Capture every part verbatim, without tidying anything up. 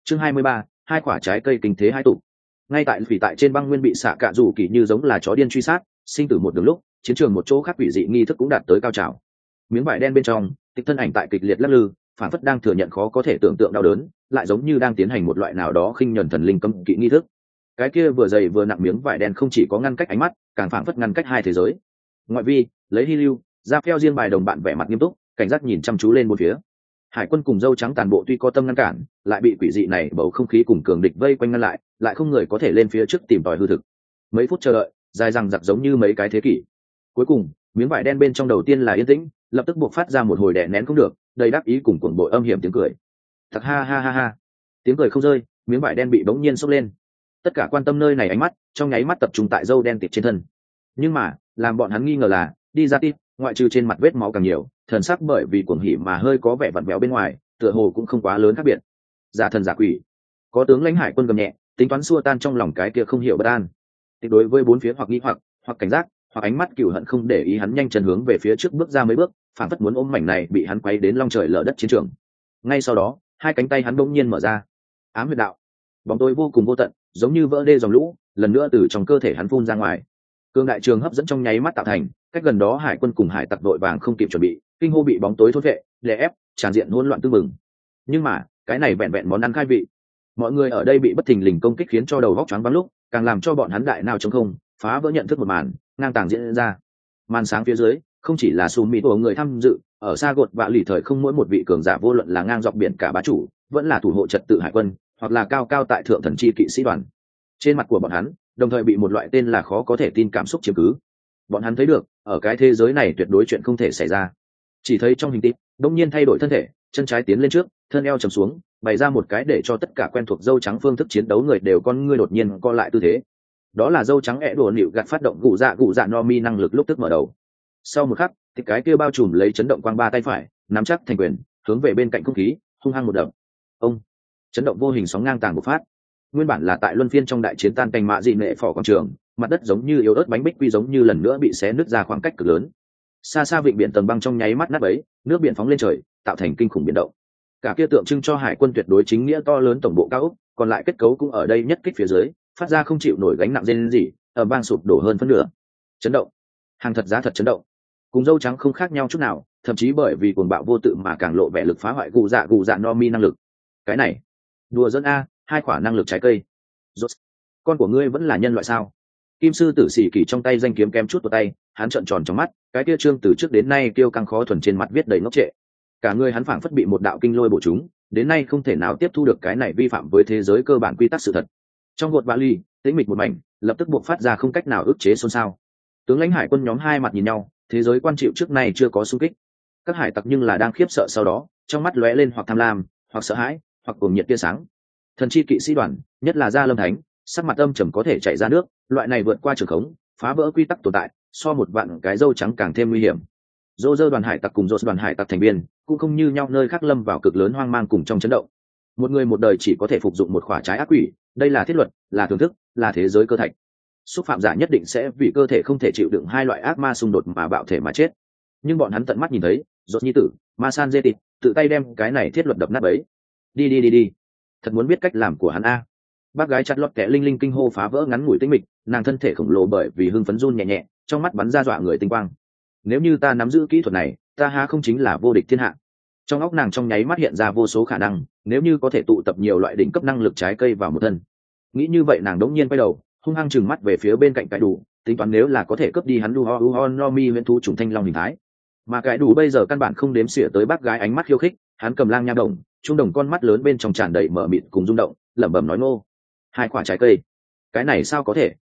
chương hai mươi ba, hai quả trái cây kinh thế hai tụ. Ngay tại vì tại trên băng nguyên bị xạ cạ rủ kỳ như giống là chó điên truy sát, sinh tử một đường lúc, chiến trường một chỗ khác quỷ dị nghi thức cũng đạt tới cao trào. Miếng vải đen bên trong, Tịch thân ảnh tại kịch liệt lắc lư, phản phất đang thừa nhận khó có thể tưởng tượng đau đớn, lại giống như đang tiến hành một loại nào đó khinh nhẫn thần linh cấm kỵ nghi thức. Cái kia vừa dày vừa nặng miếng vải đen không chỉ có ngăn cách ánh mắt, càng phản phất ngăn cách hai thế giới. Ngoại vi, lấy Hy Lưu, ra phèo riêng bài đồng bạn vẻ mặt nghiêm túc, cảnh giác nhìn chăm chú lên một phía. Hải quân cùng dâu trắng tàn bộ tuy có tâm ngăn cản, lại bị quỷ dị này bầu không khí cùng cường địch vây quanh ngăn lại, lại không người có thể lên phía trước tìm tòi hư thực. Mấy phút chờ đợi, dài dằng dặc giống như mấy cái thế kỷ. Cuối cùng, miếng vải đen bên trong đầu tiên là yên tĩnh, lập tức buộc phát ra một hồi đè nén không được, đầy đắc ý cùng cuồng bội âm hiểm tiếng cười. Thật ha ha ha ha. Tiếng cười không rơi, miếng vải đen bị bỗng nhiên sốc lên. Tất cả quan tâm nơi này ánh mắt, trong nháy mắt tập trung tại dâu đen tịt trên thân. Nhưng mà, làm bọn hắn nghi ngờ là, đi ra tít, ngoại trừ trên mặt vết máu càng nhiều, thần sắc bởi vì cuồng hỉ mà hơi có vẻ vặn vẹo bên ngoài, tựa hồ cũng không quá lớn khác biệt. Giả thần giả quỷ. Có tướng lãnh hải quân gầm nhẹ, tính toán xua tan trong lòng cái kia không hiểu bất an. Tịch đối với bốn phía hoặc nghi hoặc, hoặc cảnh giác, hoặc ánh mắt cừu hận không để ý hắn nhanh chân hướng về phía trước bước ra mấy bước, phản phất muốn ôm mảnh này bị hắn quay đến long trời lở đất chiến trường. Ngay sau đó, hai cánh tay hắn bỗng nhiên mở ra. Ám huyệt đạo. Bóng tối vô cùng vô tận, giống như vỡ đê dòng lũ, lần nữa từ trong cơ thể hắn phun ra ngoài. Cương đại trường hấp dẫn trong nháy mắt tạo thành, cách gần đó hải quân cùng hải tặc đội vàng không kịp chuẩn bị, kinh hô bị bóng tối thôn vệ, đè ép, tràn diện hỗn loạn tương mừng. Nhưng mà, cái này vẹn vẹn món ăn khai vị. Mọi người ở đây bị bất thình lình công kích khiến cho đầu góc choáng váng lúc, càng làm cho bọn hắn đại nào trống không, phá vỡ nhận thức một màn, ngang tàng diễn ra. Màn sáng phía dưới, không chỉ là Sumi của người tham dự, ở xa gột vạ lì thời không mỗi một vị cường giả vô luận là ngang dọc biển cả bá chủ, vẫn là thủ hộ trật tự hải quân, hoặc là cao cao tại thượng thần chi kỵ sĩ đoàn. Trên mặt của bọn hắn, đồng thời bị một loại tên là khó có thể tin cảm xúc chiếm cứ. Bọn hắn thấy được, ở cái thế giới này tuyệt đối chuyện không thể xảy ra. Chỉ thấy trong hình tít, đột nhiên thay đổi thân thể, chân trái tiến lên trước, thân eo trầm xuống, bày ra một cái để cho tất cả quen thuộc dâu trắng phương thức chiến đấu người đều con ngươi đột nhiên co lại tư thế. Đó là dâu trắng ẻ đùa nịu gạt phát động gù dạ gù dạ no mi năng lực lúc tức mở đầu. Sau một khắc, thì cái kia bao trùm lấy chấn động quang ba tay phải, nắm chắc thành quyền, hướng về bên cạnh không khí, hung hăng một đập. Ông, chấn động vô hình sóng ngang tàng một phát. Nguyên bản là tại luân phiên trong đại chiến tan cành mạ dị nệ phỏ quảng trường, mặt đất giống như yếu ớt bánh bích quy giống như lần nữa bị xé nứt ra khoảng cách cực lớn. Xa xa vịnh biển tầng băng trong nháy mắt nát bấy, nước biển phóng lên trời, tạo thành kinh khủng biển động. Cả kia tượng trưng cho hải quân tuyệt đối chính nghĩa to lớn tổng bộ cao ốc, còn lại kết cấu cũng ở đây nhất kích phía dưới, phát ra không chịu nổi gánh nặng rên rỉ, ở bang sụp đổ hơn phân nửa. Chấn động, hàng thật giá thật chấn động. Cùng dâu trắng không khác nhau chút nào, thậm chí bởi vì cuồng bạo vô tự mà càng lộ vẻ lực phá hoại gù dạ gù dạ no mi năng lực. Cái này, đùa dẫn a, hai quả năng lực trái cây. Rốt, con của ngươi vẫn là nhân loại sao? Kim sư tử xỉ kỳ trong tay danh kiếm kém chút vào tay, hắn trợn tròn trong mắt, cái kia trương từ trước đến nay kêu căng khó thuần trên mặt viết đầy ngốc trệ. Cả người hắn phảng phất bị một đạo kinh lôi bổ trúng, đến nay không thể nào tiếp thu được cái này vi phạm với thế giới cơ bản quy tắc sự thật. Trong gột vạ ly, tĩnh mịch một mảnh, lập tức buộc phát ra không cách nào ức chế xôn xao. Tướng lãnh hải quân nhóm hai mặt nhìn nhau, thế giới quan chịu trước này chưa có xung kích. Các hải tặc nhưng là đang khiếp sợ sau đó, trong mắt lóe lên hoặc tham lam, hoặc sợ hãi, hoặc cuồng nhiệt tia sáng. Thần chi kỵ sĩ đoàn, nhất là gia lâm thánh, sắc mặt âm trầm có thể chảy ra nước, loại này vượt qua trường khống, phá vỡ quy tắc tồn tại, so một vạn cái dâu trắng càng thêm nguy hiểm. Dô dơ đoàn hải tặc cùng dô đoàn hải tặc thành viên cũng không như nhau, nơi khác lâm vào cực lớn hoang mang cùng trong chấn động. Một người một đời chỉ có thể phục dụng một quả trái ác quỷ, đây là thiết luật, là thưởng thức, là thế giới cơ thạch. Xúc phạm giả nhất định sẽ vì cơ thể không thể chịu đựng hai loại ác ma xung đột mà bạo thể mà chết. Nhưng bọn hắn tận mắt nhìn thấy, dốt nhi tử, ma san dê tịt, tự tay đem cái này thiết luật đập nát ấy. Đi đi đi đi, thật muốn biết cách làm của hắn a. Bác gái chặt lọt kẻ linh linh kinh hô phá vỡ ngắn ngủi tĩnh mịch, nàng thân thể khổng lồ bởi vì hưng phấn run nhẹ nhẹ, trong mắt bắn ra dọa người tinh quang. Nếu như ta nắm giữ kỹ thuật này, ta há không chính là vô địch thiên hạ. Trong óc nàng trong nháy mắt hiện ra vô số khả năng, nếu như có thể tụ tập nhiều loại đỉnh cấp năng lực trái cây vào một thân. Nghĩ như vậy nàng đống nhiên quay đầu, hung hăng chừng mắt về phía bên cạnh cái đủ, tính toán nếu là có thể cướp đi hắn Luho Luho Nomi huyễn thú trùng thanh long hình thái. Mà cái đủ bây giờ căn bản không đếm xỉa tới bác gái ánh mắt khiêu khích, hắn cầm lang nha đồng, trung đồng con mắt lớn bên trong tràn đầy mở mịt cùng rung động, lẩm bẩm nói ngô. Hai quả trái cây, cái này sao có thể?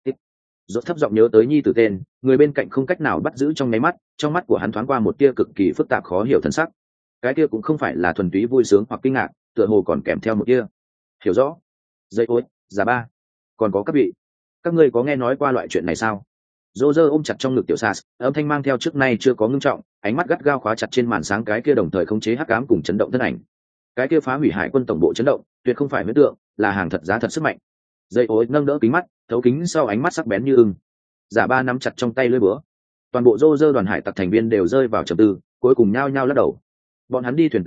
Rốt thấp giọng nhớ tới nhi tử tên, người bên cạnh không cách nào bắt giữ trong nháy mắt, trong mắt của hắn thoáng qua một tia cực kỳ phức tạp khó hiểu thần sắc. Cái kia cũng không phải là thuần túy vui sướng hoặc kinh ngạc, tựa hồ còn kèm theo một tia hiểu rõ. Dây ối, già ba, còn có các vị, các ngươi có nghe nói qua loại chuyện này sao? Dô dơ ôm chặt trong ngực tiểu Sas, âm thanh mang theo trước nay chưa có ngưng trọng, ánh mắt gắt gao khóa chặt trên màn sáng cái kia đồng thời khống chế hắc ám cùng chấn động thân ảnh. Cái kia phá hủy hải quân tổng bộ chấn động, tuyệt không phải huyễn tượng, là hàng thật giá thật sức mạnh. Dây ối nâng đỡ kính mắt, thấu kính sau ánh mắt sắc bén như ưng. Giả ba nắm chặt trong tay lưỡi búa. Toàn bộ dô dơ đoàn hải tặc thành viên đều rơi vào trầm tư, cuối cùng nhao nhao lắc đầu. Bọn hắn đi thuyền tứ hải,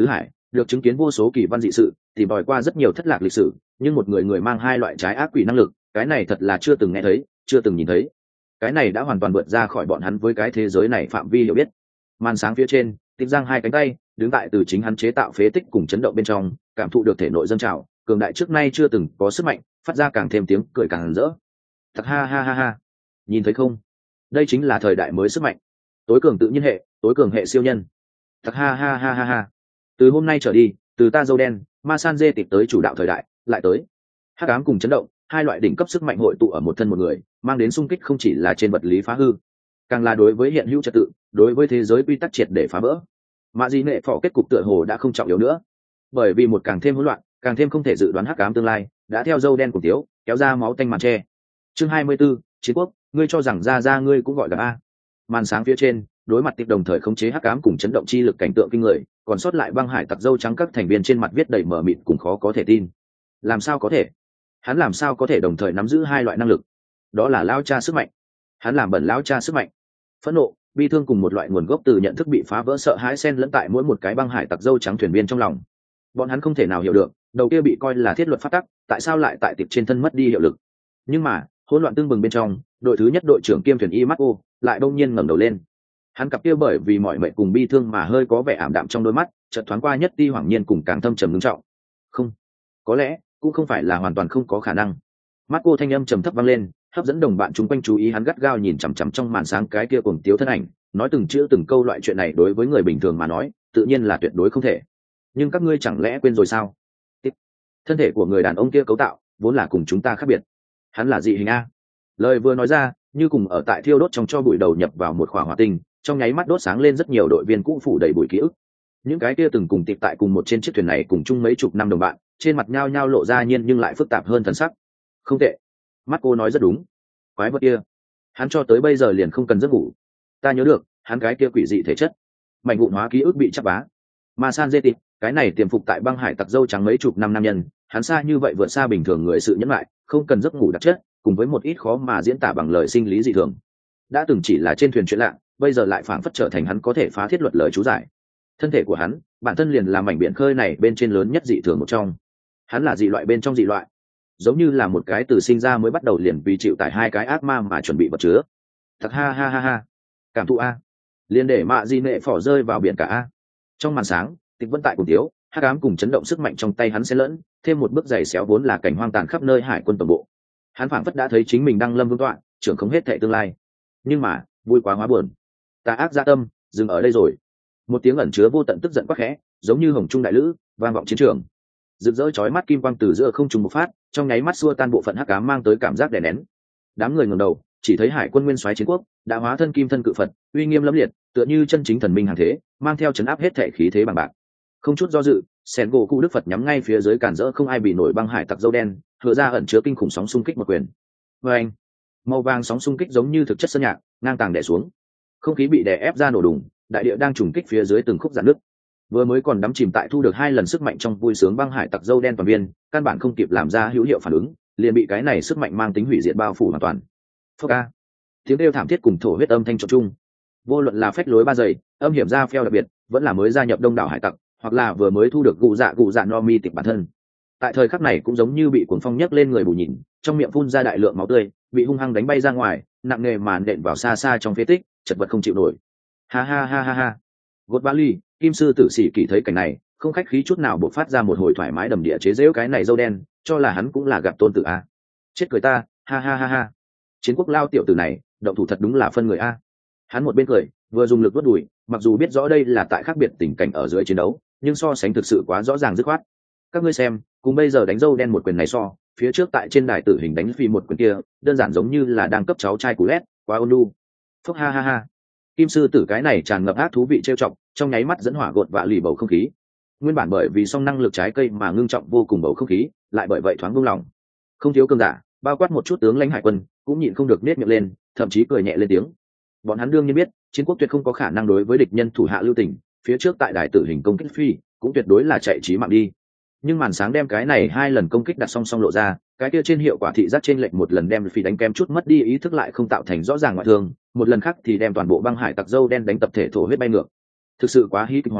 được chứng kiến vô số kỳ văn dị sự, tìm tòi qua rất nhiều thất lạc lịch sử, nhưng một người người mang hai loại trái ác quỷ năng lực, cái này thật là chưa từng nghe thấy, chưa từng nhìn thấy. Cái này đã hoàn toàn vượt ra khỏi bọn hắn với cái thế giới này phạm vi hiểu biết. Màn sáng phía trên, Tịch giang hai cánh tay, đứng tại từ chính hắn chế tạo phế tích cùng chấn động bên trong, cảm thụ được thể nội dâng trào, cường đại trước nay chưa từng có sức mạnh, phát ra càng thêm tiếng cười càng rỡ. Thật ha ha ha ha. Nhìn thấy không? Đây chính là thời đại mới sức mạnh. Tối cường tự nhiên hệ, tối cường hệ siêu nhân. Thật ha ha ha ha ha. Từ hôm nay trở đi, từ ta dâu đen, ma san dê tịp tới chủ đạo thời đại, lại tới. Hắc ám cùng chấn động, hai loại đỉnh cấp sức mạnh hội tụ ở một thân một người, mang đến xung kích không chỉ là trên vật lý phá hư, càng là đối với hiện hữu trật tự, đối với thế giới quy tắc triệt để phá vỡ. Mạ Dị Nệ Phỏ kết cục tựa hồ đã không trọng yếu nữa, bởi vì một càng thêm hỗn loạn, càng thêm không thể dự đoán hắc ám tương lai, đã theo dâu đen cùng tiếu, kéo ra máu tanh màn che. Chương hai mươi 24, Chiến quốc, ngươi cho rằng ra ra ngươi cũng gọi là a. Màn sáng phía trên, đối mặt tiếp đồng thời khống chế hắc ám cùng chấn động chi lực cảnh tượng kinh người, còn sót lại băng hải tặc dâu trắng các thành viên trên mặt viết đầy mờ mịt cùng khó có thể tin. Làm sao có thể? Hắn làm sao có thể đồng thời nắm giữ hai loại năng lực? Đó là lao cha sức mạnh. Hắn làm bẩn lao cha sức mạnh. Phẫn nộ, bi thương cùng một loại nguồn gốc từ nhận thức bị phá vỡ sợ hãi xen lẫn tại mỗi một cái băng hải tặc dâu trắng thuyền viên trong lòng. Bọn hắn không thể nào hiểu được, đầu kia bị coi là thiết luật pháp tắc, tại sao lại tại tiệp trên thân mất đi hiệu lực. Nhưng mà, hỗn loạn tương bừng bên trong, đội thứ nhất đội trưởng kiêm thuyền y Marco lại đông nhiên ngẩng đầu lên. Hắn cặp kia bởi vì mọi mệnh cùng bi thương mà hơi có vẻ ảm đạm trong đôi mắt, chợt thoáng qua nhất ti hoảng nhiên cùng càng thâm trầm ngưng trọng. Không, có lẽ cũng không phải là hoàn toàn không có khả năng. Marco thanh âm trầm thấp vang lên, hấp dẫn đồng bạn chúng quanh chú ý. Hắn gắt gao nhìn chằm chằm trong màn sáng cái kia cuồng tiếu thân ảnh, nói từng chữ từng câu. Loại chuyện này đối với người bình thường mà nói, tự nhiên là tuyệt đối không thể. Nhưng các ngươi chẳng lẽ quên rồi sao? Thân thể của người đàn ông kia cấu tạo vốn là cùng chúng ta khác biệt. Hắn là dị hình a. Lời vừa nói ra, như cùng ở tại thiêu đốt trong cho bụi đầu nhập vào một khỏa hỏa tinh, trong nháy mắt đốt sáng lên rất nhiều đội viên cũ phủ đầy bụi ký ức. Những cái kia từng cùng tịp tại cùng một trên chiếc thuyền này cùng chung mấy chục năm đồng bạn, trên mặt nhao nhao lộ ra nhiên nhưng lại phức tạp hơn thần sắc. Không tệ, mắt cô nói rất đúng. Quái vật kia, hắn cho tới bây giờ liền không cần giấc ngủ. Ta nhớ được, hắn cái kia quỷ dị thể chất, mảnh vụn hóa ký ức bị chắp bá. Mà san dê tịp, cái này tiềm phục tại băng hải tặc dâu trắng mấy chục năm nam nhân, hắn xa như vậy vượt xa bình thường người sự nhẫn lại, không cần giấc ngủ đặc chất, cùng với một ít khó mà diễn tả bằng lời sinh lý dị thường. Đã từng chỉ là trên thuyền chuyện lạ, bây giờ lại phảng phất trở thành hắn có thể phá thiết luật lời chú giải. Thân thể của hắn, bản thân liền là mảnh biển khơi này bên trên lớn nhất dị thường một trong. Hắn là dị loại bên trong dị loại, giống như là một cái từ sinh ra mới bắt đầu liền vì chịu tải hai cái ác ma mà chuẩn bị vật chứa. Thật ha ha ha ha. Cảm thụ a. Liền để Mạ Dị Nệ Phỏ rơi vào biển cả a. Trong màn sáng, Tịch Vân tại cùng thiếu, hắc ám cùng chấn động sức mạnh trong tay hắn xen lẫn, thêm một bước giày xéo vốn là cảnh hoang tàn khắp nơi hải quân tổng bộ. Hắn phảng phất đã thấy chính mình đang lâm vương tọa, trưởng không hết thệ tương lai. Nhưng mà, vui quá hóa buồn. Tà ác dạ tâm, dừng ở đây rồi. Một tiếng ẩn chứa vô tận tức giận quắc khẽ, giống như hồng trung đại lữ, vang vọng chiến trường. Rực rỡ chói mắt kim quang từ giữa không trung bộc phát, trong nháy mắt xua tan bộ phận hắc ám mang tới cảm giác đè nén. Đám người ngẩng đầu, chỉ thấy hải quân nguyên soái chiến quốc đã hóa thân kim thân cự phật, uy nghiêm lẫm liệt, tựa như chân chính thần minh hàng thế, mang theo chấn áp hết thể khí thế bằng bạc. Không chút do dự, sen gỗ cụ đức phật nhắm ngay phía dưới cản rỡ không ai bị nổi băng hải tặc dâu đen, hựa ra ẩn chứa kinh khủng sóng xung kích một quyền. Và anh, màu vàng sóng xung kích giống như thực chất sơn nhạc, ngang tàng đè xuống. Không khí bị đè ép ra nổ đùng, đại địa đang trùng kích phía dưới từng khúc giãn nứt. Vừa mới còn đắm chìm tại thu được hai lần sức mạnh trong vui sướng băng hải tặc dâu đen toàn viên, căn bản không kịp làm ra hữu hiệu phản ứng, liền bị cái này sức mạnh mang tính hủy diệt bao phủ hoàn toàn. Phốc a, tiếng kêu thảm thiết cùng thổ huyết âm thanh trộn chung. Vô luận là phách lối ba giày, âm hiểm ra phèo đặc biệt, vẫn là mới gia nhập đông đảo hải tặc, hoặc là vừa mới thu được cụ dạ cụ dạ no mi tịch bản thân, tại thời khắc này cũng giống như bị cuồng phong nhấc lên người bù nhìn, trong miệng phun ra đại lượng máu tươi, bị hung hăng đánh bay ra ngoài, nặng nề mà nện vào xa xa trong phế tích, chật vật không chịu nổi. Ha ha ha ha ha. Gột Ba Ly, kim sư tử sĩ kỳ thấy cảnh này, không khách khí chút nào bộc phát ra một hồi thoải mái đầm địa chế giễu cái này dâu đen, cho là hắn cũng là gặp tôn tử a. Chết cười ta, ha ha ha ha. Chiến quốc lao tiểu tử này, động thủ thật đúng là phân người a. Hắn một bên cười, vừa dùng lực vuốt đùi, mặc dù biết rõ đây là tại khác biệt tình cảnh ở dưới chiến đấu, nhưng so sánh thực sự quá rõ ràng dứt khoát. Các ngươi xem, cùng bây giờ đánh dâu đen một quyền này so, phía trước tại trên đài tử hình đánh phi một quyền kia, đơn giản giống như là đang cấp cháu trai cú lét, quá ôn nhu. Phúc ha ha ha. Kim sư tử cái này tràn ngập ác thú vị trêu chọc, trong nháy mắt dẫn hỏa gột vạ lì bầu không khí. Nguyên bản bởi vì song năng lực trái cây mà ngưng trọng vô cùng bầu không khí, lại bởi vậy thoáng buông lòng. Không thiếu cường giả, bao quát một chút tướng lãnh hải quân, cũng nhịn không được nết miệng lên, thậm chí cười nhẹ lên tiếng. Bọn hắn đương nhiên biết, chiến quốc tuyệt không có khả năng đối với địch nhân thủ hạ lưu tình, phía trước tại đài tử hình công kích phi, cũng tuyệt đối là chạy chí mạng đi. Nhưng màn sáng đem cái này hai lần công kích đặt song song lộ ra, cái kia trên hiệu quả thị giác trên lệnh một lần đem phi đánh kem chút mất đi ý thức lại không tạo thành rõ ràng ngoại thương, một lần khác thì đem toàn bộ băng hải tặc dâu đen đánh tập thể thổ huyết bay ngược. Thực sự quá hí kịch hóa,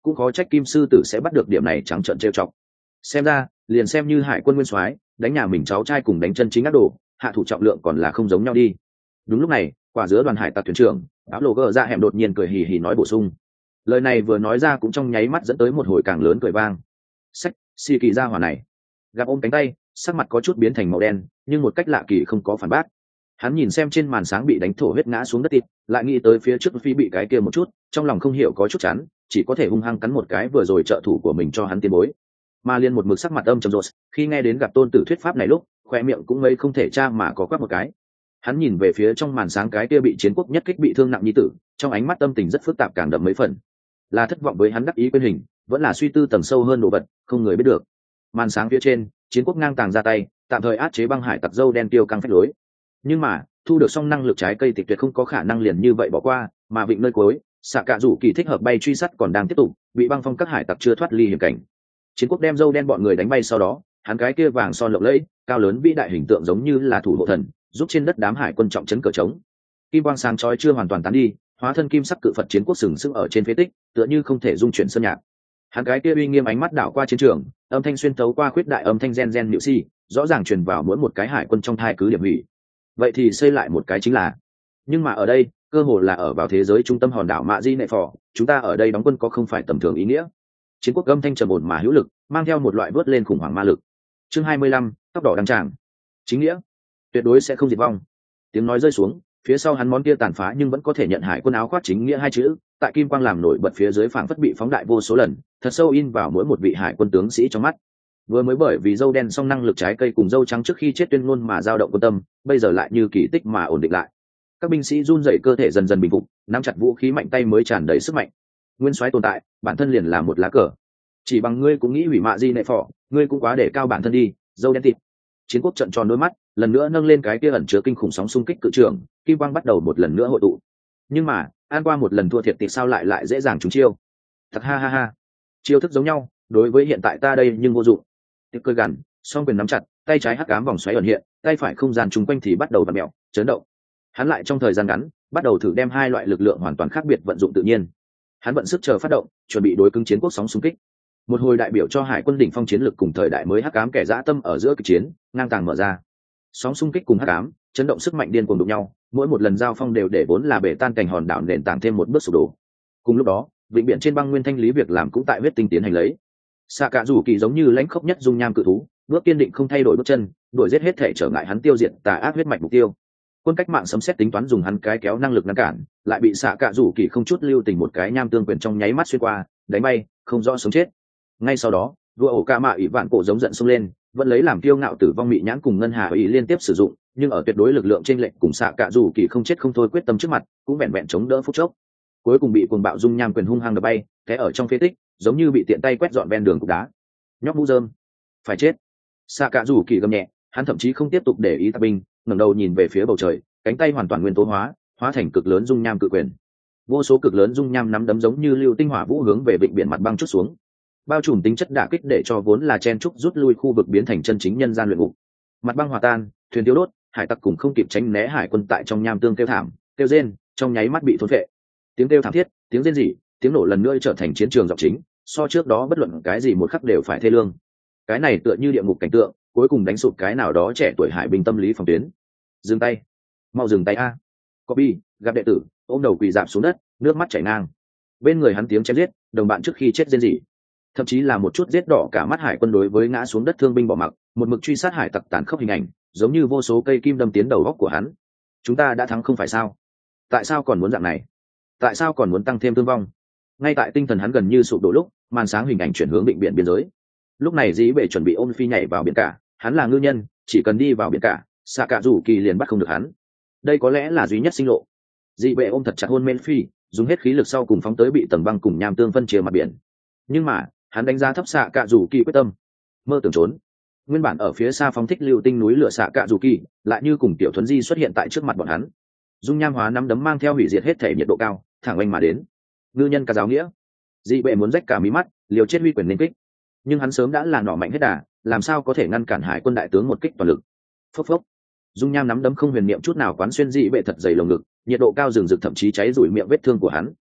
cũng khó trách kim sư tử sẽ bắt được điểm này trắng trợn trêu chọc. Xem ra liền xem như hải quân nguyên soái đánh nhà mình cháu trai cùng đánh chân chính ác đồ, hạ thủ trọng lượng còn là không giống nhau đi. Đúng lúc này, quả giữa đoàn hải tặc thuyền trưởng áo lồ gờ ra hẻm đột nhiên cười hì hì nói bổ sung. Lời này vừa nói ra cũng trong nháy mắt dẫn tới một hồi càng lớn cười vang. Sách, xì kỳ ra hỏa này. Gặp ôm cánh tay, sắc mặt có chút biến thành màu đen, nhưng một cách lạ kỳ không có phản bác. Hắn nhìn xem trên màn sáng bị đánh thổ huyết ngã xuống đất thịt, lại nghĩ tới phía trước phi bị cái kia một chút, trong lòng không hiểu có chút chán, chỉ có thể hung hăng cắn một cái vừa rồi trợ thủ của mình cho hắn tiền bối. Mà liên một mực sắc mặt âm trầm rột, khi nghe đến gặp tôn tử thuyết pháp này lúc, khoe miệng cũng mấy không thể tra mà có quát một cái. Hắn nhìn về phía trong màn sáng cái kia bị chiến quốc nhất kích bị thương nặng nhi tử, trong ánh mắt tâm tình rất phức tạp càng đậm mấy phần. Là thất vọng với hắn đắc ý quên hình, vẫn là suy tư tầng sâu hơn đồ vật, không người biết được. Màn sáng phía trên, chiến quốc ngang tàng ra tay, tạm thời áp chế băng hải tặc dâu đen tiêu căng phách lối. Nhưng mà, thu được xong năng lực trái cây tịch tuyệt không có khả năng liền như vậy bỏ qua, mà vịnh nơi cuối, xạ cạ rủ kỳ thích hợp bay truy sát còn đang tiếp tục, bị băng phong các hải tặc chưa thoát ly hiểm cảnh. Chiến quốc đem dâu đen bọn người đánh bay sau đó, hắn cái kia vàng son lộng lẫy, cao lớn vĩ đại hình tượng giống như là thủ hộ thần, giúp trên đất đám hải quân trọng trấn cờ trống. Kim quang sáng chói chưa hoàn toàn tán đi, hóa thân kim sắc cự phật chiến quốc sừng sững ở trên phế tích, tựa như không thể dung chuyển sơn nhạc. Hắn cái kia uy nghiêm ánh mắt đảo qua chiến trường, âm thanh xuyên thấu qua khuyết đại âm thanh gen gen nhự si, rõ ràng truyền vào mỗi một cái hải quân trong thai cứ điểm hủy. Vậy thì xây lại một cái chính là. Nhưng mà ở đây, cơ hồ là ở vào thế giới trung tâm hòn đảo Mạ Di Nệ Phò, chúng ta ở đây đóng quân có không phải tầm thường ý nghĩa. Chiến quốc âm thanh trầm ổn mà hữu lực, mang theo một loại vớt lên khủng hoảng ma lực. Chương hai mươi lăm, tóc đỏ đăng tràng. Chính nghĩa, tuyệt đối sẽ không diệt vong. Tiếng nói rơi xuống, phía sau hắn món kia tàn phá nhưng vẫn có thể nhận hải quân áo khoác chính nghĩa hai chữ, tại kim quang làm nổi bật phía dưới phảng phất bị phóng đại vô số lần, thật sâu in vào mỗi một vị hải quân tướng sĩ trong mắt. Vừa mới bởi vì dâu đen song năng lực trái cây cùng dâu trắng trước khi chết tuyên ngôn mà dao động quân tâm, bây giờ lại như kỳ tích mà ổn định lại. Các binh sĩ run rẩy cơ thể dần dần bình phục, nắm chặt vũ khí mạnh tay mới tràn đầy sức mạnh. Nguyên soái tồn tại, bản thân liền là một lá cờ. Chỉ bằng ngươi cũng nghĩ hủy Mạ Di Nệ Phò, ngươi cũng quá để cao bản thân đi, dâu đen thịt. Chiến quốc trợn tròn đôi mắt, lần nữa nâng lên cái kia ẩn chứa kinh khủng sóng xung kích cự trường, kim quang bắt đầu một lần nữa hội tụ. Nhưng mà, an qua một lần thua thiệt thì sao lại lại dễ dàng trúng chiêu? Thật ha ha ha. Chiêu thức giống nhau, đối với hiện tại ta đây nhưng vô dụng. Tiệp cười gằn, song quyền nắm chặt, tay trái hắc ám vòng xoáy ẩn hiện, tay phải không gian chung quanh thì bắt đầu vặn mèo, chấn động. Hắn lại trong thời gian ngắn, bắt đầu thử đem hai loại lực lượng hoàn toàn khác biệt vận dụng tự nhiên. Hắn vận sức chờ phát động, chuẩn bị đối cứng chiến quốc sóng xung kích. Một hồi đại biểu cho hải quân đỉnh phong chiến lực cùng thời đại mới hắc ám kẻ dã tâm ở giữa kịch chiến, ngang tàng mở ra. Sóng xung kích cùng hắc ám, chấn động sức mạnh điên cuồng đụng nhau, mỗi một lần giao phong đều để vốn là bể tan cành hòn đảo nền tảng thêm một bước sụp đổ. Cùng lúc đó, vịnh biển trên băng nguyên thanh lý việc làm cũng tại huyết tinh tiến hành lấy. Xạ Cạ Rủ Kỳ giống như lãnh khốc nhất dung nham cự thú, bước kiên định không thay đổi bước chân, đuổi giết hết thể trở ngại hắn tiêu diệt tà ác huyết mạch mục tiêu. Quân cách mạng sấm xét tính toán dùng hắn cái kéo năng lực ngăn cản, lại bị Xạ Cạ Rủ Kỳ không chút lưu tình một cái nham tương quyền trong nháy mắt xuyên qua, đánh bay, không rõ sống chết. Ngay sau đó, vua ổ ca mạ ỷ vạn cổ giống giận xông lên, vẫn lấy làm kiêu ngạo tử vong mị nhãn cùng ngân hà ý liên tiếp sử dụng, nhưng ở tuyệt đối lực lượng trên lệnh cùng Xạ Cạ Rủ Kỳ không chết không thôi quyết tâm trước mặt, cũng vẹn vẹn chống đỡ phút chốc. Cuối cùng bị cuồng bạo dung nham quyền hung hăng đập bay, té ở trong phế tích, giống như bị tiện tay quét dọn ven đường cục đá. Nhóc mũ rơm, phải chết. Xạ Cạ Rủ Kỳ gầm nhẹ, hắn thậm chí không tiếp tục để ý tạp binh, ngẩng đầu nhìn về phía bầu trời, cánh tay hoàn toàn nguyên tố hóa, hóa thành cực lớn dung nham cự quyền. Vô số cực lớn dung nham nắm đấm giống như lưu tinh hỏa vũ hướng về vịnh biển mặt băng chút xuống, bao trùm tính chất đả kích để cho vốn là chen trúc rút lui khu vực biến thành chân chính nhân gian luyện ngục. Mặt băng hòa tan, thuyền tiêu đốt, hải tặc cùng không kịp tránh né hải quân tại trong nham tương kêu thảm, kêu rên, trong nháy mắt bị thôn phệ. Tiếng kêu thảm thiết, tiếng rên rỉ, tiếng nổ lần nữa trở thành chiến trường dọc chính, so trước đó bất luận cái gì một khắc đều phải thê lương. Cái này tựa như địa ngục cảnh tượng, cuối cùng đánh sụp cái nào đó trẻ tuổi hải binh tâm lý phòng tuyến. Dừng tay, mau dừng tay a. Copy, gặp đệ tử, ôm đầu quỳ rạp xuống đất, nước mắt chảy ngang. Bên người hắn tiếng chém giết, đồng bạn trước khi chết rên rỉ, thậm chí là một chút giết đỏ cả mắt hải quân đối với ngã xuống đất thương binh bỏ mặc, một mực truy sát hải tặc tàn khốc hình ảnh, giống như vô số cây kim đâm tiến đầu góc của hắn. Chúng ta đã thắng không phải sao? Tại sao còn muốn dạng này? Tại sao còn muốn tăng thêm thương vong? Ngay tại tinh thần hắn gần như sụp đổ lúc, màn sáng hình ảnh chuyển hướng định biển biên giới. Lúc này dĩ bệ chuẩn bị ôm phi nhảy vào biển cả, hắn là ngư nhân, chỉ cần đi vào biển cả, Xạ Cạ Rủ Kỳ liền bắt không được hắn. Đây có lẽ là duy nhất sinh lộ. Dĩ bệ ôm thật chặt hôn men phi, dùng hết khí lực sau cùng phóng tới bị tầng băng cùng nham tương phân chia mặt biển. Nhưng mà hắn đánh giá thấp Xạ Cạ Rủ Kỳ quyết tâm, mơ tưởng trốn. Nguyên bản ở phía xa phóng thích lưu tinh núi lửa Xạ Cạ Rủ Kỳ, lại như cùng tiểu thuấn di xuất hiện tại trước mặt bọn hắn. Dung nham hóa nắm đấm mang theo hủy diệt hết thể nhiệt độ cao, thẳng oanh mà đến. Ngư nhân ca giáo nghĩa, dị bệ muốn rách cả mí mắt, liều chết huy quyền lên kích, nhưng hắn sớm đã là nỏ mạnh hết đà, làm sao có thể ngăn cản hải quân đại tướng một kích toàn lực. Phốc phốc, dung nham nắm đấm không huyền niệm chút nào quán xuyên dị bệ thật dày lồng ngực, nhiệt độ cao rừng rực thậm chí cháy rủi miệng vết thương của hắn.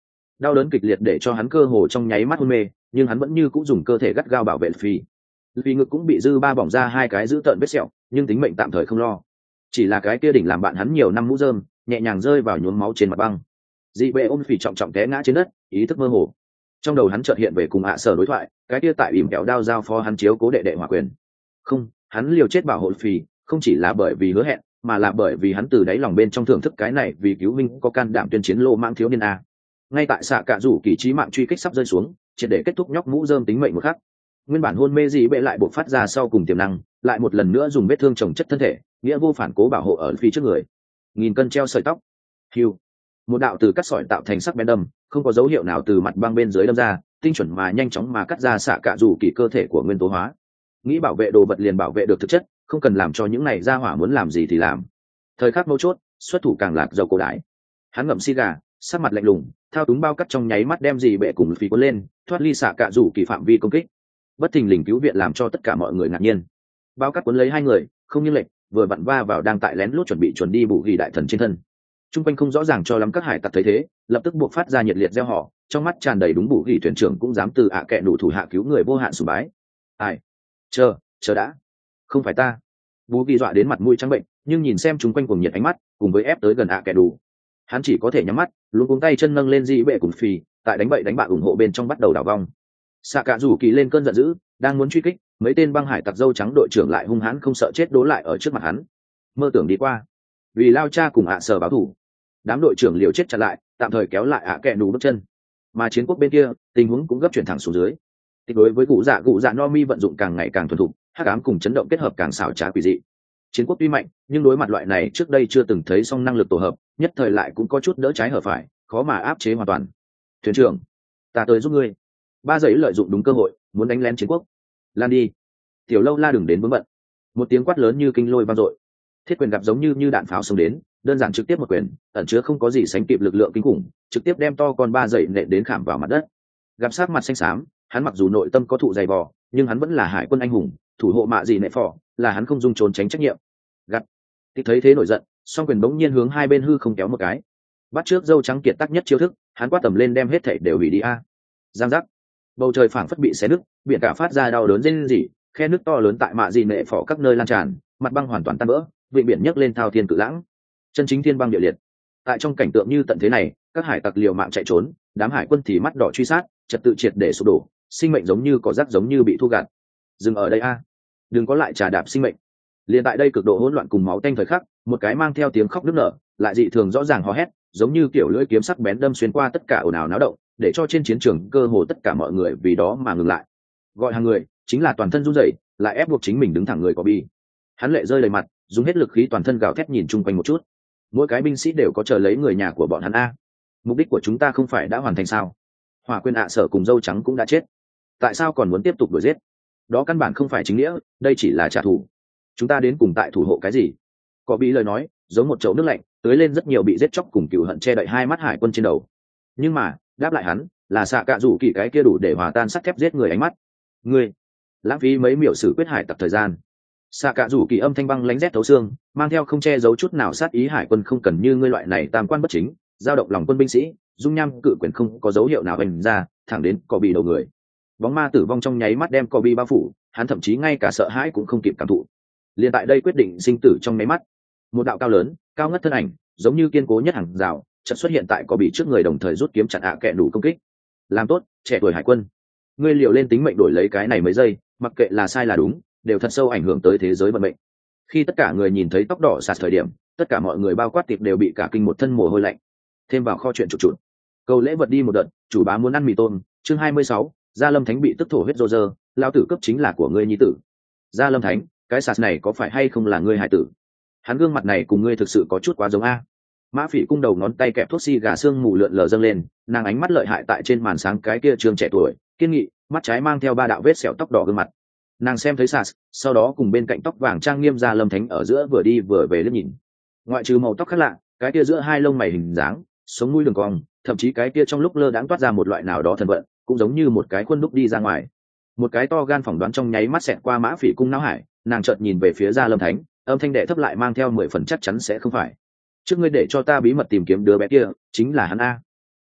đau đớn kịch liệt để cho hắn cơ hồ trong nháy mắt hôn mê, nhưng hắn vẫn như cũng dùng cơ thể gắt gao bảo vệ phi. Vì ngực cũng bị dư ba bỏng ra hai cái dữ tợn vết sẹo, nhưng tính mệnh tạm thời không lo. Chỉ là cái kia đỉnh làm bạn hắn nhiều năm mũ rơm nhẹ nhàng rơi vào nhuốm máu trên mặt băng. Dị bệ ôm phì trọng trọng té ngã trên đất, ý thức mơ hồ. Trong đầu hắn chợt hiện về cùng ạ sở đối thoại, cái kia tại ỉm kẹo đao giao phó hắn chiếu cố đệ đệ hỏa quyền. Không, hắn liều chết bảo hộ phì, không chỉ là bởi vì hứa hẹn, mà là bởi vì hắn từ đáy lòng bên trong thưởng thức cái này vì cứu minh có can đảm tuyên chiến lô mang thiếu niên a. Ngay tại xạ cạ rủ kỳ trí mạng truy kích sắp rơi xuống, triệt để kết thúc nhóc mũ rơm tính mệnh một khắc. Nguyên bản hôn mê dị bệ lại buộc phát ra sau cùng tiềm năng, lại một lần nữa dùng vết thương chồng chất thân thể, nghĩa vô phản cố bảo hộ ở phía trước người. Nghìn cân treo sợi tóc. Hiu. Một đạo từ cắt sỏi tạo thành sắc bén đâm, không có dấu hiệu nào từ mặt băng bên dưới đâm ra, tinh chuẩn mà nhanh chóng mà cắt ra xạ cạ rủ kỳ cơ thể của nguyên tố hóa. Nghĩ bảo vệ đồ vật liền bảo vệ được thực chất, không cần làm cho những này ra hỏa muốn làm gì thì làm. Thời khắc mấu chốt, xuất thủ càng lạc dầu cổ đái. Hắn ngậm xì gà, sắc mặt lạnh lùng, thao túng bao cắt trong nháy mắt đem gì bệ cùng phí cuốn lên, thoát ly xạ cạ rủ kỳ phạm vi công kích. Bất thình lình cứu viện làm cho tất cả mọi người ngạc nhiên. Bao cắt cuốn lấy hai người, không như lệnh, vừa vặn va vào đang tại lén lút chuẩn bị chuẩn đi bù ghi đại thần trên thân. Trung quanh không rõ ràng cho lắm các hải tặc thấy thế, lập tức buộc phát ra nhiệt liệt reo hò, trong mắt tràn đầy đúng bù ghi thuyền trưởng cũng dám từ ạ kệ đủ thủ hạ cứu người vô hạn sủng bái. Ai? Chờ, chờ đã. Không phải ta. Bù ghi dọa đến mặt mũi trắng bệnh, nhưng nhìn xem chúng quanh cuồng nhiệt ánh mắt, cùng với ép tới gần ạ kệ đủ, hắn chỉ có thể nhắm mắt, luôn cuống tay chân nâng lên dị bệ cùng phì, tại đánh bậy đánh bạ ủng hộ bên trong bắt đầu đảo vong. Xạ cạ rủ kỳ lên cơn giận dữ, đang muốn truy kích, mấy tên băng hải tặc dâu trắng đội trưởng lại hung hãn không sợ chết đố lại ở trước mặt hắn. Mơ tưởng đi qua, vì lao cha cùng ạ sở báo thù, đám đội trưởng liều chết chặn lại, tạm thời kéo lại ạ kệ đủ bước chân. Mà chiến quốc bên kia, tình huống cũng gấp chuyển thẳng xuống dưới. Thì đối với cụ dạ cụ dạ no mi vận dụng càng ngày càng thuần thục, hắc ám cùng chấn động kết hợp càng xảo trá quỷ dị. Chiến quốc tuy mạnh, nhưng đối mặt loại này trước đây chưa từng thấy song năng lực tổ hợp, nhất thời lại cũng có chút đỡ trái hở phải, khó mà áp chế hoàn toàn. Thuyền trưởng, ta tới giúp ngươi. Ba giấy lợi dụng đúng cơ hội, muốn đánh lén chiến quốc. Lan đi. Tiểu lâu la đừng đến vướng bận. Một tiếng quát lớn như kinh lôi vang dội. Thiết quyền gặp giống như như đạn pháo xông đến, đơn giản trực tiếp một quyền, ẩn chứa không có gì sánh kịp lực lượng kinh khủng, trực tiếp đem to con ba giấy nện đến khảm vào mặt đất. Gặp sát mặt xanh xám, hắn mặc dù nội tâm có thụ dày vò, nhưng hắn vẫn là hải quân anh hùng, thủ hộ mạ gì nệ phò, là hắn không dung trốn tránh trách nhiệm. Gặt. Thì thấy thế nổi giận, song quyền bỗng nhiên hướng hai bên hư không kéo một cái. Bắt trước dâu trắng kiệt tác nhất chiêu thức, hắn quát tầm lên đem hết thảy đều hủy đi a. Giang giác. Bầu trời phảng phất bị xé nứt, biển cả phát ra đau đớn rên rỉ, khe nước to lớn tại mạ gì nệ phò các nơi lan tràn, mặt băng hoàn toàn tan vỡ, vịnh biển nhấc lên thao thiên cự lãng. Chân chính thiên băng địa liệt. Tại trong cảnh tượng như tận thế này, các hải tặc liều mạng chạy trốn, đám hải quân thì mắt đỏ truy sát, trật tự triệt để sụp đổ, sinh mệnh giống như có rác giống như bị thu gạt. Dừng ở đây a, đừng có lại trà đạp sinh mệnh. Liên tại đây cực độ hỗn loạn cùng máu tanh thời khắc, một cái mang theo tiếng khóc nức nở, lại dị thường rõ ràng hò hét, giống như kiểu lưỡi kiếm sắc bén đâm xuyên qua tất cả ồn ào náo động, để cho trên chiến trường cơ hồ tất cả mọi người vì đó mà ngừng lại. Gọi hàng người, chính là toàn thân run rẩy, lại ép buộc chính mình đứng thẳng người có bi. Hắn lệ rơi đầy mặt, dùng hết lực khí toàn thân gào thét nhìn chung quanh một chút. Mỗi cái binh sĩ đều có chờ lấy người nhà của bọn hắn a. Mục đích của chúng ta không phải đã hoàn thành sao? Hỏa quyền ạ sở cùng dâu trắng cũng đã chết, tại sao còn muốn tiếp tục đuổi giết? Đó căn bản không phải chính nghĩa, đây chỉ là trả thù. Chúng ta đến cùng tại thủ hộ cái gì? Có bị lời nói giống một chậu nước lạnh tưới lên rất nhiều bị giết chóc cùng cừu hận che đậy hai mắt hải quân trên đầu. Nhưng mà đáp lại hắn là xạ cạ rủ kỳ cái kia đủ để hòa tan sắt thép giết người ánh mắt. Ngươi lãng phí mấy miểu sử quyết hải tặc thời gian. Xạ cạ rủ kỳ âm thanh băng lánh rét thấu xương, mang theo không che giấu chút nào sát ý. Hải quân không cần như ngươi loại này tam quan bất chính, giao động lòng quân binh sĩ, dung nham cự quyền không có dấu hiệu nào hành ra, thẳng đến có bị đầu người. Bóng ma tử vong trong nháy mắt đem có bị bao phủ, hắn thậm chí ngay cả sợ hãi cũng không kịp cảm thụ. Liên tại đây quyết định sinh tử trong nháy mắt, một đạo cao lớn cao ngất thân ảnh giống như kiên cố nhất hàng rào chợt xuất hiện tại có bị trước người, đồng thời rút kiếm chặn ạ kệ đủ công kích. Làm tốt, trẻ tuổi hải quân, ngươi liều lên tính mệnh đổi lấy cái này mấy giây, mặc kệ là sai là đúng, đều thật sâu ảnh hưởng tới thế giới vận mệnh. Khi tất cả người nhìn thấy tóc đỏ sạt thời điểm, tất cả mọi người bao quát tiệp đều bị cả kinh một thân mồ hôi lạnh. Thêm vào kho chuyện chụp chụp câu lễ vật đi một đợt, chủ bá muốn ăn mì tôm. Chương hai mươi sáu, Gia Lâm Thánh bị tức thổ huyết rô rơ, lao tử cấp chính là của ngươi nhi tử. Gia Lâm Thánh, cái sạt này có phải hay không là ngươi hải tử? Hắn gương mặt này cùng ngươi thực sự có chút quá giống a. Mã Phỉ cung đầu ngón tay kẹp thuốc xi gà xương mù lượn lờ dâng lên, nàng ánh mắt lợi hại tại trên màn sáng cái kia trường trẻ tuổi kiên nghị, mắt trái mang theo ba đạo vết sẹo tóc đỏ gương mặt. Nàng xem thấy sạt, sau đó cùng bên cạnh tóc vàng trang nghiêm Gia Lâm Thánh ở giữa vừa đi vừa về liếc nhìn. Ngoại trừ màu tóc khác lạ, cái kia giữa hai lông mày hình dáng, sống mũi đường cong, thậm chí cái kia trong lúc lơ đãng toát ra một loại nào đó thần vận, cũng giống như một cái khuôn đúc đi ra ngoài. Một cái to gan phỏng đoán trong nháy mắt xẹt qua Mã Phỉ cung não hải, nàng chợt nhìn về phía Gia Lâm Thánh, âm thanh đệ thấp lại mang theo mười phần chắc chắn sẽ không phải. Trước ngươi để cho ta bí mật tìm kiếm đứa bé kia, chính là hắn a.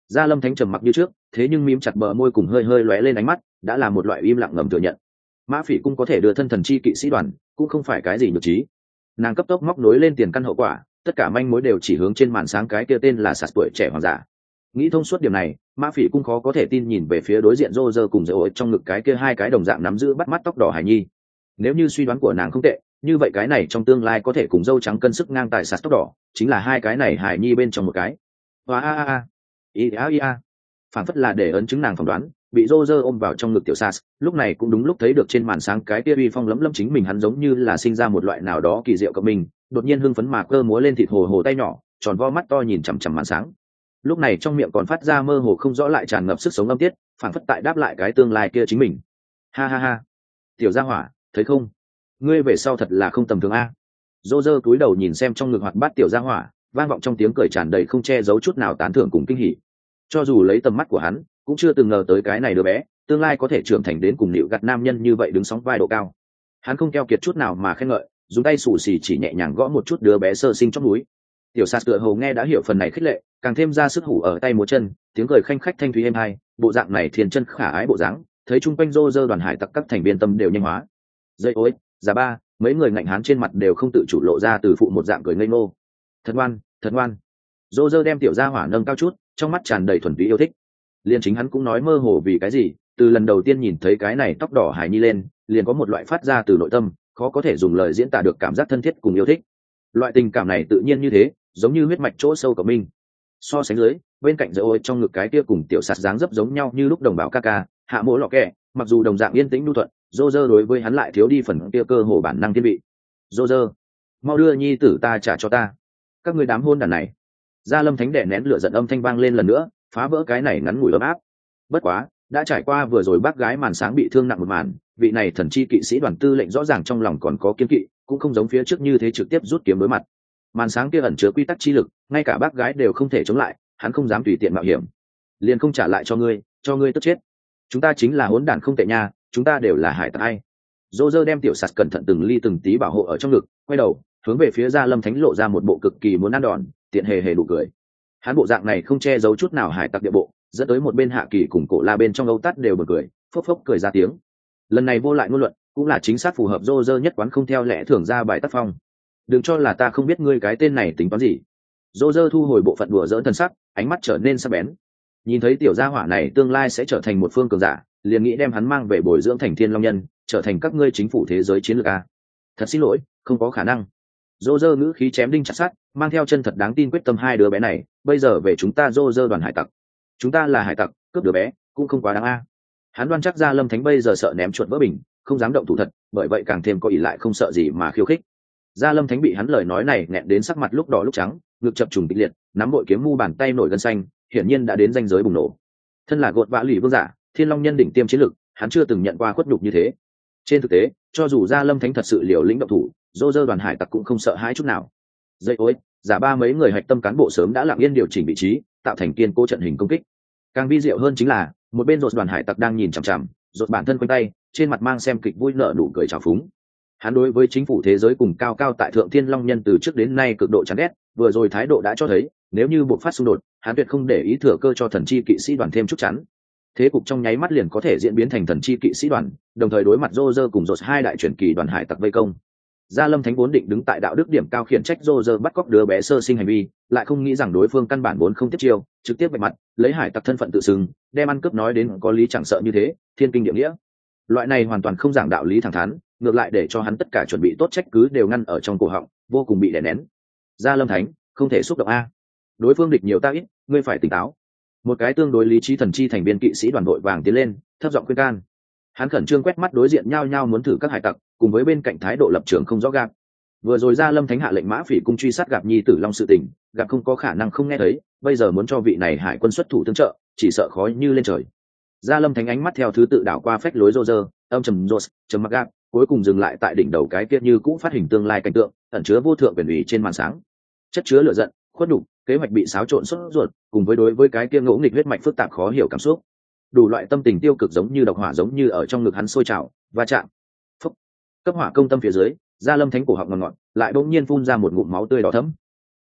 Gia Lâm Thánh trầm mặc như trước, thế nhưng mím chặt bờ môi cùng hơi hơi lóe lên ánh mắt, đã là một loại im lặng ngầm thừa nhận. Mã Phỉ cũng có thể đưa thân thần chi kỵ sĩ đoàn, cũng không phải cái gì nhược trí. Nàng cấp tốc móc nối lên tiền căn hậu quả, tất cả manh mối đều chỉ hướng trên màn sáng cái kia tên là Sạt tuổi trẻ hoàng giả. Nghĩ thông suốt điểm này, Mã Phỉ cũng khó có thể tin nhìn về phía đối diện Roger cùng Dỗ trong ngực cái kia hai cái đồng dạng nắm giữ bắt mắt tóc đỏ hải nhi. Nếu như suy đoán của nàng không tệ, như vậy cái này trong tương lai có thể cùng dâu trắng cân sức ngang tài Sạt tóc đỏ, chính là hai cái này hải nhi bên trong một cái. Hoa a a a. Ia ia. Phản phất là để ấn chứng nàng phỏng đoán, bị Roger ôm vào trong ngực tiểu Sas, lúc này cũng đúng lúc thấy được trên màn sáng cái kia uy phong lẫm lẫm chính mình, hắn giống như là sinh ra một loại nào đó kỳ diệu của mình, đột nhiên hưng phấn mà cơ múa lên thịt hồ hồ tay nhỏ, tròn vo mắt to nhìn chằm chằm màn sáng. Lúc này trong miệng còn phát ra mơ hồ không rõ lại tràn ngập sức sống âm tiết, phản phất tại đáp lại cái tương lai kia chính mình. Ha ha ha, tiểu gia hỏa, thấy không, ngươi về sau thật là không tầm thường a. Roger cúi đầu nhìn xem trong ngực hoạt bát tiểu gia hỏa, vang vọng trong tiếng cười tràn đầy không che giấu chút nào tán thưởng cùng kinh hỉ. Cho dù lấy tầm mắt của hắn, cũng chưa từng ngờ tới cái này đứa bé tương lai có thể trưởng thành đến cùng nịu gặt nam nhân như vậy đứng sóng vai độ cao. Hắn không keo kiệt chút nào mà khen ngợi, dùng tay xù xì chỉ nhẹ nhàng gõ một chút đứa bé sơ sinh trong núi. Tiểu Sạt tựa hồ nghe đã hiểu phần này khích lệ, càng thêm ra sức hủ ở tay múa chân, tiếng cười khanh khách thanh thúy êm hai, bộ dạng này thiên chân khả ái bộ dáng, thấy chung quanh rô rơ đoàn hải tặc các thành viên tâm đều nhanh hóa. Dây ối, già ba, mấy người ngạnh hán trên mặt đều không tự chủ lộ ra từ phụ một dạng cười ngây ngô. Thật ngoan, thật ngoan. Rô rơ đem tiểu gia hỏa nâng cao chút, trong mắt tràn đầy thuần túy yêu thích. Liên chính hắn cũng nói mơ hồ vì cái gì, từ lần đầu tiên nhìn thấy cái này tóc đỏ hải nhi lên, liền có một loại phát ra từ nội tâm, khó có thể dùng lời diễn tả được cảm giác thân thiết cùng yêu thích. Loại tình cảm này tự nhiên như thế, giống như huyết mạch chỗ sâu của mình. So sánh dưới, bên cạnh dỡ ôi trong ngực cái kia cùng tiểu Sạt dáng dấp giống nhau như lúc đồng bào ca ca, hạ mỗ lọ kẹ, mặc dù đồng dạng yên tĩnh nhu thuận, Roger đối với hắn lại thiếu đi phần kia cơ hồ bản năng thiên vị. Roger, mau đưa nhi tử ta trả cho ta. Các người đám hôn đàn này. Gia Lâm Thánh đè nén lửa giận âm thanh vang lên lần nữa, phá vỡ cái này ngắn ngủi ấm áp. Bất quá, đã trải qua vừa rồi bác gái màn sáng bị thương nặng một màn, vị này thần chi kỵ sĩ đoàn tư lệnh rõ ràng trong lòng còn có kiên kỵ, cũng không giống phía trước như thế trực tiếp rút kiếm đối mặt. Màn sáng kia ẩn chứa quy tắc chi lực, ngay cả bác gái đều không thể chống lại, hắn không dám tùy tiện mạo hiểm. Liền không trả lại cho ngươi, cho ngươi tức chết. Chúng ta chính là hỗn đản không tệ nha, chúng ta đều là hải tặc ai. Roger đem tiểu Sạt cẩn thận từng ly từng tí bảo hộ ở trong ngực, quay đầu, hướng về phía Gia Lâm Thánh lộ ra một bộ cực kỳ muốn ăn đòn, tiện hề hề đủ cười. Hắn bộ dạng này không che giấu chút nào hải tặc địa bộ, dẫn tới một bên Hạ Kỳ cùng Cổ La bên trong Âu Tát đều bật cười, phốc phốc cười ra tiếng. Lần này vô lại ngôn luận, cũng là chính xác phù hợp Roger nhất quán không theo lẽ thường ra bài tác phong. Đừng cho là ta không biết ngươi cái tên này tính toán gì. Roger thu hồi bộ phận đùa giỡn thần sắc, ánh mắt trở nên sắc bén. Nhìn thấy tiểu gia hỏa này tương lai sẽ trở thành một phương cường giả, liền nghĩ đem hắn mang về bồi dưỡng thành Thiên Long Nhân, trở thành các ngươi chính phủ thế giới chiến lược a. Thật xin lỗi, không có khả năng. Roger ngữ khí chém đinh chặt sắt, mang theo chân thật đáng tin quyết tâm hai đứa bé này, bây giờ về chúng ta Roger đoàn hải tặc. Chúng ta là hải tặc, cướp đứa bé, cũng không quá đáng a. Hắn đoan chắc Gia Lâm Thánh bây giờ sợ ném chuột vỡ bình, không dám động thủ thật, bởi vậy càng thêm có ỷ lại không sợ gì mà khiêu khích. Gia Lâm Thánh bị hắn lời nói này nghẹn đến sắc mặt lúc đỏ lúc trắng, ngực chập trùng kịch liệt, nắm bội kiếm mu bàn tay nổi gân xanh, hiển nhiên đã đến ranh giới bùng nổ. Thân là gột vã lì vương giả, Thiên Long Nhân đỉnh tiêm chiến lực, hắn chưa từng nhận qua khuất nhục như thế. Trên thực tế, cho dù Gia Lâm Thánh thật sự liều lĩnh động thủ, Roger đoàn hải tặc cũng không sợ hãi chút nào. Dây ối, giả ba mấy người hạch tâm cán bộ sớm đã lặng yên điều chỉnh vị trí, tạo thành kiên cố trận hình công kích. Càng vi diệu hơn chính là, một bên rột đoàn hải tặc đang nhìn chằm chằm, rột bản thân quanh tay, trên mặt mang xem kịch vui nở nụ cười trào phúng. Hắn đối với chính phủ thế giới cùng cao cao tại thượng Thiên Long Nhân từ trước đến nay cực độ chán ghét, vừa rồi thái độ đã cho thấy, nếu như buộc phát xung đột, hắn tuyệt không để ý thừa cơ cho thần chi kỵ sĩ đoàn thêm chút chắn. Thế cục trong nháy mắt liền có thể diễn biến thành thần chi kỵ sĩ đoàn, đồng thời đối mặt Roger cùng rột hai đại truyền kỳ đoàn hải tặc vây công. Gia Lâm Thánh vốn định đứng tại đạo đức điểm cao khiển trách Roger bắt cóc đứa bé sơ sinh hành vi, lại không nghĩ rằng đối phương căn bản vốn không tiếp chiêu, trực tiếp vạch mặt, lấy hải tặc thân phận tự xưng, đem ăn cướp nói đến có lý chẳng sợ như thế, thiên kinh địa nghĩa. Loại này hoàn toàn không giảng đạo lý thẳng thắn, ngược lại để cho hắn tất cả chuẩn bị tốt trách cứ đều ngăn ở trong cổ họng, vô cùng bị đè nén. Gia Lâm Thánh, không thể xúc động a. Đối phương địch nhiều ta ít, ngươi phải tỉnh táo. Một cái tương đối lý trí thần chi thành viên kỵ sĩ đoàn đội vàng tiến lên, thấp giọng khuyên can. Hắn khẩn trương quét mắt đối diện nhau nhau muốn thử các hải tặc, cùng với bên cạnh thái độ lập trường không rõ gap. Vừa rồi Gia Lâm Thánh hạ lệnh Mã Phỉ cung truy sát gặp nhi tử long sự tình, gặp không có khả năng không nghe thấy, bây giờ muốn cho vị này hải quân xuất thủ tương trợ, chỉ sợ khó như lên trời. Gia Lâm Thánh ánh mắt theo thứ tự đảo qua phách lối Roger, âm trầm rột, trầm mặc gap, cuối cùng dừng lại tại đỉnh đầu cái kia như cũ phát hình tương lai cảnh tượng, ẩn chứa vô thượng quyền ủy trên màn sáng. Chất chứa lửa giận, khuất nhục, kế hoạch bị xáo trộn sốt ruột, cùng với đối với cái kia ngỗ nghịch huyết mạch phức tạp khó hiểu cảm xúc. Đủ loại tâm tình tiêu cực giống như độc hỏa giống như ở trong ngực hắn sôi trào, va chạm. Phúc. Cấp hỏa công tâm phía dưới, Gia Lâm Thánh cổ họng ngọt ngọt, lại bỗng nhiên phun ra một ngụm máu tươi đỏ thẫm.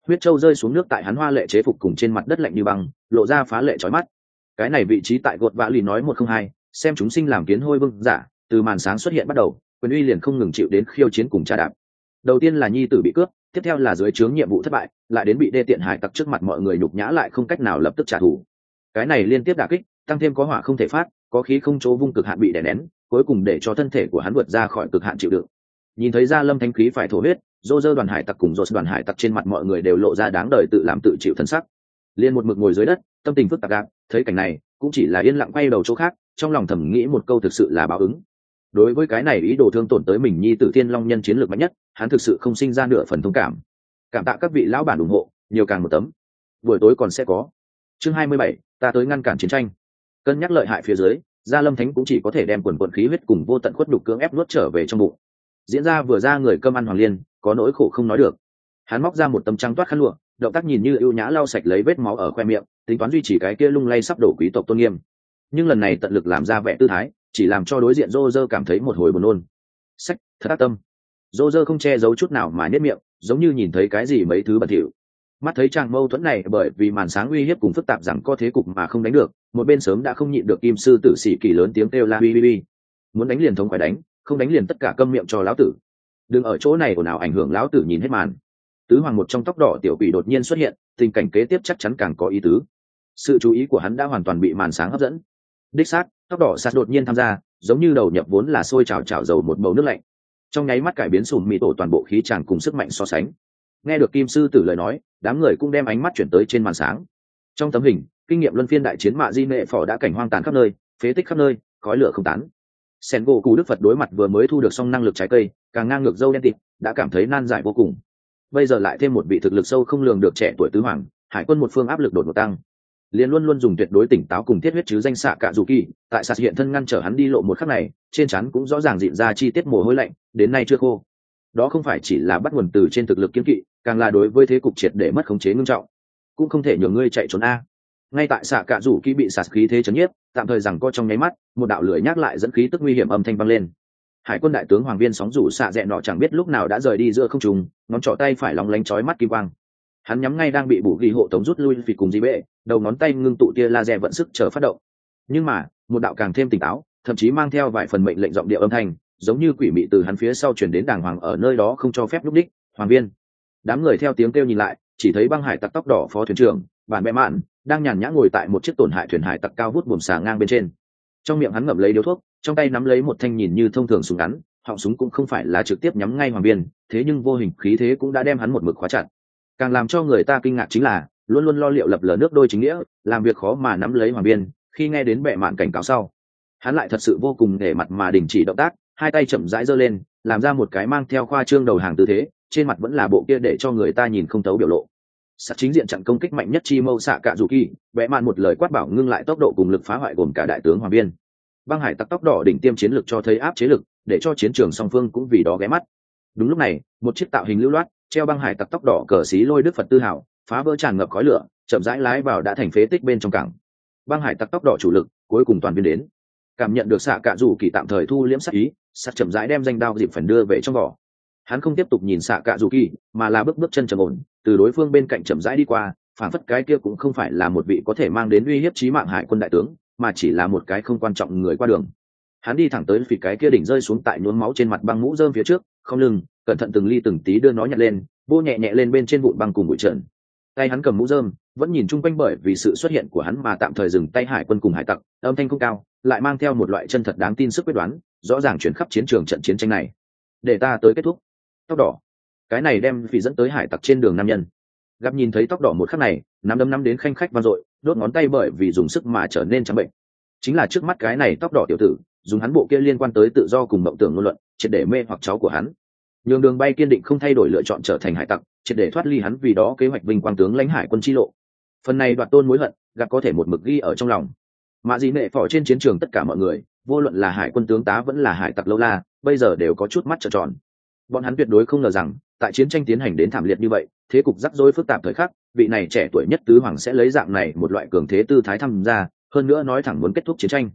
huyết châu rơi xuống nước tại hắn hoa lệ chế phục cùng trên mặt đất lạnh như băng, lộ ra phá lệ chói mắt. Cái này vị trí tại gột vạ lì nói một không hai, xem chúng sinh làm kiến hôi vương giả, từ màn sáng xuất hiện bắt đầu, quyền uy liền không ngừng chịu đến khiêu chiến cùng tra đạp. Đầu tiên là nhi tử bị cướp, tiếp theo là dưới trướng nhiệm vụ thất bại, lại đến bị đê tiện hải tặc trước mặt mọi người nhục nhã lại không cách nào lập tức trả thù. Cái này liên tiếp đả kích, tăng thêm có hỏa không thể phát, có khí không chỗ vung cực hạn bị đè nén, cuối cùng để cho thân thể của hắn vượt ra khỏi cực hạn chịu đựng. Nhìn thấy Gia Lâm thánh khí phải thổ huyết, dô dơ đoàn hải tặc cùng dột đoàn hải tặc trên mặt mọi người đều lộ ra đáng đời tự làm tự chịu thân sắc. Liên một mực ngồi dưới đất, tâm tình phức tạp gạt, thấy cảnh này cũng chỉ là yên lặng quay đầu chỗ khác, trong lòng thầm nghĩ một câu thực sự là báo ứng. Đối với cái này ý đồ thương tổn tới mình nhi tử Thiên Long nhân chiến lược mạnh nhất, hắn thực sự không sinh ra nửa phần thông cảm. Cảm tạ các vị lão bản ủng hộ, nhiều càng một tấm. Buổi tối còn sẽ có. Chương hai mươi bảy, ta tới ngăn cản chiến tranh. Cân nhắc lợi hại phía dưới, Gia Lâm Thánh cũng chỉ có thể đem quần quần khí huyết cùng vô tận khuất đục cưỡng ép nuốt trở về trong bụng. Diễn ra vừa ra người cơm ăn hoàng liên, có nỗi khổ không nói được. Hắn móc ra một tấm trắng toát khăn lụa, động tác nhìn như ưu nhã lau sạch lấy vết máu ở khoe miệng, tính toán duy trì cái kia lung lay sắp đổ quý tộc tôn nghiêm. Nhưng lần này tận lực làm ra vẻ tư thái, chỉ làm cho đối diện Roger cảm thấy một hồi buồn nôn. Sách, thật ác tâm. Roger không che giấu chút nào mà nhếch miệng, giống như nhìn thấy cái gì mấy thứ bẩn thỉu. Mắt thấy chàng mâu thuẫn này bởi vì màn sáng uy hiếp cùng phức tạp rằng có thế cục mà không đánh được, một bên sớm đã không nhịn được kim sư tử sĩ kỳ lớn tiếng kêu la bi bi bi. Muốn đánh liền thống phải đánh, không đánh liền tất cả câm miệng cho lão tử. Đừng ở chỗ này ồn ào ảnh hưởng lão tử nhìn hết màn. Tứ hoàng một trong tóc đỏ tiểu quỷ đột nhiên xuất hiện, tình cảnh kế tiếp chắc chắn càng có ý tứ. Sự chú ý của hắn đã hoàn toàn bị màn sáng hấp dẫn. Đích xác, tóc đỏ sạt đột nhiên tham gia, giống như đầu nhập vốn là sôi trào trào dầu một bầu nước lạnh. Trong nháy mắt cải biến sùn mì tổ toàn bộ khí tràng cùng sức mạnh so sánh. Nghe được kim sư tử lời nói, đám người cũng đem ánh mắt chuyển tới trên màn sáng. Trong tấm hình, kinh nghiệm luân phiên đại chiến mạ di nệ phò đã cảnh hoang tàn khắp nơi, phế tích khắp nơi, khói lửa không tán. Sen gỗ cù đức Phật đối mặt vừa mới thu được xong năng lực trái cây, càng ngang ngược dâu đen tịt, đã cảm thấy nan giải vô cùng. Bây giờ lại thêm một vị thực lực sâu không lường được trẻ tuổi tứ hoàng, hải quân một phương áp lực đột ngột tăng. Liên luôn luôn dùng tuyệt đối tỉnh táo cùng thiết huyết chứ danh xạ cả dù kỳ, tại sạt hiện thân ngăn trở hắn đi lộ một khắc này, trên trán cũng rõ ràng dịn ra chi tiết mồ hôi lạnh, đến nay chưa khô. Đó không phải chỉ là bắt nguồn từ trên thực lực kiên kỵ, càng là đối với thế cục triệt để mất khống chế nghiêm trọng. Cũng không thể nhường ngươi chạy trốn a. Ngay tại xạ cả dù kỳ bị sạt khí thế chấn nhiếp, tạm thời rằng co trong nháy mắt, một đạo lưỡi nhắc lại dẫn khí tức nguy hiểm âm thanh vang lên. Hải quân đại tướng Hoàng Viên sóng rủ xạ dẹ nọ chẳng biết lúc nào đã rời đi giữa không trung, ngón trỏ tay phải lóng lánh chói mắt kim quang. Hắn nhắm ngay đang bị bù ghi hộ tống rút lui vì cùng di bệ, đầu ngón tay ngưng tụ tia laser vận sức chờ phát động. Nhưng mà, một đạo càng thêm tỉnh táo, thậm chí mang theo vài phần mệnh lệnh giọng điệu âm thanh, giống như quỷ mị từ hắn phía sau truyền đến đàng hoàng ở nơi đó không cho phép lúc đích. Hoàng Viên. Đám người theo tiếng kêu nhìn lại, chỉ thấy băng hải tặc tóc đỏ phó thuyền trưởng, bản bẽ mạn, đang nhàn nhã ngồi tại một chiếc tổn hại thuyền hải tặc cao vút buồm xà ngang bên trên. Trong miệng hắn ngậm lấy điếu thuốc, trong tay nắm lấy một thanh nhìn như thông thường súng ngắn, họng súng cũng không phải là trực tiếp nhắm ngay Hoàng Viên, thế nhưng vô hình khí thế cũng đã đem hắn một mực khóa chặt. Càng làm cho người ta kinh ngạc chính là, luôn luôn lo liệu lập lờ nước đôi chính nghĩa, làm việc khó mà nắm lấy Hoàng Viên, khi nghe đến bệ mạn cảnh cáo sau, hắn lại thật sự vô cùng để mặt mà đình chỉ động tác, hai tay chậm rãi giơ lên, làm ra một cái mang theo khoa trương đầu hàng tư thế, trên mặt vẫn là bộ kia để cho người ta nhìn không thấu biểu lộ. Sát chính diện chặn công kích mạnh nhất chi mâu xạ cả dù kỳ, bệ mạn một lời quát bảo ngưng lại tốc độ cùng lực phá hoại gồm cả đại tướng Hoàng Viên. Băng hải tặc tóc đỏ đỉnh tiêm chiến lực cho thấy áp chế lực, để cho chiến trường song phương cũng vì đó ghé mắt. Đúng lúc này, một chiếc tạo hình lưu loát, treo băng hải tặc tóc đỏ cờ xí lôi đức Phật tư hảo, phá vỡ tràn ngập khói lửa, chậm rãi lái vào đã thành phế tích bên trong cảng. Băng hải tặc tóc đỏ chủ lực, cuối cùng toàn viên đến. Cảm nhận được xạ cả dù kỳ tạm thời thu liễm sát ý, sát chậm rãi đem danh đao dịp phần đưa về trong vỏ. Hắn không tiếp tục nhìn xạ cả dù kỳ, mà là bước bước chân trầm ổn, từ đối phương bên cạnh chậm rãi đi qua, phản phất cái kia cũng không phải là một vị có thể mang đến uy hiếp chí mạng hải quân đại tướng, mà chỉ là một cái không quan trọng người qua đường. Hắn đi thẳng tới phía cái kia đỉnh rơi xuống tại nhuốm máu trên mặt băng mũ rơm phía trước, không lưng, cẩn thận từng ly từng tí đưa nó nhặt lên, vô nhẹ nhẹ lên bên trên vụn băng cùng bụi trần. Tay hắn cầm mũ rơm, vẫn nhìn chung quanh bởi vì sự xuất hiện của hắn mà tạm thời dừng tay hải quân cùng hải tặc, âm thanh không cao, lại mang theo một loại chân thật đáng tin sức quyết đoán, rõ ràng chuyển khắp chiến trường trận chiến tranh này. Để ta tới kết thúc. Tóc đỏ. Cái này đem phỉ dẫn tới hải tặc trên đường nam nhân. Gặp nhìn thấy tóc đỏ một khắc này, nắm đấm nắm đến khanh khách vang dội, đốt ngón tay bởi vì dùng sức mà trở nên trắng bệnh. Chính là trước mắt cái này tóc đỏ tiểu tử, dùng hắn bộ kia liên quan tới tự do cùng mộng tưởng ngôn luận, triệt để mê hoặc cháu của hắn. Nhường Đường Bay kiên định không thay đổi lựa chọn trở thành hải tặc, triệt để thoát ly hắn vì đó kế hoạch vinh quang tướng lãnh hải quân chi lộ. Phần này đoạt tôn mối hận, gặp có thể một mực ghi ở trong lòng. Mạ Dị Nệ phỏ trên chiến trường tất cả mọi người, vô luận là hải quân tướng tá vẫn là hải tặc lâu la, bây giờ đều có chút mắt trợn tròn. Bọn hắn tuyệt đối không ngờ rằng, tại chiến tranh tiến hành đến thảm liệt như vậy, thế cục rắc rối phức tạp thời khắc, vị này trẻ tuổi nhất tứ hoàng sẽ lấy dạng này một loại cường thế tư thái tham gia, hơn nữa nói thẳng muốn kết thúc chiến tranh.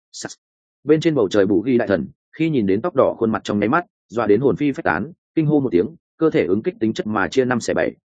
Bên trên bầu trời bù ghi đại thần, khi nhìn đến tóc đỏ khuôn mặt trong nháy mắt, dọa đến hồn phi phách tán, kinh hô một tiếng, cơ thể ứng kích tính chất mà chia năm xẻ bảy,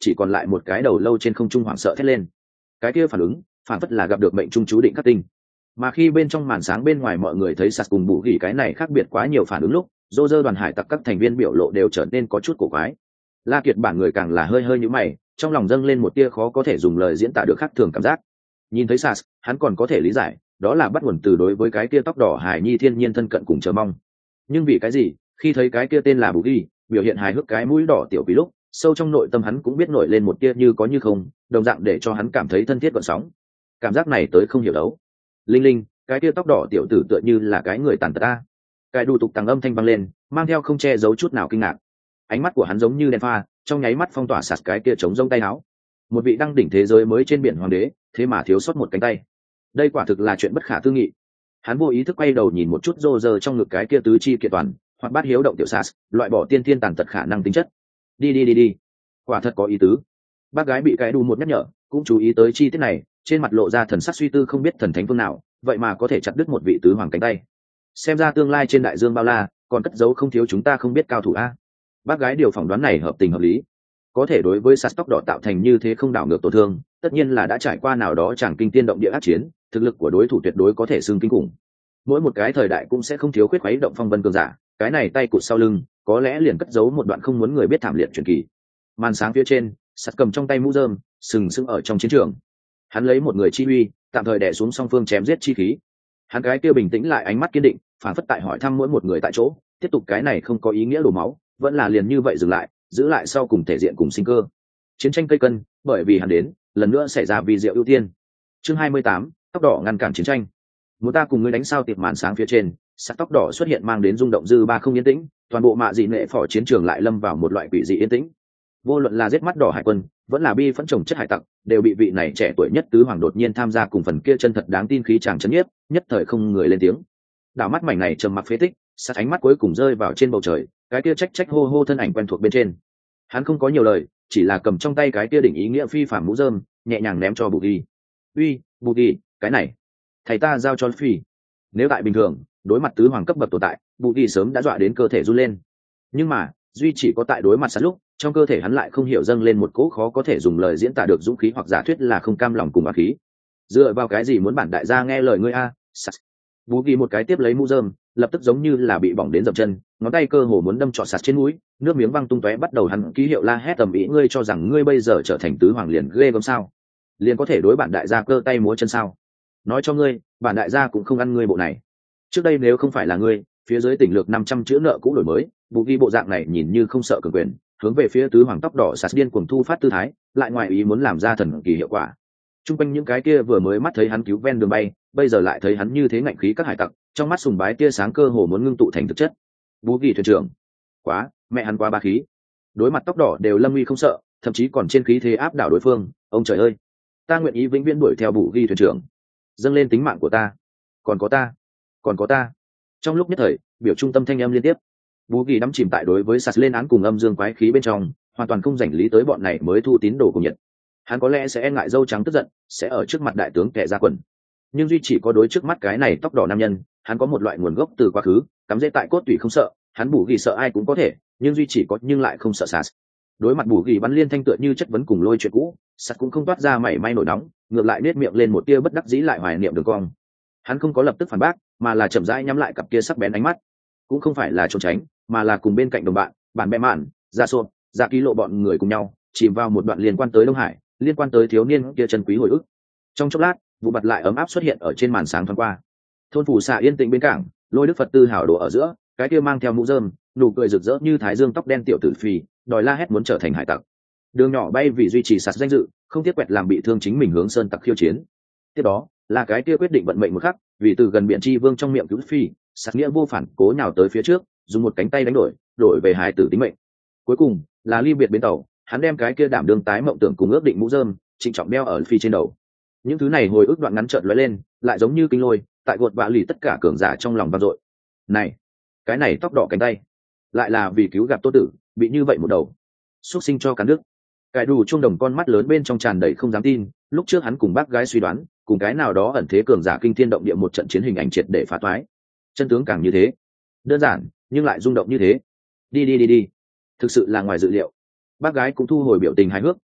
chỉ còn lại một cái đầu lâu trên không trung hoảng sợ thét lên. Cái kia phản ứng phản phất là gặp được mệnh trung chú định khắc tinh. Mà khi bên trong màn sáng bên ngoài mọi người thấy sạt cùng bù gỉ cái này khác biệt quá nhiều phản ứng lúc, dô dơ đoàn hải tặc các thành viên biểu lộ đều trở nên có chút cổ quái. La Kiệt bản người càng là hơi hơi nhíu mày, trong lòng dâng lên một tia khó có thể dùng lời diễn tả được khác thường cảm giác. Nhìn thấy sạt, hắn còn có thể lý giải, đó là bắt nguồn từ đối với cái kia tóc đỏ hài nhi thiên nhiên thân cận cùng chờ mong. Nhưng vì cái gì, khi thấy cái kia tên là bù gỉ, biểu hiện hài hước cái mũi đỏ tiểu quỷ lúc, sâu trong nội tâm hắn cũng biết nổi lên một tia như có như không, đồng dạng để cho hắn cảm thấy thân thiết gợn sóng. Cảm giác này tới không hiểu đấu. Linh linh, cái tia tóc đỏ tiểu tử tựa như là cái người tàn tật ta. Cái đủ tục tăng âm thanh vang lên, mang theo không che giấu chút nào kinh ngạc. Ánh mắt của hắn giống như đèn pha, trong nháy mắt phong tỏa sạt cái kia chống rông tay áo. Một vị đăng đỉnh thế giới mới trên biển hoàng đế, thế mà thiếu sót một cánh tay. Đây quả thực là chuyện bất khả tư nghị. Hắn vô ý thức quay đầu nhìn một chút rô rơ trong ngực cái kia tứ chi kiện toàn, hoặc bát hiếu động tiểu sạt, loại bỏ tiên thiên tàn tật khả năng tính chất. Đi đi đi đi, quả thật có ý tứ. Bác gái bị cái đu một nhắc nhở, cũng chú ý tới chi tiết này, trên mặt lộ ra thần sắc suy tư không biết thần thánh phương nào, vậy mà có thể chặt đứt một vị tứ hoàng cánh tay. Xem ra tương lai trên đại dương bao la còn cất giấu không thiếu chúng ta không biết cao thủ a. Bác gái điều phỏng đoán này hợp tình hợp lý, có thể đối với sạt tóc đỏ tạo thành như thế không đảo ngược tổn thương, tất nhiên là đã trải qua nào đó chẳng kinh tiên động địa ác chiến, thực lực của đối thủ tuyệt đối có thể xưng kinh khủng. Mỗi một cái thời đại cũng sẽ không thiếu khuyết khuấy động phong vân cường giả, cái này tay cụt sau lưng có lẽ liền cất giấu một đoạn không muốn người biết thảm liệt truyền kỳ. Màn sáng phía trên, sạt cầm trong tay mũ rơm, sừng sững ở trong chiến trường. Hắn lấy một người chi uy, tạm thời đè xuống song phương chém giết chi khí. Hắn cái kia bình tĩnh lại ánh mắt kiên định, phản phất tại hỏi thăm mỗi một người tại chỗ, tiếp tục cái này không có ý nghĩa đổ máu, vẫn là liền như vậy dừng lại, giữ lại sau cùng thể diện cùng sinh cơ. Chiến tranh cây cân, bởi vì hắn đến, lần nữa xảy ra vì diệu ưu tiên. Chương hai mươi tám, tóc đỏ ngăn cản chiến tranh. Muốn ta cùng ngươi đánh sao tiệp màn sáng phía trên, sắc tóc đỏ xuất hiện mang đến rung động dư ba không yên tĩnh, toàn bộ mạ dị nệ phỏ chiến trường lại lâm vào một loại quỷ dị yên tĩnh. Vô luận là giết mắt đỏ hải quân, vẫn là bi phẫn trồng chất hải tặc, đều bị vị này trẻ tuổi nhất tứ hoàng đột nhiên tham gia cùng phần kia chân thật đáng tin khí chàng chấn nhiếp, nhất thời không người lên tiếng. Đảo mắt mảnh này trầm mặc phế tích, sát ánh mắt cuối cùng rơi vào trên bầu trời, cái kia trách trách hô hô thân ảnh quen thuộc bên trên. Hắn không có nhiều lời, chỉ là cầm trong tay cái kia đỉnh ý nghĩa phi phàm mũ rơm, nhẹ nhàng ném cho Bù Ghi. "Uy, Bù Ghi, cái này, thầy ta giao cho Phi." Nếu tại bình thường, đối mặt tứ hoàng cấp bậc tồn tại, Bù Ghi sớm đã dọa đến cơ thể run lên. Nhưng mà, duy chỉ có tại đối mặt sát lúc, trong cơ thể hắn lại không hiểu dâng lên một cỗ khó có thể dùng lời diễn tả được dũng khí hoặc giả thuyết là không cam lòng cùng oán khí. Dựa vào cái gì muốn bản đại gia nghe lời ngươi a? Sạt. Bú Ghi một cái tiếp lấy mũ rơm, lập tức giống như là bị bỏng đến dập chân, ngón tay cơ hồ muốn đâm trọt sạt trên mũi, nước miếng văng tung tóe, bắt đầu hắn ký hiệu la hét tầm ý, ngươi cho rằng ngươi bây giờ trở thành tứ hoàng liền ghê gớm sao? Liền có thể đối bản đại gia cơ tay múa chân sao? Nói cho ngươi, bản đại gia cũng không ăn ngươi bộ này. Trước đây nếu không phải là ngươi, phía dưới tỉnh lược năm trăm chữ nợ cũ đổi mới, Bú Ghi bộ dạng này nhìn như không sợ cường quyền, hướng về phía tứ hoàng tóc đỏ sạt điên cuồng thu phát tư thái, lại ngoài ý muốn làm ra thần kỳ hiệu quả. Trung quanh những cái kia vừa mới mắt thấy hắn cứu ven đường bay, bây giờ lại thấy hắn như thế ngạnh khí các hải tặc, trong mắt sùng bái tia sáng cơ hồ muốn ngưng tụ thành thực chất. Bú Ghi thuyền trưởng, quá, mẹ hắn quá ba khí. Đối mặt tóc đỏ đều lâm uy không sợ, thậm chí còn trên khí thế áp đảo đối phương, ông trời ơi, ta nguyện ý vĩnh viễn đuổi theo Bú Ghi thuyền trưởng, dâng lên tính mạng của ta, còn có ta, còn có ta. Trong lúc nhất thời, biểu trung tâm thanh âm liên tiếp. Bú Ghi đắm chìm tại đối với sạt lên án cùng âm dương quái khí bên trong, hoàn toàn không dành lý tới bọn này mới thu tín đồ của nhiệt. Hắn có lẽ sẽ e ngại dâu trắng tức giận, sẽ ở trước mặt đại tướng kẻ ra quần, nhưng duy chỉ có đối trước mắt cái này tóc đỏ nam nhân, hắn có một loại nguồn gốc từ quá khứ, cắm rễ tại cốt tủy không sợ. Hắn Bú Ghi sợ ai cũng có thể, nhưng duy chỉ có nhưng lại không sợ sạt. Đối mặt Bú Ghi bắn liên thanh tựa như chất vấn cùng lôi chuyện cũ, sạt cũng không toát ra mảy may nổi nóng, ngược lại nết miệng lên một tia bất đắc dĩ lại hoài niệm đường cong. Hắn không có lập tức phản bác, mà là chậm rãi nhắm lại cặp kia sắc bén ánh mắt, cũng không phải là trốn tránh, mà là cùng bên cạnh đồng bạn, bạn bè mạn, ra xô, ra ký lộ bọn người cùng nhau chìm vào một đoạn liên quan tới Đông Hải, liên quan tới thiếu niên kia chân quý hồi ức. Trong chốc lát, vụ bật lại ấm áp xuất hiện ở trên màn sáng thoáng qua. Thôn phủ xạ yên tĩnh bên cảng, Lôi Đức Phật tư hảo đồ ở giữa, cái kia mang theo mũ rơm, nụ cười rực rỡ như thái dương tóc đen tiểu tử phì, đòi la hét muốn trở thành hải tặc. Đường nhỏ bay vì duy trì sạt danh dự, không tiếc quẹt làm bị thương chính mình hướng sơn tặc khiêu chiến. Tiếp đó, là cái kia quyết định vận mệnh một khắc, vì từ gần biển chi vương trong miệng cứu phi, sạt nghĩa vô phản cố nhào tới phía trước, dùng một cánh tay đánh đổi, đổi về hải tử tính mệnh. Cuối cùng, là ly biệt bến tàu, hắn đem cái kia đảm đương tái mộng tưởng cùng ước định mũ rơm, trịnh trọng đeo ở phi trên đầu. Những thứ này hồi ức đoạn ngắn chợt lóe lên, lại giống như kinh lôi, tại gột vạ lì tất cả cường giả trong lòng vang dội. Này, cái này tóc đỏ cánh tay, lại là vì cứu gặp Tô Tử, bị như vậy một đầu, xuất sinh cho cắn đứt. Cái đủ chuông đồng con mắt lớn bên trong tràn đầy không dám tin, lúc trước hắn cùng bác gái suy đoán, cùng cái nào đó ẩn thế cường giả kinh thiên động địa một trận chiến hình ảnh triệt để phá toái. Chân tướng càng như thế, đơn giản, nhưng lại rung động như thế. Đi đi đi đi, thực sự là ngoài dự liệu. Bác gái cũng thu hồi biểu tình hài hước,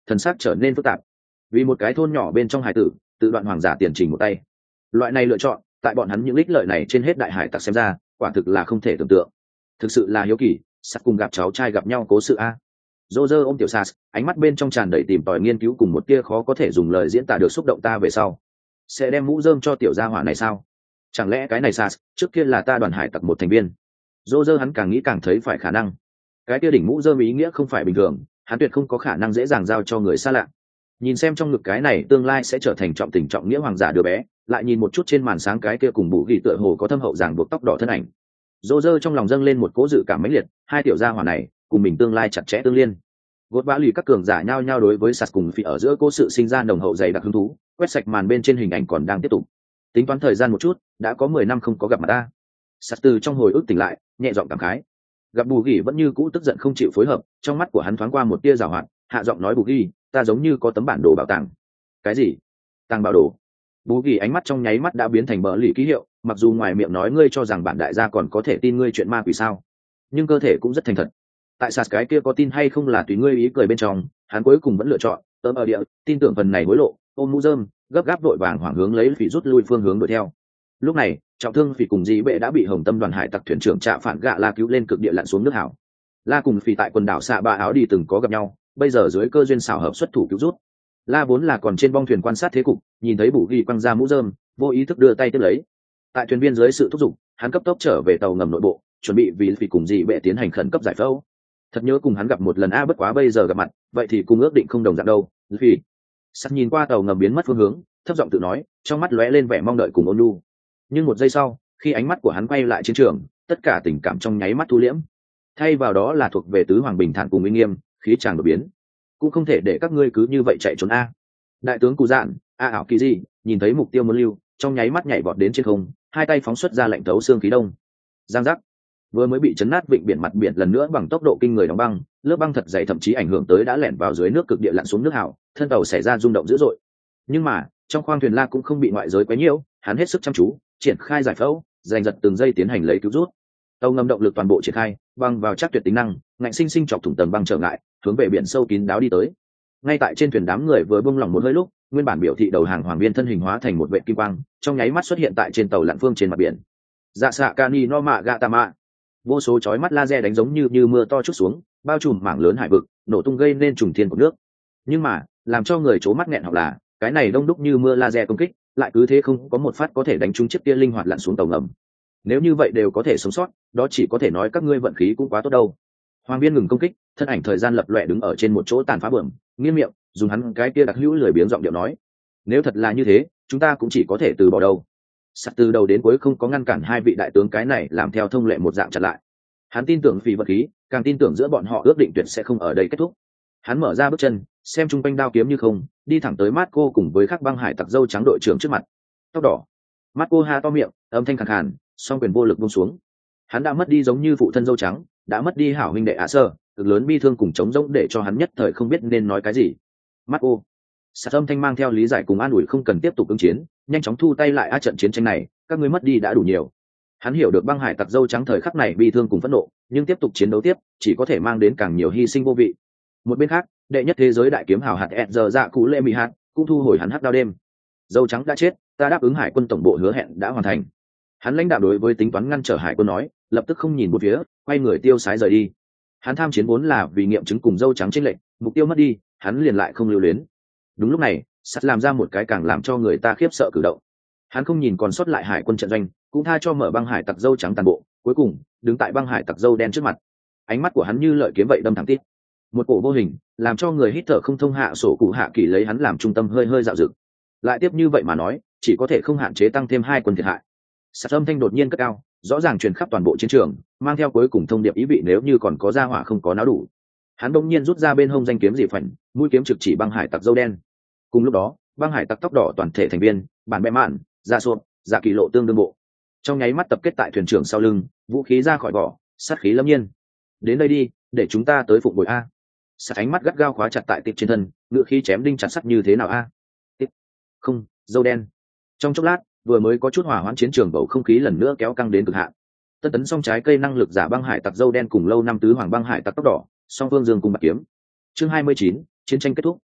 thần sắc trở nên phức tạp. Vì một cái thôn nhỏ bên trong hải tử tự đoạn hoàng giả tiền trình một tay, loại này lựa chọn tại bọn hắn những ích lợi này trên hết đại hải tặc xem ra quả thực là không thể tưởng tượng. Thực sự là hiếu kỳ, sắt cùng gặp cháu trai gặp nhau cố sự a. Roger ôm tiểu Sas, ánh mắt bên trong tràn đầy tìm tòi nghiên cứu cùng một tia khó có thể dùng lời diễn tả được xúc động. Ta về sau sẽ đem mũ rơm cho tiểu gia hỏa này sao? Chẳng lẽ cái này Sas trước kia là ta đoàn hải tặc một thành viên? Roger hắn càng nghĩ càng thấy phải khả năng. Cái kia đỉnh mũ rơm ý nghĩa không phải bình thường, hắn tuyệt không có khả năng dễ dàng giao cho người xa lạ. Nhìn xem trong ngực cái này tương lai sẽ trở thành trọng tình trọng nghĩa hoàng giả đứa bé, lại nhìn một chút trên màn sáng cái kia cùng bù ghi tựa hồ có thâm hậu ràng buộc tóc đỏ thân ảnh. Roger trong lòng dâng lên một cỗ dự cảm mãnh liệt, hai tiểu gia hỏa này cùng mình tương lai chặt chẽ tương liên. Gột vã lì các cường giả nhao nhao đối với Sas cùng Phi ở giữa cố sự sinh ra nồng hậu dày đặc hứng thú, quét sạch màn bên trên hình ảnh còn đang tiếp tục. Tính toán thời gian một chút, đã có mười năm không có gặp mặt ta. Sas từ trong hồi ức tỉnh lại, nhẹ giọng cảm khái. Gặp Bù Ghi vẫn như cũ tức giận không chịu phối hợp, trong mắt của hắn thoáng qua một tia giảo hoạt, hạ giọng nói Bù Ghi, ta giống như có tấm bản đồ bảo tàng. Cái gì? Tàng bảo đồ? Bù Ghi ánh mắt trong nháy mắt đã biến thành bờ lì ký hiệu, mặc dù ngoài miệng nói ngươi cho rằng bản đại gia còn có thể tin ngươi chuyện ma quỷ sao, nhưng cơ thể cũng rất thành thật. Tại Sas cái kia có tin hay không là tùy ngươi ý cười bên trong, hắn cuối cùng vẫn lựa chọn tấm ở địa, tin tưởng phần này hối lộ, ôm mũ rơm, gấp gáp vội vàng hoảng hướng lấy Phỉ rút lui phương hướng đuổi theo. Lúc này, trọng thương Phỉ cùng Dĩ Bệ đã bị Hồng Tâm đoàn hải tặc thuyền trưởng Trạ Phản Gạ La cứu lên cực địa lặn xuống nước hảo. La cùng Phỉ tại quần đảo Xạ Ba Áo đi từng có gặp nhau, bây giờ dưới cơ duyên xảo hợp xuất thủ cứu rút. La vốn là còn trên bong thuyền quan sát thế cục, nhìn thấy Bù Ghi quăng ra mũ rơm, vô ý thức đưa tay tiếp lấy. Tại thuyền viên dưới sự thúc giục, hắn cấp tốc trở về tàu ngầm nội bộ, chuẩn bị vì Phỉ cùng Dĩ Bệ tiến hành khẩn cấp giải phẫu. Thật nhớ cùng hắn gặp một lần a, bất quá bây giờ gặp mặt, vậy thì cùng ước định không đồng dạng đâu. Vì Sắt nhìn qua tàu ngầm biến mất phương hướng, thấp giọng tự nói, trong mắt lóe lên vẻ mong đợi cùng ôn nhu. Nhưng một giây sau, khi ánh mắt của hắn quay lại chiến trường, tất cả tình cảm trong nháy mắt thu liễm, thay vào đó là thuộc về tứ hoàng bình thản cùng uy nghiêm, khí tràng đột biến. Cũng không thể để các ngươi cứ như vậy chạy trốn a. Đại tướng Cù Dạn, a ảo kỳ gì, nhìn thấy mục tiêu muốn lưu, trong nháy mắt nhảy vọt đến trên không, hai tay phóng xuất ra lạnh thấu xương khí đông. Giang giác. Vừa mới bị chấn nát vịnh biển mặt biển lần nữa bằng tốc độ kinh người đóng băng, lớp băng thật dày thậm chí ảnh hưởng tới đã lẻn vào dưới nước cực địa lặn xuống nước hảo, thân tàu xảy ra rung động dữ dội. Nhưng mà trong khoang thuyền La cũng không bị ngoại giới quấy nhiễu, hắn hết sức chăm chú triển khai giải phẫu, giành giật từng giây tiến hành lấy cứu rút. Tàu ngầm động lực toàn bộ triển khai, băng vào chắc tuyệt tính năng, ngạnh sinh sinh chọc thủng tầng băng trở ngại, hướng về biển sâu kín đáo đi tới. Ngay tại trên thuyền đám người vừa buông lỏng một hơi lúc, nguyên bản biểu thị đầu hàng hoàng viên thân hình hóa thành một vệt kim quang, trong nháy mắt xuất hiện tại trên tàu lặn phương trên mặt biển. Dạ xạ Kani no mạ Gatama, vô số chói mắt laser đánh giống như như mưa to chút xuống, bao trùm mảng lớn hải vực, nổ tung gây nên trùng thiên của nước. Nhưng mà làm cho người chố mắt nghẹn họng là cái này đông đúc như mưa laser công kích lại cứ thế không có một phát có thể đánh trúng chiếc kia linh hoạt lặn xuống tàu ngầm. Nếu như vậy đều có thể sống sót, đó chỉ có thể nói các ngươi vận khí cũng quá tốt đâu. Hoàng Viên ngừng công kích, thân ảnh thời gian lập loè đứng ở trên một chỗ tàn phá bờm, nghiêm miệng dùng hắn cái kia đặc hữu lười biếng giọng điệu nói, nếu thật là như thế chúng ta cũng chỉ có thể từ bỏ đâu. Sắt từ đầu đến cuối không có ngăn cản hai vị đại tướng cái này làm theo thông lệ một dạng chặn lại. Hắn tin tưởng Phỉ vật khí, càng tin tưởng giữa bọn họ ước định tuyệt sẽ không ở đây kết thúc. Hắn mở ra bước chân, xem chung quanh đao kiếm như không, đi thẳng tới Marco cùng với các băng hải tặc dâu trắng đội trưởng trước mặt. Tóc đỏ. Marco ha to miệng, âm thanh khàn khàn, song quyền vô lực buông xuống. Hắn đã mất đi giống như phụ thân dâu trắng, đã mất đi hảo huynh đệ Á Sơ, cực lớn bi thương cùng chống rỗng để cho hắn nhất thời không biết nên nói cái gì. Marco. Sát âm thanh mang theo lý giải cùng an ủi không cần tiếp tục ứng chiến, nhanh chóng thu tay lại a, trận chiến tranh này, các ngươi mất đi đã đủ nhiều. Hắn hiểu được băng hải tặc dâu trắng thời khắc này bi thương cùng phẫn nộ, nhưng tiếp tục chiến đấu tiếp chỉ có thể mang đến càng nhiều hy sinh vô vị. Một bên khác, đệ nhất thế giới đại kiếm hào hạt ẹn giờ dạ cú lệ mì hạt cũng thu hồi hắn hắc đao đêm. Dâu trắng đã chết, ta đáp ứng hải quân tổng bộ hứa hẹn đã hoàn thành. Hắn lãnh đạo đối với tính toán ngăn trở hải quân nói, lập tức không nhìn một phía, quay người tiêu sái rời đi. Hắn tham chiến vốn là vì nghiệm chứng cùng dâu trắng trên lệnh, mục tiêu mất đi, hắn liền lại không lưu luyến. Đúng lúc này, sắt làm ra một cái càng làm cho người ta khiếp sợ cử động. Hắn không nhìn còn sót lại hải quân trận doanh, cũng tha cho mở băng hải tặc dâu trắng toàn bộ, cuối cùng đứng tại băng hải tặc dâu đen trước mặt. Ánh mắt của hắn như lợi kiếm vậy đâm thẳng tít. Một cổ vô hình làm cho người hít thở không thông hạ sổ cụ hạ kỳ lấy hắn làm trung tâm hơi hơi dạo dực. Lại tiếp như vậy mà nói, chỉ có thể không hạn chế tăng thêm hai quân thiệt hại. Sắt âm thanh đột nhiên cất cao, rõ ràng truyền khắp toàn bộ chiến trường, mang theo cuối cùng thông điệp ý vị nếu như còn có gia hỏa không có náo đủ. Hắn bỗng nhiên rút ra bên hông danh kiếm dị phảnh, mũi kiếm trực chỉ băng hải tặc dâu đen. Cùng lúc đó, băng hải tặc tóc đỏ toàn thể thành viên, bản bẽ mạn, ra xuộp, giả kỳ lộ tương đương bộ, trong nháy mắt tập kết tại thuyền trưởng sau lưng, vũ khí ra khỏi vỏ, sát khí lâm nhiên. Đến đây đi, để chúng ta tới phục bồi a. Sát ánh mắt gắt gao khóa chặt tại tịp trên thân, ngựa khí chém đinh chặt sắt như thế nào a? Tịp. Không, dâu đen. Trong chốc lát, vừa mới có chút hỏa hoãn chiến trường bầu không khí lần nữa kéo căng đến cực hạn. Tân tấn song trái cây năng lực giả băng hải tặc dâu đen cùng lâu năm tứ hoàng băng hải tặc tóc đỏ, song phương dương cùng bạc kiếm. Chương hai mươi chín, chiến tranh kết thúc.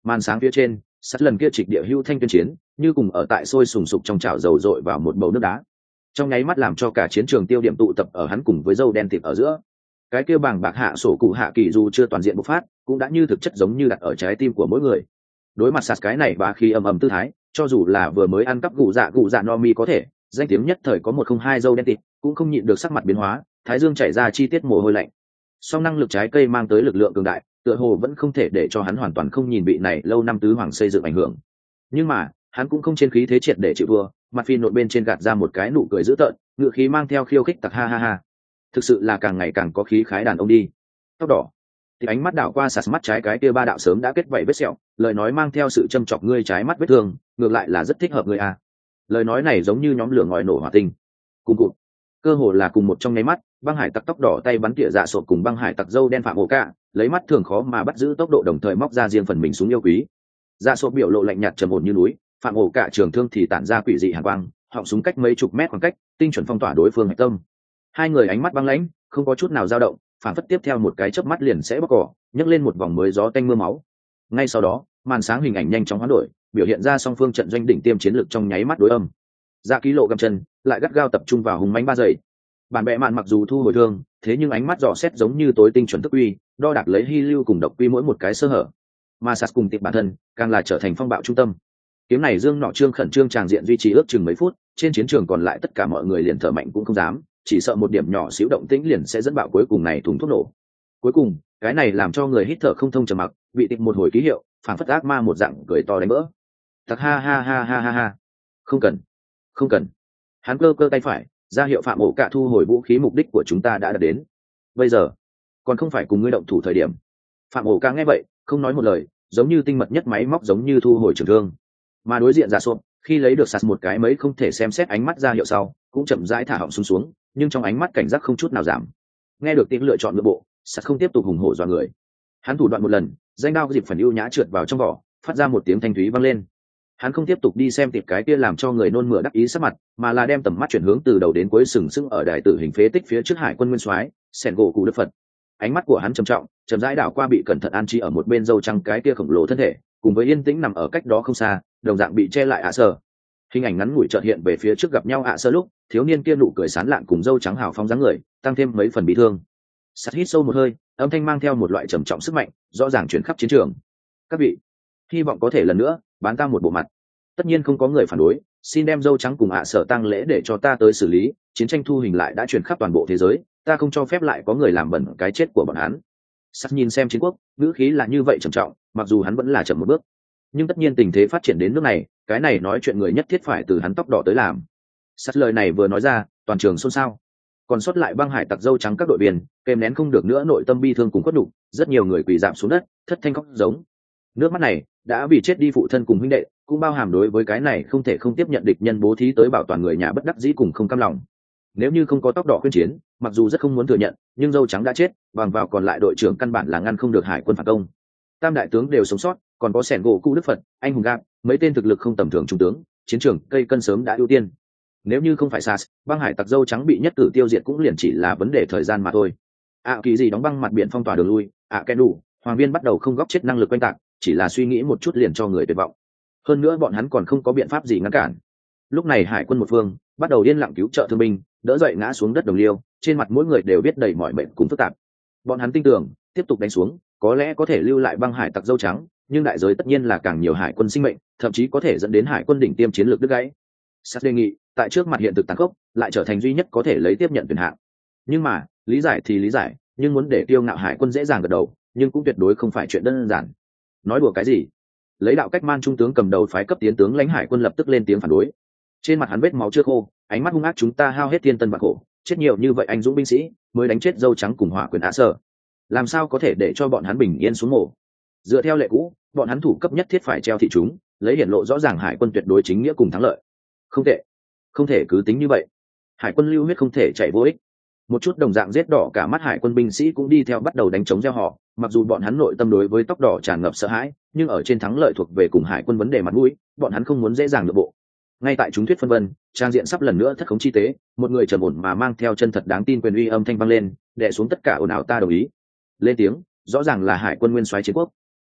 Màn sáng phía trên, sắt lần kia trịch địa hưu thanh tuyên chiến, như cùng ở tại sôi sùng sục trong chảo dầu dội vào một bầu nước đá. Trong nháy mắt làm cho cả chiến trường tiêu điểm tụ tập ở hắn cùng với dâu đen tịt ở giữa. Cái kia bàng bạc hạ sổ cụ hạ kỳ dù chưa toàn diện bộc phát, cũng đã như thực chất giống như đặt ở trái tim của mỗi người. Đối mặt sạt cái này bá khí ầm ầm tư thái, cho dù là vừa mới ăn cắp gù dạ gù dạ no mi có thể, danh tiếng nhất thời có một không hai dâu đen tịt, cũng không nhịn được sắc mặt biến hóa, thái dương chảy ra chi tiết mồ hôi lạnh. Song năng lực trái cây mang tới lực lượng cường đại, tựa hồ vẫn không thể để cho hắn hoàn toàn không nhìn vị này lâu năm tứ hoàng xây dựng ảnh hưởng. Nhưng mà hắn cũng không trên khí thế triệt để chịu thua, mặt phi nội bên trên gạt ra một cái nụ cười dữ tợn, ngựa khí mang theo khiêu khích tặc ha ha ha. Thực sự là càng ngày càng có khí khái đàn ông đi. Tóc đỏ thì ánh mắt đảo qua sạt mắt trái cái kia ba đạo sớm đã kết vảy vết sẹo, lời nói mang theo sự châm chọc ngươi trái mắt vết thương, ngược lại là rất thích hợp ngươi à. Lời nói này giống như nhóm lửa ngòi nổ hỏa tinh. Cùng cụt, cơ hồ là cùng một trong nháy mắt, băng hải tặc tóc đỏ tay bắn tỉa dạ sộp cùng băng hải tặc dâu đen phạm ổ cả, lấy mắt thường khó mà bắt giữ tốc độ đồng thời móc ra riêng phần mình súng yêu quý. Dạ sộp biểu lộ lạnh nhạt trầm ổn như núi, phạm ổ cả trường thương thì tản ra quỷ dị hàn quang, họng súng cách mấy chục mét khoảng cách, tinh chuẩn phong tỏa đối phương hạch tâm. Hai người ánh mắt băng lãnh, không có chút nào dao động, phản phất tiếp theo một cái chớp mắt liền sẽ bóc cỏ, nhấc lên một vòng mới gió tanh mưa máu. Ngay sau đó, màn sáng hình ảnh nhanh chóng hoán đổi, biểu hiện ra song phương trận doanh đỉnh tiêm chiến lược trong nháy mắt đối âm. Dạ ký lộ gầm chân, lại gắt gao tập trung vào hùng mãnh ba giây. Bản bệ mạn mặc dù thu hồi thương, thế nhưng ánh mắt dò xét giống như tối tinh chuẩn thức uy, đo đạc lấy hy lưu cùng độc quy mỗi một cái sơ hở. Mà sạt cùng tịp bản thân, càng là trở thành phong bạo trung tâm. Kiếm này dương nọ trương khẩn trương tràng diện duy trì ước chừng mấy phút, trên chiến trường còn lại tất cả mọi người liền thở mạnh cũng không dám, chỉ sợ một điểm nhỏ xíu động tĩnh liền sẽ dẫn bạo cuối cùng này thùng thuốc nổ. Cuối cùng, cái này làm cho người hít thở không thông trầm mặc, bị tịp một hồi ký hiệu, phản phất ác ma một dạng cười to đánh vỡ. Tặc ha ha ha ha ha ha. Không cần, không cần. Hắn cơ cơ tay phải, ra hiệu phạm ổ cả thu hồi vũ khí, mục đích của chúng ta đã đạt đến. Bây giờ, còn không phải cùng ngươi động thủ thời điểm. Phạm ổ cả nghe vậy, không nói một lời, giống như tinh mật nhất máy móc giống như thu hồi trường thương. Mà đối diện ra sộp, khi lấy được sạt một cái mấy không thể xem xét ánh mắt ra hiệu sau, cũng chậm rãi thả họng xuống xuống, nhưng trong ánh mắt cảnh giác không chút nào giảm. Nghe được tiếng lựa chọn nội bộ, sạt không tiếp tục hùng hổ dọa người. Hắn thủ đoạn một lần, danh đao dịp phần ưu nhã trượt vào trong vỏ, phát ra một tiếng thanh thúy vang lên. Hắn không tiếp tục đi xem tiệp cái kia làm cho người nôn mửa đắc ý sắc mặt, mà là đem tầm mắt chuyển hướng từ đầu đến cuối sừng sững ở đài tử hình phế tích phía trước hải quân nguyên soái sẻn gỗ cụ đức phật. Ánh mắt của hắn trầm trọng, chậm rãi đảo qua bị cẩn thận an trí ở một bên dâu trắng cái kia khổng lồ thân thể, cùng với yên tĩnh nằm ở cách đó không xa, đồng dạng bị che lại ạ sơ. Hình ảnh ngắn ngủi chợt hiện về phía trước gặp nhau ạ sơ lúc, thiếu niên kia nụ cười sán lạn cùng dâu trắng hào phóng dáng người, tăng thêm mấy phần bị thương. Sắt hít sâu một hơi, âm thanh mang theo một loại trầm trọng sức mạnh, rõ ràng chuyển khắp chiến trường. Các vị, hy vọng có thể lần nữa bán ta một bộ mặt. Tất nhiên không có người phản đối, xin đem dâu trắng cùng ạ sở tang lễ để cho ta tới xử lý. Chiến tranh thu hình lại đã truyền khắp toàn bộ thế giới, ta không cho phép lại có người làm bẩn cái chết của bọn hắn. Sắt nhìn xem chiến quốc, ngữ khí là như vậy trầm trọng, mặc dù hắn vẫn là chậm một bước, nhưng tất nhiên tình thế phát triển đến nước này, cái này nói chuyện người nhất thiết phải từ hắn tóc đỏ tới làm. Sắt lời này vừa nói ra, toàn trường xôn xao. Còn sót lại băng hải tặc dâu trắng các đội viên, kèm nén không được nữa nội tâm bi thương cùng khuất nhục, rất nhiều người quỳ rạp xuống đất, thất thanh khóc giống. Nước mắt này đã vì chết đi phụ thân cùng huynh đệ, cũng bao hàm đối với cái này không thể không tiếp nhận địch nhân bố thí tới bảo toàn người nhà bất đắc dĩ cùng không cam lòng. Nếu như không có tóc đỏ khuyên chiến, mặc dù rất không muốn thừa nhận, nhưng dâu trắng đã chết, bằng vào còn lại đội trưởng căn bản là ngăn không được hải quân phản công. Tam đại tướng đều sống sót, còn có sẻn gỗ cụ đức phật, anh hùng gạp, mấy tên thực lực không tầm thường trung tướng, chiến trường cây cân sớm đã ưu tiên. Nếu như không phải sas, băng hải tặc dâu trắng bị nhất cử tiêu diệt cũng liền chỉ là vấn đề thời gian mà thôi. ạ kỳ gì đóng băng mặt biển phong tỏa đường lui, ạ ken đủ hoàng viên bắt đầu không góp chết năng lực quanh tạc, chỉ là suy nghĩ một chút liền cho người tuyệt vọng. Hơn nữa bọn hắn còn không có biện pháp gì ngăn cản. Lúc này hải quân một phương bắt đầu yên lặng cứu trợ thương binh, đỡ dậy ngã xuống đất đồng liêu, trên mặt mỗi người đều biết đầy mọi mệnh cùng phức tạp. Bọn hắn tin tưởng tiếp tục đánh xuống, có lẽ có thể lưu lại băng hải tặc dâu trắng, nhưng đại giới tất nhiên là càng nhiều hải quân sinh mệnh, thậm chí có thể dẫn đến hải quân đỉnh tiêm chiến lược đứt gãy. Sắt đề nghị, tại trước mặt hiện thực tàn khốc, lại trở thành duy nhất có thể lấy tiếp nhận tuyển hạng. Nhưng mà, lý giải thì lý giải, nhưng muốn để tiêu ngạo hải quân dễ dàng gật đầu, nhưng cũng tuyệt đối không phải chuyện đơn giản. Nói đùa cái gì? Lấy đạo cách man trung tướng cầm đầu phái cấp tiến tướng lãnh hải quân lập tức lên tiếng phản đối. Trên mặt hắn vết máu chưa khô, ánh mắt hung ác, chúng ta hao hết thiên tân bạc khổ, chết nhiều như vậy anh dũng binh sĩ, mới đánh chết dâu trắng cùng hỏa quyền á sở. Làm sao có thể để cho bọn hắn bình yên xuống mổ? Dựa theo lệ cũ, bọn hắn thủ cấp nhất thiết phải treo thị chúng, lấy hiển lộ rõ ràng hải quân tuyệt đối chính nghĩa cùng thắng lợi. Không tệ, không thể cứ tính như vậy. Hải quân lưu huyết không thể chạy vô ích. Một chút đồng dạng giết đỏ cả mắt hải quân binh sĩ cũng đi theo bắt đầu đánh chống gieo họ, mặc dù bọn hắn nội tâm đối với tóc đỏ tràn ngập sợ hãi, nhưng ở trên thắng lợi thuộc về cùng hải quân vấn đề mặt mũi, bọn hắn không muốn dễ dàng nhượng bộ. Ngay tại chúng thuyết phân vân, trang diện sắp lần nữa thất khống chi tế, một người trầm ổn mà mang theo chân thật đáng tin quyền uy âm thanh vang lên, đè xuống tất cả ồn ào ta đồng ý. Lên tiếng, rõ ràng là hải quân nguyên soái chiến quốc.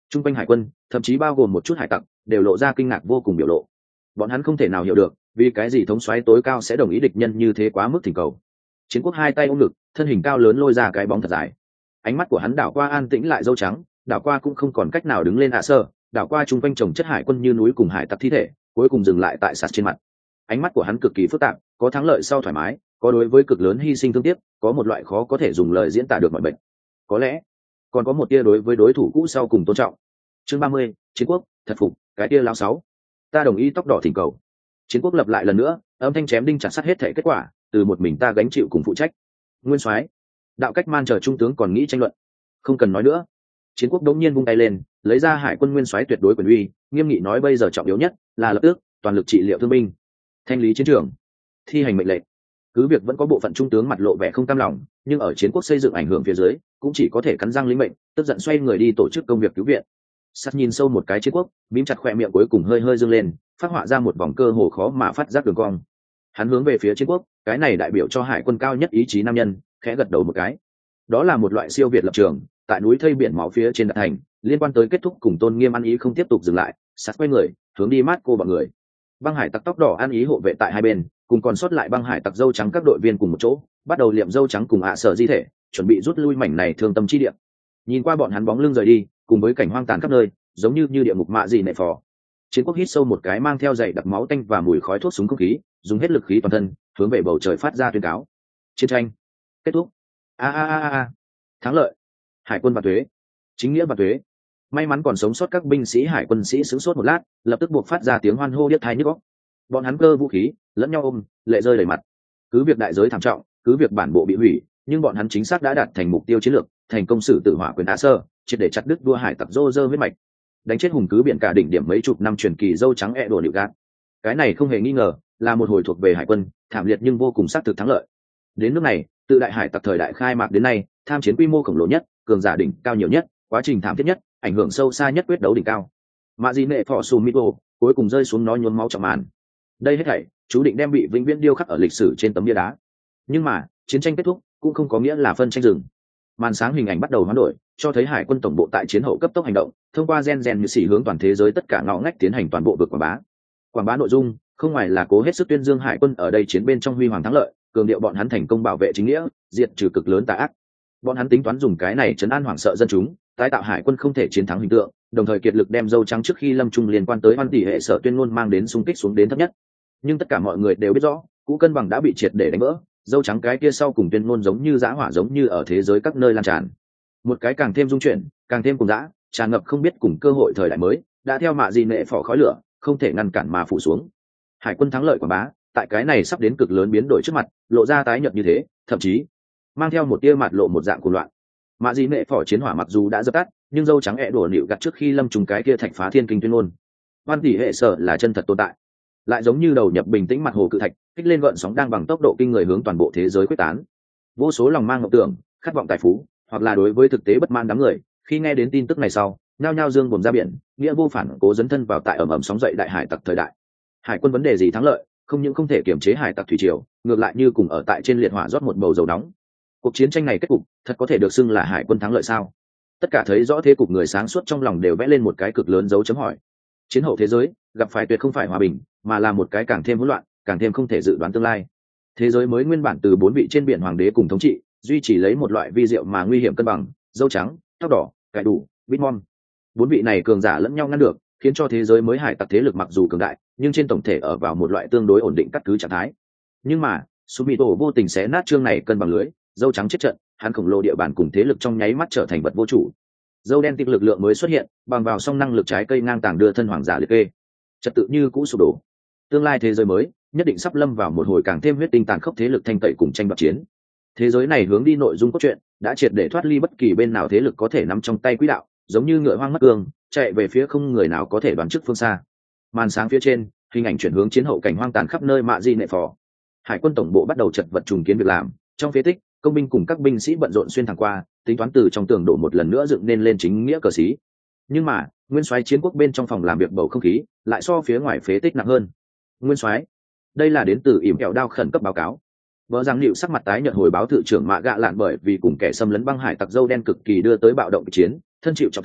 Trung quanh hải quân, thậm chí bao gồm một chút hải tặc, đều lộ ra kinh ngạc vô cùng biểu lộ. Bọn hắn không thể nào hiểu được, vì cái gì thống soái tối cao sẽ đồng ý địch nhân như thế quá mức thỉnh cầu. Chiến quốc hai tay ôm ngực, thân hình cao lớn lôi ra cái bóng thật dài. Ánh mắt của hắn đảo qua an tĩnh lại dâu trắng, đảo qua cũng không còn cách nào đứng lên hạ sơ, đảo qua chung quanh chồng chất hải quân như núi cùng hải tặc thi thể, cuối cùng dừng lại tại sạt trên mặt. Ánh mắt của hắn cực kỳ phức tạp, có thắng lợi sau thoải mái, có đối với cực lớn hy sinh thương tiếc, có một loại khó có thể dùng lời diễn tả được mọi bệnh, có lẽ còn có một tia đối với đối thủ cũ sau cùng tôn trọng. Chương ba mươi, Chiến quốc, thật phục, cái tia lão sáu. Ta đồng ý tóc đỏ thỉnh cầu. Chiến quốc lập lại lần nữa, âm thanh chém đinh chặt sắt hết thể kết quả, từ một mình ta gánh chịu cùng phụ trách. Nguyên soái, đạo cách man chờ trung tướng còn nghĩ tranh luận, không cần nói nữa. Chiến quốc đống nhiên vung tay lên, lấy ra hải quân nguyên soái tuyệt đối quyền uy, nghiêm nghị nói bây giờ trọng yếu nhất là lập tức toàn lực trị liệu thương binh, thanh lý chiến trường, thi hành mệnh lệnh. Cứ việc vẫn có bộ phận trung tướng mặt lộ vẻ không cam lòng, nhưng ở chiến quốc xây dựng ảnh hưởng phía dưới, cũng chỉ có thể cắn răng lĩnh mệnh, tức giận xoay người đi tổ chức công việc cứu viện. Sắt nhìn sâu một cái chiến quốc, mím chặt khỏe miệng cuối cùng hơi hơi dương lên, phát họa ra một vòng cơ hồ khó mà phát giác đường cong. Hắn hướng về phía chiến quốc, cái này đại biểu cho hải quân cao nhất ý chí nam nhân, khẽ gật đầu một cái. Đó là một loại siêu việt lập trường, tại núi thây biển máu phía trên đại thành, liên quan tới kết thúc cùng tôn nghiêm ăn ý không tiếp tục dừng lại, sắt quay người, hướng đi mát cô bọn người. Băng hải tặc tóc đỏ ăn ý hộ vệ tại hai bên, cùng còn sót lại băng hải tặc dâu trắng các đội viên cùng một chỗ, bắt đầu liệm dâu trắng cùng ạ sở di thể, chuẩn bị rút lui mảnh này thương tâm chi địa. Nhìn qua bọn hắn bóng lưng rời đi, cùng với cảnh hoang tàn khắp nơi, giống như như địa ngục mạ gì nệ phò. Chiến quốc hít sâu một cái mang theo dày đặc máu tanh và mùi khói thuốc súng không khí, dùng hết lực khí toàn thân, hướng về bầu trời phát ra tuyên cáo: chiến tranh kết thúc. A a a a, thắng lợi, hải quân và thuế, chính nghĩa và thuế. May mắn còn sống sót các binh sĩ hải quân sĩ sửng sốt một lát, lập tức buộc phát ra tiếng hoan hô điếc tai nhức óc. Bọn hắn cơ vũ khí, lẫn nhau ôm, lệ rơi đầy mặt. Cứ việc đại giới thảm trọng, cứ việc bản bộ bị hủy, nhưng bọn hắn chính xác đã đạt thành mục tiêu chiến lược, thành công xử tử hỏa quyền đã sơ, triệt để chặt đứt đua hải tặc rô rơ huyết mạch, đánh chết hùng cứ biển cả đỉnh điểm mấy chục năm truyền kỳ dâu trắng e đồ nịu gạt. Cái này không hề nghi ngờ là một hồi thuộc về hải quân thảm liệt nhưng vô cùng xác thực thắng lợi. Đến nước này, từ đại hải tặc thời đại khai mạc đến nay, tham chiến quy mô khổng lồ nhất, cường giả đỉnh cao nhiều nhất, quá trình thảm thiết nhất, ảnh hưởng sâu xa nhất quyết đấu đỉnh cao. Mạ gì nệ phò sù mít ô cuối cùng rơi xuống nó nhuốm máu trọng màn. Đây hết thảy chú định đem bị vĩnh viễn điêu khắc ở lịch sử trên tấm bia đá. Nhưng mà chiến tranh kết thúc cũng không có nghĩa là phân tranh dừng. Màn sáng hình ảnh bắt đầu hoán đổi, cho thấy hải quân tổng bộ tại chiến hậu cấp tốc hành động, thông qua gen gen như xỉ hướng toàn thế giới tất cả ngõ ngách tiến hành toàn bộ vực quảng bá. Quảng bá nội dung không ngoài là cố hết sức tuyên dương hải quân ở đây chiến bên trong huy hoàng thắng lợi, cường điệu bọn hắn thành công bảo vệ chính nghĩa, diệt trừ cực lớn tà ác. Bọn hắn tính toán dùng cái này trấn an hoảng sợ dân chúng, tái tạo hải quân không thể chiến thắng hình tượng, đồng thời kiệt lực đem dâu trắng trước khi lâm trung liên quan tới văn tỷ hệ sở tuyên ngôn mang đến xung kích xuống đến thấp nhất. Nhưng tất cả mọi người đều biết rõ, cũ cân bằng đã bị triệt để đánh vỡ, dâu trắng cái kia sau cùng tuyên ngôn giống như dã hỏa giống như ở thế giới các nơi lan tràn. Một cái càng thêm dung chuyển, càng thêm cùng dã, tràn ngập không biết cùng cơ hội thời đại mới, đã theo mạ gì nệ phỏ khói lửa, không thể ngăn cản mà phủ xuống. Hải quân thắng lợi quảng bá, tại cái này sắp đến cực lớn biến đổi trước mặt, lộ ra tái nhợt như thế, thậm chí mang theo một tia mặt lộ một dạng cuồng loạn. Mạ gì nệ phỏ chiến hỏa mặc dù đã dập tắt, nhưng dâu trắng ẹ đùa nịu gặt trước khi lâm trùng cái kia thạch phá thiên kinh tuyên ngôn. Văn tỷ hệ sở là chân thật tồn tại, lại giống như đầu nhập bình tĩnh mặt hồ cự thạch, kích lên gợn sóng đang bằng tốc độ kinh người hướng toàn bộ thế giới quyết tán. Vô số lòng mang ngọc tưởng, khát vọng tài phú, hoặc là đối với thực tế bất mãn đám người, khi nghe đến tin tức này sau, nhao nhao dương buồm ra biển, nghĩa vô phản cố dấn thân vào tại ẩm ẩm sóng dậy đại hải tặc thời đại. Hải quân vấn đề gì thắng lợi, không những không thể kiểm chế hải tặc thủy triều, ngược lại như cùng ở tại trên liệt hỏa rót một bầu dầu nóng. Cuộc chiến tranh này kết cục, thật có thể được xưng là hải quân thắng lợi sao? Tất cả thấy rõ thế cục người sáng suốt trong lòng đều vẽ lên một cái cực lớn dấu chấm hỏi. Chiến hậu thế giới gặp phải tuyệt không phải hòa bình, mà là một cái càng thêm hỗn loạn, càng thêm không thể dự đoán tương lai. Thế giới mới nguyên bản từ bốn vị trên biển hoàng đế cùng thống trị, duy trì lấy một loại vi diệu mà nguy hiểm cân bằng, dâu trắng, tóc đỏ, cải đủ, bitmon. Bốn vị này cường giả lẫn nhau ngăn được, khiến cho thế giới mới hải tặc thế lực mặc dù cường đại, nhưng trên tổng thể ở vào một loại tương đối ổn định cắt cứ trạng thái. Nhưng mà Sumito vô tình xé nát chương này cân bằng lưới, dâu trắng chết trận, hắn khổng lồ địa bàn cùng thế lực trong nháy mắt trở thành vật vô chủ. Dâu đen tịch lực lượng mới xuất hiện, bằng vào song năng lực trái cây ngang tàng đưa thân hoàng giả liệt kê, trật tự như cũ sụp đổ. Tương lai thế giới mới nhất định sắp lâm vào một hồi càng thêm huyết tinh tàn khốc thế lực thanh tẩy cùng tranh đoạt chiến. Thế giới này hướng đi nội dung cốt truyện đã triệt để thoát ly bất kỳ bên nào thế lực có thể nắm trong tay quỹ đạo, giống như ngựa hoang mất cương, chạy về phía không người nào có thể đoán trước phương xa. Màn sáng phía trên, hình ảnh chuyển hướng chiến hậu cảnh hoang tàn khắp nơi mạ di nệ phò. Hải quân tổng bộ bắt đầu chật vật trùng kiến việc làm, trong phế tích, công binh cùng các binh sĩ bận rộn xuyên thẳng qua, tính toán từ trong tường đổ một lần nữa dựng nên lên chính nghĩa cờ xí. Nhưng mà nguyên soái chiến quốc bên trong phòng làm việc bầu không khí lại so phía ngoài phế tích nặng hơn. Nguyên soái, đây là đến từ ỉm kẹo đao khẩn cấp báo cáo. Vợ rằng liệu sắc mặt tái nhợt hồi báo thự trưởng mạ gạ lạn bởi vì cùng kẻ xâm lấn băng hải tặc dâu đen cực kỳ đưa tới bạo động chiến, thân chịu trọng thương,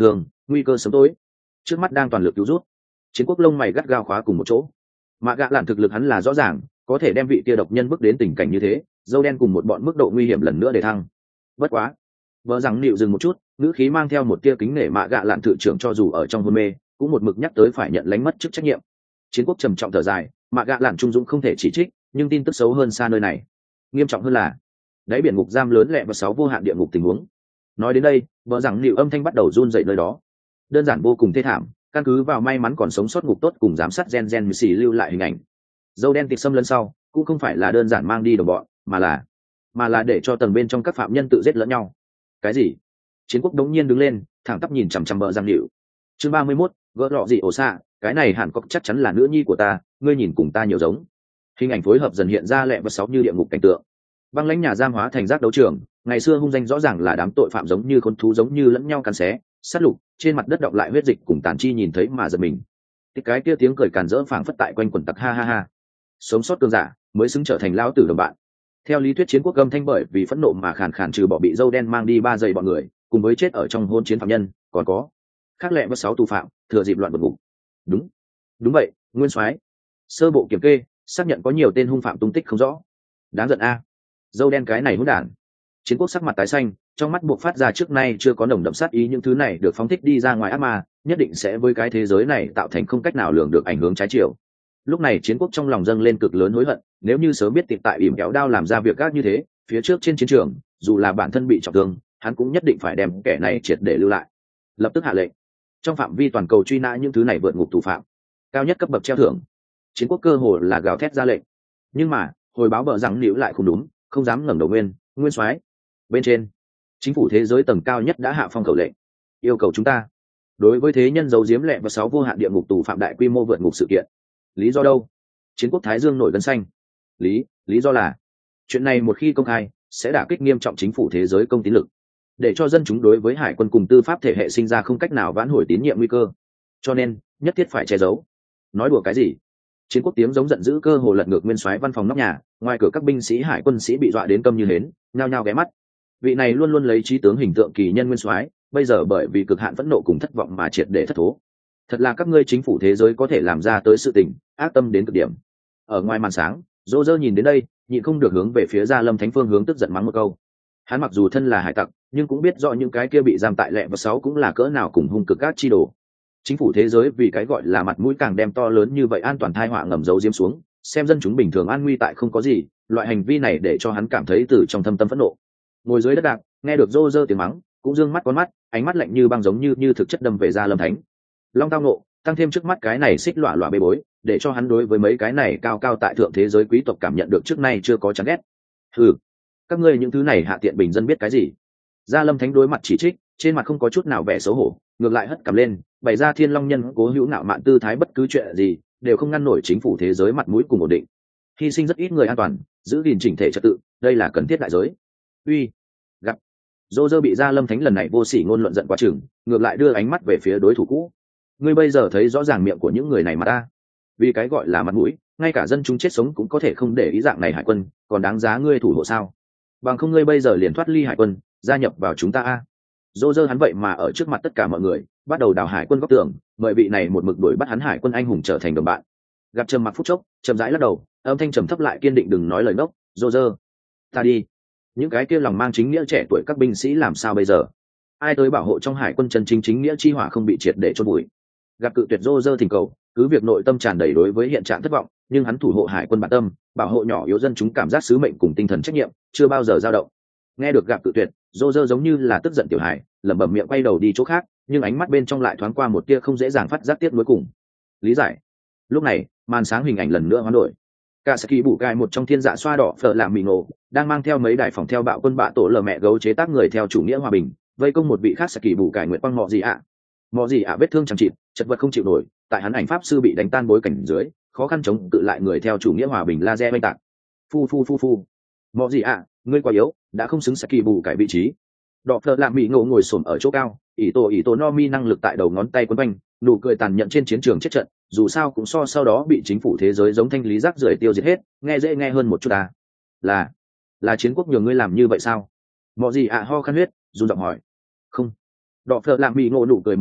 nguy cơ sớm tối trước mắt đang toàn lực cứu rút. Chiến quốc lông mày gắt gao khóa cùng một chỗ. Mạ gạ lạn thực lực hắn là rõ ràng, có thể đem vị kia độc nhân bước đến tình cảnh như thế, dâu đen cùng một bọn mức độ nguy hiểm lần nữa để thăng. Bất quá, vợ rằng nịu dừng một chút, ngữ khí mang theo một tia kính nể. Mạ gạ lạn thự trưởng cho dù ở trong hôn mê cũng một mực nhắc tới phải nhận lánh mất chức trách nhiệm. Chiến quốc trầm trọng thở dài, Mạ gạ lạn trung dũng không thể chỉ trích, nhưng tin tức xấu hơn xa nơi này. Nghiêm trọng hơn là đáy biển ngục giam lớn lẹ và sáu vô hạn địa ngục tình huống. Nói đến đây, vợ rằng nịu âm thanh bắt đầu run dậy nơi đó. Đơn giản vô cùng thê thảm, căn cứ vào may mắn còn sống sót ngục tốt cùng giám sát gen gen xì lưu lại hình ảnh. Dâu đen tịch xâm lấn sau cũng không phải là đơn giản mang đi đồng bọn, mà là mà là để cho tầng bên trong các phạm nhân tự giết lẫn nhau. Cái gì? Chiến quốc đống nhiên đứng lên, thẳng tắp nhìn chằm chằm bờ giang nịu. Chương ba mươi mốt, gỡ lọ gì ổ xạ, cái này hẳn có chắc chắn là nữ nhi của ta, ngươi nhìn cùng ta nhiều giống. Hình ảnh phối hợp dần hiện ra lẹ và sáu như địa ngục cảnh tượng. Băng lãnh nhà giam hóa thành giác đấu trường, ngày xưa hung danh rõ ràng là đám tội phạm giống như con thú giống như lẫn nhau cắn xé, sát lục, trên mặt đất đọng lại huyết dịch cùng tàn chi nhìn thấy mà giật mình. Thì cái kia tiếng cười càn rỡ phảng phất tại quanh quần tặc ha ha ha. Sống sót cương giả mới xứng trở thành lão tử đồng bạn. Theo lý thuyết chiến quốc âm thanh bởi vì phẫn nộ mà khàn khàn trừ bỏ bị dâu đen mang đi ba giây bọn người, cùng với chết ở trong hôn chiến phạm nhân, còn có khác lẹ với sáu tù phạm thừa dịp loạn vượt ngục. Đúng, đúng vậy, nguyên soái. Sơ bộ kiểm kê xác nhận có nhiều tên hung phạm tung tích không rõ. Đáng giận a, dâu đen cái này hỗn đản. Chiến quốc sắc mặt tái xanh, trong mắt buộc phát ra trước nay chưa có nồng đậm sát ý, những thứ này được phóng thích đi ra ngoài ác ma, nhất định sẽ với cái thế giới này tạo thành không cách nào lường được ảnh hưởng trái chiều. Lúc này chiến quốc trong lòng dâng lên cực lớn hối hận, nếu như sớm biết tịt tại ỉm kéo đao làm ra việc gác như thế, phía trước trên chiến trường, dù là bản thân bị trọng thương, hắn cũng nhất định phải đem kẻ này triệt để lưu lại. Lập tức hạ lệnh, trong phạm vi toàn cầu truy nã những thứ này vượt ngục tù phạm, cao nhất cấp bậc treo thưởng. Chiến quốc cơ hồ là gào thét ra lệnh, nhưng mà hồi báo bờ rằng níu lại không đúng, không dám ngẩng đầu. Nguyên nguyên soái, bên trên chính phủ thế giới tầng cao nhất đã hạ phong khẩu lệnh, yêu cầu chúng ta đối với thế nhân giấu giếm lẹ và sáu vô hạn địa ngục tù phạm đại quy mô vượt ngục sự kiện. Lý do đâu? Chiến quốc thái dương nổi gân xanh. lý lý do là chuyện này một khi công khai sẽ đả kích nghiêm trọng chính phủ thế giới công tín lực, để cho dân chúng đối với hải quân cùng tư pháp thể hệ sinh ra không cách nào vãn hồi tín nhiệm nguy cơ, cho nên nhất thiết phải che giấu. Nói đùa cái gì? Chiến quốc tiếng giống giận dữ cơ hồ lật ngược nguyên soái văn phòng nóc nhà, ngoài cửa các binh sĩ hải quân sĩ bị dọa đến câm như hến, nhao nhao ghé mắt. Vị này luôn luôn lấy trí tướng hình tượng kỳ nhân nguyên soái, bây giờ bởi vì cực hạn phẫn nộ cùng thất vọng mà triệt để thất thố. Thật là các ngươi chính phủ thế giới có thể làm ra tới sự tình ác tâm đến cực điểm. Ở ngoài màn sáng, Dô Dơ nhìn đến đây, nhịn không được hướng về phía Gia Lâm Thánh Phương hướng tức giận mắng một câu. Hắn mặc dù thân là hải tặc, nhưng cũng biết rõ những cái kia bị giam tại lẹ và sáu cũng là cỡ nào cùng hung cực các chi đồ. Chính phủ thế giới vì cái gọi là mặt mũi càng đem to lớn như vậy an toàn thai họa ngầm giấu diếm xuống, xem dân chúng bình thường an nguy tại không có gì, loại hành vi này để cho hắn cảm thấy từ trong thâm tâm phẫn nộ. Ngồi dưới đất đạp, nghe được Dô Dơ tiếng mắng, cũng dương mắt con mắt, ánh mắt lạnh như băng giống như như thực chất đâm về Gia Lâm Thánh. Long tao nộ, tăng thêm trước mắt cái này xích lọa lọa bê bối, để cho hắn đối với mấy cái này cao cao tại thượng thế giới quý tộc cảm nhận được trước nay chưa có chán ghét. Ừ, các ngươi những thứ này hạ tiện bình dân biết cái gì? Gia Lâm Thánh đối mặt chỉ trích, trên mặt không có chút nào vẻ xấu hổ, ngược lại hất cằm lên, bày ra thiên long nhân cố hữu ngạo mạn tư thái, bất cứ chuyện gì đều không ngăn nổi chính phủ thế giới mặt mũi cùng ổn định. Hy sinh rất ít người an toàn, giữ gìn chỉnh thể trật tự, đây là cần thiết đại giới. Uy, gặp. Dô Dơ bị Gia Lâm Thánh lần này vô sỉ ngôn luận giận quá chừng, ngược lại đưa ánh mắt về phía đối thủ cũ. Ngươi bây giờ thấy rõ ràng miệng của những người này mà ta, vì cái gọi là mặt mũi, ngay cả dân chúng chết sống cũng có thể không để ý dạng này hải quân, còn đáng giá ngươi thủ hộ sao? Bằng không ngươi bây giờ liền thoát ly hải quân, gia nhập vào chúng ta a. Dô Dơ hắn vậy mà ở trước mặt tất cả mọi người bắt đầu đào hải quân góc tường, mời vị này một mực đuổi bắt hắn hải quân anh hùng trở thành đồng bạn. Gặp trầm mặc phút chốc, chậm rãi lắc đầu, âm thanh trầm thấp lại kiên định, đừng nói lời ngốc. Dô Dơ, ta đi. Những cái kia lòng mang chính nghĩa trẻ tuổi các binh sĩ làm sao bây giờ? Ai tới bảo hộ trong hải quân chân chính chính nghĩa chi hỏa không bị triệt để chôn bụi? Gặp cự tuyệt Dô Dơ thỉnh cầu, cứ việc nội tâm tràn đầy đối với hiện trạng thất vọng, nhưng hắn thủ hộ hải quân bản tâm, bảo hộ nhỏ yếu dân chúng cảm giác sứ mệnh cùng tinh thần trách nhiệm chưa bao giờ dao động. Nghe được Gặp cự tuyệt, Dô Dơ giống như là tức giận tiểu hải, lẩm bẩm miệng quay đầu đi chỗ khác, nhưng ánh mắt bên trong lại thoáng qua một tia không dễ dàng phát giác tiếc nuối cùng lý giải. Lúc này màn sáng hình ảnh lần nữa hoán đổi. Cả Saki bù cai một trong thiên dạ xoa đỏ phở làm mì nổ đang mang theo mấy đại phòng theo bạo quân bạ tổ lờ mẹ gấu chế tác người theo chủ nghĩa hòa bình, vây công một vị khác Saki bù cai nguyện quang mọ gì ạ. À. Mọ gì ạ à vết thương chẳng chịt, chật vật không chịu nổi, tại hắn ảnh pháp sư bị đánh tan bối cảnh dưới, khó khăn chống tự lại người theo chủ nghĩa hòa bình laser oanh tạc. Phu phu phu phu. Mọ gì ạ, à, ngươi quá yếu, đã không xứng Saki bù cai vị trí. Đỏ phở làm mì ngộ ngồi xổm ở chỗ cao, ỷ tổ ỷ tổ no mi năng lực tại đầu ngón tay quấn quanh, nụ cười tàn nhẫn trên chiến trường chết trận, dù sao cũng so sau đó bị chính phủ thế giới giống thanh lý rác rưởi tiêu diệt hết, nghe dễ nghe hơn một chút à. Là, là chiến quốc nhường ngươi làm như vậy sao? Mọ gì ạ à, ho khăn huyết, run giọng hỏi. Không. Đỏ phở làm mì ngộ nụ cười mở rộng,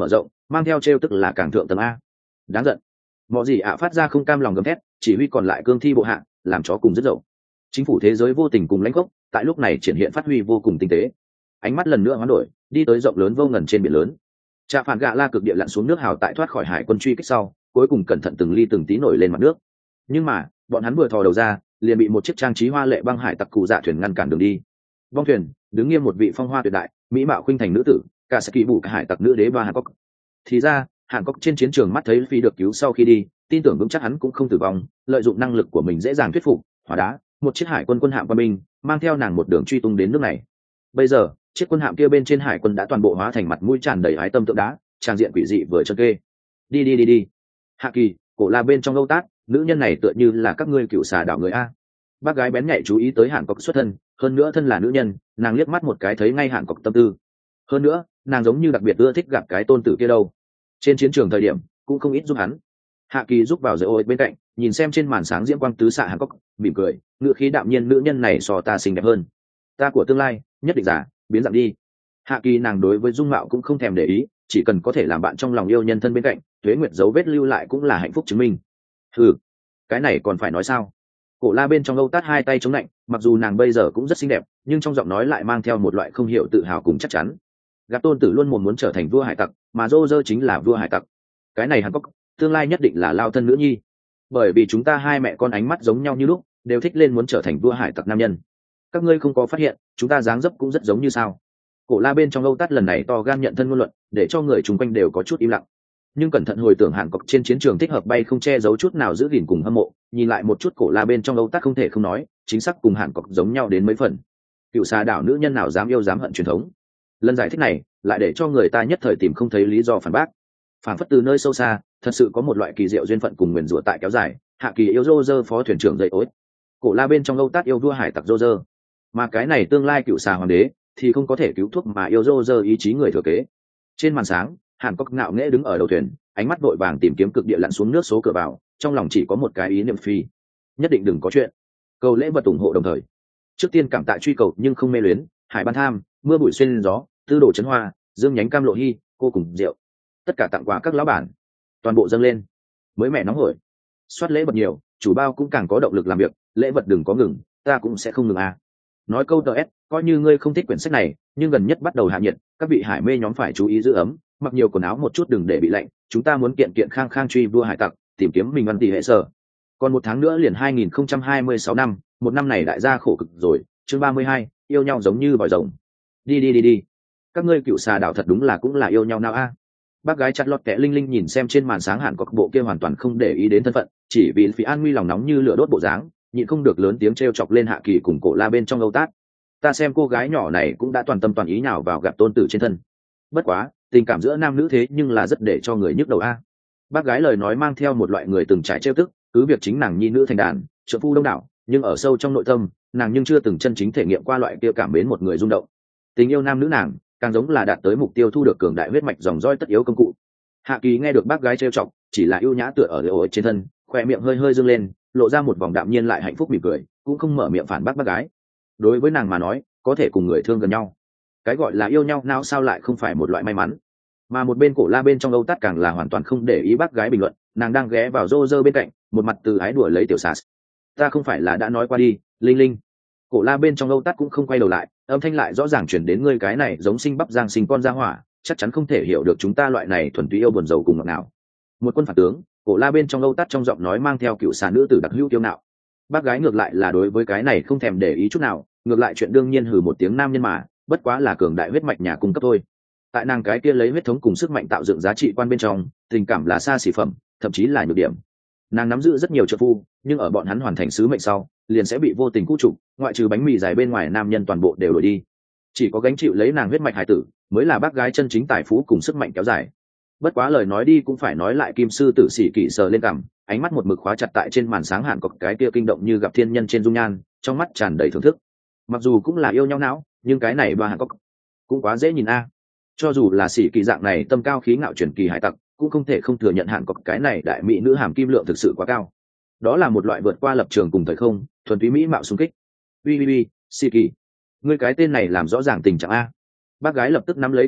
mang theo trêu tức là càng thượng tầng a. Đáng giận. Mọi gì ạ phát ra không cam lòng gầm thét, chỉ huy còn lại cương thi bộ hạ làm chó cùng rất dậu. Chính phủ thế giới vô tình cùng lãnh gốc tại lúc này triển hiện phát huy vô cùng tinh tế. Ánh mắt lần nữa hoán đổi, đi tới rộng lớn vô ngần trên biển lớn. Trạ phản gạ la cực địa lặn xuống nước hào tại thoát khỏi hải quân truy kích sau, cuối cùng cẩn thận từng ly từng tí nổi lên mặt nước. Nhưng mà bọn hắn vừa thò đầu ra, liền bị một chiếc trang trí hoa lệ băng hải tặc cụ dạ thuyền ngăn cản đường đi. Bong thuyền đứng nghiêm một vị phong hoa tuyệt đại, mỹ mạo khuynh thành nữ tử, cả sẽ kỳ bụ cả hải tặc nữ đế ba Hàn Cốc. Thì ra Hàn Cốc trên chiến trường mắt thấy phi được cứu sau khi đi, tin tưởng vững chắc hắn cũng không tử vong, lợi dụng năng lực của mình dễ dàng thuyết phục hóa đá một chiếc hải quân quân hạm quân binh, mang theo nàng một đường truy tung đến nước này. Bây giờ chiếc quân hạm kia bên trên hải quân đã toàn bộ hóa thành mặt mũi tràn đầy ái tâm tượng đá, trang diện quỷ dị vừa chân kê. Đi đi đi đi. Hạ Kỳ, cổ la bên trong lâu tát, nữ nhân này tựa như là các ngươi cựu xà đảo người a. Bác gái bén nhạy chú ý tới Hàn Cốc xuất thân, hơn nữa thân là nữ nhân, nàng liếc mắt một cái thấy ngay Hàn Cốc tâm tư. Hơn nữa nàng giống như đặc biệt ưa thích gặp cái tôn tử kia đâu. Trên chiến trường thời điểm cũng không ít giúp hắn. Hạ Kỳ giúp vào giữa ôi bên cạnh, nhìn xem trên màn sáng diễm quang tứ xạ Hàn Cốc, mỉm cười, ngựa khí đạm nhiên, nữ nhân này so ta xinh đẹp hơn. Ta của tương lai nhất định giả biến dạng đi. Hạ Kỳ nàng đối với dung mạo cũng không thèm để ý, chỉ cần có thể làm bạn trong lòng yêu nhân thân bên cạnh, tuế nguyệt dấu vết lưu lại cũng là hạnh phúc chứng minh. Ừ, cái này còn phải nói sao? Cổ la bên trong lâu tát hai tay chống lạnh, mặc dù nàng bây giờ cũng rất xinh đẹp, nhưng trong giọng nói lại mang theo một loại không hiểu tự hào cùng chắc chắn. Gặp tôn tử luôn muốn muốn trở thành vua hải tặc, mà Rô Rơ chính là vua hải tặc. Cái này Hàn Cốc tương lai nhất định là lao thân nữ nhi, bởi vì chúng ta hai mẹ con ánh mắt giống nhau như lúc, đều thích lên muốn trở thành vua hải tặc nam nhân. Các ngươi không có phát hiện chúng ta dáng dấp cũng rất giống như sao? Cổ la bên trong lâu tát lần này to gan nhận thân ngôn luận, để cho người chung quanh đều có chút im lặng. Nhưng cẩn thận hồi tưởng Hàn Cốc trên chiến trường thích hợp bay không che giấu chút nào giữ gìn cùng hâm mộ, nhìn lại một chút cổ la bên trong lâu tát không thể không nói, chính xác cùng Hàn Cốc giống nhau đến mấy phần. Cựu xà đảo nữ nhân nào dám yêu dám hận truyền thống. Lần giải thích này lại để cho người ta nhất thời tìm không thấy lý do phản bác. Phản phất từ nơi sâu xa, thật sự có một loại kỳ diệu duyên phận cùng nguyền rủa tại kéo dài. Hạ Kỳ yêu Rô Rơ phó thuyền trưởng dậy ối, cổ la bên trong lâu tát yêu vua hải tặc Rô Rơ, mà cái này tương lai cựu xà hoàng đế thì không có thể cứu thuốc mà yêu Rô Rơ ý chí người thừa kế. Trên màn sáng Hàn Cốc ngạo nghễ đứng ở đầu thuyền, ánh mắt vội vàng tìm kiếm cực địa lặn xuống nước số cửa vào, trong lòng chỉ có một cái ý niệm phi, nhất định đừng có chuyện. Cầu lễ vật ủng hộ đồng thời, trước tiên cảm tạ truy cầu nhưng không mê luyến, hải ban tham, mưa bụi xuyên gió, tư đồ chấn hoa, dương nhánh cam lộ hy, cô cùng rượu, tất cả tặng quà các lão bản, toàn bộ dâng lên. Mới mẹ nóng hổi, soát lễ vật nhiều, chủ bao cũng càng có động lực làm việc, lễ vật đừng có ngừng, ta cũng sẽ không ngừng à. Nói câu tờ s, coi như ngươi không thích quyển sách này, nhưng gần nhất bắt đầu hạ nhiệt, các vị hải mê nhóm phải chú ý giữ ấm, mặc nhiều quần áo một chút đừng để bị lạnh, chúng ta muốn kiện kiện khang khang truy vua hải tặc, tìm kiếm mình văn tỷ hệ sở. Còn một tháng nữa liền hai nghìn không trăm hai mươi sáu năm, một năm này đại gia khổ cực rồi. Chương ba mươi hai, yêu nhau giống như vòi rồng. Đi đi đi đi. Các ngươi cựu xà đảo thật đúng là cũng là yêu nhau nào a. Bác gái chặt lọt kẽ linh linh nhìn xem trên màn sáng Hàn Cốc bộ kia hoàn toàn không để ý đến thân phận, chỉ vì phí an nguy lòng nóng như lửa đốt bộ dáng, nhịn không được lớn tiếng trêu chọc lên Hạ Kỳ cùng cổ la bên trong lâu tát. Ta xem cô gái nhỏ này cũng đã toàn tâm toàn ý nào vào gặp tôn tử trên thân. Bất quá tình cảm giữa nam nữ thế nhưng là rất để cho người nhức đầu a. Bác gái lời nói mang theo một loại người từng trải trêu tức, cứ việc chính nàng nhi nữ thành đàn, trợ phu đông đảo, nhưng ở sâu trong nội tâm nàng nhưng chưa từng chân chính thể nghiệm qua loại kia cảm mến một người rung động. Tình yêu nam nữ nàng càng giống là đạt tới mục tiêu thu được cường đại huyết mạch dòng roi tất yếu công cụ. Hạ Kỳ nghe được bác gái trêu chọc, chỉ là ưu nhã tựa ở lều ổi trên thân, khoe miệng hơi hơi dương lên, lộ ra một vòng đạm nhiên lại hạnh phúc mỉm cười, cũng không mở miệng phản bác bác gái. Đối với nàng mà nói, có thể cùng người thương gần nhau, cái gọi là yêu nhau nào sao lại không phải một loại may mắn. Mà một bên cổ la bên trong âu tát càng là hoàn toàn không để ý bác gái bình luận, nàng đang ghé vào rô rơ bên cạnh, một mặt từ ái đùa lấy tiểu sạt. Ta không phải là đã nói qua đi, linh linh. Cổ la bên trong âu tát cũng không quay đầu lại, âm thanh lại rõ ràng chuyển đến ngươi cái này giống sinh bắp giang sinh con ra hỏa, chắc chắn không thể hiểu được chúng ta loại này thuần túy yêu buồn rầu cùng ngọt nào. Một quân phản tướng, cổ la bên trong âu tát trong giọng nói mang theo cựu xà nữ tử đặc hữu kiêu ngạo. Bác gái ngược lại là đối với cái này không thèm để ý chút nào, ngược lại chuyện đương nhiên hừ một tiếng nam nhân mà, bất quá là cường đại huyết mạch nhà cung cấp thôi. Tại nàng cái kia lấy huyết thống cùng sức mạnh tạo dựng giá trị quan bên trong, tình cảm là xa xỉ phẩm, thậm chí là nhược điểm. Nàng nắm giữ rất nhiều trợ phu, nhưng ở bọn hắn hoàn thành sứ mệnh sau, liền sẽ bị vô tình cũ trục, ngoại trừ bánh mì dài bên ngoài nam nhân toàn bộ đều đổi đi. Chỉ có gánh chịu lấy nàng huyết mạch hải tử, mới là bác gái chân chính tài phú cùng sức mạnh kéo dài. Bất quá lời nói đi cũng phải nói lại, kim sư tử sĩ kỵ sờ lên cằm, ánh mắt một mực khóa chặt tại trên màn sáng Hàn Cốc cái kia kinh động như gặp thiên nhân trên dung nhan, trong mắt tràn đầy thưởng thức. Mặc dù cũng là yêu nhau não, nhưng cái này ba Hàn Cốc cũng quá dễ nhìn a. Cho dù là sĩ kỳ dạng này tâm cao khí ngạo truyền kỳ hải tặc, cũng không thể không thừa nhận Hàn Cốc cái này đại mỹ nữ hàm kim lượng thực sự quá cao. Đó là một loại vượt qua lập trường cùng thời không, thuần túy mỹ mạo xung kích. Ui ui ui, sĩ kỳ, ngươi cái tên này làm rõ ràng tình trạng a. Bác gái lập tức nắm lấy cơ hội,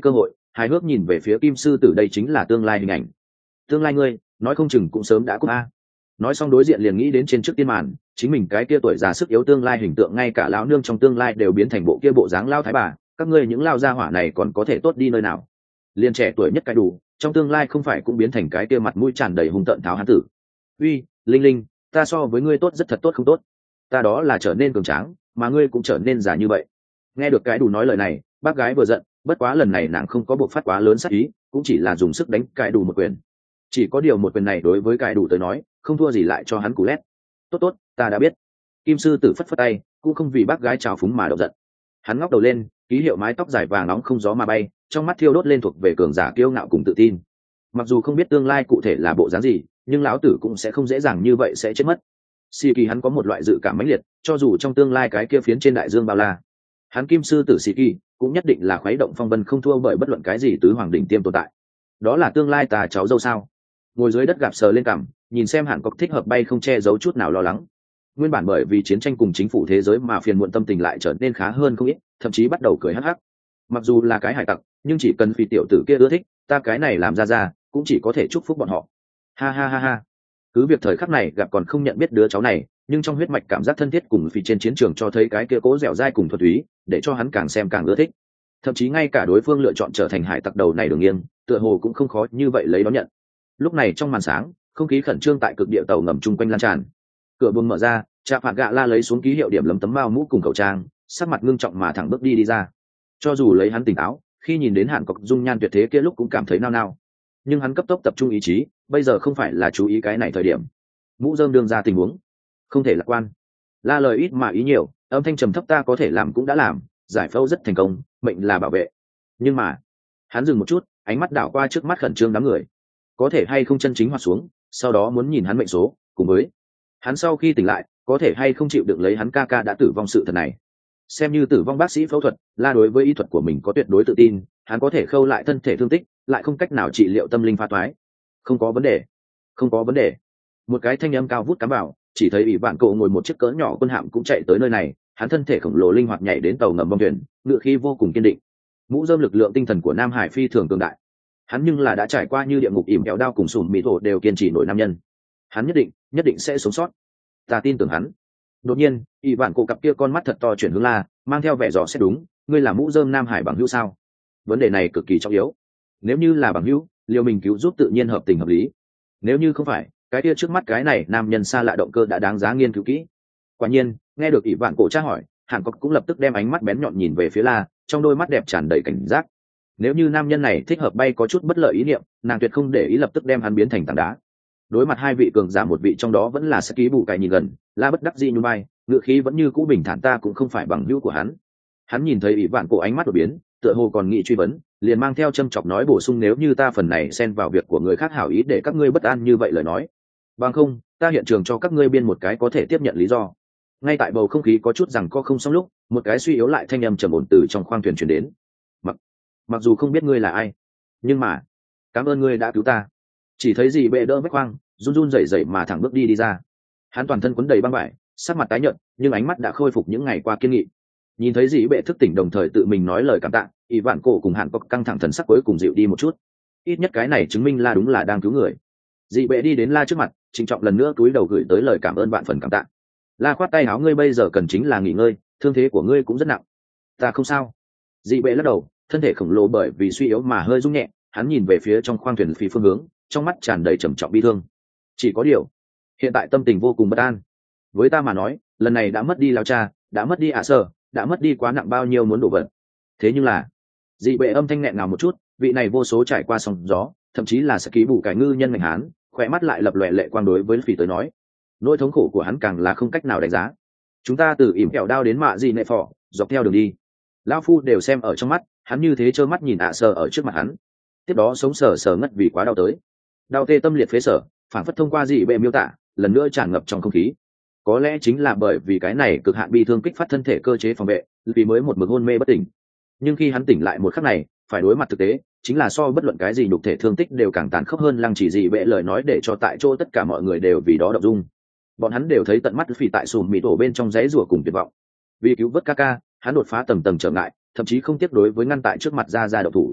hài hước nhìn về phía kim sư tử, đây chính là tương lai hình ảnh. Tương lai ngươi nói không chừng cũng sớm đã cúp a. Nói xong đối diện liền nghĩ đến trên trước tiên màn, chính mình cái kia tuổi già sức yếu tương lai hình tượng, ngay cả lão nương trong tương lai đều biến thành bộ kia bộ dáng lao thái bà, các ngươi những lao gia hỏa này còn có thể tốt đi nơi nào? Liên trẻ tuổi nhất cái đủ, trong tương lai không phải cũng biến thành cái kia mặt mũi tràn đầy hung tợn tháo hán tử. Uy, Linh Linh, ta so với ngươi tốt rất thật tốt không tốt? Ta đó là trở nên cường tráng, mà ngươi cũng trở nên già như vậy. Nghe được cái đủ nói lời này, bác gái vừa giận, bất quá lần này nàng không có buộc phát quá lớn sát ý, cũng chỉ là dùng sức đánh cái đủ một quyền. Chỉ có điều một quyền này đối với cái đủ tới nói, không thua gì lại cho hắn cú lét. Tốt tốt, ta đã biết. Kim sư tử phất phất tay, cũng không vì bác gái trào phúng mà động giận. Hắn ngóc đầu lên, ký hiệu mái tóc dài vàng nóng không gió mà bay, trong mắt thiêu đốt lên thuộc về cường giả kiêu ngạo cùng tự tin. Mặc dù không biết tương lai cụ thể là bộ dáng gì, nhưng lão tử cũng sẽ không dễ dàng như vậy sẽ chết mất. Sĩ Kỳ hắn có một loại dự cảm mãnh liệt, cho dù trong tương lai cái kia phiến trên đại dương bao la, hắn kim sư tử Sĩ Kỳ cũng nhất định là khuấy động phong vân không thua bởi bất luận cái gì tứ hoàng đỉnh tiêm tồn tại. Đó là tương lai ta cháu dâu sao? Ngồi dưới đất gạp sờ lên cằm, nhìn xem Hàn Cốc thích hợp bay không che giấu chút nào lo lắng. Nguyên bản bởi vì chiến tranh cùng chính phủ thế giới mà phiền muộn tâm tình lại trở nên khá hơn không ít, thậm chí bắt đầu cười hắc hắc. Mặc dù là cái hải tặc, nhưng chỉ cần phi tiểu tử kia ưa thích, ta cái này làm ra ra, cũng chỉ có thể chúc phúc bọn họ. Ha ha ha ha. Cứ việc thời khắc này gặp còn không nhận biết đứa cháu này, nhưng trong huyết mạch cảm giác thân thiết cùng phi trên chiến trường cho thấy cái kia cố dẻo dai cùng thuật túy, để cho hắn càng xem càng ưa thích. Thậm chí ngay cả đối phương lựa chọn trở thành hải tặc đầu này đường nghiêng, tựa hồ cũng không khó như vậy lấy đón nhận. Lúc này trong màn sáng, không khí khẩn trương tại cực địa tàu ngầm chung quanh lan tràn. Cửa buồng mở ra, Trạ Phạt Gạ La lấy xuống ký hiệu điểm lấm tấm mao mũ cùng khẩu trang, sắc mặt ngưng trọng mà thẳng bước đi đi ra. Cho dù lấy hắn tỉnh táo, khi nhìn đến Hàn Cốc dung nhan tuyệt thế kia lúc cũng cảm thấy nao nao. Nhưng hắn cấp tốc tập trung ý chí, bây giờ không phải là chú ý cái này thời điểm. Mũ rơm đương ra tình huống, không thể lạc quan. La lời ít mà ý nhiều, âm thanh trầm thấp, ta có thể làm cũng đã làm, giải phẫu rất thành công, mệnh là bảo vệ. Nhưng mà, hắn dừng một chút, ánh mắt đảo qua trước mắt khẩn trương đám người. Có thể hay không chân chính hoạt xuống, sau đó muốn nhìn hắn mệnh số, cùng với hắn sau khi tỉnh lại, có thể hay không chịu đựng lấy hắn ca ca đã tử vong sự thật này. Xem như tử vong bác sĩ phẫu thuật, La đối với y thuật của mình có tuyệt đối tự tin, hắn có thể khâu lại thân thể thương tích, lại không cách nào trị liệu tâm linh pha toái. Không có vấn đề, không có vấn đề. Một cái thanh âm cao vút cắm vào, chỉ thấy ủy vạn cậu ngồi một chiếc cỡ nhỏ quân hạm cũng chạy tới nơi này, hắn thân thể khổng lồ linh hoạt nhảy đến tàu ngầm bong thuyền, ngựa khí vô cùng kiên định. Mũ rơm lực lượng tinh thần của Nam Hải phi thường cường đại. Hắn nhưng là đã trải qua như địa ngục ỉm kẹo đao cùng sùm mì thổ đều kiên trì nổi nam nhân. Hắn nhất định, nhất định sẽ sống sót. Ta tin tưởng hắn. Đột nhiên, ỷ vạn cổ cặp kia con mắt thật to chuyển hướng La, mang theo vẻ dò xét, đúng, ngươi là mũ rơm Nam Hải bằng hữu sao? Vấn đề này cực kỳ trọng yếu. Nếu như là bằng hữu, liều mình cứu giúp tự nhiên hợp tình hợp lý. Nếu như không phải, cái kia trước mắt cái này nam nhân xa lạ động cơ đã đáng giá nghiên cứu kỹ. Quả nhiên, nghe được ỷ vạn cổ tra hỏi, Hàn Cốc cũng lập tức đem ánh mắt bén nhọn nhìn về phía La, trong đôi mắt đẹp tràn đầy cảnh giác. Nếu như nam nhân này thích hợp bay có chút bất lợi ý niệm, nàng tuyệt không để ý lập tức đem hắn biến thành tảng đá. Đối mặt hai vị cường giả, một vị trong đó vẫn là Saki bù cải nhìn gần, La bất đắc dĩ nhún vai, ngựa khí vẫn như cũ bình thản, ta cũng không phải bằng hữu của hắn. Hắn nhìn thấy ỷ vạn cổ ánh mắt đột biến, tựa hồ còn nghĩ truy vấn, liền mang theo châm chọc nói bổ sung, nếu như ta phần này xen vào việc của người khác hảo ý để các ngươi bất an như vậy lời nói, bằng không ta hiện trường cho các ngươi biên một cái có thể tiếp nhận lý do. Ngay tại bầu không khí có chút rằng co không xong lúc, một cái suy yếu lại thanh âm trầm ổn từ trong khoang thuyền truyền đến. mặc mặc dù không biết ngươi là ai, nhưng mà cảm ơn ngươi đã cứu ta. Chỉ thấy dì bệ đỡ vách khoang, run run rẩy rẩy mà thẳng bước đi đi ra. Hắn toàn thân quấn đầy băng vải, sắc mặt tái nhợt, nhưng ánh mắt đã khôi phục những ngày qua kiên nghị. Nhìn thấy dì bệ thức tỉnh đồng thời tự mình nói lời cảm tạ, ỷ vạn cổ cùng Hàn Cốc căng thẳng thần sắc cuối cùng dịu đi một chút. Ít nhất cái này chứng minh La đúng là đang cứu người. Dì bệ đi đến La trước mặt, trịnh trọng lần nữa cúi đầu gửi tới lời cảm ơn vạn phần cảm tạ. La khoát tay áo, ngươi bây giờ cần chính là nghỉ ngơi, thương thế của ngươi cũng rất nặng. Ta không sao. Dì bệ lắc đầu, thân thể khổng lồ bởi vì suy yếu mà hơi rung nhẹ, hắn nhìn về phía trong khoang thuyền phi phương hướng, trong mắt tràn đầy trầm trọng bi thương. Chỉ có điều, hiện tại tâm tình vô cùng bất an. Với ta mà nói, lần này đã mất đi lao cha, đã mất đi ạ sơ, đã mất đi quá nặng bao nhiêu muốn đổ vật. Thế nhưng là, dị bệ âm thanh nghẹn ngào một chút, vị này vô số trải qua sóng gió, thậm chí là sẽ ký bù cái ngư nhân ngành hán, khỏe mắt lại lập lòe lệ quang đối với phỉ tới nói. Nỗi thống khổ của hắn càng là không cách nào đánh giá. Chúng ta từ ỉm kẹo đao đến mạ gì nệ phỏ, dọc theo đường đi, lão phu đều xem ở trong mắt, hắn như thế trơ mắt nhìn ạ sơ ở trước mặt hắn. Tiếp đó sống sờ sờ ngất vì quá đau tới. Đau tê tâm liệt phế sở, phản phất thông qua dị bệ miêu tả, lần nữa tràn ngập trong không khí. Có lẽ chính là bởi vì cái này cực hạn bi thương kích phát thân thể cơ chế phòng vệ, vì mới một mực hôn mê bất tỉnh. Nhưng khi hắn tỉnh lại một khắc này, phải đối mặt thực tế, chính là so bất luận cái gì nhục thể thương tích đều càng tàn khốc hơn. Lăng chỉ dị bệ lời nói để cho tại chỗ tất cả mọi người đều vì đó động dung. Bọn hắn đều thấy tận mắt phỉ tại sùm mì tổ bên trong giấy rủa cùng tuyệt vọng. Vì cứu vớt ca ca, hắn đột phá tầng tầng trở ngại, thậm chí không tiếc đối với ngăn tại trước mặt ra ra độc thủ.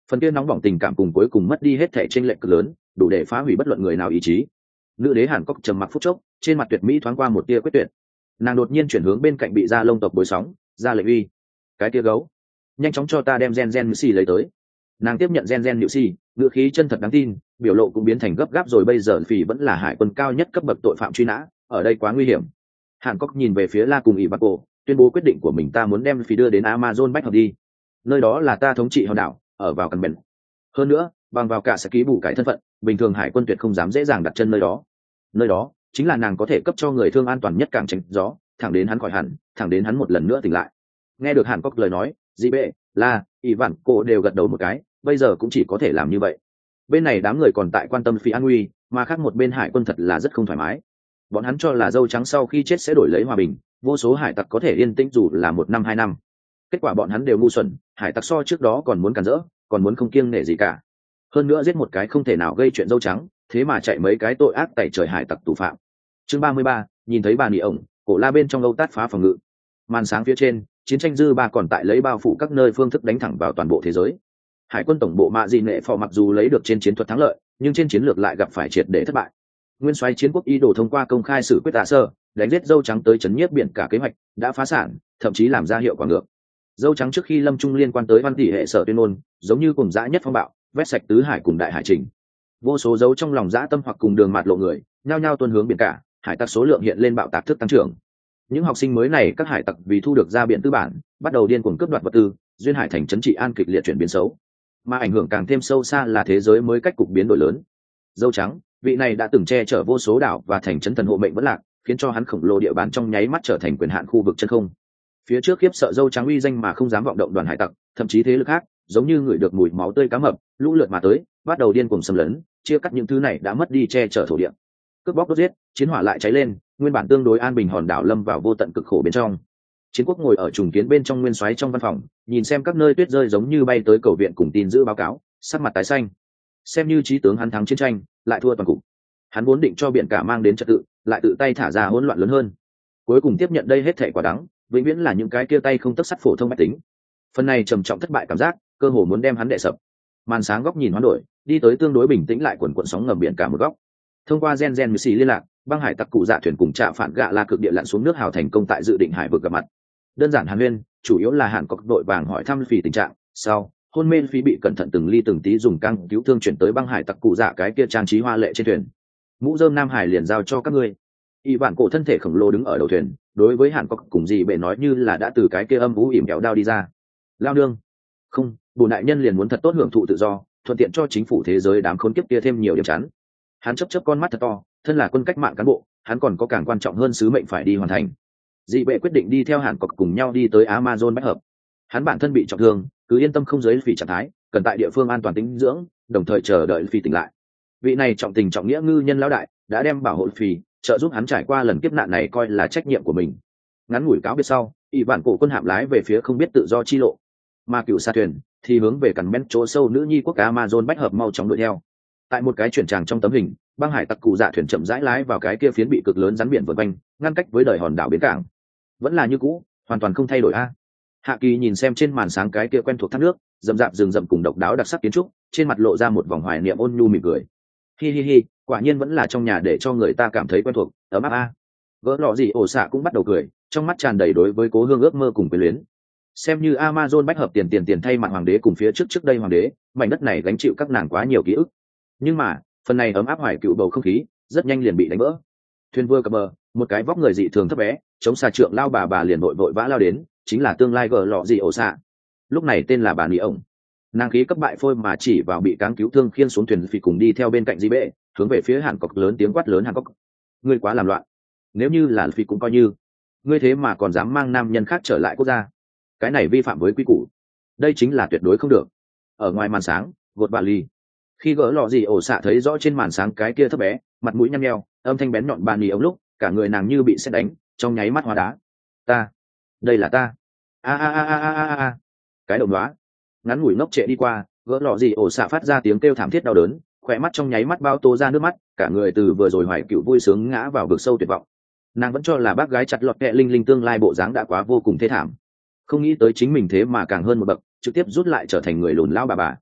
Phần kia nóng bỏng tình cảm cùng cuối cùng mất đi hết thể chênh lệch cực lớn, đủ để phá hủy bất luận người nào ý chí. Nữ đế Hàn Cốc trầm mặc phút chốc, trên mặt tuyệt mỹ thoáng qua một tia quyết tuyệt. Nàng đột nhiên chuyển hướng bên cạnh bị da lông tộc bối sóng, ra lệnh uy. Cái tia gấu, nhanh chóng cho ta đem gen gen nữ xì lấy tới. Nàng tiếp nhận gen gen nữ xì, ngữ khí chân thật đáng tin, biểu lộ cũng biến thành gấp gáp rồi. Bây giờ phỉ vẫn là hải quân cao nhất cấp bậc tội phạm truy nã, ở đây quá nguy hiểm. Hàn Cốc nhìn về phía La cùng ỷ bạc cổ, tuyên bố quyết định của mình. Ta muốn đem phỉ đưa đến Amazon bách hợp đi, nơi đó là ta thống trị hòn đảo, ở vào căn bền. Hơn nữa, bằng vào cả sẽ ký bù cải thân phận, bình thường hải quân tuyệt không dám dễ dàng đặt chân nơi đó. Nơi đó chính là nàng có thể cấp cho người thương an toàn nhất cảng tránh gió, thẳng đến hắn khỏi hẳn, thẳng đến hắn một lần nữa tỉnh lại. Nghe được Hàn Cốc lời nói, dị bệ là ỷ vạn cô đều gật đầu một cái, bây giờ cũng chỉ có thể làm như vậy. Bên này đám người còn tại quan tâm phi an nguy, mà khác một bên hải quân thật là rất không thoải mái. Bọn hắn cho là dâu trắng sau khi chết sẽ đổi lấy hòa bình, vô số hải tặc có thể yên tĩnh dù là một năm hai năm. Kết quả bọn hắn đều ngu xuẩn, hải tặc so trước đó còn muốn cản rỡ, còn muốn không kiêng nể gì cả. Hơn nữa giết một cái không thể nào gây chuyện dâu trắng, thế mà chạy mấy cái tội ác tẩy trời hải tặc tù phạm. Chương ba mươi ba, nhìn thấy bà nị ổng, cổ la bên trong âu tát phá phòng ngự. Màn sáng phía trên, chiến tranh dư ba còn tại lấy bao phủ các nơi, phương thức đánh thẳng vào toàn bộ thế giới. Hải quân tổng bộ mạ dị nệ phò mặc dù lấy được trên chiến thuật thắng lợi, nhưng trên chiến lược lại gặp phải triệt để thất bại. Nguyên soái chiến quốc ý đồ thông qua công khai xử quyết tạ sơ, đánh giết dâu trắng tới chấn nhiếp biển cả kế hoạch đã phá sản, thậm chí làm ra hiệu quả ngược. Dâu trắng trước khi lâm trung liên quan tới văn tỷ hệ sở tuyên ngôn, giống như cùng dã nhất phong bạo, vét sạch tứ hải cùng đại hải trình. Vô số dấu trong lòng dã tâm hoặc cùng đường mạt lộ người, nhao nhao tuôn hướng biển cả, hải tặc số lượng hiện lên bạo tạc thức tăng trưởng. Những học sinh mới này các hải tặc vì thu được ra biển tư bản, bắt đầu điên cuồng cướp đoạt vật tư, duyên hải thành trấn trị an kịch liệt chuyển biến xấu. Mà ảnh hưởng càng thêm sâu xa là thế giới mới cách cục biến đổi lớn. Dâu trắng, vị này đã từng che chở vô số đảo và thành trấn thần hộ mệnh vẫn lạc, khiến cho hắn khổng lồ địa bàn trong nháy mắt trở thành quyền hạn khu vực chân không. Phía trước khiếp sợ dâu trắng uy danh mà không dám vọng động đoàn hải tặc, thậm chí thế lực khác, giống như người được mùi máu tươi cá mập, lũ lượt mà tới, bắt đầu điên cuồng xâm lấn, chia cắt những thứ này đã mất đi che chở thổ địa. Cướp bóc đốt giết, chiến hỏa lại cháy lên, nguyên bản tương đối an bình hòn đảo lâm vào vô tận cực khổ bên trong. Chiến quốc ngồi ở trùng kiến bên trong nguyên soái trong văn phòng, nhìn xem các nơi tuyết rơi giống như bay tới cầu viện cùng tin giữ báo cáo, sắc mặt tái xanh. Xem như chí tướng hắn thắng chiến tranh, lại thua toàn cục. Hắn vốn định cho biển cả mang đến trật tự, lại tự tay thả ra hỗn loạn lớn hơn. Cuối cùng tiếp nhận đây hết thảy quả đắng, vĩnh viễn là những cái kia tay không tấc sắt phổ thông bách tính. Phần này trầm trọng thất bại cảm giác, cơ hồ muốn đem hắn đè sập. Màn sáng góc nhìn hoán đổi, đi tới tương đối bình tĩnh lại quần quần sóng ngầm biển cả một góc. Thông qua gen gen xì liên lạc, băng hải tặc cụ dạ thuyền cùng trạ phản gạ la cực địa lặn xuống nước hào thành công tại dự định hải vực gặp mặt. Đơn giản hàn huyên, chủ yếu là Hàn Cốc đội vàng hỏi thăm phỉ tình trạng, sau hôn mê phí bị cẩn thận từng ly từng tí dùng căng cứu thương chuyển tới băng hải tặc cụ dạ cái kia trang trí hoa lệ trên thuyền. Mũ rơm Nam Hải liền giao cho các ngươi. Y bản cổ thân thể khổng lồ đứng ở đầu thuyền, đối với Hàn Cốc cùng gì bệ nói như là đã từ cái kia âm vũ ỉm kẹo đao đi ra. Lao nương, không, bổn đại nhân liền muốn thật tốt hưởng thụ tự do, thuận tiện cho chính phủ thế giới đám khốn kiếp kia thêm nhiều điểm chán. Hắn chấp chấp con mắt thật to, thân là quân cách mạng cán bộ, hắn còn có càng quan trọng hơn sứ mệnh phải đi hoàn thành. Dị bệ quyết định đi theo Hàn Cốc cùng nhau đi tới Amazon bách hợp. Hắn bản thân bị trọng thương, cứ yên tâm không giới phỉ trạng thái, cần tại địa phương an toàn tĩnh dưỡng, đồng thời chờ đợi phi tỉnh lại. Vị này trọng tình trọng nghĩa ngư nhân lão đại đã đem bảo hộ phi, trợ giúp hắn trải qua lần kiếp nạn này coi là trách nhiệm của mình. Ngắn ngủi cáo biệt sau, ỷ vạn cổ quân hạm lái về phía không biết tự do chi lộ, mà cựu xa thuyền thì hướng về cằn men chỗ sâu nữ nhi quốc Amazon bách hợp mau chóng đuổi theo. Tại một cái chuyển tràng trong tấm hình, băng hải tặc cụ dạ thuyền chậm rãi lái vào cái kia phiến bị cực lớn rắn biển vượt quanh, ngăn cách với đời hòn đảo bến cảng. Vẫn là như cũ, hoàn toàn không thay đổi a. Hạ Kỳ nhìn xem trên màn sáng cái kia quen thuộc thác nước, rậm rạp rừng rậm cùng độc đáo đặc sắc kiến trúc, trên mặt lộ ra một vòng hoài niệm ôn nhu mỉm cười. Hi hi hi, quả nhiên vẫn là trong nhà để cho người ta cảm thấy quen thuộc, ấm áp a. Gỡ lọ gì ổ xạ cũng bắt đầu cười, trong mắt tràn đầy đối với cố hương ước mơ cùng quyến luyến. Xem như Amazon bách hợp tiền tiền tiền thay mặt hoàng đế cùng phía trước trước đây hoàng đế, mảnh đất này gánh chịu các nàng quá nhiều ký ức. Nhưng mà, phần này ấm áp hoài cựu bầu không khí, rất nhanh liền bị đánh vỡ. Thuyền vừa cập bờ, một cái vóc người dị thường thấp bé, chống xà trượng lao bà bà liền vội vội vã lao đến, chính là tương lai gỡ lọ gì ổ xạ. Lúc này tên là bà nị ổng. Nàng khí cấp bại phôi mà chỉ vào bị cáng cứu thương khiên xuống thuyền phì cùng đi theo bên cạnh di bệ, hướng về phía Hàn Cốc lớn tiếng quát lớn Hàn Cốc. Ngươi quá làm loạn. Nếu như là phi cũng coi như, ngươi thế mà còn dám mang nam nhân khác trở lại quốc gia, cái này vi phạm với quy củ, đây chính là tuyệt đối không được. Ở ngoài màn sáng, gột bà ly, khi gỡ lọ gì ổ xạ thấy rõ trên màn sáng cái kia thấp bé, mặt mũi nhăn nheo, âm thanh bén nhọn bà nị ổng lúc, cả người nàng như bị sét đánh, trong nháy mắt hóa đá. Ta, đây là ta. A a a a a a. Cái đồng đó, ngắn ngủi ngốc trệ đi qua, gỡ lọ gì ổ xạ phát ra tiếng kêu thảm thiết đau đớn, khỏe mắt trong nháy mắt bao tô ra nước mắt, cả người từ vừa rồi hoài cựu vui sướng ngã vào vực sâu tuyệt vọng. Nàng vẫn cho là bác gái chặt lọt kẹ linh linh tương lai bộ dáng đã quá vô cùng thê thảm, không nghĩ tới chính mình thế mà càng hơn một bậc, trực tiếp rút lại trở thành người lùn lao bà bà.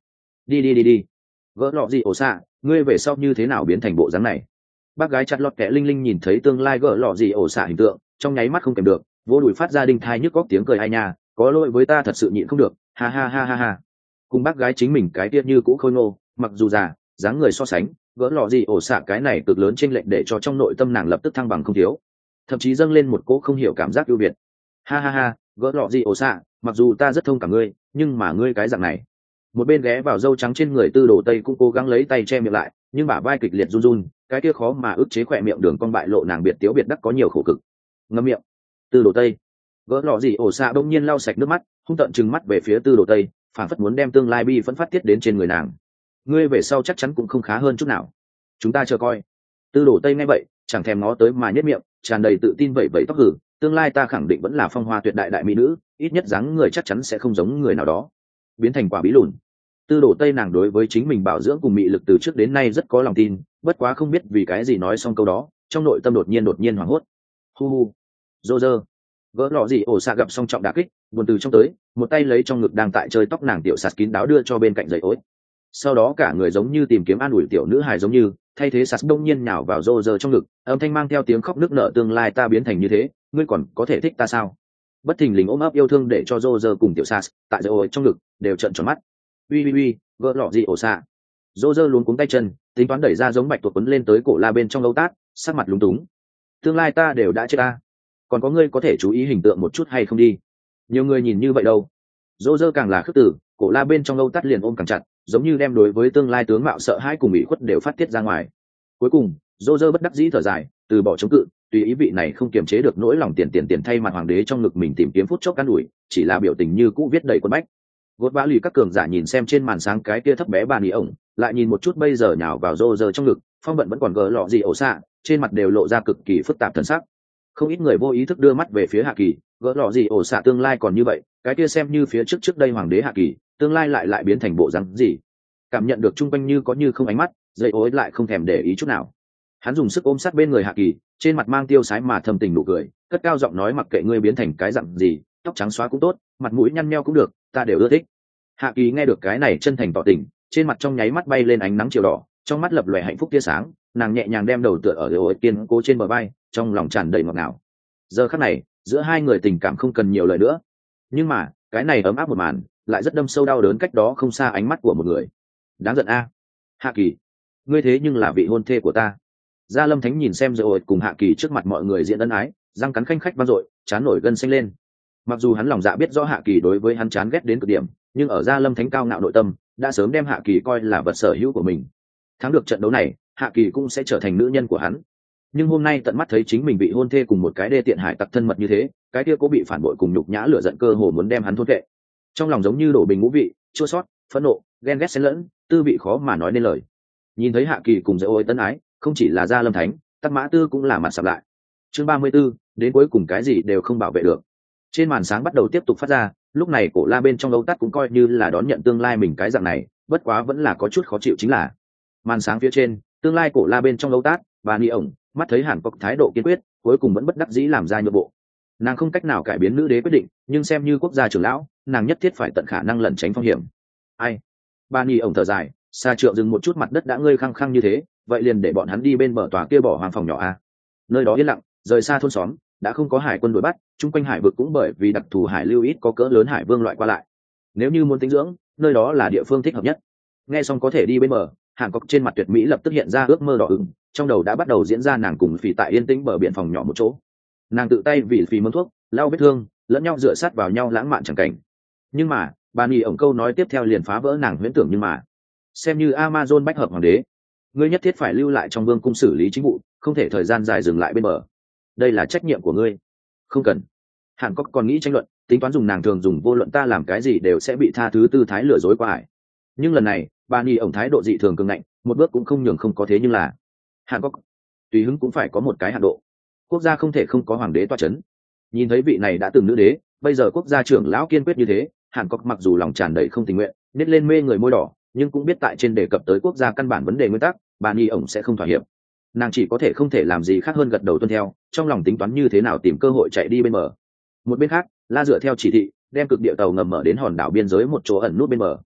đi đi đi đi. Gỡ lọ gì ổ xạ, ngươi về sau như thế nào biến thành bộ dáng này? Bác gái chặt lọt kẻ linh linh nhìn thấy tương lai gỡ lọ gì ổ xạ hình tượng, trong nháy mắt không kèm được, vô đùi phát ra đinh thai nhức góc tiếng cười ai nha, có lỗi với ta thật sự nhịn không được, ha ha ha ha ha. Cùng bác gái chính mình cái tiết như cũ khôi ngô, mặc dù già, dáng người so sánh, gỡ lọ gì ổ xạ cái này cực lớn trên lệnh để cho trong nội tâm nàng lập tức thăng bằng không thiếu, thậm chí dâng lên một cỗ không hiểu cảm giác ưu việt. Ha ha ha, gỡ lọ gì ổ xạ, mặc dù ta rất thông cảm ngươi, nhưng mà ngươi cái dạng này. Một bên ghé vào dâu trắng trên người tư đồ tây cũng cố gắng lấy tay che miệng lại, nhưng bả vai kịch liệt run run, cái kia khó mà ức chế khỏe miệng đường con bại lộ nàng biệt tiếu biệt đắc có nhiều khổ cực. Ngậm miệng. Tư đồ tây. Gỡ lọ gì ổ xạ bỗng nhiên lau sạch nước mắt, hung tợn trừng mắt về phía tư đồ tây, phản phất muốn đem tương lai bi phẫn phát tiết đến trên người nàng. Ngươi về sau chắc chắn cũng không khá hơn chút nào, chúng ta chờ coi. Tư đồ tây nghe vậy chẳng thèm ngó tới mà nhếch miệng, tràn đầy tự tin vẩy vẩy tóc hử, tương lai ta khẳng định vẫn là phong hoa tuyệt đại đại mỹ nữ, ít nhất dáng người chắc chắn sẽ không giống người nào đó biến thành quả bí lùn. Tư đồ tây nàng đối với chính mình bảo dưỡng cùng mị lực từ trước đến nay rất có lòng tin, bất quá không biết vì cái gì nói xong câu đó trong nội tâm đột nhiên đột nhiên hoảng hốt. Hu hu. Dô dơ. Gỡ lọ gì ổ xạ gặp song trọng đả kích, buồn từ trong tới, một tay lấy trong ngực đang tại chơi tóc nàng tiểu sạt kín đáo đưa cho bên cạnh giày ối. Sau đó cả người giống như tìm kiếm an ủi tiểu nữ hài giống như, thay thế sạt đông nhiên nhào vào dô dơ trong ngực, âm thanh mang theo tiếng khóc nức nở tương lai ta biến thành như thế, ngươi còn có thể thích ta sao? Bất thình lình ôm ấp yêu thương để cho dô dơ cùng tiểu sạt tại giày ối trong ngực đều trợn tròn mắt. Ui ui ui, gỡ lọ gì ổ xạ. Dô dơ luống cuống tay chân, tính toán đẩy ra giống bạch tuộc quấn lên tới cổ la bên trong lâu tát, sắc mặt lúng túng. Tương lai ta đều đã chết ta, còn có ngươi có thể chú ý hình tượng một chút hay không đi? Nhiều người nhìn như vậy đâu. Dô dơ càng là khước tử, cổ la bên trong lâu tát liền ôm càng chặt, giống như đem đối với tương lai tướng mạo sợ hãi cùng ủy khuất đều phát tiết ra ngoài. Cuối cùng dô dơ bất đắc dĩ thở dài, từ bỏ chống cự, tùy ý vị này không kiềm chế được nỗi lòng tiền tiền tiền thay mặt hoàng đế trong ngực mình tìm kiếm phút chốc can ủi, chỉ là biểu tình như cũ viết đầy quân bách. Vốt vã lì các cường giả nhìn xem trên màn sáng cái kia thấp bé bà nỉ ổng, lại nhìn một chút bây giờ nhào vào rô rơ trong ngực, phong bận vẫn còn gỡ lọ gì ổ xạ, trên mặt đều lộ ra cực kỳ phức tạp thần sắc. Không ít người vô ý thức đưa mắt về phía hạ kỳ, gỡ lọ gì ổ xạ tương lai còn như vậy, cái kia xem như phía trước trước đây hoàng đế hạ kỳ, tương lai lại lại biến thành bộ rắn gì? Cảm nhận được chung quanh như có như không ánh mắt, dây ối lại không thèm để ý chút nào. Hắn dùng sức ôm sát bên người hạ kỳ, trên mặt mang tiêu sái mà thầm tình nụ cười, cất cao giọng nói mặc kệ ngươi biến thành cái dạng gì, tóc trắng xóa cũng tốt, mặt mũi nhăn nheo cũng được, ta đều ưa thích. Hạ kỳ nghe được cái này chân thành tỏ tình, trên mặt trong nháy mắt bay lên ánh nắng chiều đỏ, trong mắt lập lòe hạnh phúc tia sáng, nàng nhẹ nhàng đem đầu tựa ở ổ kiên cố trên bờ vai, trong lòng tràn đầy ngọt ngào. Giờ khắc này giữa hai người tình cảm không cần nhiều lời nữa, nhưng mà cái này ấm áp một màn lại rất đâm sâu đau đớn cách đó không xa ánh mắt của một người. Đáng giận a, Hạ kỳ, ngươi thế nhưng là vị hôn thê của ta. Gia Lâm Thánh nhìn xem rồi cùng Hạ kỳ trước mặt mọi người diễn ân ái, răng cắn khanh khách vang dội, chán nổi gân xanh lên. Mặc dù hắn lòng dạ biết rõ Hạ kỳ đối với hắn chán ghét đến cực điểm, nhưng ở Gia Lâm Thánh cao ngạo nội tâm đã sớm đem Hạ kỳ coi là vật sở hữu của mình. Thắng được trận đấu này, Hạ kỳ cũng sẽ trở thành nữ nhân của hắn. Nhưng hôm nay tận mắt thấy chính mình bị hôn thê cùng một cái đê tiện hải tặc thân mật như thế, cái kia cố bị phản bội cùng nhục nhã lửa giận cơ hồ muốn đem hắn thôn vệ. Trong lòng giống như đổ bình ngũ vị, chua xót, phẫn nộ, ghen ghét xen lẫn, tư vị khó mà nói nên lời. Nhìn thấy Hạ kỳ cùng Dễ Ôi tân ái, không chỉ là Gia Lâm Thánh, Tắc Mã Tư cũng là mặt sầm lại. Chương ba mươi 34, đến cuối cùng cái gì đều không bảo vệ được. Trên màn sáng bắt đầu tiếp tục phát ra, lúc này cổ la bên trong lâu tắt cũng coi như là đón nhận tương lai mình cái dạng này, bất quá vẫn là có chút khó chịu chính là màn sáng phía trên, tương lai cổ la bên trong lâu tát, bà Ni ổng, mắt thấy Hàn Cốc thái độ kiên quyết, cuối cùng vẫn bất đắc dĩ làm ra nhượng bộ. Nàng không cách nào cải biến nữ đế quyết định, nhưng xem như quốc gia trưởng lão, nàng nhất thiết phải tận khả năng lẩn tránh phong hiểm. Ai? Bà Ni ổng thở dài, xa trượng dừng một chút mặt đất đã ngơi khăng khăng như thế, vậy liền để bọn hắn đi bên bờ tòa kia bỏ hoang phòng nhỏ a. Nơi đó yên lặng, rời xa thôn xóm, đã không có hải quân đuổi bắt, chung quanh hải vực cũng bởi vì đặc thù hải lưu ít có cỡ lớn hải vương loại qua lại. Nếu như muốn tính dưỡng, nơi đó là địa phương thích hợp nhất. Nghe xong có thể đi bên bờ, Hàn Cốc trên mặt tuyệt mỹ lập tức hiện ra ước mơ đỏ ửng, trong đầu đã bắt đầu diễn ra nàng cùng Phỉ tại yên tĩnh bờ biển phòng nhỏ một chỗ. Nàng tự tay vì Phỉ mớn thuốc, lau vết thương, lẫn nhau dựa sát vào nhau lãng mạn chẳng cảnh. Nhưng mà, bà nhì ổng câu nói tiếp theo liền phá vỡ nàng huyễn tưởng nhưng mà, xem như Amazon bách hợp hoàng đế, ngươi nhất thiết phải lưu lại trong vương cung xử lý chính vụ, không thể thời gian dài dừng lại bên bờ. Đây là trách nhiệm của ngươi. Không cần. Hàn Cốc còn nghĩ tranh luận, tính toán dùng nàng thường dùng vô luận ta làm cái gì đều sẽ bị tha thứ tư thái lừa dối qua ải. Nhưng lần này, bà nhì ổng thái độ dị thường cường ngạnh, một bước cũng không nhường không có thế nhưng là Hàn Cốc tùy hứng cũng phải có một cái hạn độ. Quốc gia không thể không có hoàng đế toa chấn. Nhìn thấy vị này đã từng nữ đế, bây giờ quốc gia trưởng lão kiên quyết như thế, Hàn Cốc mặc dù lòng tràn đầy không tình nguyện, nết lên mê người môi đỏ, nhưng cũng biết tại trên đề cập tới quốc gia căn bản vấn đề nguyên tắc, bà nhì ổng sẽ không thỏa hiệp. Nàng chỉ có thể không thể làm gì khác hơn gật đầu tuân theo, trong lòng tính toán như thế nào tìm cơ hội chạy đi bên bờ. Một bên khác, La dựa theo chỉ thị, đem cực địa tàu ngầm mở đến hòn đảo biên giới một chỗ ẩn nút bên bờ.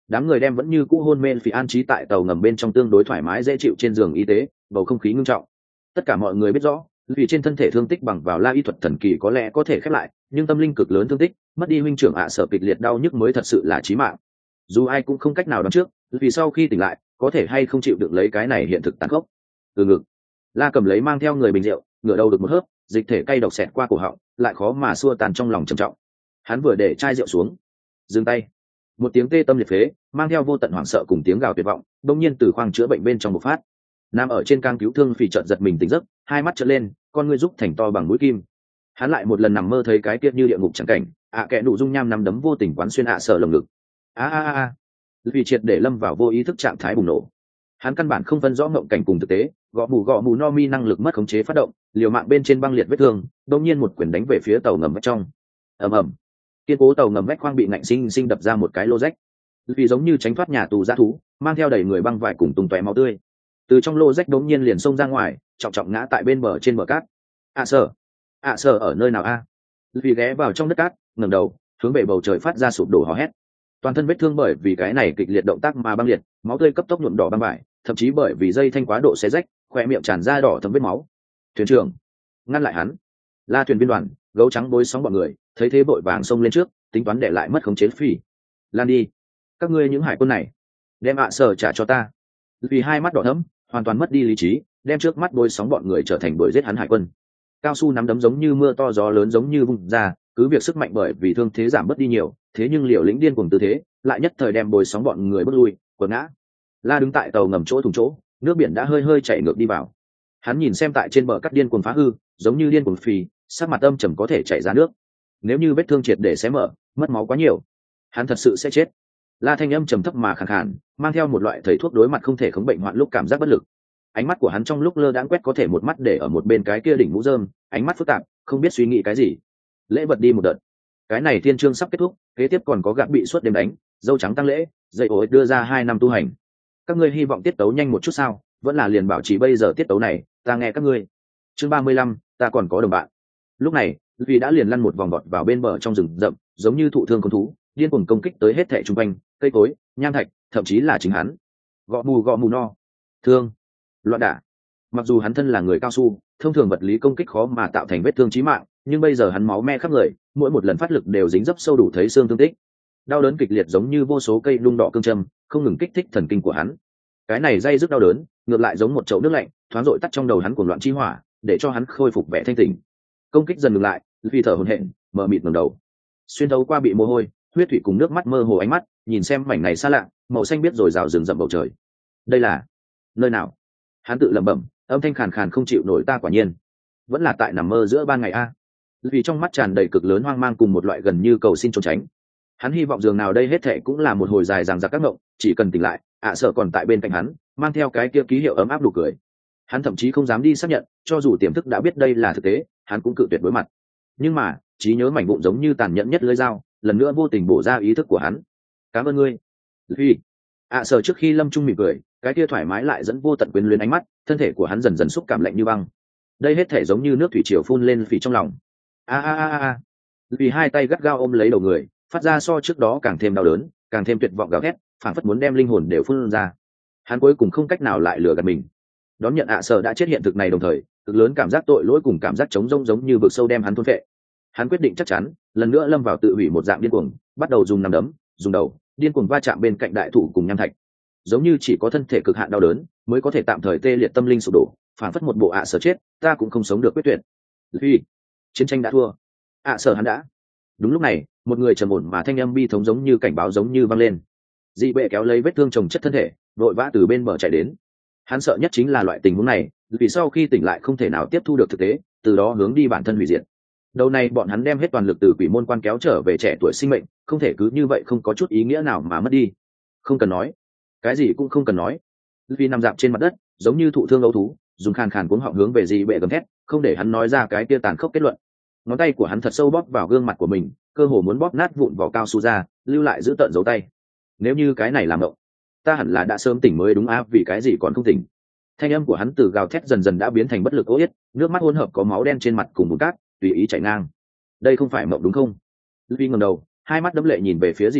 đám người đem vẫn như cũ hôn mê phỉ an trí tại tàu ngầm bên trong tương đối thoải mái dễ chịu trên giường y tế, bầu không khí ngưng trọng. Tất cả mọi người biết rõ, vì trên thân thể thương tích bằng vào la y thuật thần kỳ có lẽ có thể khép lại, nhưng tâm linh cực lớn thương tích, mất đi huynh trưởng ạ sở kịch liệt đau nhức mới thật sự là chí mạng. Dù ai cũng không cách nào đoán trước, vì sau khi tỉnh lại, có thể hay không chịu được lấy cái này hiện thực tàn khốc. Từ ngực, la cầm lấy mang theo người bình rượu, ngửa đầu được một hớp, dịch thể cay độc xẹt qua cổ họng, lại khó mà xua tan trong lòng trầm trọng. Hắn vừa để chai rượu xuống, dừng tay, một tiếng tê tâm liệt phế mang theo vô tận hoảng sợ cùng tiếng gào tuyệt vọng đông nhiên từ khoang chữa bệnh bên trong bộc phát. Nằm ở trên cang cứu thương phì trợn giật mình tỉnh giấc, hai mắt trợn lên, con ngươi rúc thành to bằng mũi kim. Hắn lại một lần nằm mơ thấy cái tiết như địa ngục chẳng cảnh, ạ kẽ nụ dung nham nằm đấm vô tình quán xuyên ạ sợ lồng ngực. a a a vì triệt để lâm vào vô ý thức trạng thái bùng nổ. Hắn căn bản không phân rõ ngộng cảnh cùng thực tế, gõ mù gõ mù no mi năng lực mất khống chế phát động, liều mạng bên trên băng liệt vết thương, đông nhiên một quyền đánh về phía tàu ngầm vách trong. ầm ầm, kiên cố tàu ngầm vách khoang bị ngạnh sinh sinh đập ra một cái lô rách. Vì giống như tránh thoát nhà tù dã thú, mang theo đầy người băng vải cùng tung tóe máu tươi, từ trong lô rách đống nhiên liền xông ra ngoài, trọng trọng ngã tại bên bờ trên bờ cát. ạ sở, ạ sở ở nơi nào a? Vì ghé vào trong đất cát, ngẩng đầu, hướng về bầu trời phát ra sụp đổ hò hét. Toàn thân vết thương bởi vì cái này kịch liệt động tác mà băng liệt, máu tươi cấp tốc nhuộm đỏ băng vải, thậm chí bởi vì dây thanh quá độ xé rách, khóe miệng tràn ra đỏ thấm vết máu. Thuyền trưởng, ngăn lại hắn! La thuyền viên đoàn, gấu trắng bối sóng bọn người, thấy thế vội vàng xông lên trước, tính toán để lại mất khống chế phi. Lan đi, các ngươi những hải quân này, đem ạ sở trả cho ta. Vì hai mắt đỏ thẫm, hoàn toàn mất đi lý trí, đem trước mắt bối sóng bọn người trở thành đuổi giết hắn hải quân. Cao su nắm đấm giống như mưa to gió lớn giống như vung ra, cứ việc sức mạnh bởi vì thương thế giảm mất đi nhiều, thế nhưng liều lĩnh điên cuồng tư thế lại nhất thời đem bồi sóng bọn người bước lui, quật ngã. La đứng tại tàu ngầm chỗ thùng chỗ, nước biển đã hơi hơi chảy ngược đi vào. Hắn nhìn xem tại trên bờ cắt điên cuồng phá hư, giống như điên cuồng phì, sắc mặt âm trầm có thể chảy ra nước. Nếu như vết thương triệt để xé mở, mất máu quá nhiều, hắn thật sự sẽ chết. La thanh âm trầm thấp mà khàn khàn, mang theo một loại thầy thuốc đối mặt không thể khống bệnh hoạn lúc cảm giác bất lực. Ánh mắt của hắn trong lúc lơ đãng quét có thể một mắt để ở một bên cái kia đỉnh mũ rơm, ánh mắt phức tạp, không biết suy nghĩ cái gì. Lễ vật đi một đợt, cái này thiên chương sắp kết thúc, kế tiếp còn có gặp bị suốt đêm đánh, dâu trắng tăng lễ, dây ối đưa ra hai năm tu hành. Các ngươi hy vọng tiết tấu nhanh một chút sao? Vẫn là liền bảo trì bây giờ tiết tấu này, ta nghe các ngươi. Chương ba mươi lăm, ta còn có đồng bạn. Lúc này, vì đã liền lăn một vòng vọt vào bên bờ trong rừng rậm, giống như thụ thương con thú, điên cuồng công kích tới hết thảy xung quanh, cây cối, nham thạch, thậm chí là chính hắn. Gõ mù gõ mù no, thương, loạn đả. Mặc dù hắn thân là người cao su, thông thường vật lý công kích khó mà tạo thành vết thương chí mạng, nhưng bây giờ hắn máu me khắp người, mỗi một lần phát lực đều dính dấp sâu đủ thấy xương thương tích. Đau đớn kịch liệt giống như vô số cây đung đỏ cương châm, không ngừng kích thích thần kinh của hắn. Cái này dây dứt đau đớn, ngược lại giống một chậu nước lạnh, thoáng dội tắt trong đầu hắn cuồng loạn chi hỏa, để cho hắn khôi phục vẻ thanh tỉnh. Công kích dần ngừng lại, vì thở hổn hển, mở mịt ngẩng đầu. Xuyên thấu qua bị mồ hôi, huyết thủy cùng nước mắt mơ hồ ánh mắt, nhìn xem mảnh này xa lạ, màu xanh biết rồi rào rừng rậm bầu trời. Đây là nơi nào? Hắn tự lẩm bẩm, âm thanh khàn khàn không chịu nổi, ta quả nhiên vẫn là tại nằm mơ giữa ban ngày a. Vì trong mắt tràn đầy cực lớn hoang mang cùng một loại gần như cầu xin trốn tránh. Hắn hy vọng dường nào đây hết thệ cũng là một hồi dài dằng dặc các ngộng, chỉ cần tỉnh lại, ạ sợ còn tại bên cạnh hắn, mang theo cái kia ký hiệu ấm áp đủ cười. Hắn thậm chí không dám đi xác nhận, cho dù tiềm thức đã biết đây là thực tế, hắn cũng cự tuyệt đối mặt. Nhưng mà, trí nhớ mảnh vụn giống như tàn nhẫn nhất lưỡi dao, lần nữa vô tình bổ ra ý thức của hắn. Cảm ơn ngươi. Vì ạ sợ trước khi lâm trung mỉm cười, cái kia thoải mái lại dẫn vô tận quyến luyến ánh mắt, thân thể của hắn dần dần xúc cảm lạnh như băng. Đây hết thể giống như nước thủy triều phun lên phì trong lòng. A a a a. Vì hai tay gắt gao ôm lấy đầu người, phát ra so trước đó càng thêm đau đớn, càng thêm tuyệt vọng gào thét, phảng phất muốn đem linh hồn đều phun ra. Hắn cuối cùng không cách nào lại lừa gạt mình. Đón nhận ạ sợ đã chết hiện thực này đồng thời, cực lớn cảm giác tội lỗi cùng cảm giác trống rỗng giống như vực sâu đem hắn thôn phệ. Hắn quyết định chắc chắn, lần nữa lâm vào tự hủy một dạng điên cuồng, bắt đầu dùng nắm đấm, dùng đầu, điên cuồng va chạm bên cạnh đại thụ cùng nham thạch. Giống như chỉ có thân thể cực hạn đau đớn mới có thể tạm thời tê liệt tâm linh sụp đổ, phảng phất một bộ ạ sợ chết, ta cũng không sống được quyết tuyệt. Vì chiến tranh đã thua, ạ sợ hắn đã. Đúng lúc này, một người trầm ổn mà thanh âm bi thống giống như cảnh báo giống như vang lên. Dị bệ kéo lấy vết thương chồng chất thân thể, vội vã từ bên bờ chạy đến. Hắn sợ nhất chính là loại tình huống này, vì sau khi tỉnh lại không thể nào tiếp thu được thực tế, từ đó hướng đi bản thân hủy diệt. Đầu này bọn hắn đem hết toàn lực từ quỷ môn quan kéo trở về trẻ tuổi sinh mệnh, không thể cứ như vậy không có chút ý nghĩa nào mà mất đi. Không cần nói, cái gì cũng không cần nói. Vì nằm dạp trên mặt đất, giống như thụ thương ấu thú, dùng khàn khàn cuống họng hướng về dị bệ gầm thét, không để hắn nói ra cái tia tàn khốc kết luận. Ngón tay của hắn thật sâu bóp vào gương mặt của mình, cơ hồ muốn bóp nát vụn vỏ cao su ra, lưu lại giữ tận dấu tay. Nếu như cái này làm mộng, ta hẳn là đã sớm tỉnh mới đúng á, vì cái gì còn không tỉnh? Thanh âm của hắn từ gào thét dần dần đã biến thành bất lực ô yết, nước mắt hỗn hợp có máu đen trên mặt cùng bùn cát, tùy ý chảy ngang. Đây không phải mộng đúng không? Vì ngẩng đầu, hai mắt đẫm lệ nhìn về phía dị bệ,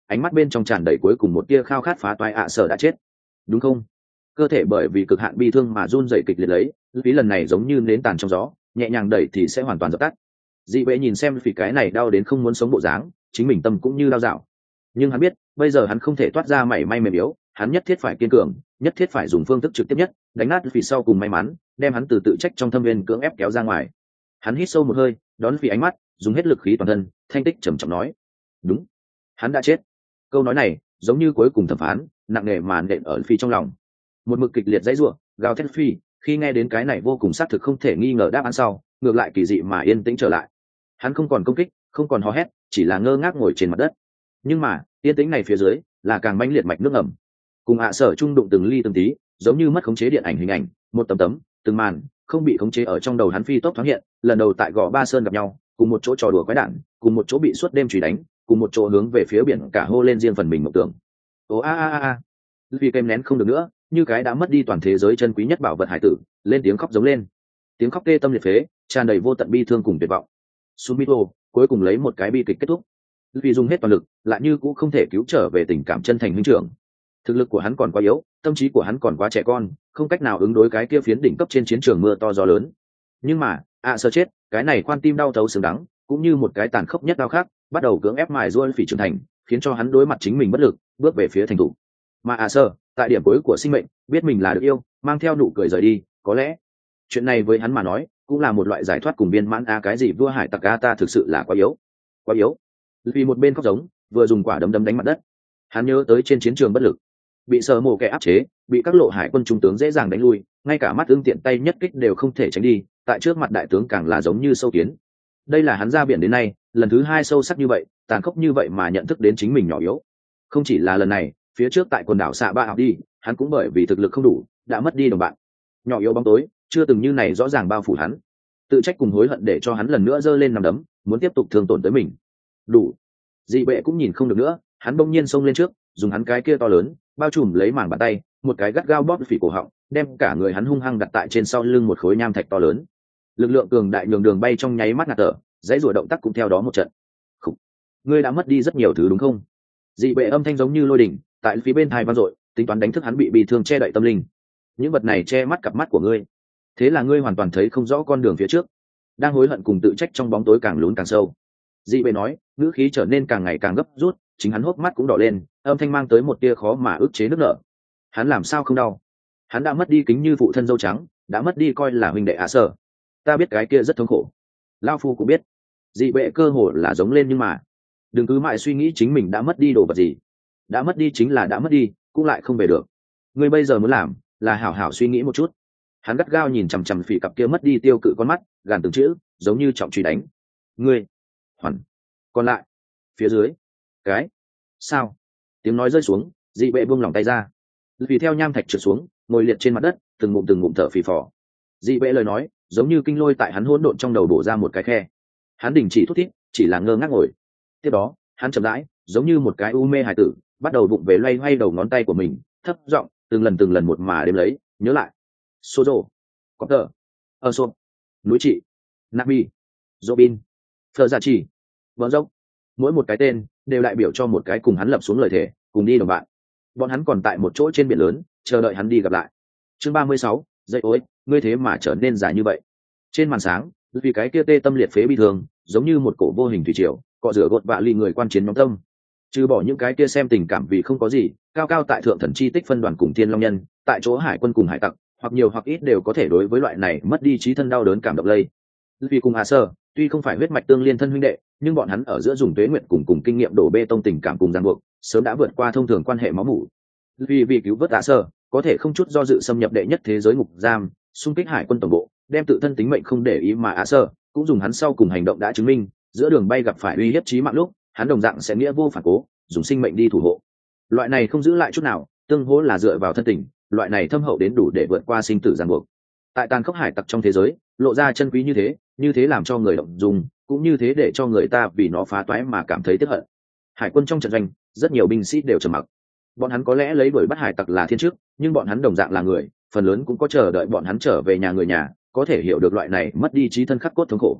ánh mắt bên trong tràn đầy cuối cùng một tia khao khát phá toái. ạ sở đã chết đúng không? Cơ thể bởi vì cực hạn bi thương mà run rẩy kịch liệt lấy, phí lần này giống như nến tàn trong gió, nhẹ nhàng đẩy thì sẽ hoàn toàn dập tắt. Dị Bệ nhìn xem phỉ cái này đau đến không muốn sống bộ dáng, chính mình tâm cũng như đau dạo. Nhưng hắn biết bây giờ hắn không thể toát ra mảy may mềm yếu, hắn nhất thiết phải kiên cường, nhất thiết phải dùng phương thức trực tiếp nhất đánh nát phỉ sau cùng may mắn đem hắn từ tự trách trong thâm viên cưỡng ép kéo ra ngoài. Hắn hít sâu một hơi, đón phỉ ánh mắt, dùng hết lực khí toàn thân, thanh tích trầm trọng nói: đúng, hắn đã chết. Câu nói này giống như cuối cùng thẩm phán nặng nề màn đệm ở phỉ trong lòng. Một mực kịch liệt dãy rủa gào thét phỉ khi nghe đến cái này vô cùng xác thực không thể nghi ngờ đáp án sau, ngược lại kỳ dị mà yên tĩnh trở lại. Hắn không còn công kích, không còn hò hét, chỉ là ngơ ngác ngồi trên mặt đất. Nhưng mà yên tĩnh này phía dưới là càng mãnh liệt mạch nước ẩm, cùng ạ sở trung đụng từng ly từng tí, giống như mất khống chế điện ảnh hình ảnh, một tấm tấm từng màn không bị khống chế ở trong đầu hắn phi tốc thoáng hiện. Lần đầu tại gò ba sơn gặp nhau, cùng một chỗ trò đùa quái đản, cùng một chỗ bị suốt đêm truy đánh, cùng một chỗ hướng về phía biển cả hô lên riêng phần mình mộng tưởng. Ồ a a a a, vì kèm nén không được nữa, như cái đã mất đi toàn thế giới chân quý nhất bảo vật hải tử, lên tiếng khóc giống lên. Tiếng khóc tê tâm liệt phế, tràn đầy vô tận bi thương cùng tuyệt vọng. Sumito cuối cùng lấy một cái bi kịch kết thúc. Vì dùng hết toàn lực, lại như cũng không thể cứu trở về tình cảm chân thành huynh trưởng. Thực lực của hắn còn quá yếu, tâm trí của hắn còn quá trẻ con, không cách nào ứng đối cái kia phiến đỉnh cấp trên chiến trường mưa to gió lớn. Nhưng mà ạ sơ chết, cái này khoan tim đau thấu xương đắng, cũng như một cái tàn khốc nhất đau khác, bắt đầu cưỡng ép mài ruôi phỉ trưởng thành, khiến cho hắn đối mặt chính mình bất lực, bước về phía thành thủ. Mà ạ sơ tại điểm cuối của sinh mệnh biết mình là được yêu, mang theo nụ cười rời đi. Có lẽ chuyện này với hắn mà nói cũng là một loại giải thoát cùng viên mãn. A cái gì vua hải tặc a, ta thực sự là quá yếu, quá yếu. Vì một bên khóc giống, vừa dùng quả đấm đấm đánh mặt đất. Hắn nhớ tới trên chiến trường bất lực, bị sờ mổ kẻ áp chế, bị các lộ hải quân trung tướng dễ dàng đánh lui, ngay cả mắt ương tiện tay nhất kích đều không thể tránh đi, tại trước mặt đại tướng càng là giống như sâu kiến. Đây là hắn ra biển đến nay lần thứ hai sâu sắc như vậy, tàn khốc như vậy mà nhận thức đến chính mình nhỏ yếu. Không chỉ là lần này, phía trước tại quần đảo xạ ba học đi, hắn cũng bởi vì thực lực không đủ đã mất đi đồng bạn. Nhỏ yếu bóng tối chưa từng như này rõ ràng bao phủ hắn, tự trách cùng hối hận để cho hắn lần nữa giơ lên nằm đấm, muốn tiếp tục thương tổn tới mình. Đủ. Dị Bệ cũng nhìn không được nữa, hắn bỗng nhiên xông lên trước, dùng hắn cái kia to lớn bao trùm lấy mảng bàn tay, một cái gắt gao bóp phỉ cổ họng, đem cả người hắn hung hăng đặt tại trên sau lưng một khối nham thạch to lớn. Lực lượng cường đại nhường đường bay trong nháy mắt ngạt thở, dãy rủa động tác cũng theo đó một trận. Khủ. Ngươi đã mất đi rất nhiều thứ đúng không? Dị Bệ âm thanh giống như lôi đỉnh tại phía bên tai vang dội, tính toán đánh thức hắn bị bị thương che đậy tâm linh. Những vật này che mắt cặp mắt của ngươi, thế là ngươi hoàn toàn thấy không rõ con đường phía trước, đang hối hận cùng tự trách trong bóng tối càng lún càng sâu. Dị Bệ nói, ngữ khí trở nên càng ngày càng gấp rút, chính hắn hốc mắt cũng đỏ lên, âm thanh mang tới một tia khó mà ức chế nước nở. Hắn làm sao không đau? Hắn đã mất đi kính như phụ thân dâu trắng, đã mất đi coi là huynh đệ ạ sở. Ta biết cái kia rất thống khổ, lao phu cũng biết. Dị Bệ cơ hồ là giống lên, nhưng mà đừng cứ mãi suy nghĩ chính mình đã mất đi đồ vật gì. Đã mất đi chính là đã mất đi, cũng lại không về được. Ngươi bây giờ muốn làm là hảo hảo suy nghĩ một chút. Hắn gắt gao nhìn chằm chằm phỉ cặp kia mất đi tiêu cự con mắt, gàn từng chữ giống như trọng truy đánh. Ngươi hoàn còn lại phía dưới cái sao? Tiếng nói rơi xuống, Dị Bệ buông lỏng tay ra, vì theo nham thạch trượt xuống, ngồi liệt trên mặt đất, từng ngụm từng ngụm thở phì phò. Dị Bệ lời nói giống như kinh lôi tại hắn hỗn độn trong đầu bổ ra một cái khe. Hắn đình chỉ thút thít, chỉ là ngơ ngác ngồi. Tiếp đó hắn chậm rãi, giống như một cái u mê hải tử, bắt đầu vụng về loay hoay đầu ngón tay của mình, thấp giọng từng lần từng lần một mà đếm lấy, nhớ lại. Sozo, Copter, Usopp, núi trị, Nami, Robin, Phở Dạ Chỉ, Vợ Dốc. Mỗi một cái tên đều đại biểu cho một cái cùng hắn lập xuống lời thề, cùng đi đồng bạn. Bọn hắn còn tại một chỗ trên biển lớn, chờ đợi hắn đi gặp lại. Chương ba mươi sáu, dậy ối, ngươi thế mà trở nên dài như vậy. Trên màn sáng, vì cái kia tê tâm liệt phế bi thường, giống như một cổ vô hình thủy triều, cọ rửa gột vạ ly người quan chiến nhóm tâm. Trừ bỏ những cái kia xem tình cảm vì không có gì, cao cao tại thượng thần chi tích phân đoàn cùng thiên long nhân, tại chỗ hải quân cùng hải tặc, hoặc nhiều hoặc ít đều có thể đối với loại này mất đi trí thân đau đớn cảm động lây. Vì cùng Hà Sơ, tuy không phải huyết mạch tương liên thân huynh đệ, nhưng bọn hắn ở giữa dùng tuế nguyện cùng cùng kinh nghiệm đổ bê tông tình cảm cùng ràng buộc, sớm đã vượt qua thông thường quan hệ máu mủ. Vì vì cứu vớt Hà Sơ, có thể không chút do dự xâm nhập đệ nhất thế giới ngục giam, xung kích hải quân tổng bộ, đem tự thân tính mệnh không để ý mà Hà Sơ cũng dùng hắn sau cùng hành động đã chứng minh, giữa đường bay gặp phải uy hiếp chí mạng lúc, hắn đồng dạng sẽ nghĩa vô phản cố, dùng sinh mệnh đi thủ hộ. Loại này không giữ lại chút nào, tương hỗ là dựa vào thân tình, loại này thâm hậu đến đủ để vượt qua sinh tử ràng buộc. Tại tàn khốc hải tặc trong thế giới, lộ ra chân quý như thế, như thế làm cho người động dung, cũng như thế để cho người ta vì nó phá toái mà cảm thấy tiếc hận. Hải quân trong trận doanh, rất nhiều binh sĩ đều trầm mặc. Bọn hắn có lẽ lấy đuổi bắt hải tặc là thiên chức, nhưng bọn hắn đồng dạng là người, phần lớn cũng có chờ đợi bọn hắn trở về nhà người nhà, có thể hiểu được loại này mất đi trí thân khắc cốt thống khổ.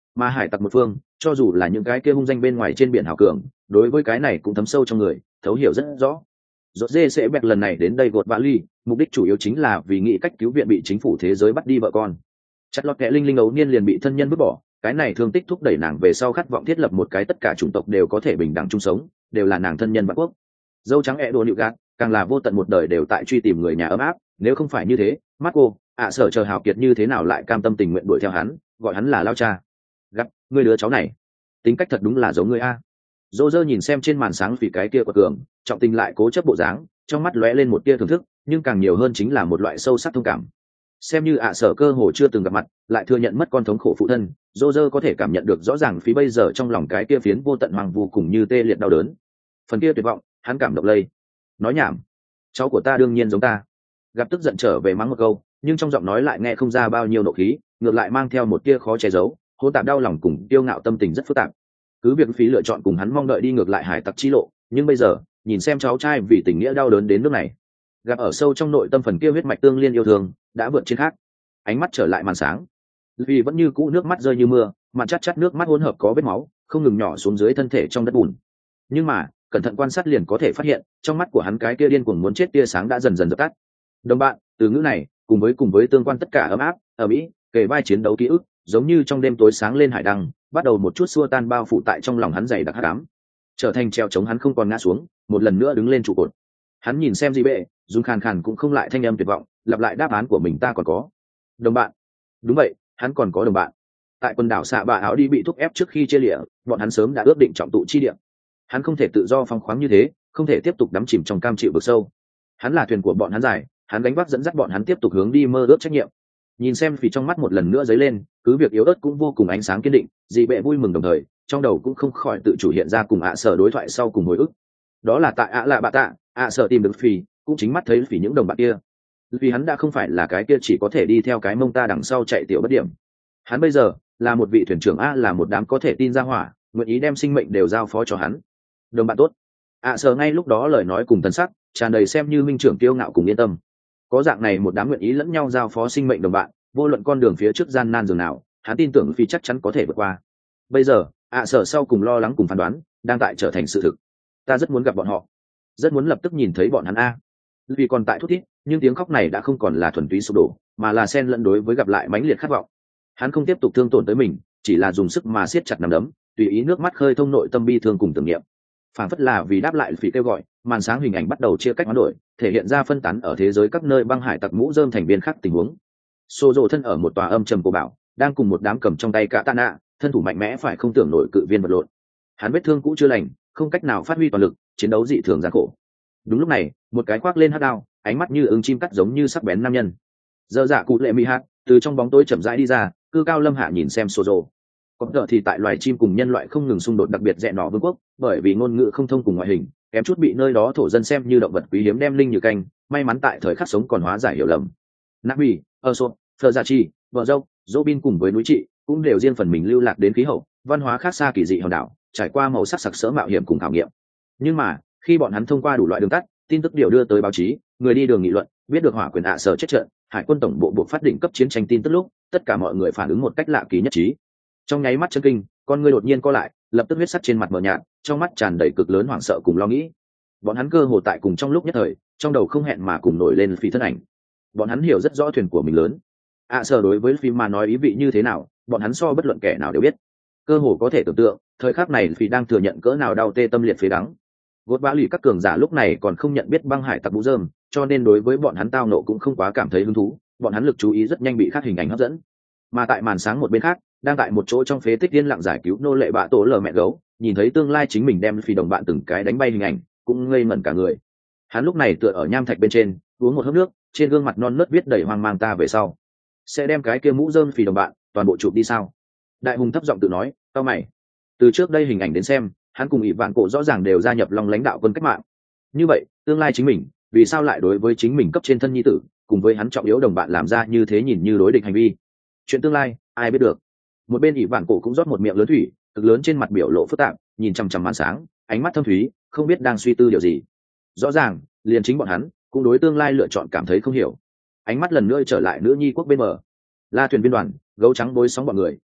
mà hải tặc một phương cho dù là những cái kia hung danh bên ngoài trên biển hào cường đối với cái này cũng thấm sâu trong người, thấu hiểu rất rõ. Rốt dê sẽ bẹt lần này đến đây gột vã ly, mục đích chủ yếu chính là vì nghĩ cách cứu viện bị chính phủ thế giới bắt đi vợ con. Chặt lọt kẻ linh linh ấu niên liền bị thân nhân vứt bỏ, cái này thương tích thúc đẩy nàng về sau khát vọng thiết lập một cái tất cả chủng tộc đều có thể bình đẳng chung sống, đều là nàng thân nhân vạn quốc. Dâu trắng ẹ đồ nịu gạt, càng là vô tận một đời đều tại truy tìm người nhà ấm áp, nếu không phải như thế, Marco, ạ sở chờ hào kiệt như thế nào lại cam tâm tình nguyện đuổi theo hắn, gọi hắn là lao cha. Gặp, ngươi đứa cháu này, tính cách thật đúng là giống ngươi a. Dô dơ nhìn xem trên màn sáng vì cái kia của cường, trọng tình lại cố chấp bộ dáng, trong mắt lóe lên một tia thưởng thức, nhưng càng nhiều hơn chính là một loại sâu sắc thông cảm. Xem như ạ sở cơ hồ chưa từng gặp mặt, lại thừa nhận mất con thống khổ phụ thân, dô dơ có thể cảm nhận được rõ ràng phí bây giờ trong lòng cái kia phiến vô tận hoàng vô cùng như tê liệt đau đớn. Phần kia tuyệt vọng, hắn cảm động lây. Nói nhảm, cháu của ta đương nhiên giống ta. Gặp tức giận trở về mắng một câu, nhưng trong giọng nói lại nghe không ra bao nhiêu nộ khí, ngược lại mang theo một tia khó che giấu, hỗn tạp đau lòng cùng tiêu ngạo tâm tình rất phức tạp. Cứ việc phí lựa chọn cùng hắn mong đợi đi ngược lại hải tặc chi lộ, nhưng bây giờ nhìn xem cháu trai vì tình nghĩa đau đớn đến nước này, gặp ở sâu trong nội tâm phần kia huyết mạch tương liên yêu thương đã vượt trên khác. Ánh mắt trở lại màn sáng, vì vẫn như cũ nước mắt rơi như mưa, mặt chát chát nước mắt hỗn hợp có vết máu không ngừng nhỏ xuống dưới thân thể trong đất bùn. Nhưng mà cẩn thận quan sát liền có thể phát hiện trong mắt của hắn cái kia điên cuồng muốn chết tia sáng đã dần dần dập tắt. Đồng bạn, từ ngữ này cùng với cùng với tương quan tất cả ấm áp ở mỹ kề vai chiến đấu ký ức giống như trong đêm tối sáng lên hải đăng, bắt đầu một chút xua tan bao phủ tại trong lòng hắn dày đặc hắc ám, trở thành treo chống hắn không còn ngã xuống, một lần nữa đứng lên trụ cột. Hắn nhìn xem Dị Bệ, dùng khàn khàn cũng không lại thanh âm tuyệt vọng, lặp lại đáp án của mình, ta còn có đồng bạn. Đúng vậy, hắn còn có đồng bạn. Tại quần đảo xạ bạ áo đi bị thúc ép trước khi chia lịa, bọn hắn sớm đã ước định trọng tụ chi địa. Hắn không thể tự do phóng khoáng như thế, không thể tiếp tục đắm chìm trong cam chịu vực sâu. Hắn là thuyền của bọn hắn dài, hắn gánh vác dẫn dắt bọn hắn tiếp tục hướng đi mơ ước trách nhiệm. Nhìn xem vì trong mắt một lần nữa dấy lên, cứ việc yếu ớt cũng vô cùng ánh sáng kiên định, Dị Bệ vui mừng đồng thời, trong đầu cũng không khỏi tự chủ hiện ra cùng ạ sở đối thoại sau cùng hồi ức. Đó là tại ạ lạ bạ tạ, ạ sở tìm được phì, cũng chính mắt thấy phì những đồng bạn kia. Vì hắn đã không phải là cái kia chỉ có thể đi theo cái mông ta đằng sau chạy tiểu bất điểm. Hắn bây giờ là một vị thuyền trưởng a, là một đám có thể tin ra hỏa, nguyện ý đem sinh mệnh đều giao phó cho hắn. Đồng bạn tốt. ạ sở ngay lúc đó lời nói cùng tần sắc tràn đầy xem như minh trưởng kiêu ngạo cùng yên tâm. Có dạng này một đám nguyện ý lẫn nhau giao phó sinh mệnh đồng bạn, vô luận con đường phía trước gian nan dường nào, hắn tin tưởng phi chắc chắn có thể vượt qua. Bây giờ ạ sở sau cùng lo lắng cùng phán đoán đang tại trở thành sự thực. Ta rất muốn gặp bọn họ, rất muốn lập tức nhìn thấy bọn hắn a. Vì còn tại thút thít, nhưng tiếng khóc này đã không còn là thuần túy sụp đổ, mà là xen lẫn đối với gặp lại mãnh liệt khát vọng. Hắn không tiếp tục thương tổn tới mình, chỉ là dùng sức mà siết chặt nắm đấm, tùy ý nước mắt khơi thông nội tâm bi thương cùng tưởng niệm. Phản phất là vì đáp lại phỉ kêu gọi, màn sáng hình ảnh bắt đầu chia cách hoán đổi, thể hiện ra phân tán ở thế giới các nơi băng hải tặc mũ rơm thành viên khác tình huống. Xô rộ thân ở một tòa âm trầm cổ bảo, đang cùng một đám cầm trong tay cả tạ nạ, thân thủ mạnh mẽ phải không tưởng nổi cự viên vật lộn. Hắn vết thương cũ chưa lành, không cách nào phát huy toàn lực, chiến đấu dị thường gian khổ. Đúng lúc này, một cái khoác lên hắc đao, ánh mắt như ứng chim cắt giống như sắc bén nam nhân. Dơ dạ cụ lệ mỹ hát từ trong bóng tối chậm rãi đi ra, cư cao lâm hạ nhìn xem Xô rộ. Có đợi thì tại loài chim cùng nhân loại không ngừng xung đột, đặc biệt dẹ nọ vương quốc, bởi vì ngôn ngữ không thông cùng ngoại hình, kém chút bị nơi đó thổ dân xem như động vật quý hiếm đem linh như canh, may mắn tại thời khắc sống còn hóa giải hiểu lầm. Nabi, Erso, Ferzachi, vợ dâu, Robin cùng với núi trị cũng đều riêng phần mình lưu lạc đến khí hậu, văn hóa khác xa kỳ dị hòn đảo, trải qua màu sắc sặc sỡ mạo hiểm cùng khảo nghiệm. Nhưng mà, khi bọn hắn thông qua đủ loại đường tắt, tin tức điều đưa tới báo chí, người đi đường nghị luận, biết được hỏa quyền ạ sở chết trận, hải quân tổng bộ buộc phát định cấp chiến tranh tin tức lúc, tất cả mọi người phản ứng một cách lạ kỳ nhất trí. Trong nháy mắt chân kinh, con người đột nhiên co lại, lập tức huyết sắc trên mặt mờ nhạt, trong mắt tràn đầy cực lớn hoảng sợ cùng lo nghĩ. Bọn hắn cơ hồ tại cùng trong lúc nhất thời, trong đầu không hẹn mà cùng nổi lên phi thân ảnh. Bọn hắn hiểu rất rõ thuyền của mình lớn. ạ sở đối với phim mà nói ý vị như thế nào, bọn hắn so bất luận kẻ nào đều biết. Cơ hồ có thể tưởng tượng, thời khắc này phi đang thừa nhận cỡ nào đau tê tâm liệt phế đắng. Gốt bã lì các cường giả lúc này còn không nhận biết băng hải tặc mũ rơm, cho nên đối với bọn hắn tao nộ cũng không quá cảm thấy hứng thú. Bọn hắn lực chú ý rất nhanh bị khác hình ảnh hấp dẫn. Mà tại màn sáng một bên khác, đang tại một chỗ trong phế tích yên lặng giải cứu nô lệ bạ tổ lờ mẹ gấu, nhìn thấy tương lai chính mình đem phi đồng bạn từng cái đánh bay hình ảnh, cũng ngây ngẩn cả người. Hắn lúc này tựa ở nham thạch bên trên, uống một hớp nước, trên gương mặt non nớt viết đầy hoang mang, ta về sau sẽ đem cái kia mũ rơm phi đồng bạn toàn bộ chụp đi sao? Đại hùng thấp giọng tự nói, tao mày. Từ trước đây hình ảnh đến xem, hắn cùng ỷ vạn cổ rõ ràng đều gia nhập long lãnh đạo quân cách mạng. Như vậy, tương lai chính mình, vì sao lại đối với chính mình cấp trên thân nhi tử, cùng với hắn trọng yếu đồng bạn làm ra như thế nhìn như đối địch hành vi? Chuyện tương lai, ai biết được. Một bên ỷ vạn cổ cũng rót một miệng lớn thủy, cực lớn trên mặt biểu lộ phức tạp, nhìn chằm chằm màn sáng, ánh mắt thâm thúy, không biết đang suy tư điều gì. Rõ ràng, liền chính bọn hắn cũng đối tương lai lựa chọn cảm thấy không hiểu. Ánh mắt lần nữa trở lại nữ nhi quốc bên bờ. La thuyền viên đoàn, gấu trắng bối sóng bọn người,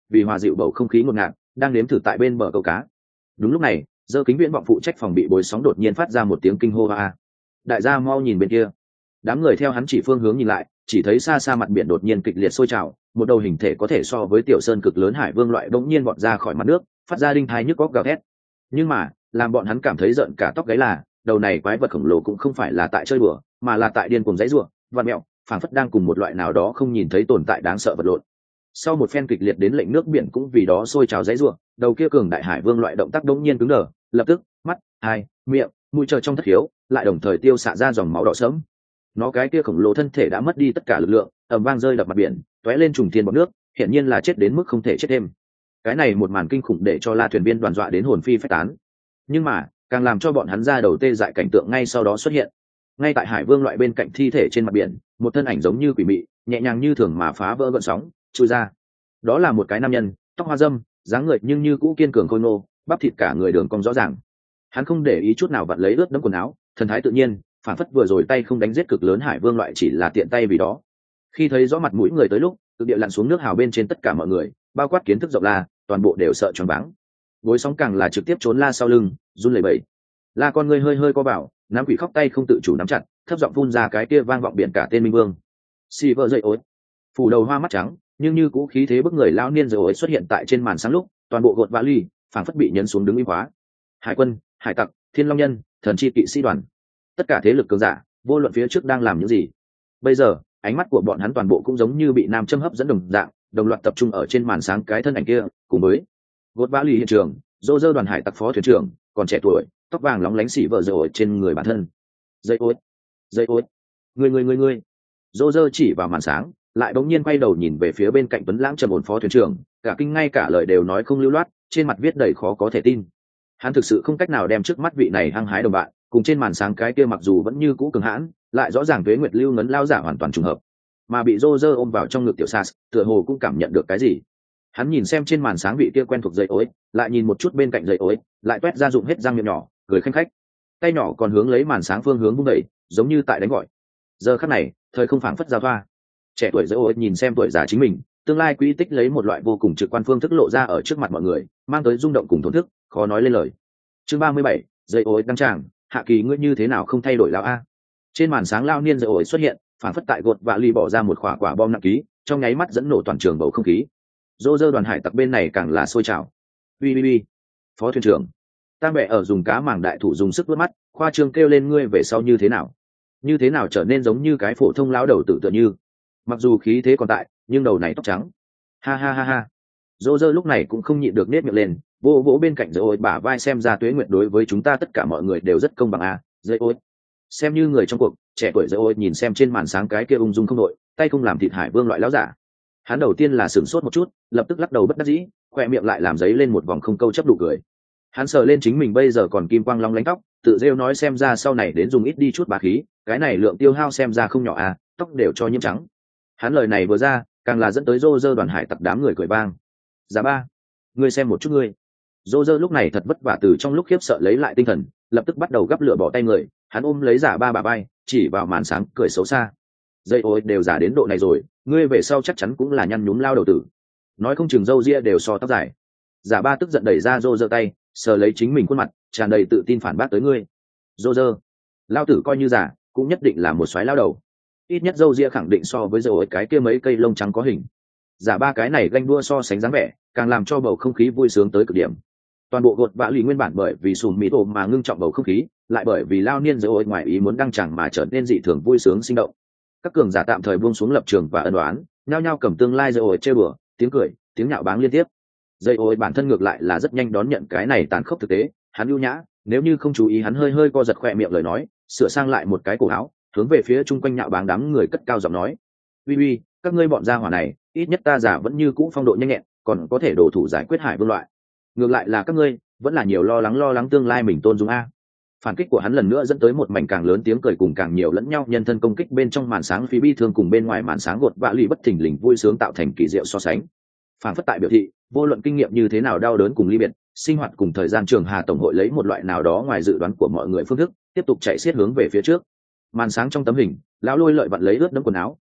vì hòa dịu bầu không khí ngột ngạt đang nếm thử tại bên bờ câu cá. Đúng lúc này Giơ Kính Viễn vọng phụ trách phòng bị bối sóng đột nhiên phát ra một tiếng kinh hô a. Đại gia mau nhìn bên kia. Đám người theo hắn chỉ phương hướng nhìn lại, chỉ thấy xa xa mặt biển đột nhiên kịch liệt sôi trào, một đầu hình thể có thể so với tiểu sơn cực lớn hải vương loại bỗng nhiên vọt ra khỏi mặt nước, phát ra đinh thai nhức góc gào thét. Nhưng mà làm bọn hắn cảm thấy giận cả tóc gáy là đầu này quái vật khổng lồ cũng không phải là tại chơi bừa, mà là tại điên cuồng giãy giụa, vặn mẹo, phảng phất đang cùng một loại nào đó không nhìn thấy tồn tại đáng sợ vật lộn. Sau một phen kịch liệt đến lệnh nước biển cũng vì đó sôi trào giãy giụa, đầu kia cường đại hải vương loại động tác đống nhiên cứng đờ, lập tức mắt, hai, miệng, mũi chờ trong thất khiếu lại đồng thời tiêu xạ ra dòng máu đỏ sẫm. Nó cái kia khổng lồ thân thể đã mất đi tất cả lực lượng, ầm vang rơi đập mặt biển, tóe lên trùng thiên bọt nước, hiển nhiên là chết đến mức không thể chết thêm. Cái này một màn kinh khủng để cho La thuyền viên đoàn dọa đến hồn phi phách tán. Nhưng mà càng làm cho bọn hắn ra đầu tê dại cảnh tượng ngay sau đó xuất hiện. Ngay tại hải vương loại bên cạnh thi thể trên mặt biển, một thân ảnh giống như quỷ mị, nhẹ nhàng như thường mà phá vỡ gợn sóng chui ra. Đó là một cái nam nhân, tóc hoa râm, dáng người nhưng như cũ kiên cường khôi ngô, bắp thịt cả người đường cong rõ ràng. Hắn không để ý chút nào vặn lấy ướt đẫm quần áo, thần thái tự nhiên, phản phất vừa rồi tay không đánh giết cực lớn hải vương loại chỉ là tiện tay vì đó. Khi thấy rõ mặt mũi người tới lúc, tự địa lặn xuống nước hào bên trên tất cả mọi người, bao quát kiến thức rộng La, toàn bộ đều sợ choáng váng. Bối sóng càng là trực tiếp trốn La sau lưng, run lẩy bẩy. La con ngươi hơi hơi co bảo, nắm quỷ khóc tay không tự chủ nắm chặt, thấp giọng phun ra cái kia vang vọng biển cả tên Minh Vương. Xì vợ dậy ối. Phủ đầu hoa mắt trắng, nhưng như cũ khí thế bức người lão niên rồi ối xuất hiện tại trên màn sáng lúc, toàn bộ gột vã ly, phảng phất bị nhấn xuống đứng im hóa. Hải quân, hải tặc, thiên long nhân, thần chi kỵ sĩ đoàn, tất cả thế lực cường giả, vô luận phía trước đang làm những gì, bây giờ ánh mắt của bọn hắn toàn bộ cũng giống như bị nam châm hấp dẫn đồng dạng, đồng loạt tập trung ở trên màn sáng cái thân ảnh kia, cùng với gột vã ly hiện trường, dô dơ đoàn hải tặc phó thuyền trưởng, còn trẻ tuổi, tóc vàng lóng lánh xỉ vợ rồi trên người bản thân. Dây ối, dây ối, người người người người, dô dơ chỉ vào màn sáng, lại bỗng nhiên quay đầu nhìn về phía bên cạnh tuấn lãng trầm ổn phó thuyền trưởng, cả kinh ngay cả lời đều nói không lưu loát, trên mặt viết đầy khó có thể tin. Hắn thực sự không cách nào đem trước mắt vị này hăng hái đồng bạn cùng trên màn sáng cái kia mặc dù vẫn như cũ cường hãn, lại rõ ràng tuế nguyệt lưu ngấn lao giả hoàn toàn trùng hợp, mà bị rô rơ ôm vào trong ngực tiểu sas, tựa hồ cũng cảm nhận được cái gì. Hắn nhìn xem trên màn sáng vị kia quen thuộc dây ối, lại nhìn một chút bên cạnh dây ối, lại toét ra dụng hết răng miệng nhỏ, cười khanh khách, tay nhỏ còn hướng lấy màn sáng phương hướng vung đẩy, giống như tại đánh gọi. Giờ khắc này thời không phảng phất giao thoa, trẻ tuổi dây ối nhìn xem tuổi già chính mình, tương lai quỹ tích lấy một loại vô cùng trực quan phương thức lộ ra ở trước mặt mọi người, mang tới rung động cùng thổn thức khó nói lên lời. Chương ba mươi bảy, dây ối đăng tràng, hạ kỳ ngươi như thế nào không thay đổi lão a. Trên màn sáng lao niên dây ối xuất hiện, phảng phất tại gột và ly bỏ ra một quả quả bom nặng ký, trong nháy mắt dẫn nổ toàn trường bầu không khí. Dô dơ đoàn hải tặc bên này càng là sôi trào. Ui ui ui, phó thuyền trưởng, tam bệ ở dùng cá mảng đại thủ dùng sức vớt mắt, khoa trương kêu lên ngươi về sau như thế nào, như thế nào trở nên giống như cái phổ thông lão đầu tử tựa như. Mặc dù khí thế còn tại, nhưng đầu này tóc trắng. Ha ha ha ha. Dô dơ lúc này cũng không nhịn được nết miệng lên, vô vỗ bên cạnh dây ối bả vai xem ra tuế nguyệt đối với chúng ta tất cả mọi người đều rất công bằng a. Dây ối, xem như người trong cuộc, trẻ tuổi dây ối nhìn xem trên màn sáng cái kia ung dung không đội, tay không làm thịt hải vương loại lão giả. Hắn đầu tiên là sửng sốt một chút, lập tức lắc đầu bất đắc dĩ, khoe miệng lại làm giấy lên một vòng không câu chấp đủ cười. Hắn sờ lên chính mình bây giờ còn kim quang long lánh tóc, tự rêu nói xem ra sau này đến dùng ít đi chút bá khí, cái này lượng tiêu hao xem ra không nhỏ à, tóc đều cho nhiễm trắng. Hắn lời này vừa ra, càng là dẫn tới rô rơ đoàn hải tặc đám người cười vang. Giả ba, ngươi xem một chút ngươi. Rô rơ lúc này thật vất vả từ trong lúc khiếp sợ lấy lại tinh thần, lập tức bắt đầu gắp lửa bỏ tay người, hắn ôm lấy giả ba bà bay, chỉ vào màn sáng cười xấu xa. Dây ôi đều giả đến độ này rồi, ngươi về sau chắc chắn cũng là nhăn nhúm lao đầu tử, nói không chừng râu ria đều so tóc dài. Giả ba tức giận đẩy ra rô rơ tay, sờ lấy chính mình khuôn mặt, tràn đầy tự tin phản bác tới ngươi. Rô rơ, lao tử coi như giả, cũng nhất định là một soái lao đầu, ít nhất râu ria khẳng định so với dầu cái kia mấy cây lông trắng có hình. Giả ba cái này ganh đua so sánh dáng vẻ, càng làm cho bầu không khí vui sướng tới cực điểm. Toàn bộ gột vã lì nguyên bản bởi vì sùm mỹ tổ mà ngưng trọng bầu không khí, lại bởi vì lao niên dầu ngoài ý muốn đăng chẳng mà trở nên dị thường vui sướng sinh động. Các cường giả tạm thời buông xuống lập trường và ân đoán, nhao nhao cầm tương lai dầu ổi chơi bừa, tiếng cười, tiếng nhạo báng liên tiếp. Dây ổi bản thân ngược lại là rất nhanh đón nhận cái này tàn khốc thực tế, hắn ưu nhã, nếu như không chú ý hắn hơi hơi co giật khỏe miệng lời nói, sửa sang lại một cái cổ áo, hướng về phía chung quanh nhạo báng đám người cất cao giọng nói: uy uy, các ngươi bọn gia hỏa này, ít nhất ta giả vẫn như cũ phong độ nhanh nhẹn, còn có thể đổ thủ giải quyết hải vương loại. Ngược lại là các ngươi, vẫn là nhiều lo lắng lo lắng tương lai mình tôn dung a. Phản kích của hắn lần nữa dẫn tới một mảnh càng lớn tiếng cười cùng càng nhiều lẫn nhau nhân thân công kích bên trong màn sáng phi bi thương cùng bên ngoài màn sáng gột vạ lì bất thình lình vui sướng tạo thành kỳ diệu so sánh. Phản phất tại biểu thị, vô luận kinh nghiệm như thế nào đau đớn cùng ly biệt, sinh hoạt cùng thời gian trường hà tổng hội lấy một loại nào đó ngoài dự đoán của mọi người phương thức, tiếp tục chạy xiết hướng về phía trước. Màn sáng trong tấm hình, lão lôi lợi vặn lấy ướt đẫm quần áo,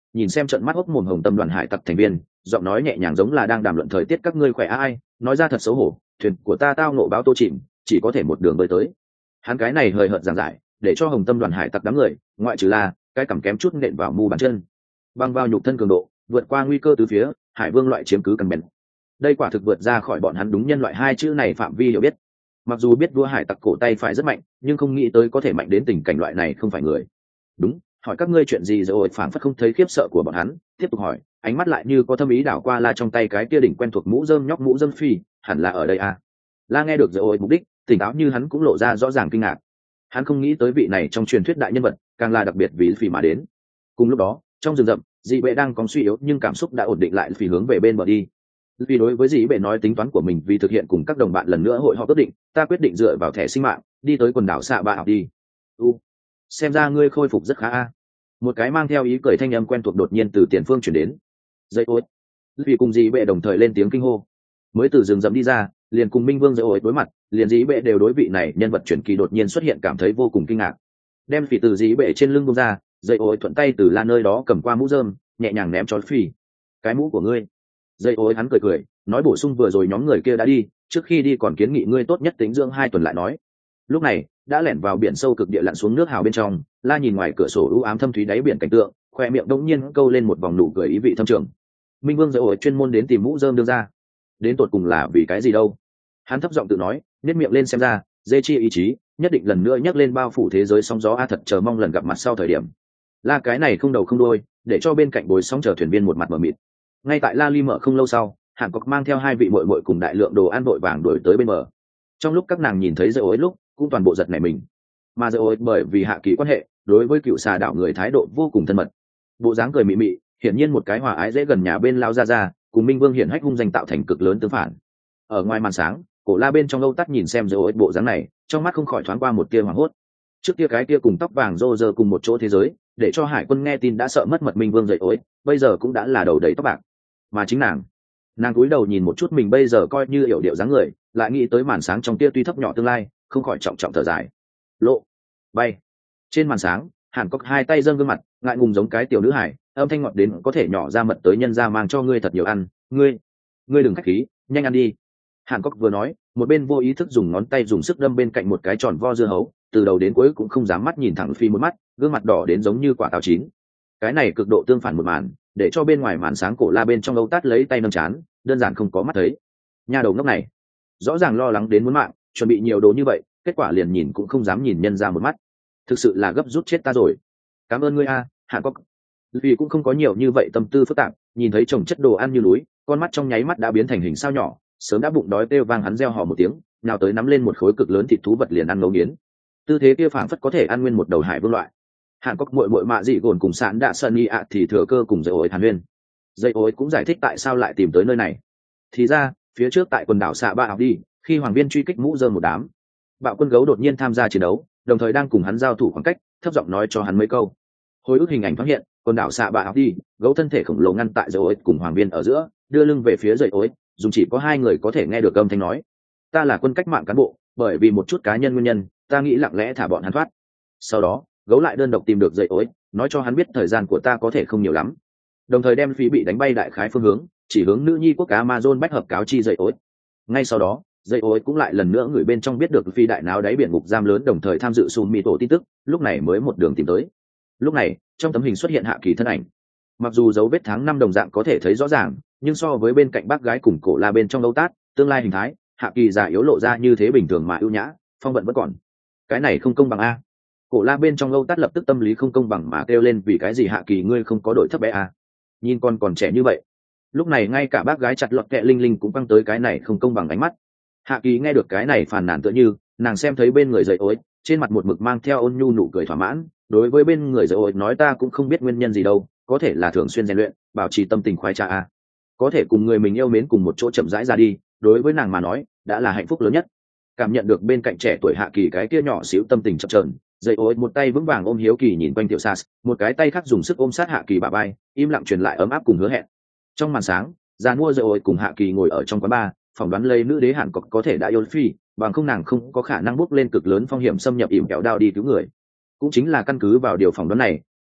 nhìn xem trận mắt hốc mồm hồng tâm đoàn hải tặc thành viên, giọng nói nhẹ nhàng giống là đang đàm luận thời tiết các ngươi khỏe ai nói ra thật xấu hổ, thuyền của ta tao nộ báo tô chìm, chỉ có thể một đường bơi tới. Hắn cái này hời hợt giảng giải để cho hồng tâm đoàn hải tặc đám người ngoại trừ là cái cảm kém chút nện vào mu bàn chân, băng vào nhục thân cường độ vượt qua nguy cơ từ phía hải vương loại chiếm cứ căn bền. Đây quả thực vượt ra khỏi bọn hắn đúng nhân loại hai chữ này phạm vi hiểu biết. Mặc dù biết vua hải tặc cổ tay phải rất mạnh, nhưng không nghĩ tới có thể mạnh đến tình cảnh loại này không phải người. Đúng, hỏi các ngươi chuyện gì rồi, phảng phất không thấy khiếp sợ của bọn hắn, tiếp tục hỏi, ánh mắt lại như có thâm ý đảo qua La trong tay cái kia đỉnh quen thuộc mũ rơm nhóc mũ rơm phi, hẳn là ở đây à? La nghe được rồi mục đích, tỉnh táo như hắn cũng lộ ra rõ ràng kinh ngạc. Hắn không nghĩ tới vị này trong truyền thuyết đại nhân vật, càng là đặc biệt vì phi mà đến. Cùng lúc đó, trong rừng rậm, dị bệ đang còn suy yếu nhưng cảm xúc đã ổn định lại, phi hướng về bên bờ đi. Vì đối với dị bệ nói tính toán của mình vì thực hiện cùng các đồng bạn lần nữa hội họp quyết định, ta quyết định dựa vào thẻ sinh mạng đi tới quần đảo xạ bạ học đi. U, xem ra ngươi khôi phục rất khá a. Một cái mang theo ý cười thanh âm quen thuộc đột nhiên từ tiền phương chuyển đến. Dây ối. Vì cùng dị bệ đồng thời lên tiếng kinh hô. Mới từ rừng rậm đi ra, liền cùng Minh Vương dây ối đối mặt, liền dị bệ đều đối vị này nhân vật truyền kỳ đột nhiên xuất hiện cảm thấy vô cùng kinh ngạc. Đem phỉ từ dị bệ trên lưng buông ra, dây ối thuận tay từ La nơi đó cầm qua mũ rơm, nhẹ nhàng ném cho phỉ. Cái mũ của ngươi. Dây ối hắn cười cười, nói bổ sung vừa rồi nhóm người kia đã đi, trước khi đi còn kiến nghị ngươi tốt nhất tính dưỡng hai tuần lại nói. Lúc này đã lẻn vào biển sâu cực địa lặn xuống nước hào bên trong, La nhìn ngoài cửa sổ u ám thâm thúy đáy biển cảnh tượng, khoe miệng đống nhiên câu lên một vòng nụ cười ý vị thâm trường. Minh Vương dây ối chuyên môn đến tìm mũ rơm đưa ra, đến tột cùng là vì cái gì đâu? Hắn thấp giọng tự nói, nhếch miệng lên xem ra, dê chi ý chí nhất định lần nữa nhắc lên bao phủ thế giới sóng gió a, thật chờ mong lần gặp mặt sau thời điểm. La cái này không đầu không đuôi, để cho bên cạnh bồi sóng chờ thuyền viên một mặt mờ mịt. Ngay tại La Ly mở không lâu sau, Hàn Cốc mang theo hai vị muội muội cùng đại lượng đồ ăn vội vàng đuổi tới bên bờ. Trong lúc các nàng nhìn thấy dây ối lúc, cũng toàn bộ giật nảy mình. Mà dây ối bởi vì hạ kỳ quan hệ, đối với cựu xà đảo người thái độ vô cùng thân mật. Bộ dáng cười mị mị, hiển nhiên một cái hòa ái dễ gần nhà bên lao ra ra, cùng Minh Vương hiển hách hung danh tạo thành cực lớn tương phản. Ở ngoài màn sáng, Cổ La bên trong Âu Tắt nhìn xem dây ối bộ dáng này, trong mắt không khỏi thoáng qua một tia hoảng hốt. Trước kia cái kia cùng tóc vàng rô rơ cùng một chỗ thế giới, để cho hải quân nghe tin đã sợ mất mật Minh Vương dây ối, bây giờ cũng đã là đầu đầy tóc bạc. Mà chính nàng nàng cúi đầu nhìn một chút mình bây giờ coi như hiểu điệu dáng người, lại nghĩ tới màn sáng trong tia tuy thấp nhỏ tương lai, không khỏi trọng trọng thở dài. Lộ bay trên màn sáng, Hàn Cốc hai tay dâng gương mặt, ngại ngùng giống cái tiểu nữ hải, âm thanh ngọt đến có thể nhỏ ra mật tới nhân ra mang cho ngươi thật nhiều ăn, ngươi ngươi đừng khách khí, nhanh ăn đi. Hàn Cốc vừa nói, một bên vô ý thức dùng ngón tay dùng sức đâm bên cạnh một cái tròn vo dưa hấu, từ đầu đến cuối cũng không dám mắt nhìn thẳng Phi một mắt, gương mặt đỏ đến giống như quả táo chín. Cái này cực độ tương phản một màn, để cho bên ngoài màn sáng Cổ La bên trong Âu Tát lấy tay nâng chán, đơn giản không có mắt thấy. Nhà đầu ngốc này rõ ràng lo lắng đến muốn mạng, chuẩn bị nhiều đồ như vậy, kết quả liền nhìn cũng không dám nhìn nhân ra một mắt, thực sự là gấp rút chết ta rồi. Cảm ơn ngươi a, Hàn Cốc. Vì cũng không có nhiều như vậy tâm tư phức tạp, nhìn thấy chồng chất đồ ăn như núi, con mắt trong nháy mắt đã biến thành hình sao nhỏ, sớm đã bụng đói kêu vang, hắn reo hò một tiếng, nào tới nắm lên một khối cực lớn thịt thú vật liền ăn ngấu nghiến. Tư thế kia phảng phất có thể ăn nguyên một đầu hải vương loại. Hàn Cốc muội muội mạ dị gồn cùng sán đạ sơn y ạ thì thừa cơ cùng dây ối hàn huyên. Dây ối cũng giải thích tại sao lại tìm tới nơi này. Thì ra phía trước tại quần đảo xạ ba học đi, khi hoàng viên truy kích mũ rơm một đám, bạo quân gấu đột nhiên tham gia chiến đấu, đồng thời đang cùng hắn giao thủ khoảng cách, thấp giọng nói cho hắn mấy câu. Hồi ức hình ảnh thoáng hiện, quần đảo xạ ba học đi, gấu thân thể khổng lồ ngăn tại dây ối cùng hoàng viên ở giữa, đưa lưng về phía dây ối, dùng chỉ có hai người có thể nghe được âm thanh nói: ta là quân cách mạng cán bộ, bởi vì một chút cá nhân nguyên nhân, ta nghĩ lặng lẽ thả bọn hắn thoát. Sau đó gấu lại đơn độc tìm được dây ối, nói cho hắn biết thời gian của ta có thể không nhiều lắm, đồng thời đem Phi bị đánh bay đại khái phương hướng chỉ hướng nữ nhi quốc Amazon bách hợp cáo chi dây ối. Ngay sau đó dây ối cũng lại lần nữa người bên trong biết được Phi đại náo đáy biển ngục giam lớn, đồng thời tham dự xù mì tổ tin tức, lúc này mới một đường tìm tới. Lúc này trong tấm hình xuất hiện hạ kỳ thân ảnh, mặc dù dấu vết tháng năm đồng dạng có thể thấy rõ ràng, nhưng so với bên cạnh bác gái cùng Cổ La bên trong Âu Tát, tương lai hình thái hạ kỳ già yếu lộ ra như thế bình thường mà ưu nhã, phong vận vẫn còn. Cái này không công bằng a. Cổ La bên trong Âu Tát lập tức tâm lý không công bằng mà kêu lên, vì cái gì hạ kỳ ngươi không có đội thấp bé a, nhìn con còn trẻ như vậy. Lúc này ngay cả bác gái chặt lọt kẹ linh linh cũng căng tới cái này không công bằng ánh mắt. Hạ kỳ nghe được cái này phàn nàn tựa như, nàng xem thấy bên người dậy ối, trên mặt một mực mang theo ôn nhu nụ cười thỏa mãn, đối với bên người dậy ối nói: ta cũng không biết nguyên nhân gì đâu, có thể là thường xuyên rèn luyện, bảo trì tâm tình khoái trà a, có thể cùng người mình yêu mến cùng một chỗ chậm rãi ra đi, đối với nàng mà nói đã là hạnh phúc lớn nhất. Cảm nhận được bên cạnh trẻ tuổi hạ kỳ cái kia nhỏ xíu tâm tình chập chờn, dậy ối một tay vững vàng ôm hiếu kỳ nhìn quanh tiểu sas, một cái tay khác dùng sức ôm sát hạ kỳ bả vai, im lặng truyền lại ấm áp cùng hứa hẹn. Trong màn sáng, già mua dậy ối cùng hạ kỳ ngồi ở trong quán bar, phỏng đoán lấy nữ đế Hàn Cốc có thể đã yêu Phi, bằng không nàng không có khả năng bước lên cực lớn phong hiểm xâm nhập ỉm kẹo đao đi cứu người. Cũng chính là căn cứ vào điều phỏng đoán này,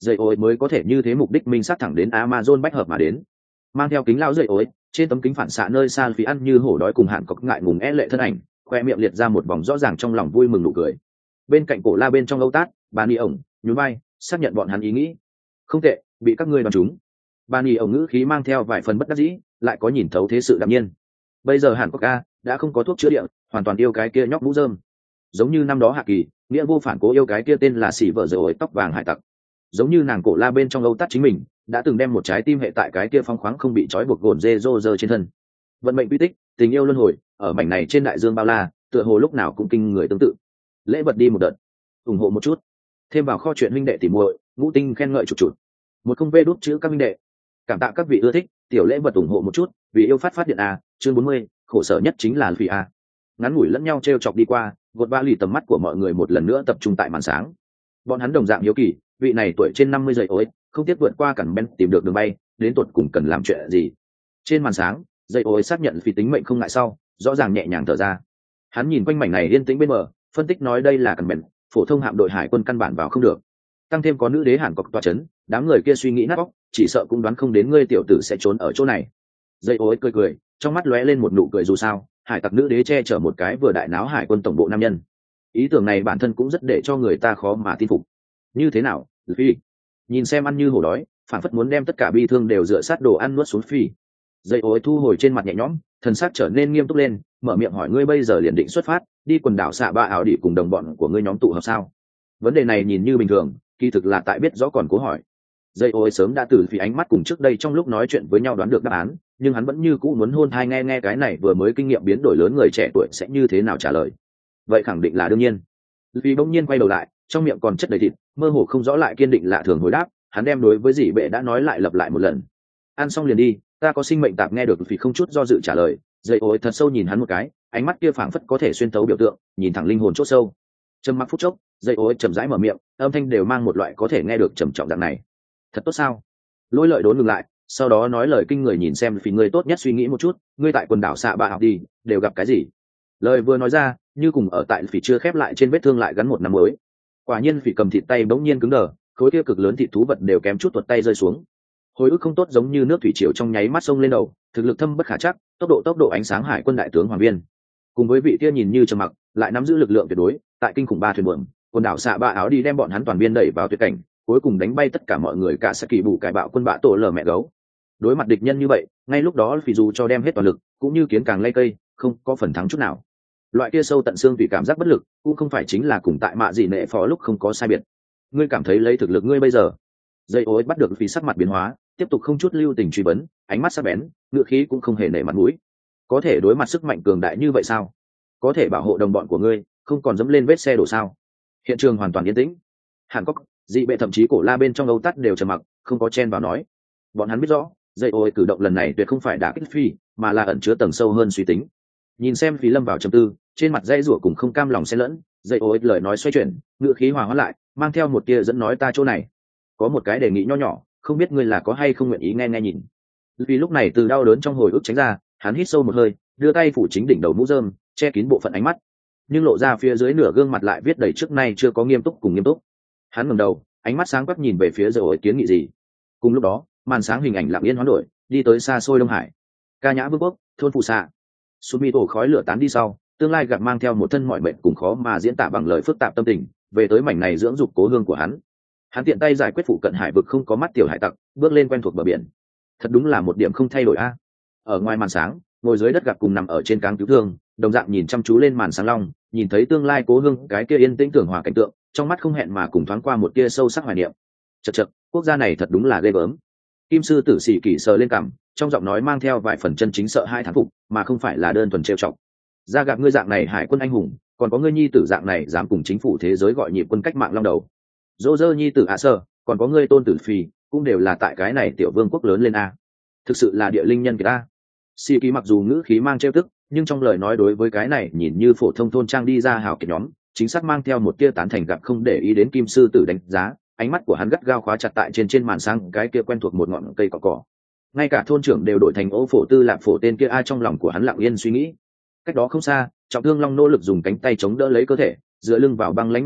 dây ối mới có thể như thế mục đích minh sát thẳng đến Amazon bách hợp mà đến. Mang theo kính lão dây ối, trên tấm kính phản xạ nơi xa phí ăn như hổ đói cùng hạn cọc ngại ngùng é lệ thân ảnh, khoe miệng liệt ra một vòng rõ ràng trong lòng vui mừng nụ cười. Bên cạnh cổ la bên trong âu tát, bà ni ổng nhún vai xác nhận bọn hắn ý nghĩ. Không tệ, bị các ngươi đoán trúng. Bà ni ổng ngữ khí mang theo vài phần bất đắc dĩ, lại có nhìn thấu thế sự đạm nhiên. Bây giờ hàn quốc ca đã không có thuốc chữa địa, hoàn toàn yêu cái kia nhóc mũ rơm. Giống như năm đó hạ kỳ nghĩa vô phản cố yêu cái kia tên là xỉ vợ rồi tóc vàng hải tặc. Giống như nàng cổ la bên trong âu tát chính mình đã từng đem một trái tim hệ tại cái kia phong khoáng không bị trói buộc gồn dê rô rơ trên thân. Vận mệnh quy tích, tình yêu luân hồi, ở mảnh này trên đại dương bao la, tựa hồ lúc nào cũng kinh người tương tự. Lễ vật đi một đợt, ủng hộ một chút, thêm vào kho chuyện huynh đệ tỉ muội, ngũ tinh khen ngợi chụp chụp. Một không vê đút chữ các huynh đệ. Cảm tạ các vị ưa thích, tiểu lễ vật ủng hộ một chút, vì yêu phát phát điện a, chương bốn mươi, khổ sở nhất chính là vì a. Ngắn ngủi lẫn nhau trêu chọc đi qua, gột ba lì tầm mắt của mọi người một lần nữa tập trung tại màn sáng. Bọn hắn đồng dạng hiếu kỳ, vị này tuổi trên năm mươi dậy ối, không tiếp vượt qua cản ben tìm được đường bay, đến tuột cùng cần làm chuyện gì. Trên màn sáng, dậy ối xác nhận vì tính mệnh không ngại sau, rõ ràng nhẹ nhàng thở ra. Hắn nhìn quanh mảnh này yên tĩnh bên bờ, phân tích nói đây là cản ben, phổ thông hạm đội hải quân căn bản vào không được. Tăng thêm có nữ đế Hàn Quốc tọa chấn, đám người kia suy nghĩ nát óc, chỉ sợ cũng đoán không đến ngươi tiểu tử sẽ trốn ở chỗ này. Dậy ối cười cười, trong mắt lóe lên một nụ cười dù sao, hải tặc nữ đế che chở một cái vừa đại náo hải quân tổng bộ nam nhân. Ý tưởng này bản thân cũng rất để cho người ta khó mà tin phục. Như thế nào, Phi? Nhìn xem ăn như hổ đói, phản phất muốn đem tất cả bi thương đều dựa sát đồ ăn nuốt xuống Phi. Dậy ối thu hồi trên mặt nhẹ nhõm, thần sắc trở nên nghiêm túc lên, mở miệng hỏi ngươi bây giờ liền định xuất phát, đi quần đảo xạ ba ảo đi cùng đồng bọn của ngươi nhóm tụ hợp sao? Vấn đề này nhìn như bình thường, kỳ thực là tại biết rõ còn cố hỏi. Dây ôi sớm đã từ vì ánh mắt cùng trước đây trong lúc nói chuyện với nhau đoán được đáp án, nhưng hắn vẫn như cũ muốn hôn thai nghe nghe cái này vừa mới kinh nghiệm biến đổi lớn người trẻ tuổi sẽ như thế nào trả lời. Vậy khẳng định là đương nhiên. Vì bỗng nhiên quay đầu lại, trong miệng còn chất đầy thịt, mơ hồ không rõ lại kiên định lạ thường hồi đáp, hắn đem đối với dì bệ đã nói lại lặp lại một lần. Ăn xong liền đi, ta có sinh mệnh tạp nghe được vì không chút do dự trả lời. Dây ôi thật sâu nhìn hắn một cái, ánh mắt kia phảng phất có thể xuyên thấu biểu tượng, nhìn thẳng linh hồn chốt sâu. Trầm mặc phút chốc, dây ôi chậm rãi mở miệng, âm thanh đều mang một loại có thể nghe được trầm trọng dạng này. Thật tốt sao? Lôi lợi đốn ngừng lại, sau đó nói lời kinh người nhìn xem vì ngươi tốt nhất suy nghĩ một chút, ngươi tại quần đảo xạ bạ học đi, đều gặp cái gì? Lời vừa nói ra, như cùng ở tại phỉ chưa khép lại trên vết thương lại gắn một năm mới. Quả nhiên phỉ cầm thịt tay bỗng nhiên cứng đờ, khối kia cực lớn thịt thú vật đều kém chút tuột tay rơi xuống. Hồi ức không tốt giống như nước thủy triều trong nháy mắt sông lên đầu, thực lực thâm bất khả chắc, tốc độ tốc độ ánh sáng hải quân đại tướng Hoàng Viên. Cùng với vị kia nhìn như trầm mặc, lại nắm giữ lực lượng tuyệt đối, tại kinh khủng ba thuyền buồm, quần đảo xạ bạ áo đi đem bọn hắn toàn biên đẩy vào tuyệt cảnh, cuối cùng đánh bay tất cả mọi người cả sẽ kỳ bù cải bạo quân bạ tổ lở mẹ gấu. Đối mặt địch nhân như vậy, ngay lúc đó phỉ dù cho đem hết toàn lực, cũng như kiến càng lay cây, không có phần thắng chút nào. Loại kia sâu tận xương tùy cảm giác bất lực, cũng không phải chính là cùng tại mạ gì nệ phó lúc không có sai biệt. Ngươi cảm thấy lấy thực lực ngươi bây giờ? Dây ối bắt được phỉ sắc mặt biến hóa, tiếp tục không chút lưu tình truy vấn, ánh mắt sắc bén, ngựa khí cũng không hề nể mặt mũi. Có thể đối mặt sức mạnh cường đại như vậy sao? Có thể bảo hộ đồng bọn của ngươi, không còn dẫm lên vết xe đổ sao? Hiện trường hoàn toàn yên tĩnh. Hàn Quốc, dị bệ thậm chí cổ la bên trong âu tắt đều trầm mặc, không có chen vào nói. Bọn hắn biết rõ, dây ôi cử động lần này tuyệt không phải đả kích phi, mà là ẩn chứa tầng sâu hơn suy tính. Nhìn xem phí lâm vào trầm tư, trên mặt dây rủa cùng không cam lòng xen lẫn, dây ôi lời nói xoay chuyển, ngữ khí hòa hóa lại, mang theo một tia dẫn nói ta chỗ này có một cái đề nghị nho nhỏ, không biết ngươi là có hay không nguyện ý nghe nghe nhìn. Vì lúc này từ đau đớn trong hồi ức tránh ra, hắn hít sâu một hơi, đưa tay phủ chính đỉnh đầu mũ rơm, che kín bộ phận ánh mắt, nhưng lộ ra phía dưới nửa gương mặt lại viết đầy trước nay chưa có nghiêm túc cùng nghiêm túc. Hắn ngẩng đầu, ánh mắt sáng quắc nhìn về phía dây ôi kiến nghị gì. Cùng lúc đó, màn sáng hình ảnh lặng yên hoán đổi, đi tới xa xôi Đông Hải. Ca nhã vương quốc, thôn phụ xạ. Sumi tổ khói lửa tán đi sau, tương lai gặp mang theo một thân mọi mệnh cùng khó mà diễn tả bằng lời phức tạp tâm tình, về tới mảnh này dưỡng dục cố hương của hắn. Hắn tiện tay giải quyết phụ cận hải vực không có mắt tiểu hải tặc, bước lên quen thuộc bờ biển. Thật đúng là một điểm không thay đổi a. Ở ngoài màn sáng, ngồi dưới đất gặp cùng nằm ở trên cáng cứu thương, đồng dạng nhìn chăm chú lên màn sáng long, nhìn thấy tương lai cố hương cái kia yên tĩnh tưởng hòa cảnh tượng, trong mắt không hẹn mà cùng thoáng qua một tia sâu sắc hoài niệm. Chậc chậc, quốc gia này thật đúng là ghê gớm. Kim sư tử sĩ kỳ sờ lên cằm, trong giọng nói mang theo vài phần chân chính sợ hai thán phục, mà không phải là đơn thuần trêu chọc. Ra gặp ngươi dạng này hải quân anh hùng, còn có ngươi nhi tử dạng này dám cùng chính phủ thế giới gọi nhịp quân cách mạng long đầu. Dô dơ nhi tử ạ sơ, còn có ngươi tôn tử phi, cũng đều là tại cái này tiểu vương quốc lớn lên a. Thực sự là địa linh nhân kiệt a. Sĩ kỳ mặc dù ngữ khí mang trêu tức, nhưng trong lời nói đối với cái này nhìn như phổ thông thôn trang đi ra hào kiệt nhóm, chính xác mang theo một tia tán thành, gặp không để ý đến kim sư tử đánh giá, ánh mắt của hắn gắt gao khóa chặt tại trên trên màn sáng cái kia quen thuộc một ngọn cây cỏ cỏ. Ngay cả thôn trưởng đều đổi thành ô phổ tư lạc phổ tên kia ai trong lòng của hắn lặng yên suy nghĩ. Cách đó không xa, trọng thương long nỗ lực dùng cánh tay chống đỡ lấy cơ thể, dựa lưng vào băng lãnh nham thạch,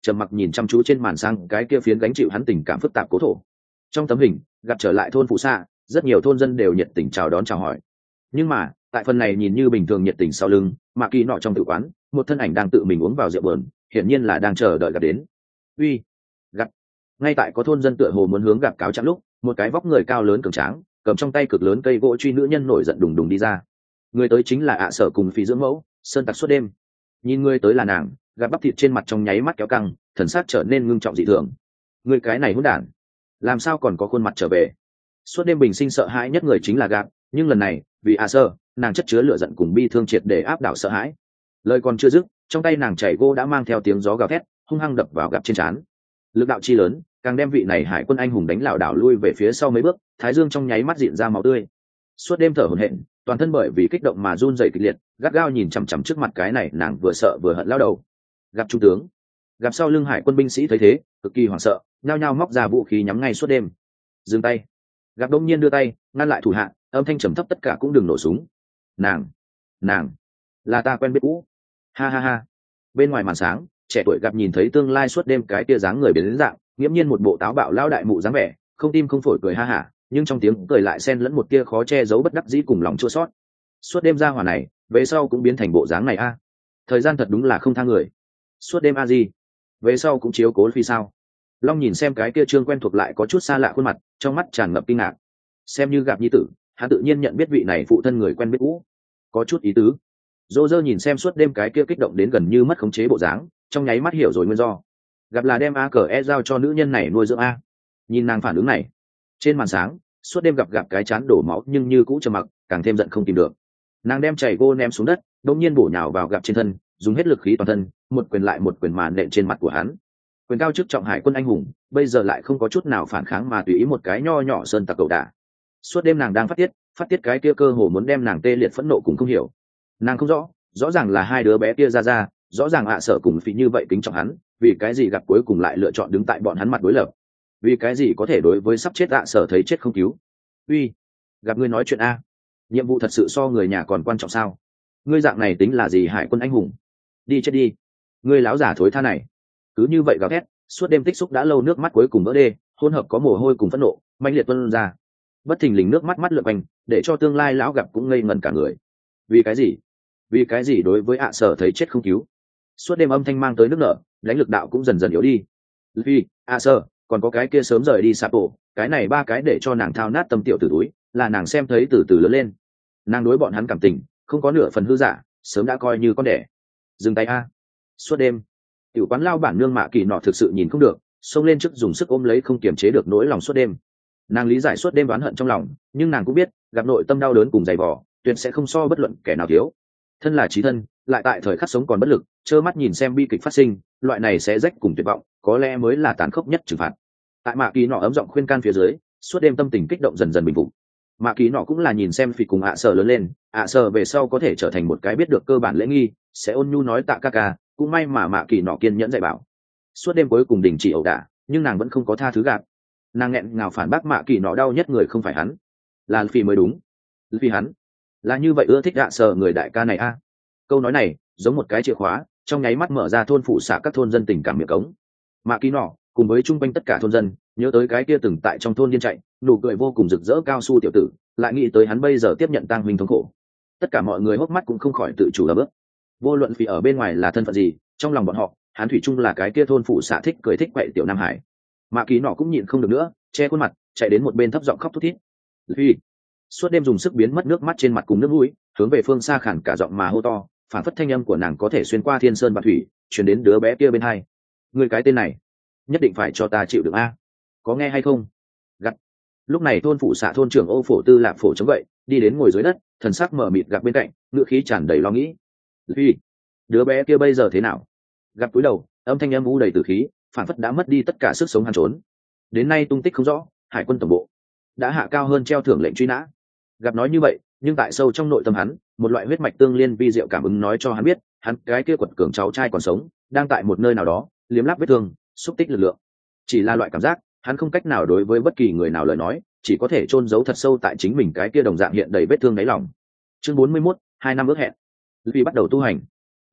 trầm mặc nhìn chăm chú trên màn sang cái kia phiến gánh chịu hắn tình cảm phức tạp cố thổ. Trong tấm hình gặp trở lại thôn phụ xạ, rất nhiều thôn dân đều nhiệt tình chào đón chào hỏi. Nhưng mà tại phần này nhìn như bình thường nhiệt tình sau lưng, Mạ Kỳ nọ trong tự quán, một thân ảnh đang tự mình uống vào rượu bờn, hiển nhiên là đang chờ đợi gặp đến. Uy, gặp. Ngay tại có thôn dân tựa hồ muốn hướng gặp cáo trạng lúc, một cái vóc người cao lớn cường tráng, cầm trong tay cực lớn cây gỗ truy nữ nhân nổi giận đùng đùng đi ra. Người tới chính là ạ sở cùng phi dưỡng mẫu sơn tặc suốt đêm. Nhìn người tới là nàng, gặp bắp thịt trên mặt trong nháy mắt kéo căng, thần sắc trở nên ngưng trọng dị thường. Người cái này hỗn đản, làm sao còn có khuôn mặt trở về? Suốt đêm bình sinh sợ hãi nhất người chính là gặp, nhưng lần này vì ạ sở, nàng chất chứa lửa giận cùng bi thương triệt để áp đảo sợ hãi. Lời còn chưa dứt, trong tay nàng chảy gỗ đã mang theo tiếng gió gào thét, hung hăng đập vào gặp trên trán. Lực đạo chi lớn, càng đem vị này hải quân anh hùng đánh lảo đảo lui về phía sau mấy bước, thái dương trong nháy mắt dịn ra máu tươi. Suốt đêm thở hổn hển, toàn thân bởi vì kích động mà run rẩy kịch liệt, gắt gao nhìn chằm chằm trước mặt cái này, nàng vừa sợ vừa hận lao đầu. Gặp trung tướng, gặp sau lưng hải quân binh sĩ thấy thế, cực kỳ hoảng sợ, nhao nhao móc ra vũ khí nhắm ngay Suốt đêm. Dừng tay. Gặp đông nhiên đưa tay ngăn lại thủ hạ, âm thanh trầm thấp tất cả cũng đừng nổ súng. Nàng, nàng, là ta quen biết cũ. Ha ha ha. Bên ngoài màn sáng, trẻ tuổi gặp nhìn thấy tương lai Suốt đêm cái tia dáng người biến đến dạng, nghiễm nhiên một bộ táo bạo lao đại mụ dáng vẻ, không tim không phổi cười ha hả, nhưng trong tiếng cười lại xen lẫn một tia khó che giấu bất đắc dĩ cùng lòng chua sót. Suốt đêm ra hỏa này, về sau cũng biến thành bộ dáng này a. Thời gian thật đúng là không tha người. Suốt đêm a gì? Về sau cũng chiếu cố phi sao? Long nhìn xem cái kia trương quen thuộc lại có chút xa lạ khuôn mặt, trong mắt tràn ngập kinh ngạc. Xem như gặp nhi tử, hắn tự nhiên nhận biết vị này phụ thân người quen biết cũ, có chút ý tứ. Dô dơ nhìn xem Suốt đêm cái kia kích động đến gần như mất khống chế bộ dáng, trong nháy mắt hiểu rồi nguyên do. Gặp là đem a cờ e giao cho nữ nhân này nuôi dưỡng a. Nhìn nàng phản ứng này, trên màn sáng, Suốt đêm gặp gặp cái chán đổ máu nhưng như cũ trầm mặc, càng thêm giận không tìm được. Nàng đem chảy gô ném xuống đất, đột nhiên bổ nhào vào gặp trên thân, dùng hết lực khí toàn thân, một quyền lại một quyền màn nện trên mặt của hắn. Quyền cao chức trọng hải quân anh hùng, bây giờ lại không có chút nào phản kháng mà tùy ý một cái nho nhỏ sơn tặc cẩu đả. Suốt đêm nàng đang phát tiết, phát tiết cái kia cơ hồ muốn đem nàng tê liệt phẫn nộ cũng không hiểu. Nàng không rõ, rõ ràng là hai đứa bé kia ra ra, rõ ràng ạ sợ cùng phí như vậy kính trọng hắn, vì cái gì gặp cuối cùng lại lựa chọn đứng tại bọn hắn mặt đối lập? Vì cái gì có thể đối với sắp chết ạ sợ thấy chết không cứu? Uy, gặp ngươi nói chuyện a, nhiệm vụ thật sự so người nhà còn quan trọng sao? Ngươi dạng này tính là gì hải quân anh hùng? Đi chết đi, ngươi láo giả thối tha này. Cứ như vậy gào thét, Suốt đêm tích xúc đã lâu nước mắt cuối cùng vỡ đê, hỗn hợp có mồ hôi cùng phẫn nộ, mãnh liệt tuôn ra. Bất thình lình nước mắt mắt lượn quanh, để cho tương lai lão gặp cũng ngây ngẩn cả người. Vì cái gì? Vì cái gì đối với ạ sở thấy chết không cứu? Suốt đêm âm thanh mang tới nước nở, đánh lực đạo cũng dần dần yếu đi. Vì ạ sở, còn có cái kia sớm rời đi Sapo, cái này ba cái để cho nàng thao nát tâm tiểu tử túi, là nàng xem thấy từ từ lớn lên. Nàng đối bọn hắn cảm tình, không có nửa phần hư giả, sớm đã coi như con đẻ. Dừng tay a. Suốt đêm, tiểu quán lao bản nương Mạ Kỳ nọ thực sự nhìn không được, xông lên trước dùng sức ôm lấy không kiềm chế được nỗi lòng Suốt đêm. Nàng lý giải Suốt đêm đoán hận trong lòng, nhưng nàng cũng biết gặp nội tâm đau đớn cùng dày vò, tuyệt sẽ không so bất luận kẻ nào thiếu. Thân là chí thân, lại tại thời khắc sống còn bất lực, trơ mắt nhìn xem bi kịch phát sinh, loại này sẽ rách cùng tuyệt vọng, có lẽ mới là tàn khốc nhất trừng phạt. Tại Mạ Kỳ nọ ấm giọng khuyên can phía dưới, Suốt đêm tâm tình kích động dần dần bình phục. Mạ Kỳ nọ cũng là nhìn xem Phỉ cùng ạ sở lớn lên, ạ sở về sau có thể trở thành một cái biết được cơ bản lễ nghi, sẽ ôn nhu nói tạ ca ca, cũng may mà Mạ Kỳ nọ kiên nhẫn dạy bảo. Suốt đêm cuối cùng đình chỉ ẩu đả, nhưng nàng vẫn không có tha thứ gạt. Nàng nghẹn ngào phản bác Mạ Kỳ nọ đau nhất người không phải hắn, là Phỉ mới đúng. Vì hắn là như vậy ưa thích ạ sở người đại ca này a. Câu nói này giống một cái chìa khóa, trong nháy mắt mở ra thôn phụ xạ các thôn dân tình cảm miệng cống. Mạ Kỳ nọ cùng với chung quanh tất cả thôn dân nhớ tới cái kia từng tại trong thôn điên chạy, nụ cười vô cùng rực rỡ cao su tiểu tử, lại nghĩ tới hắn bây giờ tiếp nhận tang huynh thống khổ. Tất cả mọi người hốc mắt cũng không khỏi tự chủ ấm ức. Vô luận Phỉ ở bên ngoài là thân phận gì, trong lòng bọn họ, hắn thủy chung là cái kia thôn phụ xạ thích cười thích quậy tiểu Nam Hải. Mạ Kỳ nọ cũng nhịn không được nữa, che khuôn mặt, chạy đến một bên thấp giọng khóc thút thít. Phi Suốt đêm dùng sức biến mất nước mắt trên mặt cùng nước mũi, hướng về phương xa khản cả giọng mà hô to, phản phất thanh âm của nàng có thể xuyên qua thiên sơn và thủy, truyền đến đứa bé kia bên hai. Người cái tên này, nhất định phải cho ta chịu đựng a, có nghe hay không? Gặt. Lúc này thôn phụ xạ thôn trưởng Ô Phổ Tư Lạp Phổ chống gậy, đi đến ngồi dưới đất, thần sắc mở mịt gặp bên cạnh, ngựa khí tràn đầy lo nghĩ. Phi, đứa bé kia bây giờ thế nào? Gặp cúi đầu, âm thanh âm u đầy tử khí, phản phất đã mất đi tất cả sức sống hắn trốn. Đến nay tung tích không rõ, hải quân tổng bộ đã hạ cao hơn treo thưởng lệnh truy nã. Gặp nói như vậy, nhưng tại sâu trong nội tâm hắn, một loại huyết mạch tương liên vi diệu cảm ứng nói cho hắn biết, hắn cái kia quật cường cháu trai còn sống, đang tại một nơi nào đó, liếm láp vết thương, xúc tích lực lượng. Chỉ là loại cảm giác, hắn không cách nào đối với bất kỳ người nào lời nói, chỉ có thể chôn giấu thật sâu tại chính mình cái kia đồng dạng hiện đầy vết thương đáy lòng. Chương bốn mươi mốt, hai năm ước hẹn. Vì bắt đầu tu hành.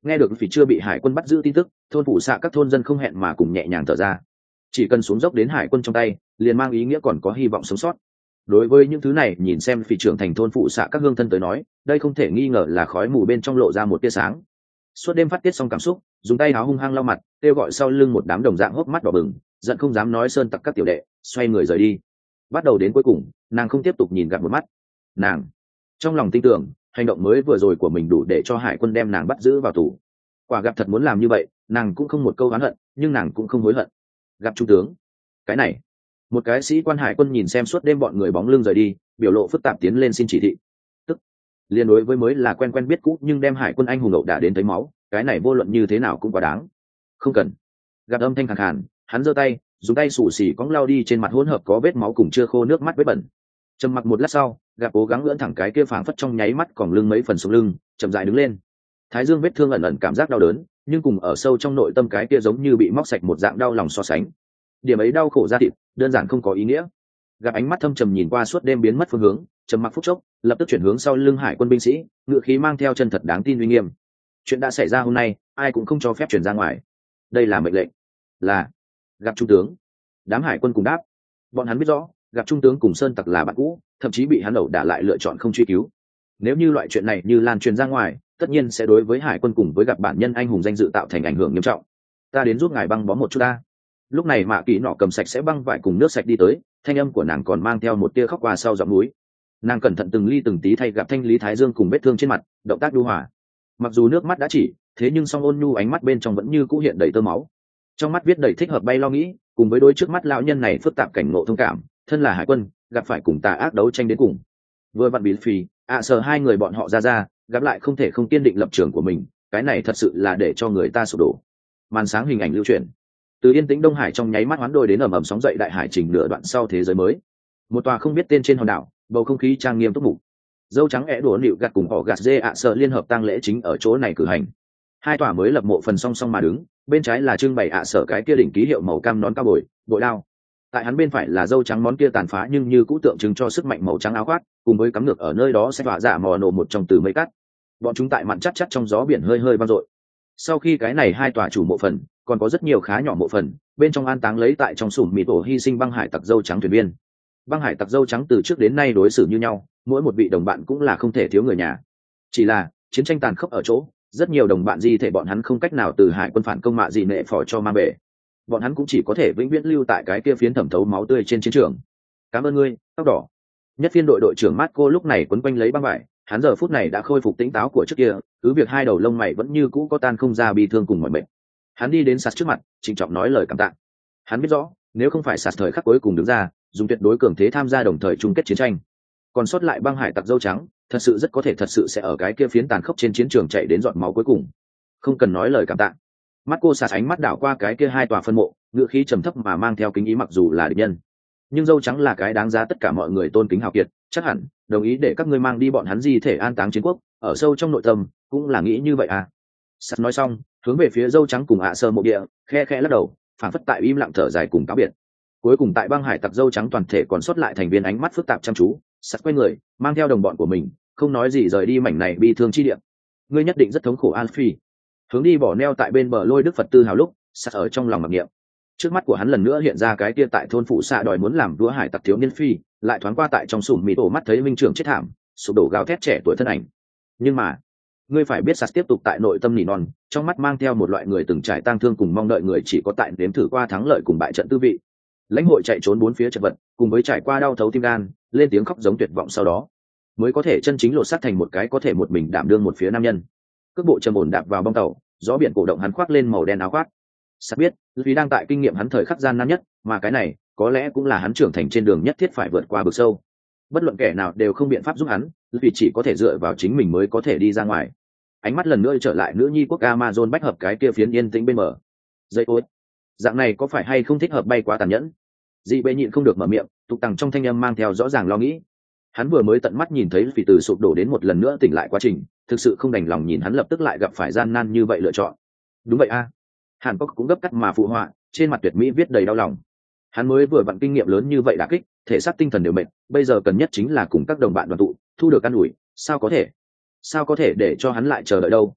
Nghe được vì chưa bị hải quân bắt giữ tin tức, thôn phụ xạ các thôn dân không hẹn mà cùng nhẹ nhàng thở ra. Chỉ cần xuống dốc đến hải quân trong tay, liền mang ý nghĩa còn có hy vọng sống sót. Đối với những thứ này, nhìn xem phỉ trưởng thành thôn phụ xạ các hương thân tới nói, đây không thể nghi ngờ là khói mù bên trong lộ ra một tia sáng. Suốt đêm phát tiết xong cảm xúc, dùng tay áo hung hăng lau mặt, kêu gọi sau lưng một đám đồng dạng hốc mắt đỏ bừng, giận không dám nói sơn tặc các tiểu đệ, xoay người rời đi. Bắt đầu đến cuối cùng, nàng không tiếp tục nhìn gặp một mắt. Nàng trong lòng tin tưởng, hành động mới vừa rồi của mình đủ để cho hải quân đem nàng bắt giữ vào tù. Quả gặp thật muốn làm như vậy, nàng cũng không một câu oán hận, nhưng nàng cũng không hối hận. Gặp trung tướng, cái này, một cái sĩ quan hải quân nhìn xem suốt đêm bọn người bóng lưng rời đi, biểu lộ phức tạp tiến lên xin chỉ thị. Tức liên đối với mới là quen quen biết cũ, nhưng đem hải quân anh hùng ẩu đả đến thấy máu, cái này vô luận như thế nào cũng quá đáng. Không cần. Gặp âm thanh khàn khàn, hắn giơ tay, dùng tay xù xì cong lao đi trên mặt hỗn hợp có vết máu cùng chưa khô nước mắt vết bẩn. Trầm mặc một lát sau, gặp cố gắng lưỡn thẳng cái kia phảng phất trong nháy mắt còn lưng mấy phần sống lưng, chậm rãi đứng lên. Thái dương vết thương ẩn ẩn cảm giác đau đớn, nhưng cùng ở sâu trong nội tâm cái kia giống như bị móc sạch một dạng đau lòng so sánh. Điểm ấy đau khổ ra thịt, đơn giản không có ý nghĩa. Gặp ánh mắt thâm trầm nhìn qua suốt đêm biến mất phương hướng, trầm mặc phút chốc, lập tức chuyển hướng sau lưng hải quân binh sĩ, ngựa khí mang theo chân thật đáng tin uy nghiêm. Chuyện đã xảy ra hôm nay, ai cũng không cho phép truyền ra ngoài. Đây là mệnh lệnh. Là. Gặp trung tướng. Đám hải quân cùng đáp. Bọn hắn biết rõ, gặp trung tướng cùng sơn tặc là bạn cũ, thậm chí bị hắn ẩu đả lại lựa chọn không truy cứu. Nếu như loại chuyện này như lan truyền ra ngoài, tất nhiên sẽ đối với hải quân cùng với gặp bản nhân anh hùng danh dự tạo thành ảnh hưởng nghiêm trọng. Ta đến giúp ngài băng bó một chút ta. Lúc này Mạ Kỳ nọ cầm sạch sẽ băng vải cùng nước sạch đi tới, thanh âm của nàng còn mang theo một tia khóc qua sau giọng núi. Nàng cẩn thận từng ly từng tí thay gặp thanh lý thái dương cùng vết thương trên mặt, động tác nhu hòa. Mặc dù nước mắt đã chỉ, thế nhưng song ôn nhu ánh mắt bên trong vẫn như cũ hiện đầy tơ máu. Trong mắt viết đầy thích hợp bay lo nghĩ, cùng với đôi trước mắt lão nhân này phức tạp cảnh ngộ thông cảm, thân là hải quân, gặp phải cùng tà ác đấu tranh đến cùng. Vừa vặn bí phì, ạ à, sợ hai người bọn họ ra ra, gặp lại không thể không kiên định lập trường của mình, cái này thật sự là để cho người ta sụp đổ. Màn sáng hình ảnh lưu truyền, từ yên tĩnh Đông Hải trong nháy mắt hoán đổi đến ầm ầm sóng dậy đại hải trình nửa đoạn sau thế giới mới. Một tòa không biết tên trên hòn đảo, bầu không khí trang nghiêm túc mục. Dâu trắng é đùa nịu gạt cùng họ gạt dê ạ à sợ liên hợp tang lễ chính ở chỗ này cử hành. Hai tòa mới lập mộ phần song song mà đứng, bên trái là trưng bày ạ à sở cái kia đỉnh ký hiệu màu cam nón cao bồi, bội đao. Tại hắn bên phải là dâu trắng món kia tàn phá nhưng như cũ tượng trưng cho sức mạnh màu trắng áo khoác, cùng với cắm ngược ở nơi đó sẽ tỏa giả mò nổ một trong từ mấy cắt. Bọn chúng tại mặn chắc chắc trong gió biển hơi hơi vang dội. Sau khi cái này hai tòa chủ mộ phần, còn có rất nhiều khá nhỏ mộ phần, bên trong an táng lấy tại trong sủm mịt tổ hy sinh băng hải tặc dâu trắng thuyền viên. Băng hải tặc dâu trắng từ trước đến nay đối xử như nhau, mỗi một vị đồng bạn cũng là không thể thiếu người nhà. Chỉ là chiến tranh tàn khốc ở chỗ, rất nhiều đồng bạn di thể bọn hắn không cách nào từ hải quân phản công mạ gì nệ phò cho mang về, bọn hắn cũng chỉ có thể vĩnh viễn lưu tại cái kia phiến thẩm thấu máu tươi trên chiến trường. Cảm ơn ngươi, tóc đỏ. Nhất phiên đội đội trưởng Marco lúc này quấn quanh lấy băng vải, hắn giờ phút này đã khôi phục tỉnh táo của trước kia, cứ việc hai đầu lông mày vẫn như cũ có tan không ra bi thương cùng mọi mệnh. Hắn đi đến sạt trước mặt, trịnh trọng nói lời cảm tạ. Hắn biết rõ, nếu không phải sạt thời khắc cuối cùng đứng ra, dùng tuyệt đối cường thế tham gia đồng thời chung kết chiến tranh, còn sót lại băng hải tặc dâu trắng, thật sự rất có thể thật sự sẽ ở cái kia phiến tàn khốc trên chiến trường chạy đến giọt máu cuối cùng. Không cần nói lời cảm tạ. Mắt cô sạt ánh mắt đảo qua cái kia hai tòa phân mộ, ngựa khí trầm thấp mà mang theo kính ý, mặc dù là địch nhân, nhưng dâu trắng là cái đáng giá tất cả mọi người tôn kính hào kiệt, chắc hẳn đồng ý để các ngươi mang đi bọn hắn di thể an táng chiến quốc, ở sâu trong nội tâm cũng là nghĩ như vậy à. Sạt nói xong, hướng về phía dâu trắng cùng ạ sơ mộ địa, khe khe lắc đầu, phảng phất tại im lặng thở dài cùng cáo biệt. Cuối cùng tại băng hải tặc dâu trắng toàn thể còn sót lại thành viên ánh mắt phức tạp chăm chú, sạt quay người, mang theo đồng bọn của mình, không nói gì rời đi mảnh này bi thương chi địa. Ngươi nhất định rất thống khổ, Alfie. Hướng đi bỏ neo tại bên bờ lôi đức Phật tư hào lúc, sạt ở trong lòng mặc niệm. Trước mắt của hắn lần nữa hiện ra cái kia tại thôn phụ xạ đòi muốn làm vua hải tặc thiếu niên phi, lại thoáng qua tại trong sủm mì tổ mắt thấy minh trưởng chết thảm, sụp đổ gào thét trẻ tuổi thân ảnh. Nhưng mà, ngươi phải biết, sạt tiếp tục tại nội tâm nỉ non, trong mắt mang theo một loại người từng trải tang thương cùng mong đợi người chỉ có tại nếm thử qua thắng lợi cùng bại trận tư vị. Lãnh hội chạy trốn bốn phía chật vật, cùng với trải qua đau thấu tim gan, lên tiếng khóc giống tuyệt vọng, sau đó mới có thể chân chính lột xác thành một cái có thể một mình đảm đương một phía nam nhân. Cước bộ trầm ổn đạp vào bong tàu, gió biển cổ động hắn khoác lên màu đen áo khoác. Sắt biết, vì đang tại kinh nghiệm hắn thời khắc gian nan nhất, mà cái này có lẽ cũng là hắn trưởng thành trên đường nhất thiết phải vượt qua vực sâu. Bất luận kẻ nào đều không biện pháp giúp hắn, vì chỉ có thể dựa vào chính mình mới có thể đi ra ngoài. Ánh mắt lần nữa trở lại nữ nhi quốc Amazon bách hợp cái kia phiến yên tĩnh bên bờ. Dây ối, dạng này có phải hay không thích hợp bay quá tàn nhẫn? Dị bệ nhịn không được mở miệng, tục tằng trong thanh âm mang theo rõ ràng lo nghĩ. Hắn vừa mới tận mắt nhìn thấy phỉ từ sụp đổ đến một lần nữa tỉnh lại quá trình, thực sự không đành lòng nhìn hắn lập tức lại gặp phải gian nan như vậy lựa chọn. Đúng vậy a. À. Hàn Quốc cũng gấp cắt mà phụ họa, trên mặt tuyệt mỹ viết đầy đau lòng. Hắn mới vừa vặn kinh nghiệm lớn như vậy đả kích, thể xác tinh thần đều mệt, bây giờ cần nhất chính là cùng các đồng bạn đoàn tụ, thu được an ủi, sao có thể? Sao có thể để cho hắn lại chờ đợi đâu?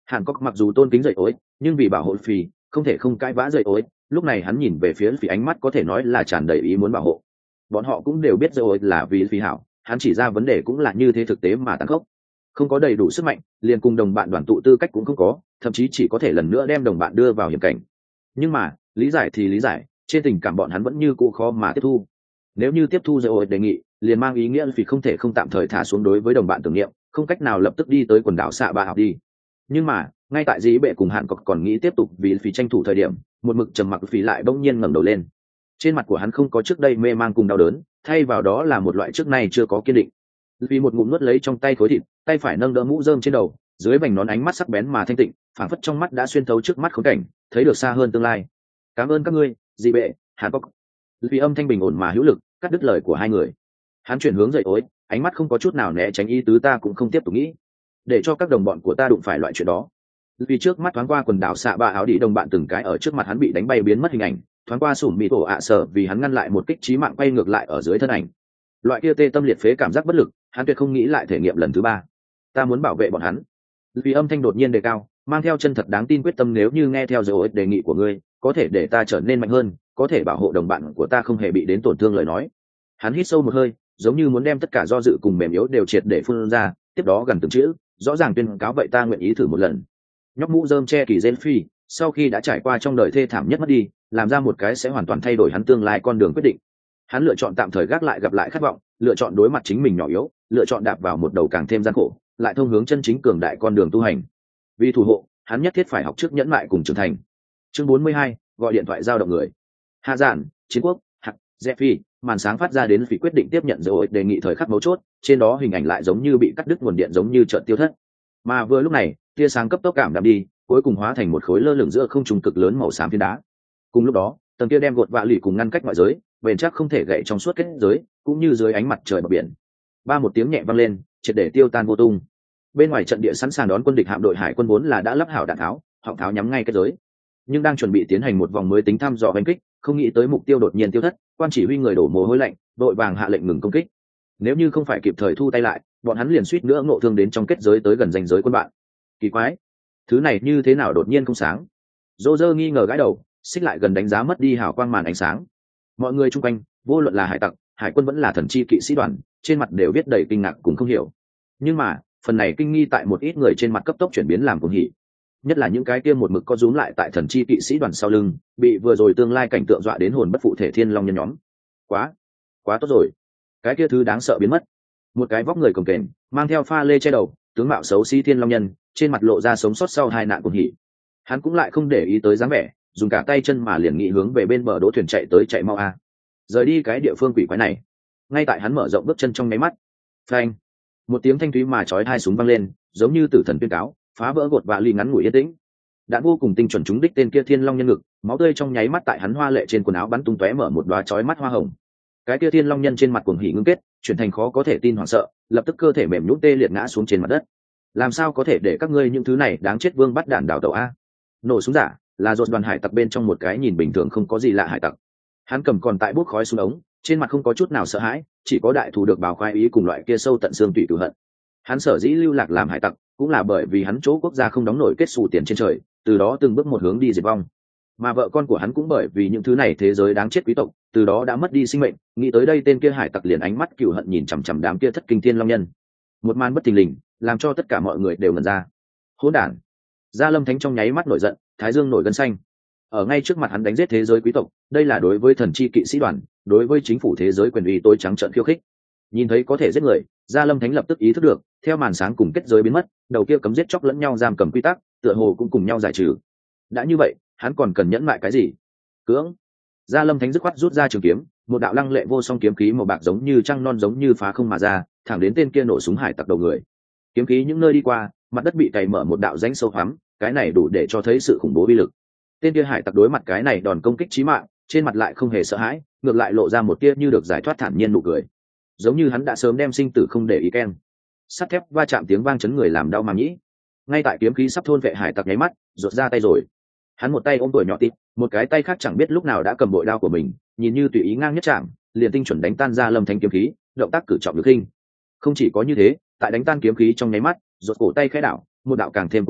Hàn Cốc mặc dù tôn kính dậy ối, nhưng vì bảo hộ phì không thể không cãi vã dậy ối. Lúc này hắn nhìn về phía phì, ánh mắt có thể nói là tràn đầy ý muốn bảo hộ. Bọn họ cũng đều biết dậy ối là vì phì hảo, hắn chỉ ra vấn đề cũng là như thế thực tế mà tàn khốc. Không có đầy đủ sức mạnh, liền cùng đồng bạn đoàn tụ tư cách cũng không có, thậm chí chỉ có thể lần nữa đem đồng bạn đưa vào hiểm cảnh. Nhưng mà lý giải thì lý giải, trên tình cảm bọn hắn vẫn như cũ khó mà tiếp thu. Nếu như tiếp thu dậy ối đề nghị, liền mang ý nghĩa vì không thể không tạm thời thả xuống đối với đồng bạn tưởng niệm, không cách nào lập tức đi tới quần đảo xạ ba học đi. Nhưng mà ngay tại dĩ bệ cùng Hàn Cốc còn nghĩ tiếp tục vì phí tranh thủ thời điểm, một mực trầm mặc phí lại bỗng nhiên ngẩng đầu lên. Trên mặt của hắn không có trước đây mê mang cùng đau đớn, thay vào đó là một loại trước nay chưa có kiên định. Vì một ngụm nuốt lấy trong tay khối thịt, tay phải nâng đỡ mũ rơm trên đầu, dưới vành nón ánh mắt sắc bén mà thanh tịnh, phảng phất trong mắt đã xuyên thấu trước mắt khốn cảnh, thấy được xa hơn tương lai. Cảm ơn các ngươi, dĩ bệ, Hàn Cốc. Vì âm thanh bình ổn mà hữu lực cắt đứt lời của hai người. Hắn chuyển hướng dậy ối, ánh mắt không có chút nào né tránh ý tứ ta cũng không tiếp tục nghĩ, để cho các đồng bọn của ta đụng phải loại chuyện đó. Vì trước mắt thoáng qua quần đảo xạ ba áo đi đồng bạn từng cái ở trước mặt hắn bị đánh bay biến mất hình ảnh, thoáng qua sủm mì tổ ạ sợ vì hắn ngăn lại một kích chí mạng quay ngược lại ở dưới thân ảnh. Loại kia tê tâm liệt phế cảm giác bất lực, hắn tuyệt không nghĩ lại thể nghiệm lần thứ ba. Ta muốn bảo vệ bọn hắn. Vì âm thanh đột nhiên đề cao, mang theo chân thật đáng tin quyết tâm, nếu như nghe theo dấu đề nghị của ngươi, có thể để ta trở nên mạnh hơn, có thể bảo hộ đồng bạn của ta không hề bị đến tổn thương lời nói. Hắn hít sâu một hơi, giống như muốn đem tất cả do dự cùng mềm yếu đều triệt để phun ra, tiếp đó gần từng chữ, rõ ràng tuyên cáo vậy ta nguyện ý thử một lần. Nhóc mũ rơm che kỳ gen phi, sau khi đã trải qua trong đời thê thảm nhất mất đi, làm ra một cái sẽ hoàn toàn thay đổi hắn tương lai con đường quyết định. Hắn lựa chọn tạm thời gác lại gặp lại khát vọng, lựa chọn đối mặt chính mình nhỏ yếu, lựa chọn đạp vào một đầu càng thêm gian khổ, lại thông hướng chân chính cường đại con đường tu hành. Vì thủ hộ, hắn nhất thiết phải học trước nhẫn nại cùng trưởng thành. Chương bốn mươi hai, gọi điện thoại giao động người. Hạ giản, chiến quốc, hạt, Zephi, màn sáng phát ra đến vì quyết định tiếp nhận rồi đề nghị thời khắc mấu chốt, trên đó hình ảnh lại giống như bị cắt đứt nguồn điện, giống như chợt tiêu thất. Mà vừa lúc này, tia sáng cấp tốc cảm đạm đi, cuối cùng hóa thành một khối lơ lửng giữa không trung cực lớn màu xám phiến đá. Cùng lúc đó, tầng kia đem gột vạ lì cùng ngăn cách ngoại giới, bền chắc không thể gãy trong suốt kết giới, cũng như dưới ánh mặt trời bờ biển. Ba một tiếng nhẹ vang lên, triệt để tiêu tan vô tung. Bên ngoài trận địa sẵn sàng đón quân địch hạm đội hải quân vốn là đã lắp hảo đạn tháo, họng tháo nhắm ngay kết giới. Nhưng đang chuẩn bị tiến hành một vòng mới tính thăm dò đánh kích, không nghĩ tới mục tiêu đột nhiên tiêu thất, quan chỉ huy người đổ mồ hôi lạnh, đội vàng hạ lệnh ngừng công kích. Nếu như không phải kịp thời thu tay lại, bọn hắn liền suýt nữa ngộ thương đến trong kết giới tới gần ranh giới quân bạn. Kỳ quái, thứ này như thế nào đột nhiên không sáng? Dô dơ nghi ngờ gãi đầu, xích lại gần đánh giá mất đi hào quang màn ánh sáng. Mọi người chung quanh, vô luận là hải tặc, hải quân vẫn là thần chi kỵ sĩ đoàn, trên mặt đều viết đầy kinh ngạc cùng không hiểu. Nhưng mà phần này kinh nghi tại một ít người trên mặt cấp tốc chuyển biến làm cuồng hỉ, nhất là những cái kia một mực có rúm lại tại thần chi kỵ sĩ đoàn sau lưng, bị vừa rồi tương lai cảnh tượng dọa đến hồn bất phụ thể thiên long nhân nhóm. Quá, quá tốt rồi, cái kia thứ đáng sợ biến mất. Một cái vóc người cồng kềnh, mang theo pha lê che đầu, tướng mạo xấu xí thiên long nhân, trên mặt lộ ra sống sót sau hai nạn cuồng hỉ. Hắn cũng lại không để ý tới dáng vẻ, dùng cả tay chân mà liền nghị hướng về bên bờ đỗ thuyền chạy tới, chạy mau a, rời đi cái địa phương quỷ quái này. Ngay tại hắn mở rộng bước chân trong nháy mắt, phanh, một tiếng thanh thúy mà chói hai súng vang lên, giống như tử thần tuyên cáo, phá vỡ gột vạ lì ngắn ngủi yên tĩnh. Đạn vô cùng tinh chuẩn trúng đích tên kia thiên long nhân ngực, máu tươi trong nháy mắt tại hắn hoa lệ trên quần áo bắn tung tóe, mở một đóa chói mắt hoa hồng. Cái kia thiên long nhân trên mặt cuồng hỉ ngưng kết, chuyển thành khó có thể tin hoảng sợ, lập tức cơ thể mềm nhũn tê liệt ngã xuống trên mặt đất. Làm sao có thể để các ngươi những thứ này đáng chết vương bắt đạn đảo tàu a? Nổ súng giả là dột đoàn hải tặc bên trong một cái nhìn bình thường không có gì lạ hải tặc. Hắn cầm còn tại bút khói xuống ống, trên mặt không có chút nào sợ hãi, chỉ có đại thù được bào khoái ý cùng loại kia sâu tận xương tủy cửu hận. Hắn sở dĩ lưu lạc làm hải tặc, cũng là bởi vì hắn chỗ quốc gia không đóng nổi kết xù tiền trên trời, từ đó từng bước một hướng đi diệt vong. Mà vợ con của hắn cũng bởi vì những thứ này thế giới đáng chết quý tộc, từ đó đã mất đi sinh mệnh. Nghĩ tới đây, tên kia hải tặc liền ánh mắt cửu hận nhìn chằm chằm đám kia thất kinh thiên long nhân. Một màn bất thình lình, làm cho tất cả mọi người đều ngẩn ra. Hỗn đản! Gia Lâm Thánh trong nháy mắt nổi giận, thái dương nổi gân xanh. Ở ngay trước mặt hắn đánh giết thế giới quý tộc, đây là đối với thần chi kỵ sĩ đoàn, đối với chính phủ thế giới quyền uy tối trắng trợn khiêu khích. Nhìn thấy có thể giết người, Gia Lâm Thánh lập tức ý thức được, theo màn sáng cùng kết giới biến mất, đầu kia cấm giết chóc lẫn nhau giam cầm quy tắc, tựa hồ cũng cùng nhau giải trừ. Đã như vậy, hắn còn cần nhẫn lại cái gì? Cưỡng! Gia Lâm Thánh dứt khoát rút ra trường kiếm, một đạo lăng lệ vô song kiếm khí màu bạc giống như trăng non, giống như phá không mà ra, thẳng đến tên kia nổ súng hải tặc đầu người. Kiếm khí những nơi đi qua, mặt đất bị cày mở một đạo rãnh sâu hoắm, cái này đủ để cho thấy sự khủng bố uy lực. Tên kia hải tặc đối mặt cái này đòn công kích chí mạng, trên mặt lại không hề sợ hãi, ngược lại lộ ra một tia như được giải thoát thản nhiên nụ cười, giống như hắn đã sớm đem sinh tử không để ý keng. Sắt thép va chạm tiếng vang chấn người làm đau màng nhĩ. Ngay tại kiếm khí sắp thôn vệ hải tặc nháy mắt, rụt ra tay rồi. Hắn một tay ôm tuổi nhỏ tít, một cái tay khác chẳng biết lúc nào đã cầm bội đao của mình, nhìn như tùy ý ngang nhất chạm, liền tinh chuẩn đánh tan ra Lâm Thánh kiếm khí, động tác cử trọng lực hình. Không chỉ có như thế, tại đánh tan kiếm khí trong nháy mắt, rụt cổ tay khẽ đảo, một đạo càng thêm cuồng bạo,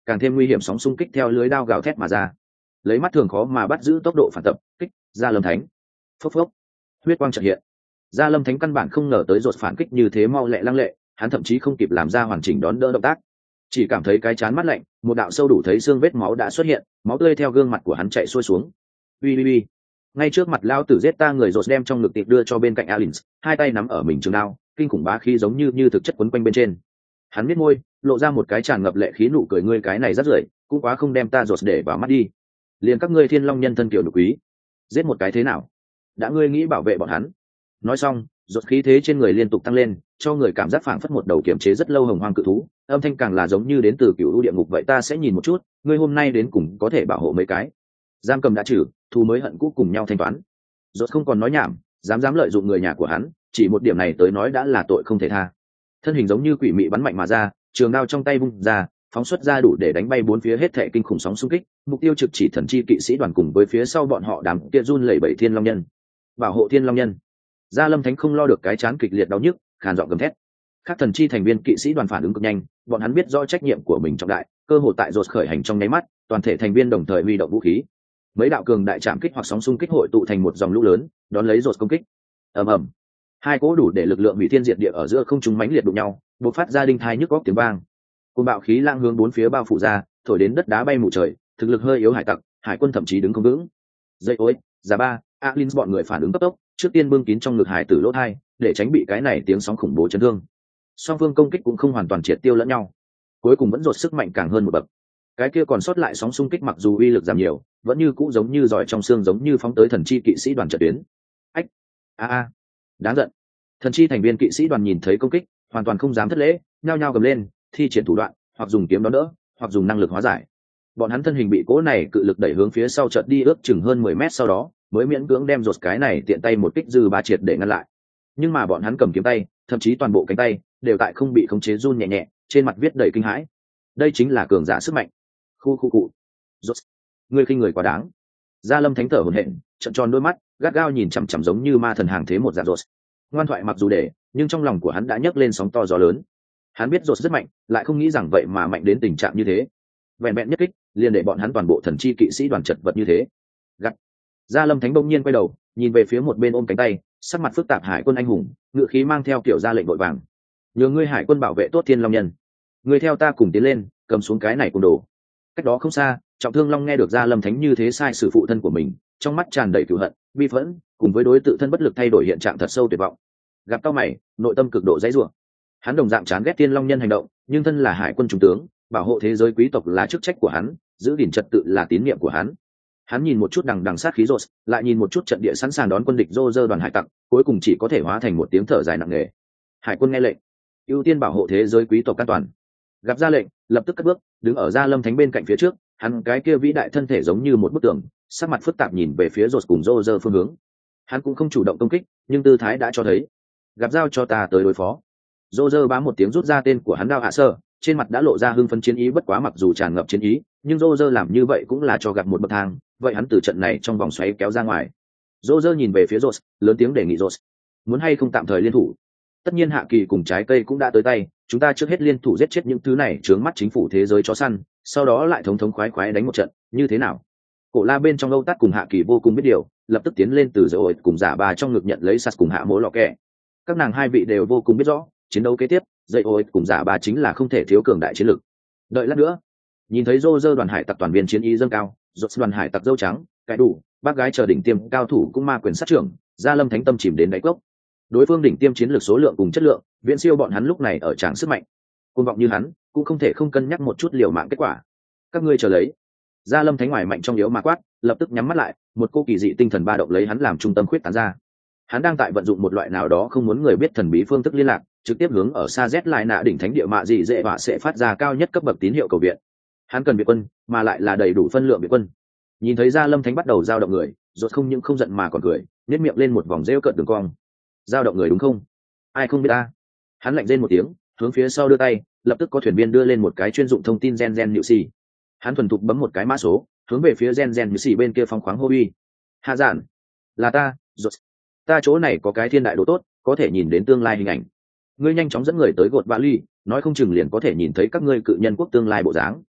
càng thêm nguy hiểm sóng xung kích theo lưới đao gào thét mà ra, lấy mắt thường khó mà bắt giữ tốc độ phản tập kích. Gia Lâm Thánh phốc phốc, huyết quang chợt hiện. Gia Lâm Thánh căn bản không ngờ tới rột phản kích như thế mau lẹ lăng lệ, hắn thậm chí không kịp làm ra hoàn chỉnh đón đỡ động tác, chỉ cảm thấy cái chán mát lạnh, một đạo sâu đủ thấy xương vết máu đã xuất hiện, máu tươi theo gương mặt của hắn chảy xuôi xuống. Uy uy uy, ngay trước mặt lao tử giết ta, người rột đem trong ngực tiệp đưa cho bên cạnh Alins, hai tay nắm ở mình trường đao, kinh khủng bá khí giống như như thực chất quấn quanh bên trên. Hắn biết môi, lộ ra một cái tràn ngập lệ khí nụ cười, ngươi cái này rất rưởi, cũng quá không đem ta rột để vào mắt đi. Liền các ngươi Thiên Long nhân thân kiểu nhục quý, giết một cái thế nào? Đã ngươi nghĩ bảo vệ bọn hắn. Nói xong, rột khí thế trên người liên tục tăng lên, cho người cảm giác phảng phất một đầu kiểm chế rất lâu hồng hoang cự thú, âm thanh càng là giống như đến từ cựu u địa ngục vậy. Ta sẽ nhìn một chút, ngươi hôm nay đến cùng có thể bảo hộ mấy cái. Giam cầm đã trừ, thù mới hận cũ cùng nhau thanh toán. Rốt không còn nói nhảm, dám dám lợi dụng người nhà của hắn, chỉ một điểm này tới nói đã là tội không thể tha. Thân hình giống như quỷ mị bắn mạnh mà ra, trường đao trong tay vung ra, phóng xuất ra đủ để đánh bay bốn phía hết thảy kinh khủng sóng xung kích, mục tiêu trực chỉ thần chi kỵ sĩ đoàn cùng với phía sau bọn họ đám kia run lẩy bẩy Thiên Long nhân. Bảo hộ Thiên Long nhân. Gia Lâm Thánh không lo được cái chán kịch liệt đau nhức, khàn giọng gầm thét. Các thần chi thành viên kỵ sĩ đoàn phản ứng cực nhanh, bọn hắn biết rõ trách nhiệm của mình trọng đại, cơ hội tại rột khởi hành trong nháy mắt, toàn thể thành viên đồng thời huy động vũ khí. Mấy đạo cường đại chạm kích hoặc sóng xung kích hội tụ thành một dòng lũ lớn, đón lấy rột công kích. Ầm ầm, hai cỗ đủ để lực lượng hủy thiên diệt địa ở giữa không trung mãnh liệt đụng nhau, bộc phát ra đinh thai nhức góc tiếng vang. Cơn bạo khí lang hướng bốn phía bao phủ ra, thổi đến đất đá bay mù trời, thực lực hơi yếu hải tặc, hải quân thậm chí đứng không vững. Dây ối, Giá Ba, Alins bọn người phản ứng cấp tốc, trước tiên bưng kín trong ngực hải tử lỗ thai, để tránh bị cái này tiếng sóng khủng bố chấn thương. Song phương công kích cũng không hoàn toàn triệt tiêu lẫn nhau, cuối cùng vẫn dột sức mạnh càng hơn một bậc. Cái kia còn sót lại sóng xung kích mặc dù uy lực giảm nhiều, vẫn như cũ giống như giỏi trong xương, giống như phóng tới thần chi kỵ sĩ đoàn trận tuyến. Ách, a a, đáng giận. Thần chi thành viên kỵ sĩ đoàn nhìn thấy công kích, hoàn toàn không dám thất lễ, nhao nhao gầm lên, thi triển thủ đoạn, hoặc dùng kiếm đón đỡ, hoặc dùng năng lực hóa giải. Bọn hắn thân hình bị cỗ này cự lực đẩy hướng phía sau chợt đi ước chừng hơn mười mét, sau đó mới miễn cưỡng đem rột cái này tiện tay một kích dư ba triệt để ngăn lại. Nhưng mà bọn hắn cầm kiếm tay, thậm chí toàn bộ cánh tay đều tại không bị khống chế run nhẹ nhẹ, trên mặt viết đầy kinh hãi. Đây chính là cường giả sức mạnh. Khu khu cụ. Rột, ngươi khinh người quá đáng. Gia Lâm Thánh thở hổn hển, trợn tròn đôi mắt, gắt gao nhìn chằm chằm giống như ma thần hàng thế một dạng rột. Ngoan thoại mặc dù để, nhưng trong lòng của hắn đã nhấc lên sóng to gió lớn. Hắn biết rột rất mạnh, lại không nghĩ rằng vậy mà mạnh đến tình trạng như thế. Vẹn vẹn nhất kích, liền để bọn hắn toàn bộ thần chi kỵ sĩ đoàn chật vật như thế. Gắt. Gia Lâm Thánh bỗng nhiên quay đầu, nhìn về phía một bên ôm cánh tay, sắc mặt phức tạp hải quân anh hùng, ngự khí mang theo kiểu ra lệnh vội vàng. Nhờ ngươi hải quân bảo vệ tốt Thiên Long nhân. Ngươi theo ta cùng tiến lên, cầm xuống cái này côn đồ. Cách đó không xa, Trọng Thương Long nghe được Gia Lâm Thánh như thế sai sử phụ thân của mình, trong mắt tràn đầy cừu hận, bi phẫn, cùng với đối tự thân bất lực thay đổi hiện trạng thật sâu tuyệt vọng. Gặp cao mày, nội tâm cực độ dãy rủa. Hắn đồng dạng chán ghét Thiên Long nhân hành động, nhưng thân là hải quân trung tướng, bảo hộ thế giới quý tộc là chức trách của hắn, giữ gìn trật tự là tín nhiệm của hắn. Hắn nhìn một chút đằng đằng sát khí rột, lại nhìn một chút trận địa sẵn sàng đón quân địch rô rơ đoàn hải tặc, cuối cùng chỉ có thể hóa thành một tiếng thở dài nặng nề. Hải quân nghe lệnh, ưu tiên bảo hộ thế giới quý tộc an toàn. Gặp ra lệnh, lập tức cất bước, đứng ở Gia Lâm Thánh bên cạnh phía trước, hắn cái kia vĩ đại thân thể giống như một bức tường, sắc mặt phức tạp nhìn về phía rột cùng rô rơ phương hướng. Hắn cũng không chủ động công kích, nhưng tư thái đã cho thấy. Gặp giao cho ta tới đối phó. Rô rơ bám một tiếng rút ra tên của hắn đao hạ sơ, trên mặt đã lộ ra hưng phấn chiến ý, bất quá mặc dù tràn ngập chiến ý, nhưng rô rơ làm như vậy cũng là cho gặp một bậc thang, vậy hắn từ trận này trong vòng xoáy kéo ra ngoài. Rô rơ nhìn về phía rột, lớn tiếng đề nghị rột, muốn hay không tạm thời liên thủ. Tất nhiên Hạ Kỳ cùng trái cây cũng đã tới tay, chúng ta trước hết liên thủ giết chết những thứ này trướng mắt chính phủ thế giới chó săn, sau đó lại thống thống khoái khoái đánh một trận, như thế nào? Cổ La bên trong Âu Tát cùng Hạ Kỳ vô cùng biết điều, lập tức tiến lên từ dội cùng giả bà trong ngực nhận lấy sắt cùng hạ mỗ lọ kẹ. Các nàng hai vị đều vô cùng biết rõ, chiến đấu kế tiếp, dậy ôi cùng giả bà chính là không thể thiếu cường đại chiến lực. Đợi lát nữa, nhìn thấy rô rơ đoàn hải tặc toàn viên chiến ý dâng cao, rột đoàn hải tặc dâu trắng, cái đủ, bác gái chờ đỉnh tiêm cao thủ cũng ma quyền sát trưởng, Gia Lâm Thánh tâm chìm đến đáy cốc. Đối phương đỉnh tiêm chiến lược số lượng cùng chất lượng, viễn siêu bọn hắn lúc này ở tràng sức mạnh. Côn vọng như hắn, cũng không thể không cân nhắc một chút liều mạng kết quả. Các ngươi chờ lấy. Gia Lâm Thánh ngoài mạnh trong yếu mà quát, lập tức nhắm mắt lại, một cô kỳ dị tinh thần ba động lấy hắn làm trung tâm khuyết tán ra. Hắn đang tại vận dụng một loại nào đó không muốn người biết thần bí phương thức liên lạc, trực tiếp hướng ở xa Z lại nạ đỉnh thánh địa mạ dị dễ và sẽ phát ra cao nhất cấp bậc tín hiệu cầu viện. Hắn cần viện quân, mà lại là đầy đủ phân lượng viện quân. Nhìn thấy Gia Lâm Thánh bắt đầu giao động người, rốt không những không giận mà còn cười, nhếch miệng lên một vòng rêu cợt đường cong. Giao động người đúng không? Ai không biết ta? Hắn lạnh rên một tiếng, hướng phía sau đưa tay, lập tức có thuyền viên đưa lên một cái chuyên dụng thông tin gen gen nhự xì. Hắn thuần thục bấm một cái mã số, hướng về phía gen gen nhự xì bên kia phong khoáng hô uy. Hạ giản, là ta, rốt. Ta chỗ này có cái thiên đại đồ tốt, có thể nhìn đến tương lai hình ảnh. Ngươi nhanh chóng dẫn người tới gột vã ly, nói không chừng liền có thể nhìn thấy các ngươi cự nhân quốc tương lai bộ dáng.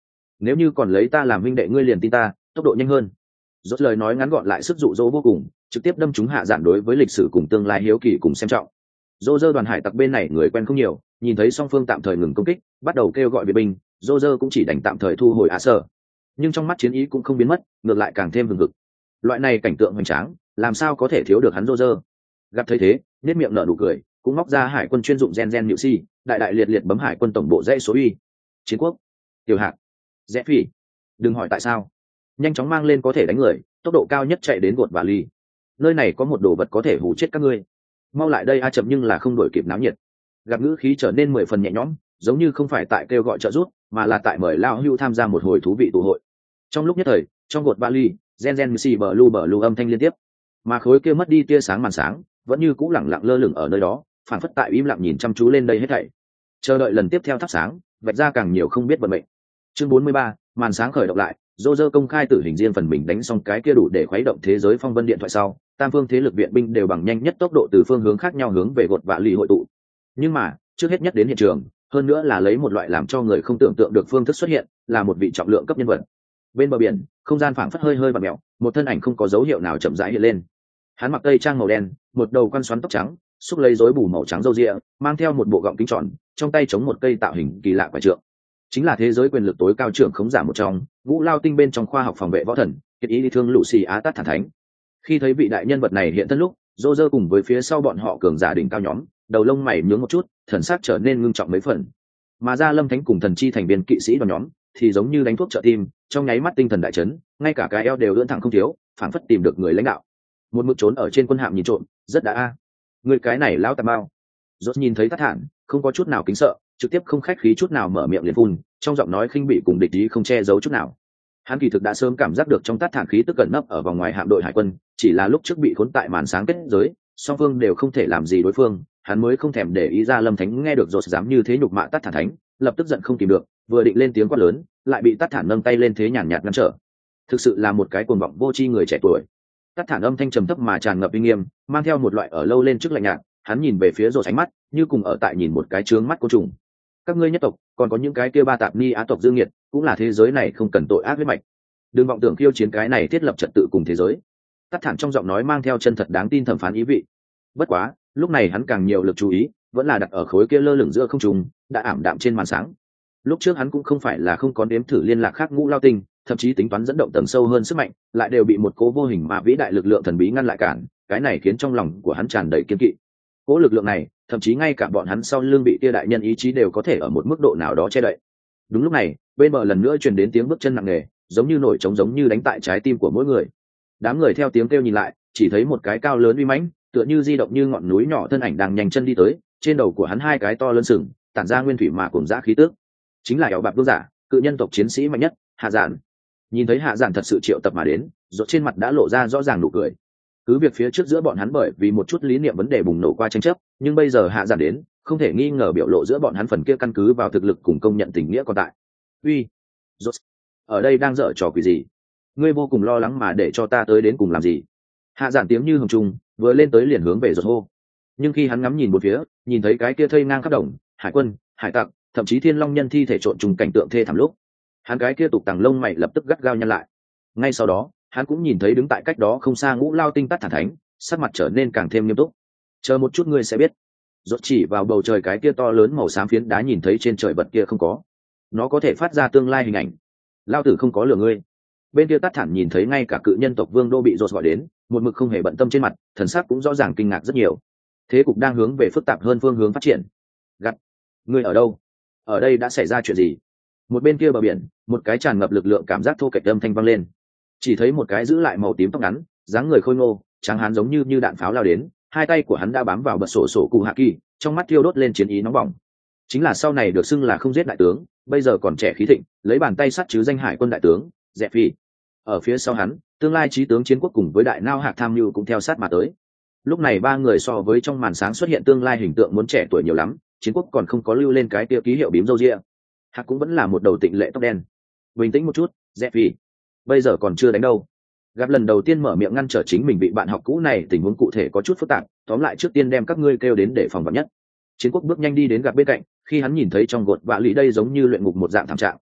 nếu như còn lấy ta làm huynh đệ ngươi liền tin ta, tốc độ nhanh hơn. Rốt lời nói ngắn gọn lại sức dụ dỗ vô cùng, trực tiếp đâm trúng hạ giản đối với lịch sử cùng tương lai hiếu kỳ cùng xem trọng. Dô dơ đoàn hải tặc bên này người quen không nhiều, nhìn thấy song phương tạm thời ngừng công kích, bắt đầu kêu gọi viện binh, dô dơ cũng chỉ đành tạm thời thu hồi á sở. Nhưng trong mắt chiến ý cũng không biến mất, ngược lại càng thêm hừng hực. Loại này cảnh tượng hoành tráng, làm sao có thể thiếu được hắn dô dơ. Gặp thấy thế, nét miệng nở nụ cười, cũng móc ra hải quân chuyên dụng gen gen nhự si, đại đại liệt liệt bấm hải quân tổng bộ dãy số uy. Chiến quốc, tiểu hạt, rẽ phi, đừng hỏi tại sao, nhanh chóng mang lên có thể đánh người, tốc độ cao nhất chạy đến gột và ly. Nơi này có một đồ vật có thể hù chết các ngươi, mau lại đây. A chậm nhưng là không đổi kịp náo nhiệt. Gặp ngữ khí trở nên mười phần nhẹ nhõm, giống như không phải tại kêu gọi trợ giúp, mà là tại mời lao hưu tham gia một hồi thú vị tụ hội. Trong lúc nhất thời, trong gột Bali, gen gen xì bờ lu bờ lu âm thanh liên tiếp, mà khối kia mất đi tia sáng màn sáng vẫn như cũ lẳng lặng lơ lửng ở nơi đó, phản phất tại im lặng nhìn chăm chú lên đây hết thảy, chờ đợi lần tiếp theo thắp sáng, vạch ra càng nhiều không biết vận mệnh. Chương bốn mươi ba, màn sáng khởi động lại. Dô dơ công khai tử hình riêng phần mình đánh xong cái kia đủ để khuấy động thế giới phong vân điện thoại sau, tam phương thế lực viện binh đều bằng nhanh nhất tốc độ từ phương hướng khác nhau hướng về gột vạ lì hội tụ. Nhưng mà trước hết nhất đến hiện trường, hơn nữa là lấy một loại làm cho người không tưởng tượng được phương thức xuất hiện, là một vị trọng lượng cấp nhân vật. Bên bờ biển, không gian phảng phất hơi hơi vặn mèo, một thân ảnh không có dấu hiệu nào chậm rãi hiện lên. Hắn mặc tây trang màu đen, một đầu quan xoắn tóc trắng, xúc lấy rối bù màu trắng râu ria, mang theo một bộ gọng kính tròn, trong tay chống một cây tạo hình kỳ lạ quải trượng. Chính là thế giới quyền lực tối cao trưởng khống giả một trong, Ngũ Lao Tinh bên trong khoa học phòng vệ võ thần, kiệt ý đi thương lũ xì á tát thản thánh. Khi thấy vị đại nhân vật này hiện thân lúc, Dô dơ cùng với phía sau bọn họ cường giả đỉnh cao nhóm, đầu lông mày nhướng một chút, thần sắc trở nên ngưng trọng mấy phần. Mà ra Lâm Thánh cùng thần chi thành viên kỵ sĩ đoàn nhóm, thì giống như đánh thuốc trợ tim, trong nháy mắt tinh thần đại chấn, ngay cả cái eo đều ưỡn thẳng không thiếu, phảng phất tìm được người lãnh đạo. Một mực trốn ở trên quân hạm nhìn trộm, rất đã a. Người cái này lão tà bao. Rốt nhìn thấy Tát Thản, không có chút nào kính sợ, trực tiếp không khách khí chút nào mở miệng liền phun, trong giọng nói khinh bỉ cùng địch ý không che giấu chút nào. Hắn kỳ thực đã sớm cảm giác được trong Tát Thản khí tức cẩn nấp ở vòng ngoài hạm đội hải quân, chỉ là lúc trước bị khốn tại màn sáng kết giới, song phương đều không thể làm gì đối phương, hắn mới không thèm để ý ra Lâm Thánh nghe được Rốt dám như thế nhục mạ Tát Thản thánh, lập tức giận không kìm được, vừa định lên tiếng quát lớn, lại bị Tát Thản nâng tay lên thế nhàn nhạt ngăn trở. Thực sự là một cái cuồng vọng vô tri người trẻ tuổi. Tát Thản âm thanh trầm thấp mà tràn ngập uy nghiêm, mang theo một loại ở lâu lên trước lạnh nhạt, hắn nhìn về phía Rốt ánh mắt, như cùng ở tại nhìn một cái trướng mắt côn trùng. Các ngươi nhất tộc, còn có những cái kia ba tạp ni á tộc dương nghiệt, cũng là thế giới này không cần tội ác huyết mạch. Đừng vọng tưởng khiêu chiến cái này thiết lập trật tự cùng thế giới. Tát Thản trong giọng nói mang theo chân thật đáng tin thẩm phán ý vị. Bất quá, lúc này hắn càng nhiều lực chú ý, vẫn là đặt ở khối kia lơ lửng giữa không trung, đã ảm đạm trên màn sáng. Lúc trước hắn cũng không phải là không có đếm thử liên lạc khác Ngũ Lao Tinh, thậm chí tính toán dẫn động tầng sâu hơn sức mạnh, lại đều bị một cố vô hình mà vĩ đại lực lượng thần bí ngăn lại cản, cái này khiến trong lòng của hắn tràn đầy kiên kỵ. Cố lực lượng này, thậm chí ngay cả bọn hắn sau lưng bị tia đại nhân ý chí đều có thể ở một mức độ nào đó che đậy. Đúng lúc này, bên bờ lần nữa truyền đến tiếng bước chân nặng nề, giống như nổi trống, giống như đánh tại trái tim của mỗi người. Đám người theo tiếng kêu nhìn lại, chỉ thấy một cái cao lớn uy mãnh, tựa như di động như ngọn núi nhỏ thân ảnh đang nhanh chân đi tới, trên đầu của hắn hai cái to lớn sừng, tản ra nguyên thủy mà cuồng dã khí tức. Chính là Éo Bạc Vương giả, cự nhân tộc chiến sĩ mạnh nhất, Hạ Giản. Nhìn thấy Hạ Giản thật sự triệu tập mà đến, rốt trên mặt đã lộ ra rõ ràng nụ cười. Cứ việc phía trước giữa bọn hắn bởi vì một chút lý niệm vấn đề bùng nổ qua tranh chấp, nhưng bây giờ Hạ Giản đến, không thể nghi ngờ biểu lộ giữa bọn hắn phần kia căn cứ vào thực lực cùng công nhận tình nghĩa còn tại. Uy, rốt, ở đây đang dở trò quỷ gì? Ngươi vô cùng lo lắng mà để cho ta tới đến cùng làm gì? Hạ Giản tiếng như hồng trung, vừa lên tới liền hướng về rốt hô. Nhưng khi hắn ngắm nhìn một phía, nhìn thấy cái kia thây ngang khắp đồng, hải quân, hải tặc, thậm chí thiên long nhân thi thể trộn trùng cảnh tượng thê thảm lúc, hắn cái kia tục tằng lông mày lập tức gắt gao nhăn lại. Ngay sau đó, hắn cũng nhìn thấy đứng tại cách đó không xa Ngũ Lao Tinh Tát Thản thánh, sắc mặt trở nên càng thêm nghiêm túc. Chờ một chút ngươi sẽ biết. Rốt chỉ vào bầu trời cái kia to lớn màu xám phiến đá nhìn thấy trên trời bật kia không có, nó có thể phát ra tương lai hình ảnh. Lao tử không có lừa ngươi. Bên kia Tát Thản nhìn thấy ngay cả cự nhân tộc Vương Đô bị Rốt gọi đến, một mực không hề bận tâm trên mặt, thần sắc cũng rõ ràng kinh ngạc rất nhiều. Thế cục đang hướng về phức tạp hơn phương hướng phát triển. Gắt, ngươi ở đâu? Ở đây đã xảy ra chuyện gì? Một bên kia bờ biển, một cái tràn ngập lực lượng cảm giác thô kệch âm thanh vang lên. Chỉ thấy một cái giữ lại màu tím tóc ngắn, dáng người khôi ngô, trắng hán giống như như đạn pháo lao đến, hai tay của hắn đã bám vào bật sổ sổ cụ hạ kỳ, trong mắt thiêu đốt lên chiến ý nóng bỏng. Chính là sau này được xưng là không giết đại tướng, bây giờ còn trẻ khí thịnh, lấy bàn tay sắt chứ danh hải quân đại tướng, Dẹp Phi. Ở phía sau hắn, tương lai chí tướng chiến quốc cùng với đại nao hạc tham nhu cũng theo sát mà tới. Lúc này ba người so với trong màn sáng xuất hiện tương lai hình tượng muốn trẻ tuổi nhiều lắm, chiến quốc còn không có lưu lên cái tiêu ký hiệu bím râu ria, hạc cũng vẫn là một đầu tịnh lệ tóc đen. Bình tĩnh một chút, Dẹp Phi, bây giờ còn chưa đánh đâu. Gặp lần đầu tiên mở miệng ngăn trở chính mình bị bạn học cũ này, tình huống cụ thể có chút phức tạp, tóm lại trước tiên đem các ngươi kêu đến để phòng vạn nhất. Chiến quốc bước nhanh đi đến gặp bên cạnh, khi hắn nhìn thấy trong gột vạ lì đây giống như luyện ngục một dạng thảm trạng,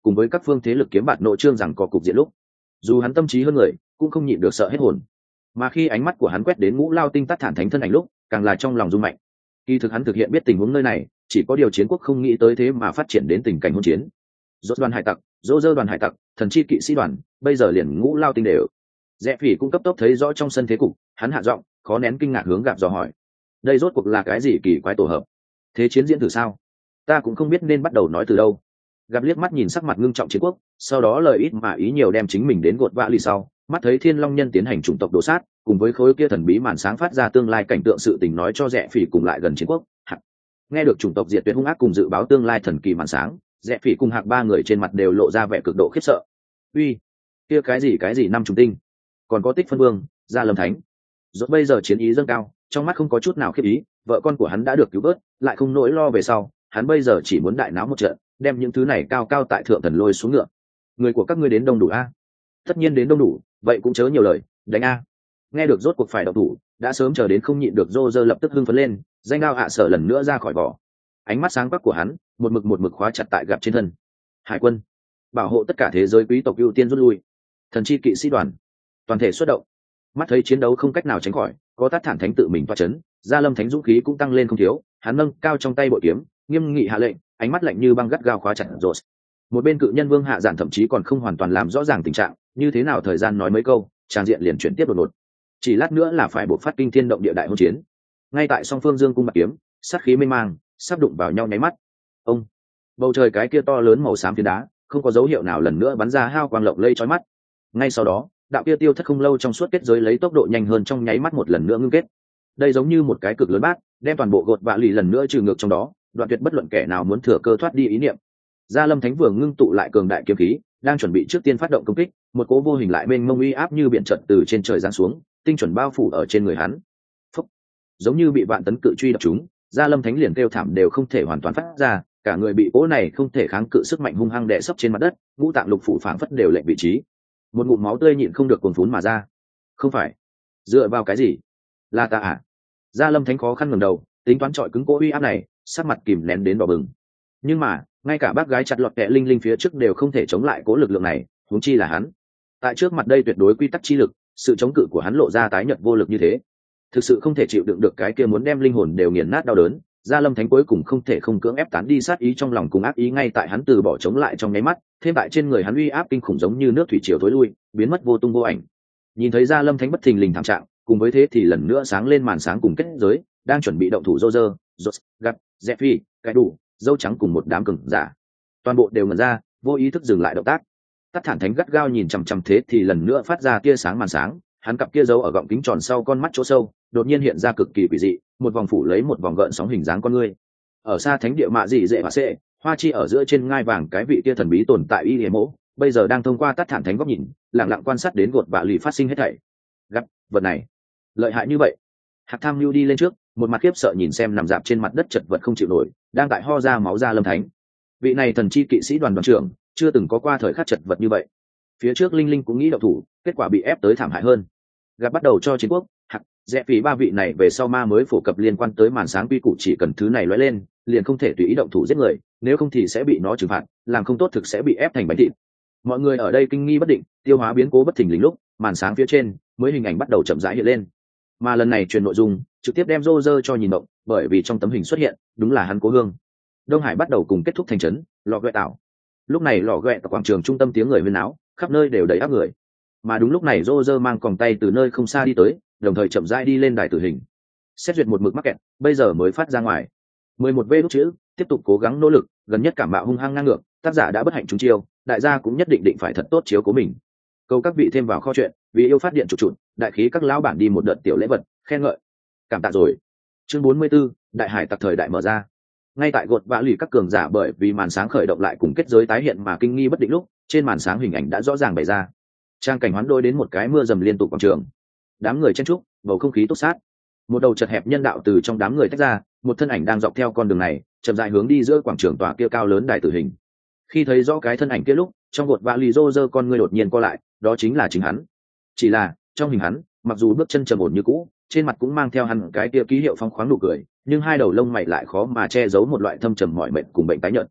cùng với các phương thế lực kiếm bạt nội trương rằng có cục diện lúc, dù hắn tâm trí hơn người cũng không nhịn được sợ hết hồn. Mà khi ánh mắt của hắn quét đến Ngũ Lao Tinh Tát Thản Thánh thân ảnh lúc, càng là trong lòng rung mạnh. Kỳ thực hắn thực hiện biết tình huống nơi này, chỉ có điều chiến quốc không nghĩ tới thế mà phát triển đến tình cảnh hỗn chiến. Rốt đoàn hải tặc, dô dơ đoàn hải tặc, thần chi kỵ sĩ đoàn, bây giờ liền Ngũ Lao Tinh đều. Rẽ Phỉ cũng cấp tốc thấy rõ trong sân thế cục, hắn hạ giọng, khó nén kinh ngạc hướng Gặp dò hỏi: đây rốt cuộc là cái gì kỳ quái tổ hợp? Thế chiến diễn thử sao? Ta cũng không biết nên bắt đầu nói từ đâu. Gặp liếc mắt nhìn sắc mặt ngưng trọng chiến quốc, sau đó lời ít mà ý nhiều đem chính mình đến gột vạ lì sau, mắt thấy Thiên Long nhân tiến hành chủng tộc đổ sát, cùng với khối kia thần bí màn sáng phát ra tương lai cảnh tượng sự tình nói cho Rẽ Phỉ cùng lại gần chiến quốc. Hạc. Nghe được chủng tộc diệt tuyệt hung ác cùng dự báo tương lai thần kỳ màn sáng, Rẽ Phỉ cùng Hạc ba người trên mặt đều lộ ra vẻ cực độ khiếp sợ. Uy, kia cái gì cái gì năm trùng tinh, còn có Tích Phân Vương, Gia Lâm Thánh. Rốt bây giờ chiến ý dâng cao, trong mắt không có chút nào khiếp ý, vợ con của hắn đã được cứu vớt, lại không nỗi lo về sau, hắn bây giờ chỉ muốn đại náo một trận, đem những thứ này cao cao tại thượng thần lôi xuống ngựa. Người của các ngươi đến đông đủ a? Tất nhiên đến đông đủ, vậy cũng chớ nhiều lời, đánh a. Nghe được rốt cuộc phải động thủ, đã sớm chờ đến không nhịn được rô rơ lập tức hưng phấn lên, danh đao hạ sở lần nữa ra khỏi vỏ. Ánh mắt sáng quắc của hắn, một mực một mực khóa chặt tại Gặp trên thân. Hải quân, bảo hộ tất cả thế giới quý tộc ưu tiên rút lui. Thần chi kỵ sĩ đoàn, toàn thể xuất động. Mắt thấy chiến đấu không cách nào tránh khỏi, có Tát Thản Thánh tự mình toa chấn, Gia Lâm Thánh dũng khí cũng tăng lên không thiếu, hắn nâng cao trong tay bội kiếm, nghiêm nghị hạ lệnh, ánh mắt lạnh như băng gắt gao khóa chặt rốt. Một bên cự nhân Vương Hạ Giản thậm chí còn không hoàn toàn làm rõ ràng tình trạng, như thế nào thời gian nói mấy câu, trang diện liền chuyển tiếp đột ngột. Chỉ lát nữa là phải buộc phát kinh thiên động địa đại hôn chiến. Ngay tại song phương dương cung bạc kiếm, sát khí mênh mang, sắp đụng vào nhau nháy mắt. Ông, bầu trời cái kia to lớn màu xám phiến đá, không có dấu hiệu nào lần nữa bắn ra hao quang lộng lây chói mắt. Ngay sau đó, đạo kia tiêu thất không lâu trong suốt kết giới lấy tốc độ nhanh hơn trong nháy mắt một lần nữa ngưng kết. Đây giống như một cái cực lớn bát, đem toàn bộ gột vạ lì lần nữa trừ ngược trong đó, đoạn tuyệt bất luận kẻ nào muốn thừa cơ thoát đi ý niệm. Gia Lâm Thánh vừa ngưng tụ lại cường đại kiếm khí, đang chuẩn bị trước tiên phát động công kích, một cỗ vô hình lại mênh mông uy áp như biển trận từ trên trời giáng xuống, tinh chuẩn bao phủ ở trên người hắn. Phúc! Giống như bị vạn tấn cự truy đập trúng, Gia Lâm Thánh liền kêu thảm đều không thể hoàn toàn phát ra, cả người bị cỗ này không thể kháng cự sức mạnh hung hăng đè sấp trên mặt đất, ngũ tạng lục phủ phảng phất đều lệch vị trí. Một ngụm máu tươi nhịn không được cuồn phún mà ra. Không phải, dựa vào cái gì? Là ta à? Gia Lâm Thánh khó khăn ngẩng đầu, tính toán trọi cứng cỗ uy áp này, sắc mặt kìm nén đến đỏ bừng. Nhưng mà, ngay cả bác gái chặt lọt kẹ linh linh phía trước đều không thể chống lại cỗ lực lượng này, huống chi là hắn. Tại trước mặt đây tuyệt đối quy tắc chi lực, sự chống cự của hắn lộ ra tái nhợt vô lực như thế, thực sự không thể chịu đựng được cái kia muốn đem linh hồn đều nghiền nát đau đớn. Gia Lâm Thánh cuối cùng không thể không cưỡng ép tán đi sát ý trong lòng cùng ác ý ngay tại hắn từ bỏ chống lại trong nháy mắt, thêm tại trên người hắn uy áp kinh khủng giống như nước thủy triều thối lui, biến mất vô tung vô ảnh. Nhìn thấy Gia Lâm Thánh bất thình lình thảm trạng, cùng với thế thì lần nữa sáng lên màn sáng cùng kết giới, đang chuẩn bị động thủ Roger, Rốt, Gặp, Zephy, cái đủ, dâu trắng cùng một đám cường giả, toàn bộ đều ngẩn ra, vô ý thức dừng lại động tác. Tát Thản Thánh gắt gao nhìn chằm chằm thế thì lần nữa phát ra tia sáng màn sáng, hắn cặp kia dấu ở gọng kính tròn sau con mắt chỗ sâu, đột nhiên hiện ra cực kỳ quỷ dị, một vòng phủ lấy một vòng gợn sóng hình dáng con ngươi. Ở xa thánh địa mạ dị dễ và sệ, hoa chi ở giữa trên ngai vàng cái vị kia thần bí tồn tại y hề mỗ, bây giờ đang thông qua Tát Thản Thánh góc nhìn, lặng lặng quan sát đến gột vạ lì phát sinh hết thảy. Gặp vật này, lợi hại như vậy. Hạc Tham Lưu đi lên trước, một mặt khiếp sợ nhìn xem nằm dạp trên mặt đất chật vật không chịu nổi, đang tại ho ra máu Gia Lâm Thánh. Vị này thần chi kỵ sĩ đoàn đoàn trưởng, chưa từng có qua thời khắc chật vật như vậy. Phía trước Linh Linh cũng nghĩ động thủ, kết quả bị ép tới thảm hại hơn. Gặp bắt đầu cho chiến quốc, Hạc, Rẽ Phỉ ba vị này về sau ma mới phổ cập liên quan tới màn sáng quy củ, chỉ cần thứ này lóe lên, liền không thể tùy ý động thủ giết người, nếu không thì sẽ bị nó trừng phạt, làm không tốt thực sẽ bị ép thành bánh thịt. Mọi người ở đây kinh nghi bất định, tiêu hóa biến cố bất thình lình lúc, màn sáng phía trên mới hình ảnh bắt đầu chậm rãi hiện lên. Mà lần này truyền nội dung trực tiếp đem Roger cho nhìn động, bởi vì trong tấm hình xuất hiện đúng là hắn Cố Hương. Đông Hải bắt đầu cùng kết thúc thành trấn lò ghẹ tạo. Lúc này lò ghẹ tại quảng trường trung tâm tiếng người huyên náo, khắp nơi đều đầy áp người. Mà đúng lúc này Roger mang còng tay từ nơi không xa đi tới, đồng thời chậm rãi đi lên đài tử hình. Xét duyệt một mực mắc kẹt, bây giờ mới phát ra ngoài. mười một vê đút chữ, tiếp tục cố gắng nỗ lực, gần nhất cảm bạo hung hăng ngang ngược, tác giả đã bất hạnh trúng chiêu, đại gia cũng nhất định định phải thật tốt chiếu cố mình. Câu các vị thêm vào kho chuyện, vì yêu phát điện chụp chụt, đại khí các lão bản đi một đợt tiểu lễ vật, khen ngợi. Cảm tạ rồi. Chương bốn mươi 44, đại hải tặc thời đại mở ra. Ngay tại gột vã lì các cường giả bởi vì màn sáng khởi động lại cùng kết giới tái hiện mà kinh nghi bất định lúc, trên màn sáng hình ảnh đã rõ ràng bày ra. Trang cảnh hoán đôi đến một cái mưa dầm liên tục quảng trường. Đám người chen trúc, bầu không khí túc sát. Một đầu chật hẹp nhân đạo từ trong đám người tách ra, một thân ảnh đang dọc theo con đường này, chậm rãi hướng đi giữa quảng trường tòa kia cao lớn đài tử hình. Khi thấy rõ cái thân ảnh kia lúc, trong gột vã lì rô rơ con ngươi đột nhiên co lại, đó chính là chính hắn. Chỉ là, trong hình hắn, mặc dù bước chân trầm ổn như cũ, trên mặt cũng mang theo hẳn cái kia ký hiệu phong khoáng nụ cười, nhưng hai đầu lông mày lại khó mà che giấu một loại thâm trầm mỏi mệt cùng bệnh tái nhợt.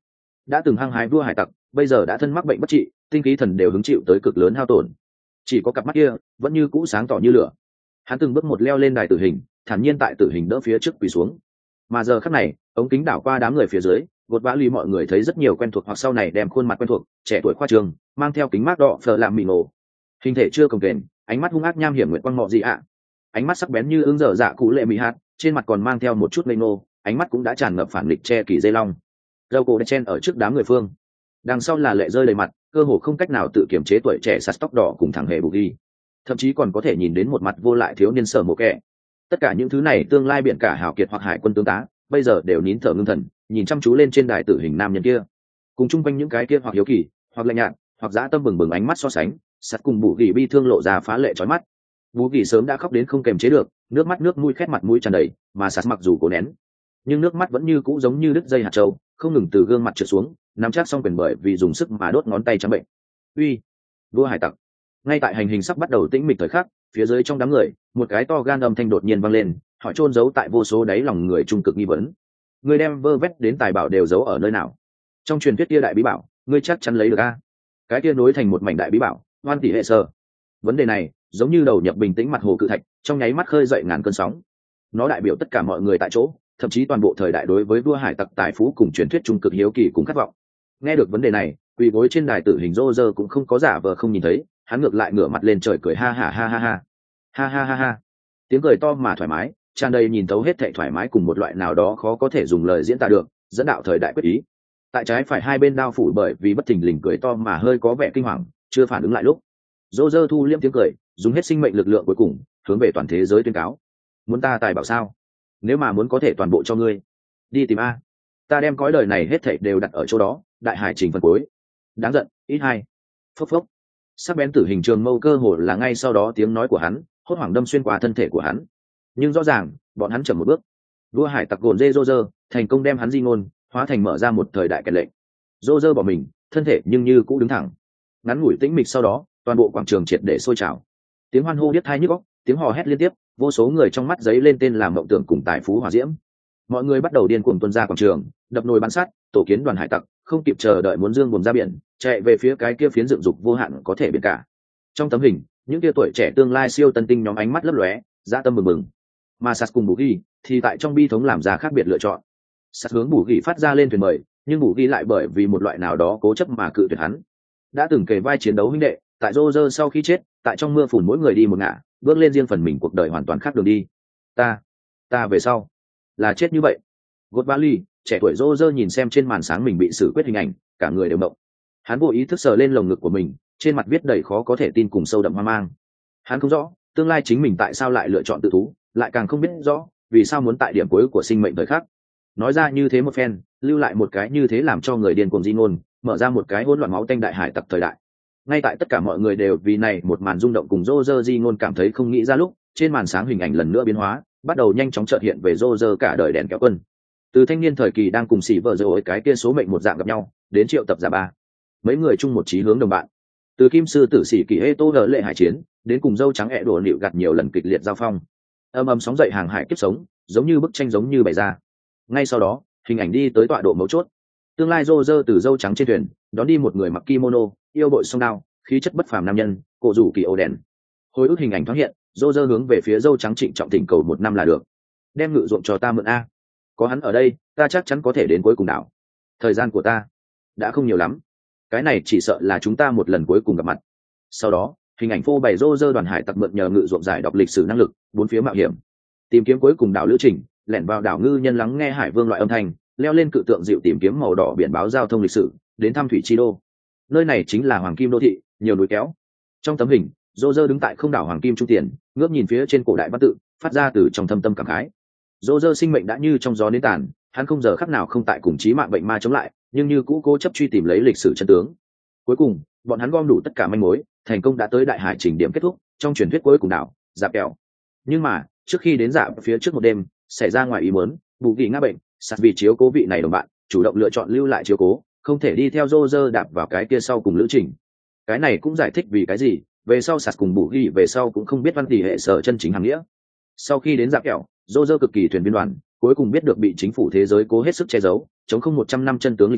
đã từng hăng hái vua hải tặc bây giờ đã thân mắc bệnh bất trị, tinh khí thần đều hứng chịu tới cực lớn hao tổn, chỉ có cặp mắt kia vẫn như cũ sáng tỏ như lửa. Hắn từng bước một leo lên đài tử hình, thản nhiên tại tử hình đỡ phía trước quỳ xuống. Mà giờ khắc này, ống kính đảo qua đám người phía dưới, gột vã ly mọi người thấy rất nhiều quen thuộc hoặc sau này đem khuôn mặt quen thuộc, trẻ tuổi khoa trường, mang theo kính mát đỏ phờ làm mì nổ, hình thể chưa cồng kềnh, ánh mắt hung ác nham hiểm nguyện quang mọ gì ạ, ánh mắt sắc bén như ứng dở dạ cụ lệ mỹ hạt, trên mặt còn mang theo một chút ngây ngô, ánh mắt cũng đã tràn ngập phản nghịch che kỳ dây long. Râu cổ đen chen ở trước đám người phương, đằng sau là lệ rơi đầy mặt, cơ hồ không cách nào tự kiềm chế tuổi trẻ sạt tóc đỏ cùng thẳng hề bù ghi, thậm chí còn có thể nhìn đến một mặt vô lại thiếu niên sở mộ kẹ. Tất cả những thứ này tương lai biển cả hào kiệt hoặc hải quân tướng tá bây giờ đều nín thở ngưng thần, nhìn chăm chú lên trên đài tử hình nam nhân kia, cùng chung quanh những cái kia hoặc hiếu kỳ hoặc lạnh nhạt hoặc dã tâm bừng bừng ánh mắt so sánh, sắt cùng bù ghi bi thương lộ ra phá lệ chói mắt. Bù ghi sớm đã khóc đến không kềm chế được, nước mắt nước mũi khét mặt mũi tràn đầy, mà sắt mặc dù cố nén, nhưng nước mắt vẫn như cũ giống như đứt dây hạt châu, không ngừng từ gương mặt trượt xuống, nắm chắc xong quyền bởi vì dùng sức mà đốt ngón tay trắng bệnh. Uy, vua hải tặc! Ngay tại hành hình sắp bắt đầu tĩnh mịch thời khắc, phía dưới trong đám người, một cái to gan âm thanh đột nhiên vang lên, hỏi chôn giấu tại vô số đáy lòng người trung cực nghi vấn. Người đem vơ vét đến tài bảo đều giấu ở nơi nào? Trong truyền thuyết kia đại bí bảo, ngươi chắc chắn lấy được a? Cái kia nối thành một mảnh đại bí bảo, oan tỷ hệ sơ. Vấn đề này, giống như đầu nhập bình tĩnh mặt hồ cự thạch, trong nháy mắt khơi dậy ngàn cơn sóng. Nó đại biểu tất cả mọi người tại chỗ, thậm chí toàn bộ thời đại đối với vua hải tặc tài phú cùng truyền thuyết trung cực hiếu kỳ cùng khát vọng. Nghe được vấn đề này, quỳ gối trên đài tử hình rô rơ cũng không có giả vờ không nhìn thấy, hắn ngược lại ngửa mặt lên trời cười ha ha ha ha ha ha ha ha ha. Tiếng cười to mà thoải mái, tràn đầy nhìn thấu hết thảy thoải mái cùng một loại nào đó khó có thể dùng lời diễn tả được, dẫn đạo thời đại quyết ý. Tại trái phải hai bên đao phủ bởi vì bất thình lình cười to mà hơi có vẻ kinh hoàng, chưa phản ứng lại lúc, rô rơ thu liêm tiếng cười, dùng hết sinh mệnh lực lượng cuối cùng, hướng về toàn thế giới tuyên cáo: muốn ta tài bảo sao? Nếu mà muốn có thể toàn bộ cho ngươi, đi tìm a. Ta đem cõi đời này hết thảy đều đặt ở chỗ đó, đại hải trình phần cuối. Đáng giận, ít hai. Phốc phốc. Sắc bén tử hình trường mâu cơ hồ là ngay sau đó tiếng nói của hắn, hốt hoảng đâm xuyên qua thân thể của hắn. Nhưng rõ ràng, bọn hắn chậm một bước. Vua hải tặc gồn dê rô rơ, thành công đem hắn di ngôn, hóa thành mở ra một thời đại kèn lệnh. Rô rơ bỏ mình, thân thể nhưng như cũ đứng thẳng. Ngắn ngủi tĩnh mịch sau đó, toàn bộ quảng trường triệt để sôi trào. Tiếng hoan hô điếc tai nhức óc, tiếng hò hét liên tiếp, vô số người trong mắt giấy lên tên làm mộng tưởng cùng tài phú hỏa diễm. Mọi người bắt đầu điên cuồng tuôn ra quảng trường, đập nồi bắn sắt, tổ kiến đoàn hải tặc, không kịp chờ đợi muốn dương buồm ra biển, chạy về phía cái kia phiến dựng dục vô hạn có thể biển cả. Trong tấm hình, những kia tuổi trẻ tương lai siêu tân tinh nhóm ánh mắt lấp lóe, dạ tâm mừng mừng. Mà sạt cùng bù ghi thì tại trong bi thống làm ra khác biệt lựa chọn. Sạt hướng bù ghi phát ra lên thuyền mời, nhưng bù ghi lại bởi vì một loại nào đó cố chấp mà cự tuyệt hắn. Đã từng kề vai chiến đấu huynh đệ, tại Roger sau khi chết, tại trong mưa phùn mỗi người đi một ngả, bước lên riêng phần mình cuộc đời hoàn toàn khác đường đi. Ta, ta về sau là chết như vậy. Gột Valley, trẻ tuổi Roger nhìn xem trên màn sáng mình bị xử quyết hình ảnh, cả người đều động. Hắn vô ý thức sờ lên lồng ngực của mình, trên mặt viết đầy khó có thể tin cùng sâu đậm hoang mang. Hắn không rõ, tương lai chính mình tại sao lại lựa chọn tự thú, lại càng không biết rõ vì sao muốn tại điểm cuối của sinh mệnh thời khắc nói ra như thế một phen, lưu lại một cái như thế làm cho người điên cuồng di ngôn, mở ra một cái hỗn loạn máu tanh đại hải tặc thời đại. Ngay tại tất cả mọi người đều vì này một màn rung động cùng Roger di ngôn cảm thấy không nghĩ ra lúc, trên màn sáng hình ảnh lần nữa biến hóa, bắt đầu nhanh chóng chợt hiện về Roger cả đời đèn kéo quân. Từ thanh niên thời kỳ đang cùng xỉ vợ rồi cái kia số mệnh một dạng gặp nhau, đến triệu tập giả ba, mấy người chung một chí hướng đồng bạn. Từ kim sư tử sĩ kỳ hê tô đỡ lệ hải chiến, đến cùng dâu trắng ẹ đổ nịu gặt nhiều lần kịch liệt giao phong. Âm ầm sóng dậy hàng hải kiếp sống, giống như bức tranh giống như bày ra. Ngay sau đó, hình ảnh đi tới tọa độ mấu chốt. Tương lai Roger từ dâu trắng trên thuyền, đón đi một người mặc kimono, yêu bội song đao, khí chất bất phàm nam nhân, cổ rủ kỳ ổ đèn. Hồi ức hình ảnh thoáng hiện, Roger hướng về phía dâu trắng trịnh trọng thỉnh cầu một năm là được. Đem ngự ruộng cho ta mượn a. Có hắn ở đây, ta chắc chắn có thể đến cuối cùng đảo. Thời gian của ta đã không nhiều lắm. Cái này chỉ sợ là chúng ta một lần cuối cùng gặp mặt. Sau đó, hình ảnh phô bày Roger đoàn hải tặc mượn nhờ ngự ruộng giải đọc lịch sử năng lực, bốn phía mạo hiểm, tìm kiếm cuối cùng đảo lữ trình, lẻn vào đảo ngư nhân lắng nghe hải vương loại âm thanh, leo lên cự tượng dịu tìm kiếm màu đỏ biển báo giao thông lịch sử, đến thăm thủy chi đô. Nơi này chính là hoàng kim đô thị, nhiều núi kéo. Trong tấm hình, Roger đứng tại không đảo hoàng kim trung tiền, ngước nhìn phía trên cổ đại văn tự, phát ra từ trong thâm tâm cảm khái. Roger sinh mệnh đã như trong gió đến tàn, hắn không giờ khắc nào không tại cùng chí mạng bệnh ma chống lại, nhưng như cũ cố chấp truy tìm lấy lịch sử chân tướng. Cuối cùng, bọn hắn gom đủ tất cả manh mối, thành công đã tới đại hải trình điểm kết thúc, trong truyền thuyết cuối cùng đảo, Dạp Kẹo. Nhưng mà, trước khi đến Dạp phía trước một đêm, xảy ra ngoài ý muốn, bù kỳ ngã bệnh, sạt vì chiếu cố vị này đồng bạn, chủ động lựa chọn lưu lại chiếu cố, không thể đi theo Roger đạp vào cái kia sau cùng lữ trình. Cái này cũng giải thích vì cái gì, về sau sạt cùng bù ghi về sau cũng không biết văn tỷ hệ sở chân chính hàng nghĩa. Sau khi đến Dạp Kẹo, Roger cực kỳ thuyền viên đoàn, cuối cùng biết được bị chính phủ thế giới cố hết sức che giấu, chống không một trăm năm chân tướng lịch sử,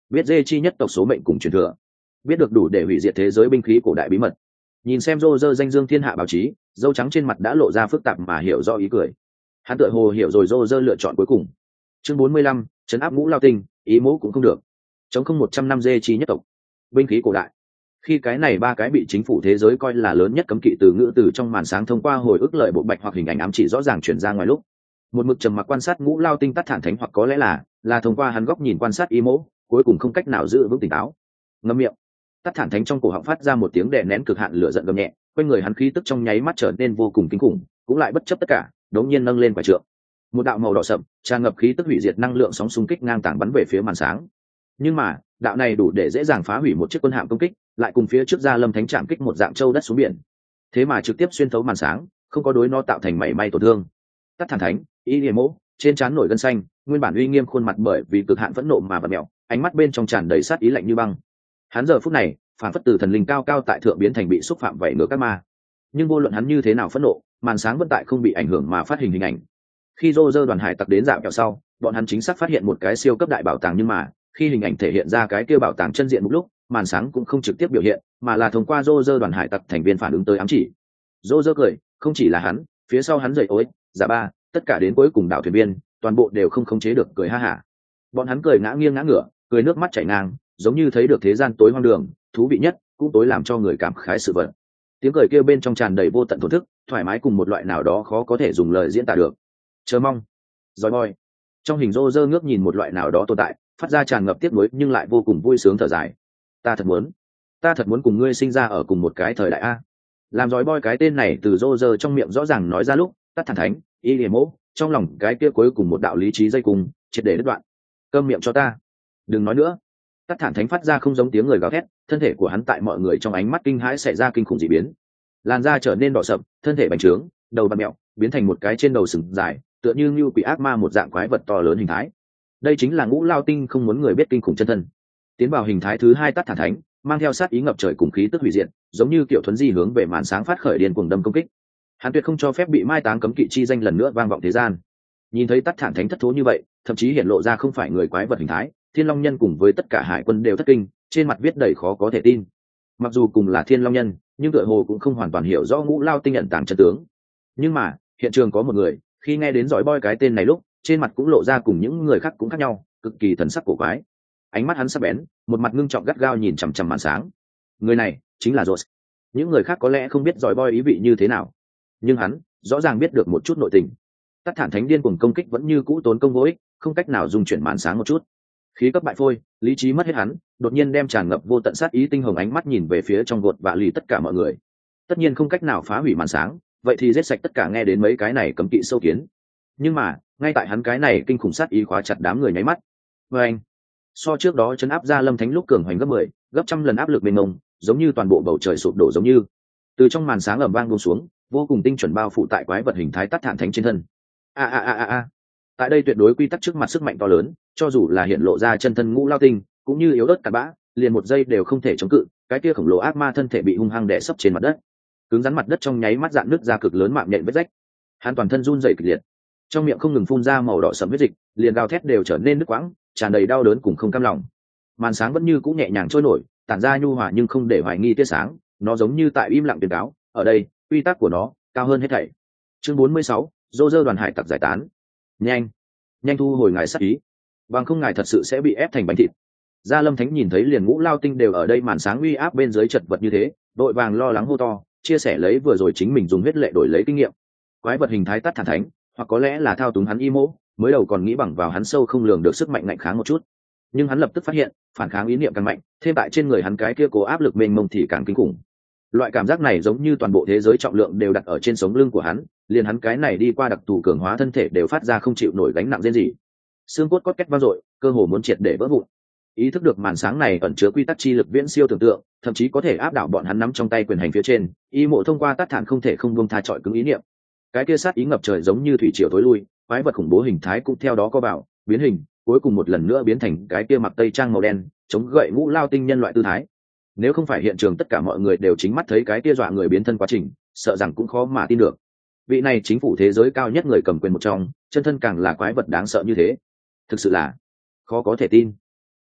biết dê chi nhất tộc số mệnh cùng truyền thừa, biết được đủ để hủy diệt thế giới binh khí cổ đại bí mật. Nhìn xem rô rơ danh dương thiên hạ báo chí, dâu trắng trên mặt đã lộ ra phức tạp mà hiểu rõ ý cười. Hắn tựa hồ hiểu rồi rô rơ lựa chọn cuối cùng. Chương bốn mươi lăm, trấn áp ngũ lao tinh, ý mẫu cũng không được. Chống không một trăm năm dê chi nhất tộc, binh khí cổ đại. Khi cái này ba cái bị chính phủ thế giới coi là lớn nhất cấm kỵ từ ngữ từ trong màn sáng thông qua hồi ức lợi bộ bạch hoặc hình ảnh ám chỉ rõ ràng chuyển ra ngoài lúc, một mực trầm mặc quan sát ngũ lao tinh tắt thản thánh, hoặc có lẽ là là thông qua hắn góc nhìn quan sát ý mẫu, cuối cùng không cách nào giữ vững tỉnh táo. Ngậm miệng. Tắt thản thánh trong cổ họng phát ra một tiếng đè nén cực hạn lửa giận gầm nhẹ, quanh người hắn khí tức trong nháy mắt trở nên vô cùng kinh khủng, cũng lại bất chấp tất cả, đống nhiên nâng lên quả trượng. Một đạo màu đỏ sậm tràn ngập khí tức hủy diệt năng lượng sóng xung kích ngang tàng bắn về phía màn sáng. Nhưng mà đạo này đủ để dễ dàng phá hủy một chiếc quân hạm công kích, lại cùng phía trước ra lâm thánh chạm kích một dạng châu đất xuống biển, thế mà trực tiếp xuyên thấu màn sáng, không có đối nó tạo thành mảy may tổn thương. Tắt thản thánh, y liềm mỗ trên trán nổi gân xanh, nguyên bản uy nghiêm khuôn mặt bởi vì cực hạn phẫn nộ mà bật mèo, ánh mắt bên trong tràn đầy sát ý lạnh như băng. Hắn giờ phút này phản phất từ thần linh cao cao tại thượng biến thành bị xúc phạm vảy ngược các ma. Nhưng vô luận hắn như thế nào phẫn nộ, màn sáng vẫn tại không bị ảnh hưởng mà phát hình hình ảnh. Khi rô rơ đoàn hải tặc đến dạo kẹo sau, bọn hắn chính xác phát hiện một cái siêu cấp đại bảo tàng, nhưng mà khi hình ảnh thể hiện ra cái kia bảo tàng chân diện một lúc, màn sáng cũng không trực tiếp biểu hiện, mà là thông qua rô rơ đoàn hải tặc thành viên phản ứng tới ám chỉ. Rô rơ cười, không chỉ là hắn, phía sau hắn dậy ối, giả ba, tất cả đến cuối cùng đảo thuyền viên, toàn bộ đều không khống chế được cười ha hả. Bọn hắn cười ngã nghiêng ngã ngửa, cười nước mắt chảy ngang, giống như thấy được thế gian tối hoang đường, thú vị nhất, cũng tối làm cho người cảm khái sự vật. Tiếng cười kêu bên trong tràn đầy vô tận thổn thức, thoải mái cùng một loại nào đó khó có thể dùng lời diễn tả được. Chờ mong, giỏi boy. Trong hình rô rơ ngước nhìn một loại nào đó tồn tại, phát ra tràn ngập tiếc nuối nhưng lại vô cùng vui sướng thở dài. Ta thật muốn, ta thật muốn cùng ngươi sinh ra ở cùng một cái thời đại a. Làm giỏi boy cái tên này từ rô rơ trong miệng rõ ràng nói ra lúc, tắt thản thánh, y liềm mỗ trong lòng cái kia cuối cùng một đạo lý trí dây cùng triệt để đứt đoạn. Câm miệng cho ta, đừng nói nữa. Tắt thản thánh phát ra không giống tiếng người gào thét, thân thể của hắn tại mọi người trong ánh mắt kinh hãi xảy ra kinh khủng dị biến. Làn da trở nên đỏ sậm, thân thể bành trướng, đầu bặm mẹo, biến thành một cái trên đầu sừng dài, tựa như như quỷ ác ma một dạng quái vật to lớn hình thái. Đây chính là ngũ lao tinh không muốn người biết kinh khủng chân thân. Tiến vào hình thái thứ hai tắt thản thánh, mang theo sát ý ngập trời cùng khí tức hủy diệt, giống như kiểu thuấn di hướng về màn sáng phát khởi điên cuồng đâm công kích. Hắn tuyệt không cho phép bị mai táng cấm kỵ chi danh lần nữa vang vọng thế gian. Nhìn thấy tắt thản thánh thất thố như vậy, thậm chí hiện lộ ra không phải người quái vật hình thái, Thiên Long Nhân cùng với tất cả hải quân đều thất kinh, trên mặt viết đầy khó có thể tin. Mặc dù cùng là Thiên Long Nhân, nhưng tựa hồ cũng không hoàn toàn hiểu rõ ngũ lao tinh nhận tàng chân tướng. Nhưng mà hiện trường có một người, khi nghe đến giỏi boy cái tên này lúc, trên mặt cũng lộ ra cùng những người khác cũng khác nhau, cực kỳ thần sắc cổ quái. Ánh mắt hắn sắc bén, một mặt ngưng trọng gắt gao nhìn chằm chằm màn sáng. Người này chính là Rose. Những người khác có lẽ không biết giỏi boy ý vị như thế nào, nhưng hắn rõ ràng biết được một chút nội tình. Tắt thản thánh điên cuồng công kích vẫn như cũ tốn công vô ích, không cách nào dung chuyển màn sáng một chút. Khí cấp bại phôi, lý trí mất hết hắn, đột nhiên đem tràn ngập vô tận sát ý tinh hồng ánh mắt nhìn về phía trong gột và lì tất cả mọi người. Tất nhiên không cách nào phá hủy màn sáng, vậy thì giết sạch tất cả nghe đến mấy cái này cấm kỵ sâu kiến. Nhưng mà ngay tại hắn cái này kinh khủng sát ý khóa chặt đám người nháy mắt, với anh so trước đó chấn áp ra lâm thánh lúc cường hoành gấp mười, gấp trăm lần áp lực bên ngông, giống như toàn bộ bầu trời sụp đổ, giống như từ trong màn sáng ầm vang buông xuống, vô cùng tinh chuẩn bao phủ tại quái vật hình thái tắt thản thánh trên thân. A a a a a. Tại đây tuyệt đối quy tắc trước mặt sức mạnh to lớn, cho dù là hiện lộ ra chân thân ngũ lao tinh, cũng như yếu ớt cặn bã, liền một giây đều không thể chống cự, cái kia khổng lồ ác ma thân thể bị hung hăng đè sấp trên mặt đất. Cứng rắn mặt đất trong nháy mắt dạn nứt ra cực lớn mạng nhện vết rách. Hắn toàn thân run rẩy kịch liệt, trong miệng không ngừng phun ra màu đỏ sẫm huyết dịch, liền gào thét đều trở nên đứt quãng, tràn đầy đau đớn cùng không cam lòng. Màn sáng vẫn như cũng nhẹ nhàng trôi nổi, tản ra nhu hòa nhưng không để hoài nghi tia sáng, nó giống như tại im lặng tuyên cáo, ở đây, quy tắc của nó cao hơn hết thảy. Chương bốn mươi sáu, Dô dơ đoàn hải tặc giải tán. Nhanh, nhanh thu hồi ngài sát ý, bằng không ngài thật sự sẽ bị ép thành bánh thịt. Gia Lâm Thánh nhìn thấy liền ngũ lao tinh đều ở đây màn sáng uy áp bên dưới chật vật như thế, đội vàng lo lắng hô to, chia sẻ lấy vừa rồi chính mình dùng huyết lệ đổi lấy kinh nghiệm. Quái vật hình thái tắt thản thánh, hoặc có lẽ là thao túng hắn y mỗ, mới đầu còn nghĩ bằng vào hắn sâu không lường được sức mạnh ngạnh kháng một chút, nhưng hắn lập tức phát hiện phản kháng ý niệm càng mạnh, thêm tại trên người hắn cái kia cố áp lực mênh mông thì càng kinh khủng. Loại cảm giác này giống như toàn bộ thế giới trọng lượng đều đặt ở trên sống lưng của hắn, liền hắn cái này đi qua đặc thù cường hóa thân thể đều phát ra không chịu nổi gánh nặng riêng gì, xương cốt cốt két vang dội, cơ hồ muốn triệt để vỡ vụn. Ý thức được màn sáng này ẩn chứa quy tắc chi lực viễn siêu tưởng tượng, thậm chí có thể áp đảo bọn hắn nắm trong tay quyền hành phía trên, y mộ thông qua tát thản không thể không buông tha chọi cứng ý niệm. Cái kia sát ý ngập trời giống như thủy triều tối lui, quái vật khủng bố hình thái cũng theo đó co vào, biến hình, cuối cùng một lần nữa biến thành cái kia mặc tây trang màu đen, chống gậy ngũ lao tinh nhân loại tư thái. Nếu không phải hiện trường tất cả mọi người đều chính mắt thấy cái kia dọa người biến thân quá trình, sợ rằng cũng khó mà tin được. Vị này chính phủ thế giới cao nhất người cầm quyền một trong, chân thân càng là quái vật đáng sợ như thế, thực sự là khó có thể tin.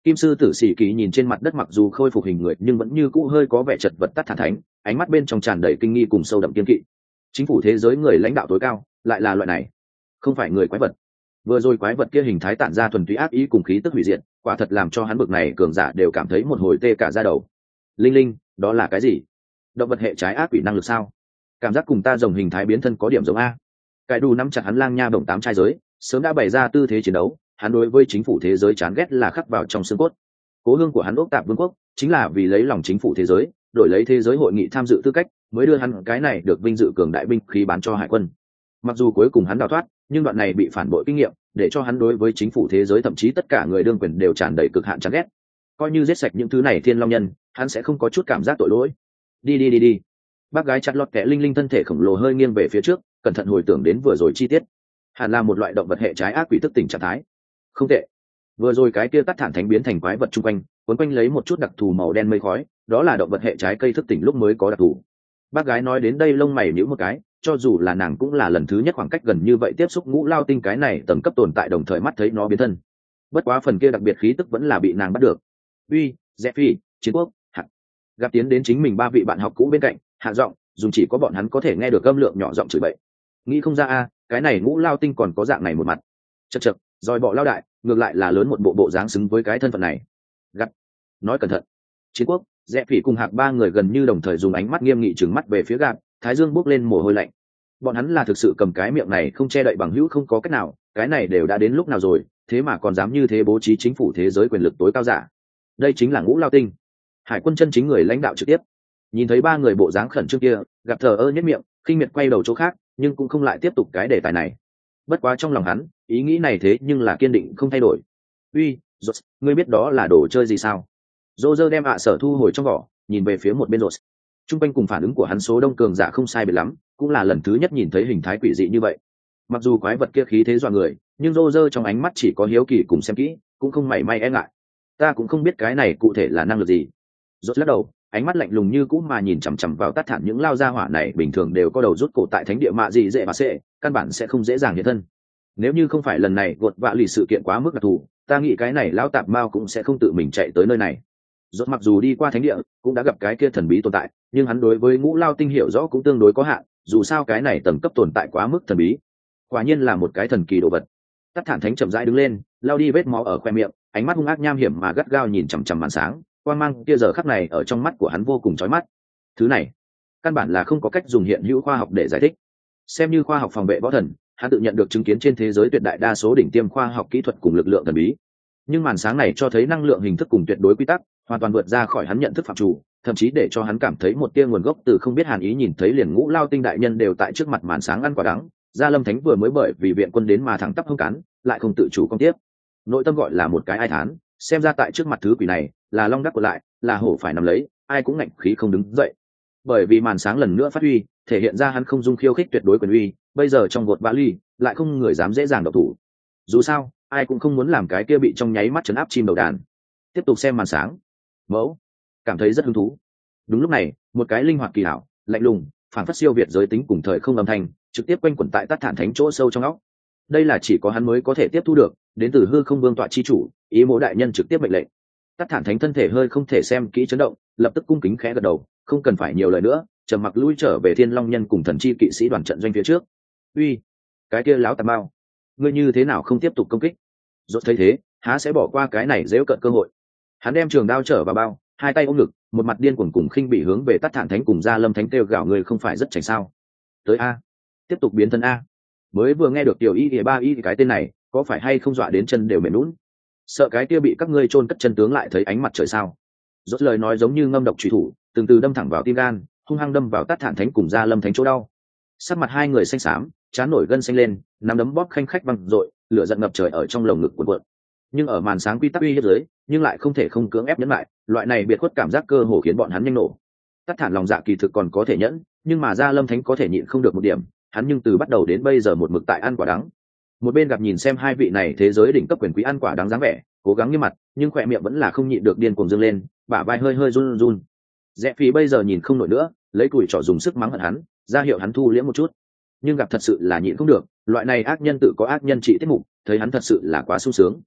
Kim sư tử sĩ kỳ nhìn trên mặt đất mặc dù khôi phục hình người nhưng vẫn như cũ hơi có vẻ chật vật tắt thản thánh, ánh mắt bên trong tràn đầy kinh nghi cùng sâu đậm kiên kỵ. Chính phủ thế giới người lãnh đạo tối cao lại là loại này, không phải người quái vật. Vừa rồi quái vật kia hình thái tản ra thuần túy ác ý cùng khí tức hủy diệt, quả thật làm cho hắn bực này cường giả đều cảm thấy một hồi tê cả da đầu. Linh linh, đó là cái gì? Động vật hệ trái ác quỷ năng lực sao? Cảm giác cùng ta rồng hình thái biến thân có điểm giống a. Cái đù nắm chặt hắn lang nha bổng tám trai giới, sớm đã bày ra tư thế chiến đấu, hắn đối với chính phủ thế giới chán ghét là khắc vào trong xương cốt. Cố hương của hắn ốc tạp vương quốc chính là vì lấy lòng chính phủ thế giới, đổi lấy thế giới hội nghị tham dự tư cách, mới đưa hắn cái này được vinh dự cường đại binh khí bán cho hải quân. Mặc dù cuối cùng hắn đào thoát, nhưng đoạn này bị phản bội kinh nghiệm để cho hắn đối với chính phủ thế giới thậm chí tất cả người đương quyền đều tràn đầy cực hạn chán ghét. Coi như giết sạch những thứ này thiên long nhân, hắn sẽ không có chút cảm giác tội lỗi. Đi đi đi đi. Bác gái chặt lọt kẻ linh linh thân thể khổng lồ hơi nghiêng về phía trước, cẩn thận hồi tưởng đến vừa rồi chi tiết. Hẳn là một loại động vật hệ trái ác quỷ thức tỉnh trạng thái. Không tệ. Vừa rồi cái kia tắt thản thánh biến thành quái vật chung quanh, cuốn quanh lấy một chút đặc thù màu đen mây khói, đó là động vật hệ trái cây thức tỉnh lúc mới có đặc thù. Bác gái nói đến đây lông mày nhíu một cái, cho dù là nàng cũng là lần thứ nhất khoảng cách gần như vậy tiếp xúc ngũ lao tinh cái này tầng cấp tồn tại đồng thời mắt thấy nó biến thân. Bất quá phần kia đặc biệt khí tức vẫn là bị nàng bắt được. Uy, Zephy, chiến quốc, hạt. Gặp tiến đến chính mình ba vị bạn học cũ bên cạnh, hạ giọng, dùng chỉ có bọn hắn có thể nghe được âm lượng nhỏ giọng chửi bậy. Nghĩ không ra a, cái này ngũ lao tinh còn có dạng này một mặt. Chậc chậc, rồi bỏ lao đại, ngược lại là lớn một bộ bộ dáng xứng với cái thân phận này. Gặp, nói cẩn thận. Chiến quốc, Zephy cùng hạc ba người gần như đồng thời dùng ánh mắt nghiêm nghị trừng mắt về phía gạt, thái dương bốc lên mồ hôi lạnh. Bọn hắn là thực sự cầm cái miệng này không che đậy bằng hữu không có cách nào, cái này đều đã đến lúc nào rồi, thế mà còn dám như thế bố trí chính phủ thế giới quyền lực tối cao giả. Đây chính là ngũ lao tinh, hải quân chân chính người lãnh đạo trực tiếp. Nhìn thấy ba người bộ dáng khẩn trương kia, gặp thờ ơ nhất miệng, khinh miệt quay đầu chỗ khác, nhưng cũng không lại tiếp tục cái đề tài này. Bất quá trong lòng hắn, ý nghĩ này thế nhưng là kiên định không thay đổi. Uy, Rốt, ngươi biết đó là đồ chơi gì sao? Roger đem ạ sở thu hồi trong vỏ, nhìn về phía một bên Rốt. Trung quanh cùng phản ứng của hắn số đông cường giả không sai biệt lắm, cũng là lần thứ nhất nhìn thấy hình thái quỷ dị như vậy. Mặc dù quái vật kia khí thế dọa người, nhưng Roger trong ánh mắt chỉ có hiếu kỳ cùng xem kỹ, cũng không mảy may e ngại. Ta cũng không biết cái này cụ thể là năng lực gì. Rốt lắc đầu, ánh mắt lạnh lùng như cũ mà nhìn chằm chằm vào Tát Thản những lao gia hỏa này bình thường đều có đầu rút cổ tại thánh địa mạ gì dễ mà sẽ, căn bản sẽ không dễ dàng hiện thân. Nếu như không phải lần này gột vạ lì sự kiện quá mức đặc thù, ta nghĩ cái này lão tạp mao cũng sẽ không tự mình chạy tới nơi này. Rốt mặc dù đi qua thánh địa, cũng đã gặp cái kia thần bí tồn tại, nhưng hắn đối với ngũ lao tinh hiểu rõ cũng tương đối có hạn, dù sao cái này tầng cấp tồn tại quá mức thần bí. Quả nhiên là một cái thần kỳ đồ vật. Tát Thản thánh chậm rãi đứng lên, lao đi vết máu ở khoe miệng, ánh mắt hung ác nham hiểm mà gắt gao nhìn chằm chằm màn sáng, quang mang kia giờ khắc này ở trong mắt của hắn vô cùng chói mắt. Thứ này, căn bản là không có cách dùng hiện hữu khoa học để giải thích. Xem như khoa học phòng vệ võ thần, hắn tự nhận được chứng kiến trên thế giới tuyệt đại đa số đỉnh tiêm khoa học kỹ thuật cùng lực lượng thần bí. Nhưng màn sáng này cho thấy năng lượng hình thức cùng tuyệt đối quy tắc, hoàn toàn vượt ra khỏi hắn nhận thức phạm chủ, thậm chí để cho hắn cảm thấy một tia nguồn gốc từ không biết hàn ý. Nhìn thấy liền ngũ lao tinh đại nhân đều tại trước mặt màn sáng ăn quả đắng, Gia Lâm Thánh vừa mới bởi vì viện quân đến mà thẳng tắp hông cắn, lại không tự chủ công tiếp. Nội tâm gọi là một cái ai thán, xem ra tại trước mặt thứ quỷ này, là long đắc của lại, là hổ phải nằm lấy, ai cũng ngạnh khí không đứng dậy. Bởi vì màn sáng lần nữa phát huy, thể hiện ra hắn không dung khiêu khích tuyệt đối quyền uy, bây giờ trong gột vã ly, lại không người dám dễ dàng động thủ. Dù sao, ai cũng không muốn làm cái kia bị trong nháy mắt chấn áp chim đầu đàn. Tiếp tục xem màn sáng. Mẫu cảm thấy rất hứng thú. Đúng lúc này, một cái linh hoạt kỳ hảo, lạnh lùng, phản phất siêu việt giới tính cùng thời không âm thanh, trực tiếp quanh quẩn tại Tát Thản thánh chỗ sâu trong óc. Đây là chỉ có hắn mới có thể tiếp thu được, đến từ hư không vương tọa chi chủ, ý mộ đại nhân trực tiếp mệnh lệnh. Tát Thản thánh thân thể hơi không thể xem kỹ chấn động, lập tức cung kính khẽ gật đầu, không cần phải nhiều lời nữa, trầm mặc lui trở về Thiên Long nhân cùng thần chi kỵ sĩ đoàn trận doanh phía trước. Uy, cái kia láo tà mao, ngươi như thế nào không tiếp tục công kích? Rốt thấy thế, há sẽ bỏ qua cái này dễ cận cơ hội. Hắn đem trường đao trở vào bao, hai tay ôm ngực, một mặt điên cuồng cùng khinh bị hướng về Tát Thản thánh cùng Gia Lâm thánh kêu gào, người không phải rất chảnh sao? Tới a, tiếp tục biến thân a. Mới vừa nghe được tiểu y ba y cái tên này, có phải hay không dọa đến chân đều mềm nhũn? Sợ cái kia bị các ngươi chôn cất chân tướng lại thấy ánh mặt trời sao? Rốt lời nói giống như ngâm độc chủy thủ, từng từ đâm thẳng vào tim gan, hung hăng đâm vào Tát Thản thánh cùng Gia Lâm thánh chỗ đau. Sắc mặt hai người xanh xám, trán nổi gân xanh lên, nắm đấm bóp khanh khách văng dội, lửa giận ngập trời ở trong lồng ngực cuộn cuộn. Nhưng ở màn sáng quy tắc uy hiếp dưới, nhưng lại không thể không cưỡng ép nhẫn lại, loại này biệt khuất cảm giác cơ hồ khiến bọn hắn nhanh nổ. Tát Thản lòng dạ kỳ thực còn có thể nhẫn, nhưng mà Gia Lâm thánh có thể nhịn không được một điểm, hắn nhưng từ bắt đầu đến bây giờ một mực tại ăn quả đắng. Một bên gặp nhìn xem hai vị này thế giới đỉnh cấp quyền quý ăn quả đắng dáng vẻ, cố gắng nghiêm mặt, nhưng khỏe miệng vẫn là không nhịn được điên cuồng dâng lên, bả vai hơi hơi run run. Rẽ Phi bây giờ nhìn không nổi nữa, lấy củi trỏ dùng sức mắng hận hắn, ra hiệu hắn thu liễm một chút. Nhưng gặp thật sự là nhịn không được, loại này ác nhân tự có ác nhân trị tiết mục, thấy hắn thật sự là quá sung sướng.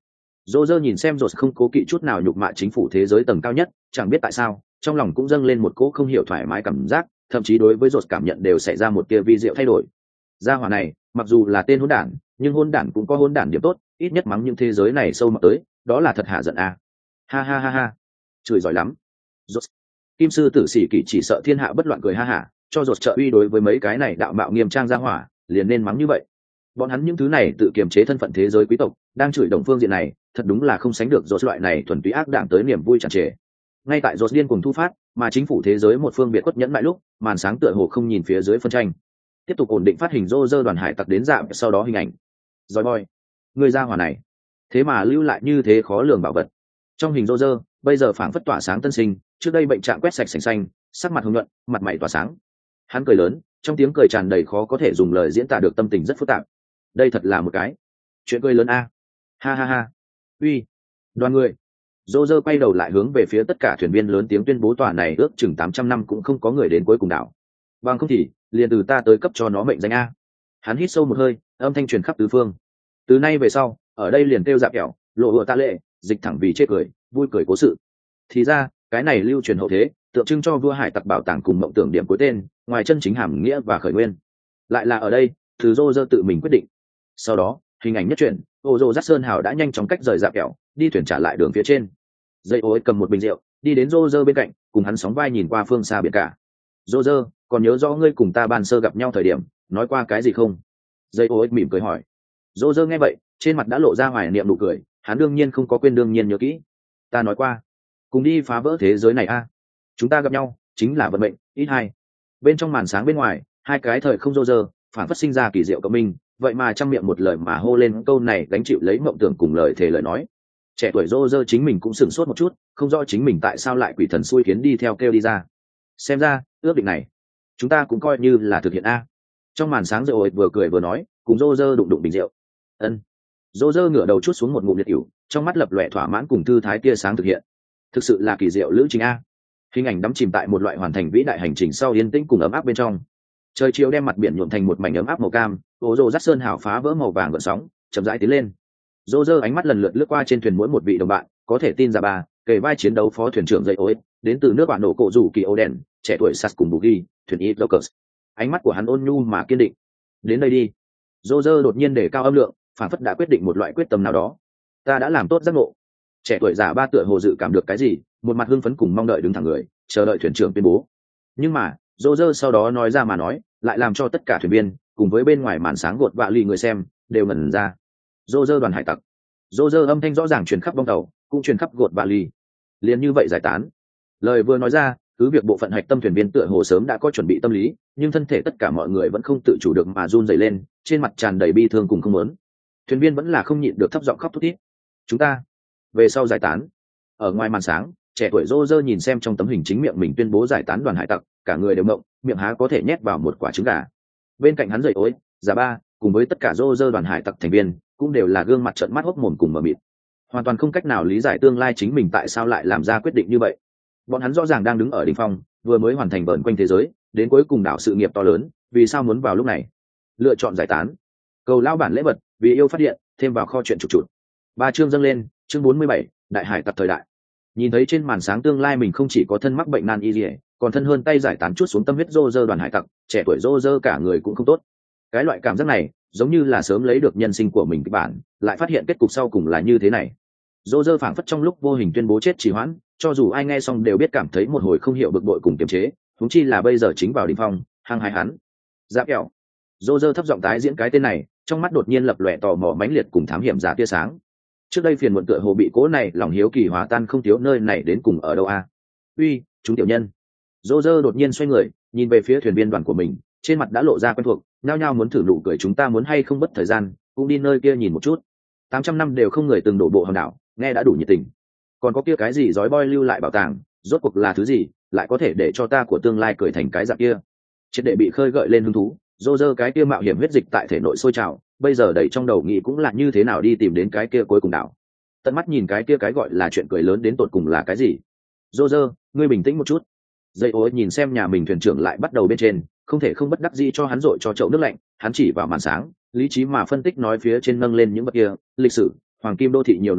Dô dơ nhìn xem rồi không cố kỵ chút nào nhục mạ chính phủ thế giới tầng cao nhất, chẳng biết tại sao trong lòng cũng dâng lên một cỗ không hiểu thoải mái cảm giác, thậm chí đối với rồi cảm nhận đều xảy ra một tia vi diệu thay đổi. Gia hỏa này mặc dù là tên hỗn đản, nhưng hỗn đản cũng có hỗn đản điểm tốt, ít nhất mắng những thế giới này sâu mọt tới, đó là thật hạ giận à. Ha ha ha ha, chửi giỏi lắm. Rốt. Kim sư tử sĩ kỷ chỉ sợ thiên hạ bất loạn cười ha hả, cho rốt trợ uy đối với mấy cái này đạo mạo nghiêm trang gia hỏa, liền nên mắng như vậy. Bọn hắn những thứ này tự kiềm chế thân phận thế giới quý tộc, đang chửi đồng phương diện này, thật đúng là không sánh được rốt loại này thuần túy ác đảng tới niềm vui tràn trề. Ngay tại rốt điên cuồng thu phát, mà chính phủ thế giới một phương biệt quất nhẫn lại lúc, màn sáng tựa hồ không nhìn phía dưới phân tranh. Tiếp tục ổn định phát hình rô rơ đoàn hải tặc đến dạng, sau đó hình ảnh. Rồi boy, người gia hỏa này, thế mà lưu lại như thế khó lường bảo vật. Trong hình rô rơ, bây giờ phảng phất tỏa sáng tân sinh, trước đây bệnh trạng quét sạch sành xanh, sắc mặt hồng nhuận, mặt mày tỏa sáng. Hắn cười lớn, trong tiếng cười tràn đầy khó có thể dùng lời diễn tả được tâm tình rất phức tạp. Đây thật là một cái chuyện cười lớn a. Ha ha ha. Uy, đoàn người. Rô rơ quay đầu lại hướng về phía tất cả thuyền viên lớn tiếng tuyên bố tòa này ước chừng tám trăm năm cũng không có người đến cuối cùng đảo. Bằng không thì, liền từ ta tới cấp cho nó mệnh danh a. Hắn hít sâu một hơi, âm thanh truyền khắp tứ phương. Từ nay về sau, ở đây liền kêu dạp kẹo, lộ hựa ta lệ, dịch thẳng vì chê cười, vui cười cố sự. Thì ra, cái này lưu truyền hậu thế, tượng trưng cho vua hải tặc bảo tàng cùng mộng tưởng điểm cuối tên, ngoài chân chính hàm nghĩa và khởi nguyên. Lại là ở đây, thứ Rô rơ tự mình quyết định. Sau đó, hình ảnh nhất chuyển, ô rô dắt sơn hào đã nhanh chóng cách rời dạp kẹo, đi thuyền trả lại đường phía trên. Dây ối cầm một bình rượu, đi đến Rô rơ bên cạnh, cùng hắn sóng vai nhìn qua phương xa biển cả. Rô rơ, còn nhớ rõ ngươi cùng ta ban sơ gặp nhau thời điểm, nói qua cái gì không? Dây ối mỉm cười hỏi. Rô rơ nghe vậy, trên mặt đã lộ ra hoài niệm nụ cười, hắn đương nhiên không có quên, đương nhiên nhớ kỹ. Ta nói qua, cùng đi phá vỡ thế giới này a. Chúng ta gặp nhau, chính là vận mệnh, ít hai. Bên trong màn sáng bên ngoài, hai cái thời không Rô rơ, phản phát sinh ra kỳ diệu cộng minh, vậy mà trong miệng một lời mà hô lên câu này gánh chịu lấy mộng tưởng cùng lời thề lời nói. Trẻ tuổi Rô rơ chính mình cũng sửng sốt một chút, không rõ chính mình tại sao lại quỷ thần xui khiến đi theo kêu đi ra. Xem ra, ước định này, chúng ta cũng coi như là thực hiện a. Trong màn sáng rồi vừa cười vừa nói, cùng Rô rơ đụng đụng bình rượu. Ân. Rô rơ ngửa đầu chút xuống một ngụm liệt ỉu, trong mắt lập lòe thỏa mãn cùng thư thái tia sáng thực hiện. Thực sự là kỳ diệu lữ trình a. Hình ảnh đắm chìm tại một loại hoàn thành vĩ đại hành trình sau yên tĩnh cùng ấm áp bên trong. Trời chiều đem mặt biển nhuộm thành một mảnh ấm áp màu cam, ô rô dắt sơn hào phá vỡ màu vàng gợn sóng, chậm rãi tiến lên. Rô rơ ánh mắt lần lượt lướt qua trên thuyền mỗi một vị đồng bạn, có thể tin ra bà, kề vai chiến đấu phó thuyền trưởng dậy ối, đến từ nước bạn nổ cổ rủ kỳ ô đèn, trẻ tuổi sas cùng Bugi, thuyền ít Locus. Ánh mắt của hắn ôn nhu mà kiên định. Đến đây đi. Rô rơ đột nhiên để cao âm lượng, phản phất đã quyết định một loại quyết tâm nào đó. Ta đã làm tốt giác ngộ. Trẻ tuổi giả ba tựa hồ dự cảm được cái gì, một mặt hưng phấn cùng mong đợi đứng thẳng người, chờ đợi thuyền trưởng tuyên bố. Nhưng mà, Rô rơ sau đó nói ra mà nói, lại làm cho tất cả thuyền viên cùng với bên ngoài màn sáng gột vạ lì người xem đều ngẩn ra. Rô rơ đoàn hải tặc. Rô rơ âm thanh rõ ràng truyền khắp bong tàu, cũng truyền khắp gột vạ lì. Liền như vậy giải tán. Lời vừa nói ra, cứ việc bộ phận hạch tâm thuyền viên tựa hồ sớm đã có chuẩn bị tâm lý, nhưng thân thể tất cả mọi người vẫn không tự chủ được mà run rẩy lên, trên mặt tràn đầy bi thương cùng không muốn. Thuyền viên vẫn là không nhịn được thấp giọng khóc thút thít. Chúng ta về sau giải tán. Ở ngoài màn sáng, trẻ tuổi Rô rơ nhìn xem trong tấm hình chính miệng mình tuyên bố giải tán đoàn hải tặc, cả người đều mộng, miệng há có thể nhét vào một quả trứng gà. Bên cạnh hắn dậy ối, giả ba, cùng với tất cả Rô rơ đoàn hải tặc thành viên, cũng đều là gương mặt trợn mắt hốc mồm cùng mờ mịt, hoàn toàn không cách nào lý giải tương lai chính mình tại sao lại làm ra quyết định như vậy. Bọn hắn rõ ràng đang đứng ở đỉnh phong, vừa mới hoàn thành vờn quanh thế giới, đến cuối cùng đảo sự nghiệp to lớn, vì sao muốn vào lúc này lựa chọn giải tán? Cầu lao bản lễ vật, vì yêu phát điện, thêm vào kho chuyện chụp chụp. Ba chương dâng lên, chương bốn mươi bảy, đại hải tặc thời đại. Nhìn thấy trên màn sáng tương lai mình không chỉ có thân mắc bệnh nan y liệt, còn thân hơn tay giải tán chút xuống tâm huyết Rô rơ đoàn hải tặc, trẻ tuổi Rô rơ cả người cũng không tốt. Cái loại cảm giác này, giống như là sớm lấy được nhân sinh của mình kịch bản, lại phát hiện kết cục sau cùng là như thế này. Rô rơ phảng phất trong lúc vô hình tuyên bố chết trì hoãn, cho dù ai nghe xong đều biết cảm thấy một hồi không hiểu bực bội cùng kiềm chế, huống chi là bây giờ chính vào đỉnh phong, hăng hái hắn. Giáp kẹo. Rô rơ thấp giọng tái diễn cái tên này, trong mắt đột nhiên lập lòe tò mò mãnh liệt cùng thám hiểm giả tia sáng. Trước đây phiền muộn tựa hồ bị cố này lòng hiếu kỳ hóa tan không thiếu, nơi này đến cùng ở đâu a? Uy, chúng tiểu nhân. Rô rơ đột nhiên xoay người, nhìn về phía thuyền viên đoàn của mình, trên mặt đã lộ ra quen thuộc, nhao nhao muốn thử nụ cười, chúng ta muốn hay không bất thời gian, cũng đi nơi kia nhìn một chút. Tám trăm năm đều không người từng đổ bộ hòn đảo, nghe đã đủ nhiệt tình. Còn có kia cái gì giói boy lưu lại bảo tàng, rốt cuộc là thứ gì, lại có thể để cho ta của tương lai cười thành cái dạng kia? Triệt để bị khơi gợi lên hứng thú, Rô rơ cái kia mạo hiểm huyết dịch tại thể nội sôi trào, bây giờ đầy trong đầu nghĩ cũng là như thế nào đi tìm đến cái kia cuối cùng đảo. Tận mắt nhìn cái kia cái gọi là chuyện cười lớn đến tột cùng là cái gì? Rô rơ, ngươi bình tĩnh một chút. Dây ối nhìn xem nhà mình thuyền trưởng lại bắt đầu bên trên, không thể không bất đắc dĩ cho hắn dội cho chậu nước lạnh. Hắn chỉ vào màn sáng, lý trí mà phân tích nói phía trên nâng lên những vật kia, lịch sử, hoàng kim đô thị nhiều núi kéo,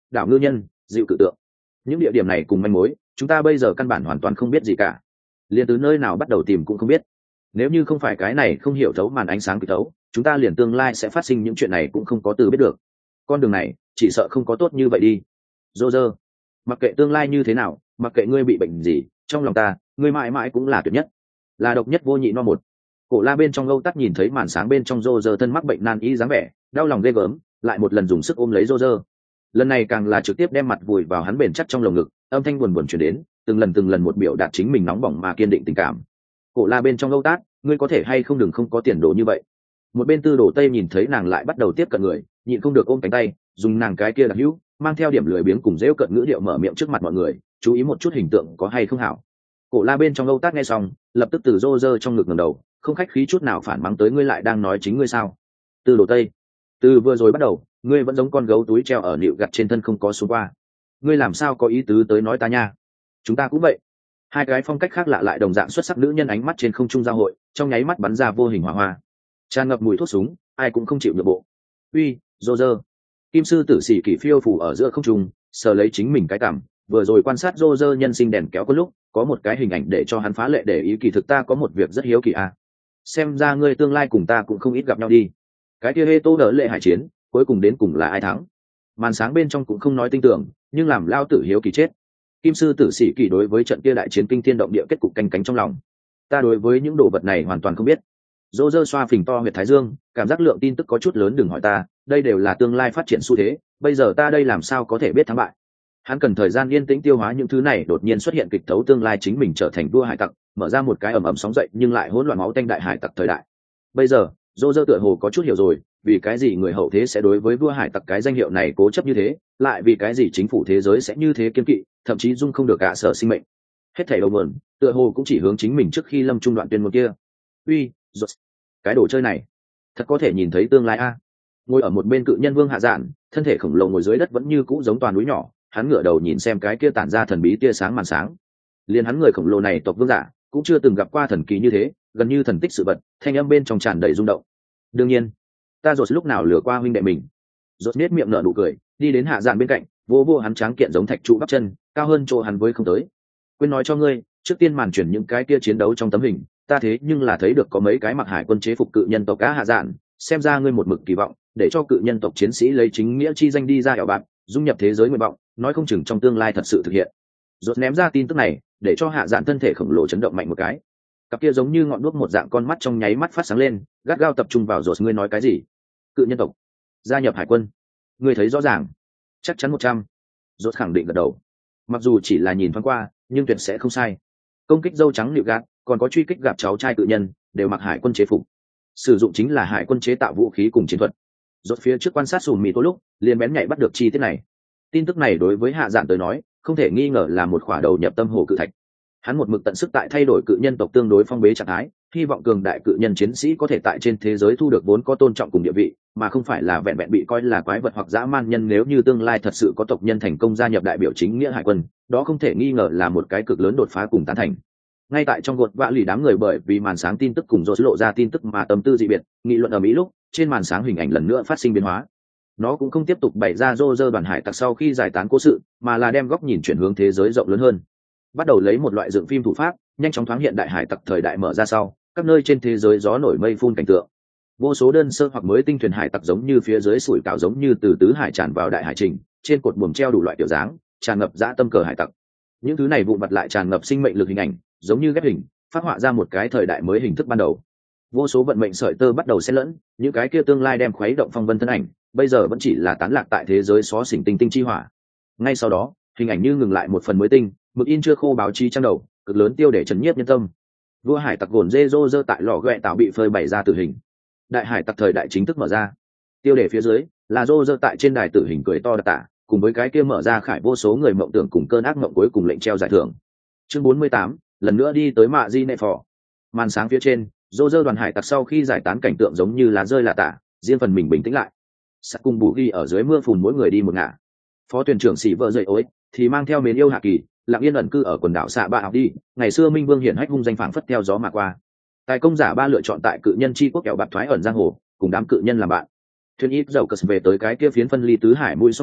đảo ngư nhân, dịu cự tượng. Những địa điểm này cùng manh mối chúng ta bây giờ căn bản hoàn toàn không biết gì cả, liền từ nơi nào bắt đầu tìm cũng không biết. Nếu như không phải cái này không hiểu thấu màn ánh sáng kịch thấu, chúng ta liền tương lai sẽ phát sinh những chuyện này cũng không có từ biết được. Con đường này chỉ sợ không có tốt như vậy đi. Dô dơ, mặc kệ tương lai như thế nào, mặc kệ ngươi bị bệnh gì, trong lòng ta ngươi mãi mãi cũng là tuyệt nhất, là độc nhất vô nhị no một. Cổ la bên trong lâu tắt nhìn thấy màn sáng bên trong Dô dơ thân mắc bệnh nan y dáng vẻ, đau lòng ghê gớm, lại một lần dùng sức ôm lấy Dô dơ. Lần này càng là trực tiếp đem mặt vùi vào hắn bền chắc trong lồng ngực, âm thanh buồn buồn truyền đến, từng lần từng lần một biểu đạt chính mình nóng bỏng mà kiên định tình cảm. Cổ la bên trong lâu tát, ngươi có thể hay không đừng không có tiền đồ như vậy. Một bên tư đồ tây nhìn thấy nàng lại bắt đầu tiếp cận người, nhịn không được ôm cánh tay, dùng nàng cái kia đặc hữu mang theo điểm lười biếng cùng dễu cận ngữ điệu mở miệng trước mặt mọi người, chú ý một chút hình tượng có hay không hảo. Cổ la bên trong lâu tát nghe xong, lập tức từ rô rơ trong ngực ngẩng đầu, không khách khí chút nào phản mắng tới, ngươi lại đang nói chính ngươi sao? Tư đồ tây, từ vừa rồi bắt đầu ngươi vẫn giống con gấu túi treo ở nịu gặt trên thân không có xuống qua, ngươi làm sao có ý tứ tới nói ta nha? Chúng ta cũng vậy. Hai cái phong cách khác lạ lại đồng dạng xuất sắc nữ nhân ánh mắt trên không trung giao hội, trong nháy mắt bắn ra vô hình hỏa hoa, tràn ngập mùi thuốc súng, ai cũng không chịu nhượng bộ. Uy, rô rơ. Kim sư tử sĩ kỳ phiêu phủ ở giữa không trung, sờ lấy chính mình cái cằm, vừa rồi quan sát rô rơ nhân sinh đèn kéo có lúc có một cái hình ảnh để cho hắn phá lệ để ý, kỳ thực ta có một việc rất hiếu kỳ à. Xem ra ngươi tương lai cùng ta cũng không ít gặp nhau đi. Cái kia hê tô đỡ lệ hải chiến cuối cùng đến cùng là ai thắng? Màn sáng bên trong cũng không nói tin tưởng, nhưng làm lao tử hiếu kỳ chết. Kim sư tử sĩ kỳ đối với trận kia đại chiến kinh thiên động địa kết cục canh cánh trong lòng. Ta đối với những đồ vật này hoàn toàn không biết. Dô dơ xoa phình to huyệt thái dương, cảm giác lượng tin tức có chút lớn, đừng hỏi ta, đây đều là tương lai phát triển xu thế, bây giờ ta đây làm sao có thể biết thắng bại. Hắn cần thời gian yên tĩnh tiêu hóa những thứ này đột nhiên xuất hiện kịch thấu tương lai chính mình trở thành vua hải tặc, mở ra một cái ầm ầm sóng dậy nhưng lại hỗn loạn máu tanh đại hải tặc thời đại. Bây giờ dô dơ tựa hồ có chút hiểu rồi, vì cái gì người hậu thế sẽ đối với vua hải tặc cái danh hiệu này cố chấp như thế, lại vì cái gì chính phủ thế giới sẽ như thế kiên kỵ, thậm chí dung không được cả sở sinh mệnh. Hết thảy đầu nguồn tựa hồ cũng chỉ hướng chính mình trước khi lâm trung đoạn tuyên ngôn kia. Uy, rốt, cái đồ chơi này thật có thể nhìn thấy tương lai a. Ngồi ở một bên cự nhân vương hạ dạn, thân thể khổng lồ ngồi dưới đất vẫn như cũ giống toàn núi nhỏ, hắn ngửa đầu nhìn xem cái kia tản ra thần bí tia sáng màn sáng. Liên hắn người khổng lồ này tộc vương giả cũng chưa từng gặp qua thần kỳ như thế, gần như thần tích sự vật, thanh âm bên trong tràn đầy rung động. Đương nhiên, ta rốt lúc nào lừa qua huynh đệ mình. Rốt nét miệng nở nụ cười, đi đến hạ dạn bên cạnh, vô vô hắn tráng kiện giống thạch trụ bắp chân, cao hơn chỗ hắn với không tới. Quên nói cho ngươi, trước tiên màn chuyển những cái kia chiến đấu trong tấm hình, ta thế nhưng là thấy được có mấy cái mặc hải quân chế phục cự nhân tộc cá hạ dạn, xem ra ngươi một mực kỳ vọng để cho cự nhân tộc chiến sĩ lấy chính nghĩa chi danh đi ra ẻo bạn, dung nhập thế giới nguyện vọng, nói không chừng trong tương lai thật sự thực hiện. Rốt ném ra tin tức này, để cho hạ dạn thân thể khổng lồ chấn động mạnh một cái. Cặp kia giống như ngọn đuốc một dạng con mắt trong nháy mắt phát sáng lên, gắt gao tập trung vào rốt. Ngươi nói cái gì? Cự nhân tộc gia nhập hải quân? Ngươi thấy rõ ràng? Chắc chắn một trăm. Rốt khẳng định gật đầu. Mặc dù chỉ là nhìn thoáng qua, nhưng tuyệt sẽ không sai. Công kích dâu trắng nịu gạt, còn có truy kích gặp cháu trai cự nhân, đều mặc hải quân chế phục, sử dụng chính là hải quân chế tạo vũ khí cùng chiến thuật. Rốt phía trước quan sát sùm mì tối lúc liền bén nhạy bắt được chi tiết này. Tin tức này đối với hạ dạn tới nói không thể nghi ngờ là một khỏa đầu nhập tâm hồ cự thạch. Hắn một mực tận sức tại thay đổi cự nhân tộc tương đối phong bế trạng thái, hy vọng cường đại cự nhân chiến sĩ có thể tại trên thế giới thu được vốn có tôn trọng cùng địa vị, mà không phải là vẹn vẹn bị coi là quái vật hoặc dã man nhân. Nếu như tương lai thật sự có tộc nhân thành công gia nhập đại biểu chính nghĩa hải quân, đó không thể nghi ngờ là một cái cực lớn đột phá cùng tán thành. Ngay tại trong gột vã lì đám người bởi vì màn sáng tin tức cùng Rốt lộ ra tin tức mà tâm tư dị biệt, nghị luận ở mỹ lúc trên màn sáng hình ảnh lần nữa phát sinh biến hóa. Nó cũng không tiếp tục bày ra rô rơ đoàn hải tặc sau khi giải tán cố sự, mà là đem góc nhìn chuyển hướng thế giới rộng lớn hơn, bắt đầu lấy một loại dựng phim thủ pháp nhanh chóng thoáng hiện đại hải tặc thời đại mở ra sau các nơi trên thế giới gió nổi mây phun cảnh tượng. Vô số đơn sơ hoặc mới tinh thuyền hải tặc giống như phía dưới sủi cảo giống như từ tứ hải tràn vào đại hải trình, trên cột buồm treo đủ loại kiểu dáng, tràn ngập dã tâm cờ hải tặc. Những thứ này vụn vặt lại tràn ngập sinh mệnh lực hình ảnh, giống như ghép hình phát họa ra một cái thời đại mới hình thức ban đầu. Vô số vận mệnh sợi tơ bắt đầu xen lẫn, những cái kia tương lai đem khuấy động phong vân thân ảnh bây giờ vẫn chỉ là tán lạc tại thế giới xó xỉnh tinh tinh chi hỏa. Ngay sau đó hình ảnh như ngừng lại một phần mới tinh, mực in chưa khô báo chí trang đầu cực lớn tiêu để chấn nhiếp nhân tâm. Vua hải tặc gồn dê rô rơ tại lò ghẹ tạo bị phơi bày ra tử hình, đại hải tặc thời đại chính thức mở ra. Tiêu đề phía dưới là rô rơ tại trên đài tử hình cười to đặc tả, cùng với cái kia mở ra khải vô số người mộng tưởng cùng cơn ác mộng cuối cùng lệnh treo giải thưởng. Chương bốn mươi tám, lần nữa đi tới mạ di nệ phò. Màn sáng phía trên rô rơ đoàn hải tặc sau khi giải tán cảnh tượng giống như lá rơi là tả, riêng phần mình bình tĩnh lại. Sắt cùng bù ghi ở dưới mưa phùn mỗi người đi một ngả. Phó thuyền trưởng xỉ vợ dậy ối thì mang theo mến yêu hạ kỳ lặng yên ẩn cư ở quần đảo xạ ba học đi. Ngày xưa minh vương hiển hách hung danh phảng phất theo gió mà qua. Tài công giả ba lựa chọn tại cự nhân chi quốc kẹo bạc thoái ẩn giang hồ, cùng đám cự nhân làm bạn. Thuyền ít dầu cất về tới cái kia phiến phân ly tứ hải mũi song tử,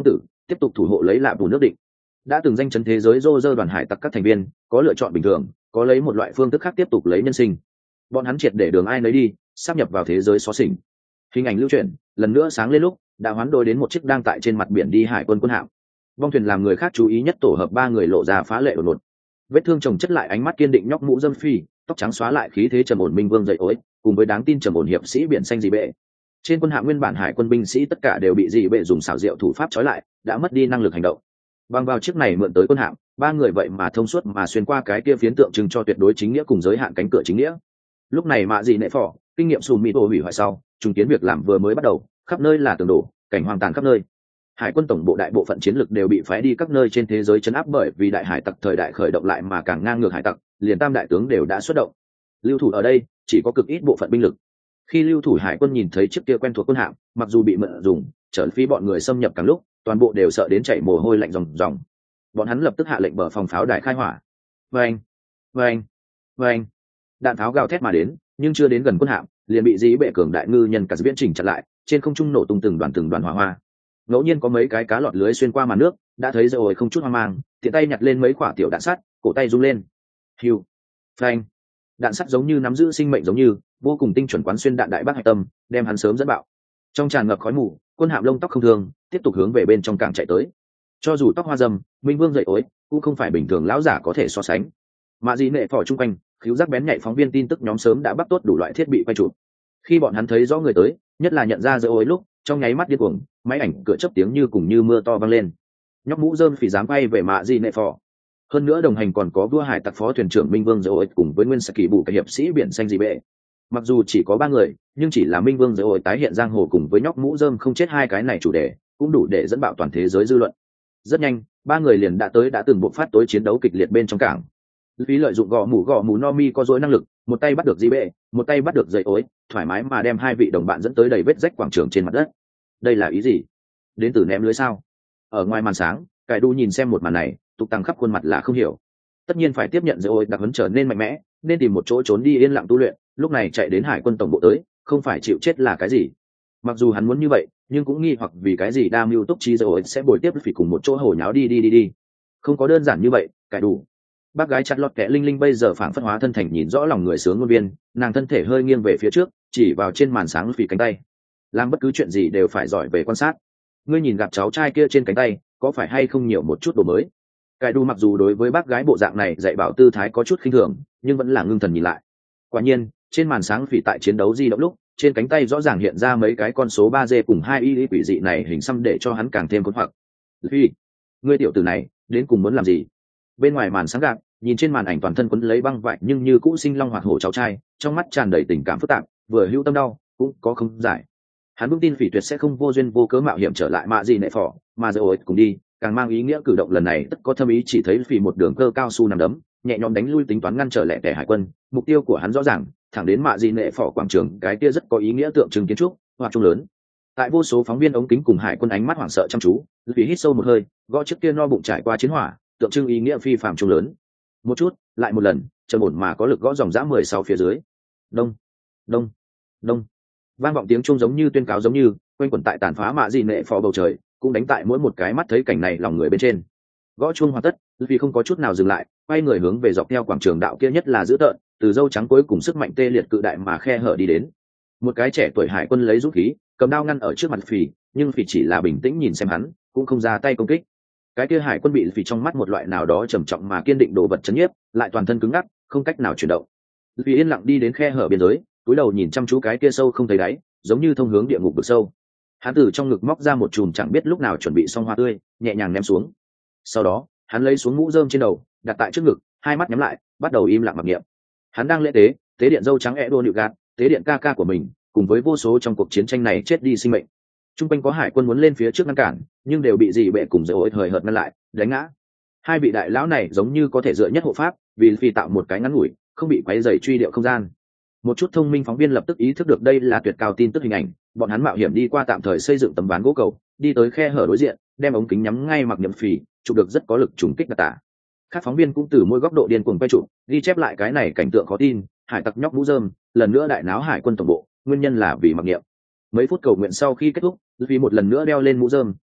tiếp tục thủ hộ lấy lạ bù nước định. Đã từng danh chấn thế giới rô rơ đoàn hải tặc các thành viên có lựa chọn bình thường, có lấy một loại phương thức khác tiếp tục lấy nhân sinh. Bọn hắn triệt để đường ai nấy đi, sáp nhập vào thế giới xóa xỉnh. Hình ảnh lưu chuyển lần nữa sáng lên lúc đã hoán đôi đến một chiếc đang tại trên mặt biển đi hải quân quân hạm. Vong thuyền làm người khác chú ý nhất tổ hợp ba người lộ ra phá lệ đột ngột. Vết thương chồng chất lại ánh mắt kiên định nhóc mũ dâm phi, tóc trắng xóa lại khí thế trầm ổn minh vương dậy ối, cùng với đáng tin trầm ổn hiệp sĩ biển xanh dị bệ. Trên quân hạm nguyên bản hải quân binh sĩ tất cả đều bị dị bệ dùng xảo diệu thủ pháp trói lại, đã mất đi năng lực hành động. Bằng vào chiếc này mượn tới quân hạm, ba người vậy mà thông suốt mà xuyên qua cái kia phiến tượng trưng cho tuyệt đối chính nghĩa cùng giới hạn cánh cửa chính nghĩa. Lúc này mạ dị nệ phỏ, kinh nghiệm sùn mỹ tổ hủy hoại sau, chứng kiến việc làm vừa mới bắt đầu, khắp nơi là tường đổ, cảnh hoang tàn khắp nơi. Hải quân tổng bộ đại bộ phận chiến lực đều bị phái đi các nơi trên thế giới chấn áp bởi vì đại hải tặc thời đại khởi động lại mà càng ngang ngược hải tặc, liền tam đại tướng đều đã xuất động. Lưu thủ ở đây chỉ có cực ít bộ phận binh lực. Khi lưu thủ hải quân nhìn thấy chiếc kia quen thuộc quân hạm, mặc dù bị mượn dùng, trở phí bọn người xâm nhập càng lúc, toàn bộ đều sợ đến chảy mồ hôi lạnh ròng ròng. Bọn hắn lập tức hạ lệnh bờ phòng pháo đài khai hỏa. Vâng, vâng, vâng. Đạn pháo gào thét mà đến, nhưng chưa đến gần quân hạm, liền bị dĩ bệ cường đại ngư nhân cả viễn trình chặn lại, trên không trung nổ tung từng đoàn từng đoàn hỏa hoa. Ngẫu nhiên có mấy cái cá lọt lưới xuyên qua màn nước, đã thấy rồi không chút hoang mang, tiện tay nhặt lên mấy quả tiểu đạn sắt, cổ tay rung lên. Hiu, phanh. Đạn sắt giống như nắm giữ sinh mệnh giống như, vô cùng tinh chuẩn quán xuyên đạn đại bác hải tâm, đem hắn sớm dẫn bạo. Trong tràn ngập khói mù, quân hạm lông tóc không thương, tiếp tục hướng về bên trong cảng chạy tới. Cho dù tóc hoa râm, minh vương dậy ối, cũng không phải bình thường lão giả có thể so sánh. Mạ dị nệ phỏ chung quanh, khiếu giác bén nhạy phóng viên tin tức nhóm sớm đã bắt tốt đủ loại thiết bị quay chụp. Khi bọn hắn thấy rõ người tới, nhất là nhận ra dậy ối lúc, trong nháy mắt điên cuồng, máy ảnh cửa chớp tiếng như cùng như mưa to vang lên. Nhóc mũ rơm phỉ dám bay về mạ dị nệ phỏ. Hơn nữa đồng hành còn có vua hải tặc phó thuyền trưởng minh vương dậy ối cùng với nguyên saki bù cả hiệp sĩ biển xanh dị bệ. Mặc dù chỉ có ba người, nhưng chỉ là minh vương dậy ối tái hiện giang hồ cùng với nhóc mũ rơm không chết hai cái này chủ đề, cũng đủ để dẫn bạo toàn thế giới dư luận. Rất nhanh, ba người liền đã tới đã từng buộc phát tối chiến đấu kịch liệt bên trong cảng. Phí lợi dụng gõ mù gõ mù no mi có dối năng lực, một tay bắt được dị bệ, một tay bắt được dậy ối, thoải mái mà đem hai vị đồng bạn dẫn tới đầy vết rách quảng trường trên mặt đất. Đây là ý gì? Đến từ ném lưới sao? Ở ngoài màn sáng, cải đu nhìn xem một màn này, tục tăng khắp khuôn mặt là không hiểu. Tất nhiên phải tiếp nhận dậy ối đặc huấn trở nên mạnh mẽ, nên tìm một chỗ trốn đi yên lặng tu luyện, lúc này chạy đến hải quân tổng bộ tới, không phải chịu chết là cái gì? Mặc dù hắn muốn như vậy, nhưng cũng nghi hoặc vì cái gì đam mưu túc trí dậy ối sẽ bồi tiếp phỉ cùng một chỗ hồ nháo đi đi đi đi. Không có đơn giản như vậy, cải đủ. Bác gái chặt lọt kẻ linh linh bây giờ phảng phất hóa thân thành nhìn rõ lòng người sướng ngôn viên, nàng thân thể hơi nghiêng về phía trước, chỉ vào trên màn sáng phì cánh tay. Làm bất cứ chuyện gì đều phải giỏi về quan sát. Ngươi nhìn gặp cháu trai kia trên cánh tay, có phải hay không nhiều một chút đồ mới? Cải đu mặc dù đối với bác gái bộ dạng này dạy bảo tư thái có chút khinh thường, nhưng vẫn là ngưng thần nhìn lại. Quả nhiên, trên màn sáng phì tại chiến đấu di động lúc, trên cánh tay rõ ràng hiện ra mấy cái con số ba D cùng hai y quỷ dị này hình xăm để cho hắn càng thêm cuốn hoặc. Phi, ngươi tiểu tử này, đến cùng muốn làm gì? Bên ngoài màn sáng gạc, nhìn trên màn ảnh toàn thân quấn lấy băng vải nhưng như cũ sinh long hoạt hổ cháu trai, trong mắt tràn đầy tình cảm phức tạp, vừa hữu tâm đau, cũng có không giải. Hắn vững tin phỉ tuyệt sẽ không vô duyên vô cớ mạo hiểm trở lại mạ gì nệ phỏ, mà rồi cùng đi, càng mang ý nghĩa cử động lần này tất có thâm ý chỉ thấy phỉ một đường cơ cao su nằm đấm, nhẹ nhõm đánh lui tính toán ngăn trở lẻ tẻ hải quân, mục tiêu của hắn rõ ràng, thẳng đến mạ gì nệ phỏ quảng trường, cái kia rất có ý nghĩa tượng trưng kiến trúc, hoặc trung lớn. Tại vô số phóng viên ống kính cùng hải quân ánh mắt hoảng sợ chăm chú, vì hít sâu một hơi, gõ chiếc kia no bụng trải qua chiến hỏa, tượng trưng ý nghĩa phi phàm trung lớn. Một chút, lại một lần, trầm ổn mà có lực gõ dòng dã mười sáu phía dưới. Đông, đông, đông. Vang vọng tiếng trung giống như tuyên cáo giống như, quanh quẩn tại tàn phá mạ gì nệ phò bầu trời, cũng đánh tại mỗi một cái mắt thấy cảnh này lòng người bên trên. Gõ chuông hoàn tất, vì không có chút nào dừng lại, quay người hướng về dọc theo quảng trường đạo kia nhất là dữ tợn, từ dâu trắng cuối cùng sức mạnh tê liệt cự đại mà khe hở đi đến. Một cái trẻ tuổi hải quân lấy dũng khí, cầm đao ngăn ở trước mặt phì, nhưng phì chỉ là bình tĩnh nhìn xem hắn, cũng không ra tay công kích. Cái kia hải quân bị phì trong mắt một loại nào đó trầm trọng mà kiên định đồ vật chấn nhiếp, lại toàn thân cứng ngắc, không cách nào chuyển động. Vì yên lặng đi đến khe hở biên giới, cúi đầu nhìn chăm chú cái kia sâu không thấy đáy, giống như thông hướng địa ngục vực sâu. Hắn từ trong ngực móc ra một chùm chẳng biết lúc nào chuẩn bị xong hoa tươi, nhẹ nhàng ném xuống. Sau đó, hắn lấy xuống mũ rơm trên đầu, đặt tại trước ngực, hai mắt nhắm lại, bắt đầu im lặng mặc niệm. Hắn đang lễ tế, tế điện dâu trắng Edo Nịu Gạt, tế điện ca ca của mình, cùng với vô số trong cuộc chiến tranh này chết đi sinh mệnh. Trung quanh có hải quân muốn lên phía trước ngăn cản, nhưng đều bị dì bệ cùng dễ ối hời hợt ngăn lại, đánh ngã. Hai vị đại lão này giống như có thể dựa nhất hộ pháp, vì phi tạo một cái ngắn ngủi, không bị quấy rầy truy điệu không gian. Một chút thông minh phóng viên lập tức ý thức được đây là tuyệt cao tin tức hình ảnh, bọn hắn mạo hiểm đi qua tạm thời xây dựng tấm ván gỗ cầu, đi tới khe hở đối diện, đem ống kính nhắm ngay mặc niệm phì, chụp được rất có lực trùng kích đặc tả. Các phóng viên cũng từ mỗi góc độ điên cuồng quay chụp, ghi chép lại cái này cảnh tượng khó tin, hải tặc nhóc mũ rơm, lần nữa đại náo hải quân tổng bộ, nguyên nhân là vì mặc niệm. Mấy phút cầu nguyện sau khi kết thúc, vì một lần nữa đeo lên mũ rơm,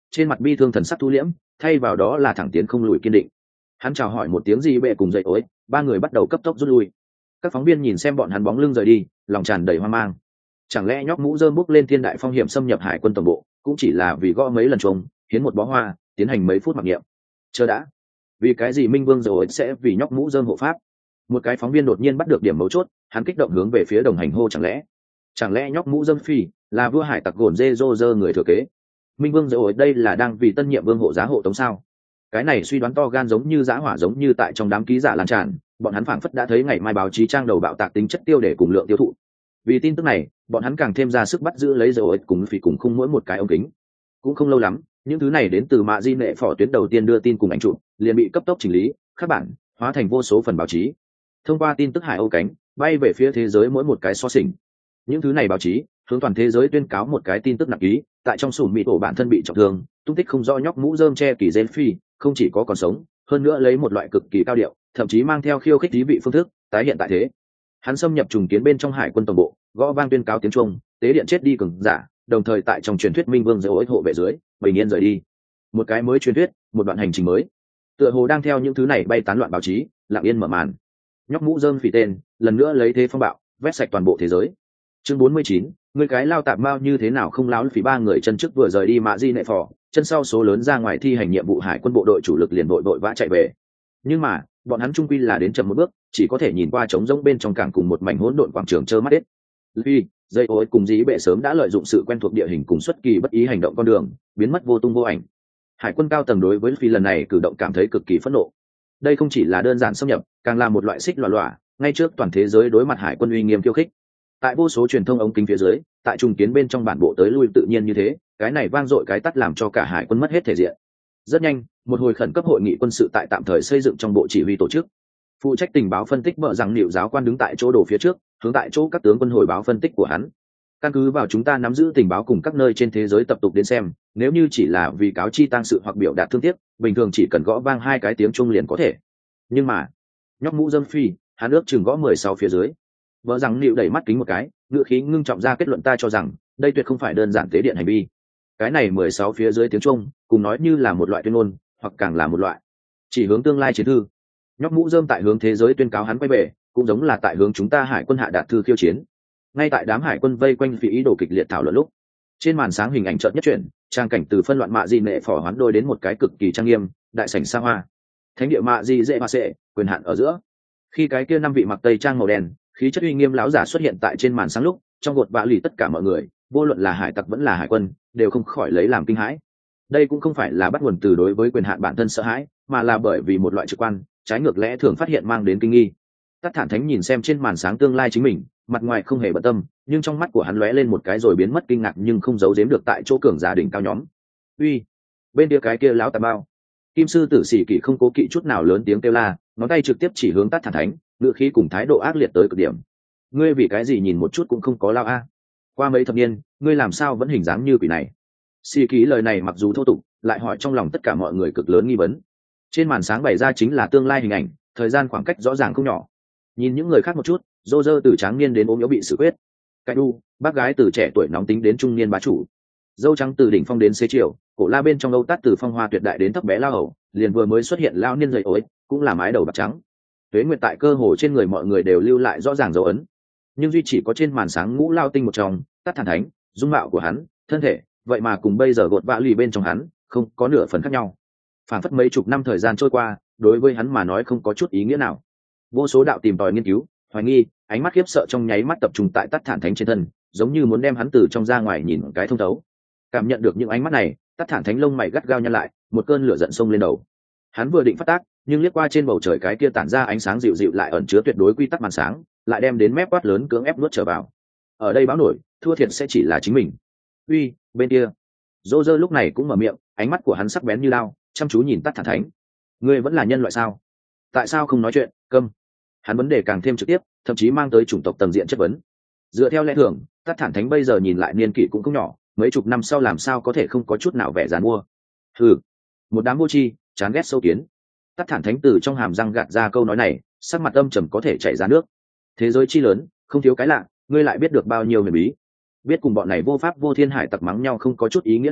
trên mặt bi thương thần sắc thu liễm, thay vào đó là thẳng tiến không lùi kiên định. Hắn chào hỏi một tiếng gì bệ cùng dậy ối, ba người bắt đầu cấp tốc rút lui. Các phóng viên nhìn xem bọn hắn bóng lưng rời đi, lòng tràn đầy hoang mang. Chẳng lẽ nhóc mũ rơm bước lên thiên đại phong hiểm xâm nhập hải quân tổng bộ cũng chỉ là vì gõ mấy lần trống, hiến một bó hoa, tiến hành mấy phút mặc niệm? Chờ đã, vì cái gì Minh Vương rồi sẽ vì nhóc mũ rơm hộ pháp? Một cái phóng viên đột nhiên bắt được điểm mấu chốt, hắn kích động hướng về phía đồng hành hô, chẳng lẽ chẳng lẽ nhóc mũ rơm phi là vua hải tặc gồn dê dô dơ người thừa kế? Minh Vương rồi đây là đang vì tân nhiệm vương hộ giá hộ tống sao? Cái này suy đoán to gan giống như dã hỏa, giống như tại trong đám ký giả lan tràn, bọn hắn phảng phất đã thấy ngày mai báo chí trang đầu bạo tạc tính chất tiêu để cùng lượng tiêu thụ. Vì tin tức này, bọn hắn càng thêm ra sức bắt giữ lấy dầu ích cùng phi cùng khung mỗi một cái ống kính. Cũng không lâu lắm, những thứ này đến từ mạ di nệ phỏ tuyến đầu tiên đưa tin cùng ảnh chụp liền bị cấp tốc chỉnh lý, các bản hóa thành vô số phần báo chí. Thông qua tin tức hải âu cánh bay về phía thế giới mỗi một cái so sình. Những thứ này báo chí hướng toàn thế giới tuyên cáo một cái tin tức nặng ký, tại trong sủm mị tổ bản thân bị trọng thương, tung tích không rõ nhóc mũ rơm che kỳ gen phi không chỉ có còn sống, hơn nữa lấy một loại cực kỳ cao điệu, thậm chí mang theo khiêu khích thí vị phương thức tái hiện tại thế. Hắn xâm nhập trùng kiến bên trong hải quân tổng bộ, gõ vang tuyên cáo tiếng trung, tế điện chết đi cường giả, đồng thời tại trong truyền thuyết Minh Vương dấu hộ vệ dưới bình yên rời đi. Một cái mới truyền thuyết, một đoạn hành trình mới, tựa hồ đang theo những thứ này bay tán loạn báo chí lặng yên mở màn. Nhóc mũ rơm phỉ tên lần nữa lấy thế phong bạo vét sạch toàn bộ thế giới. Chương bốn mươi chín, người cái lao tạp mao như thế nào không láo phỉ. Ba người chân trước vừa rời đi mạ di nệ phò, chân sau số lớn ra ngoài thi hành nhiệm vụ hải quân bộ đội chủ lực liền đội đội vã chạy về. Nhưng mà bọn hắn trung quy là đến chậm một bước, chỉ có thể nhìn qua trống rỗng bên trong cảng cùng một mảnh hỗn độn quảng trường trơ mắt đết. Luffy, dây ối cùng dĩ bệ sớm đã lợi dụng sự quen thuộc địa hình cùng xuất kỳ bất ý hành động con đường, biến mất vô tung vô ảnh. Hải quân cao tầng đối với Luffy lần này cử động cảm thấy cực kỳ phẫn nộ. Đây không chỉ là đơn giản xâm nhập, càng là một loại xích lọa lọa, ngay trước toàn thế giới đối mặt hải quân uy nghiêm khiêu khích. Tại vô số truyền thông ống kính phía dưới, tại trùng kiến bên trong bản bộ tới lui tự nhiên như thế, cái này vang dội cái tắt làm cho cả hải quân mất hết thể diện. Rất nhanh, một hồi khẩn cấp hội nghị quân sự tại tạm thời xây dựng trong bộ chỉ huy tổ chức. Phụ trách tình báo phân tích bợ rằng liệu giáo quan đứng tại chỗ đổ phía trước, hướng tại chỗ các tướng quân hồi báo phân tích của hắn. Căn cứ vào chúng ta nắm giữ tình báo cùng các nơi trên thế giới tập tục đến xem, nếu như chỉ là vì cáo chi tang sự hoặc biểu đạt thương tiếc, bình thường chỉ cần gõ vang hai cái tiếng chuông liền có thể. Nhưng mà, nhóc mũ dâm phi, hắn ước chừng gõ mười sáu phía dưới. Vợ rằng liệu đẩy mắt kính một cái, ngựa khí ngưng trọng ra kết luận, ta cho rằng đây tuyệt không phải đơn giản tế điện hành vi. Cái này mười sáu phía dưới tiếng chuông, cùng nói như là một loại tuyên ngôn, hoặc càng là một loại chỉ hướng tương lai chiến thư. Nhóc mũ rơm tại hướng thế giới tuyên cáo hắn quay về, cũng giống là tại hướng chúng ta hải quân hạ đạt thư khiêu chiến. Ngay tại đám hải quân vây quanh vì ý đồ kịch liệt thảo luận lúc, trên màn sáng hình ảnh chợt nhất chuyển, trang cảnh từ phân loạn mạ di nệ phò hoán đôi đến một cái cực kỳ trang nghiêm đại sảnh xa hoa, thánh địa mạ di dễ hoa sệ quyền hạn ở giữa. Khi cái kia năm vị mặc tây trang màu đen, khí chất uy nghiêm lão giả xuất hiện tại trên màn sáng lúc, trong gột vã lì tất cả mọi người, vô luận là hải tặc vẫn là hải quân, đều không khỏi lấy làm kinh hãi. Đây cũng không phải là bắt nguồn từ đối với quyền hạn bản thân sợ hãi, mà là bởi vì một loại trực quan trái ngược lẽ thường phát hiện mang đến kinh nghi. Tát Thản Thánh nhìn xem trên màn sáng tương lai chính mình, mặt ngoài không hề bận tâm, nhưng trong mắt của hắn lóe lên một cái rồi biến mất kinh ngạc, nhưng không giấu giếm được tại chỗ cường giả đỉnh cao nhóm. Uy, bên kia cái kia lão tà bao. Kim sư tử sĩ kỵ không cố kỵ chút nào lớn tiếng kêu la, ngón tay trực tiếp chỉ hướng Tát Thản Thánh, ngựa khí cùng thái độ ác liệt tới cực điểm. Ngươi vì cái gì nhìn một chút cũng không có lao a? Qua mấy thập niên, ngươi làm sao vẫn hình dáng như quỷ này? Sĩ kỵ lời này mặc dù thô tục, lại hỏi trong lòng tất cả mọi người cực lớn nghi vấn. Trên màn sáng bày ra chính là tương lai hình ảnh, thời gian khoảng cách rõ ràng không nhỏ. Nhìn những người khác một chút, dô dơ từ tráng niên đến ốm yếu bị xử quyết, cái đu bác gái từ trẻ tuổi nóng tính đến trung niên bá chủ, dâu trắng từ đỉnh phong đến xế chiều, cổ la bên trong âu tát từ phong hoa tuyệt đại đến thấp bé lao hầu, liền vừa mới xuất hiện lao niên dậy ối cũng là mái đầu bạc trắng. Tuế nguyệt tại cơ hồ trên người mọi người đều lưu lại rõ ràng dấu ấn, nhưng duy chỉ có trên màn sáng ngũ lao tinh một trong Tát Thản Thánh, dung mạo của hắn, thân thể vậy mà cùng bây giờ gột vã lì bên trong hắn không có nửa phần khác nhau. Phản phất mấy chục năm thời gian trôi qua, đối với hắn mà nói không có chút ý nghĩa nào. Vô số đạo tìm tòi nghiên cứu, hoài nghi, ánh mắt khiếp sợ trong nháy mắt tập trung tại Tát Thản Thánh trên thân, giống như muốn đem hắn từ trong ra ngoài nhìn cái thông thấu. Cảm nhận được những ánh mắt này, Tát Thản Thánh lông mày gắt gao nhăn lại, một cơn lửa giận xông lên đầu. Hắn vừa định phát tác, nhưng liếc qua trên bầu trời cái kia tản ra ánh sáng dịu dịu lại ẩn chứa tuyệt đối quy tắc màn sáng, lại đem đến mép quát lớn cưỡng ép nuốt trở vào. Ở đây báo nổi, thua thiệt sẽ chỉ là chính mình. Uy, bên kia. Dô dơ lúc này cũng mở miệng, ánh mắt của hắn sắc bén như lao, chăm chú nhìn Tát Thản Thánh. Ngươi vẫn là nhân loại sao? Tại sao không nói chuyện? Câm. Hắn vấn đề càng thêm trực tiếp, thậm chí mang tới chủng tộc tầng diện chất vấn. Dựa theo lẽ thường, Tát Thản Thánh bây giờ nhìn lại niên kỷ cũng không nhỏ, mấy chục năm sau làm sao có thể không có chút nào vẻ giàn mua. Hừ, một đám vô tri, chán ghét sâu kiến. Tát Thản Thánh từ trong hàm răng gạt ra câu nói này, sắc mặt âm trầm có thể chảy ra nước. Thế giới chi lớn, không thiếu cái lạ, ngươi lại biết được bao nhiêu huyền bí. Biết cùng bọn này vô pháp vô thiên hải tặc mắng nhau không có chút ý nghĩa nào,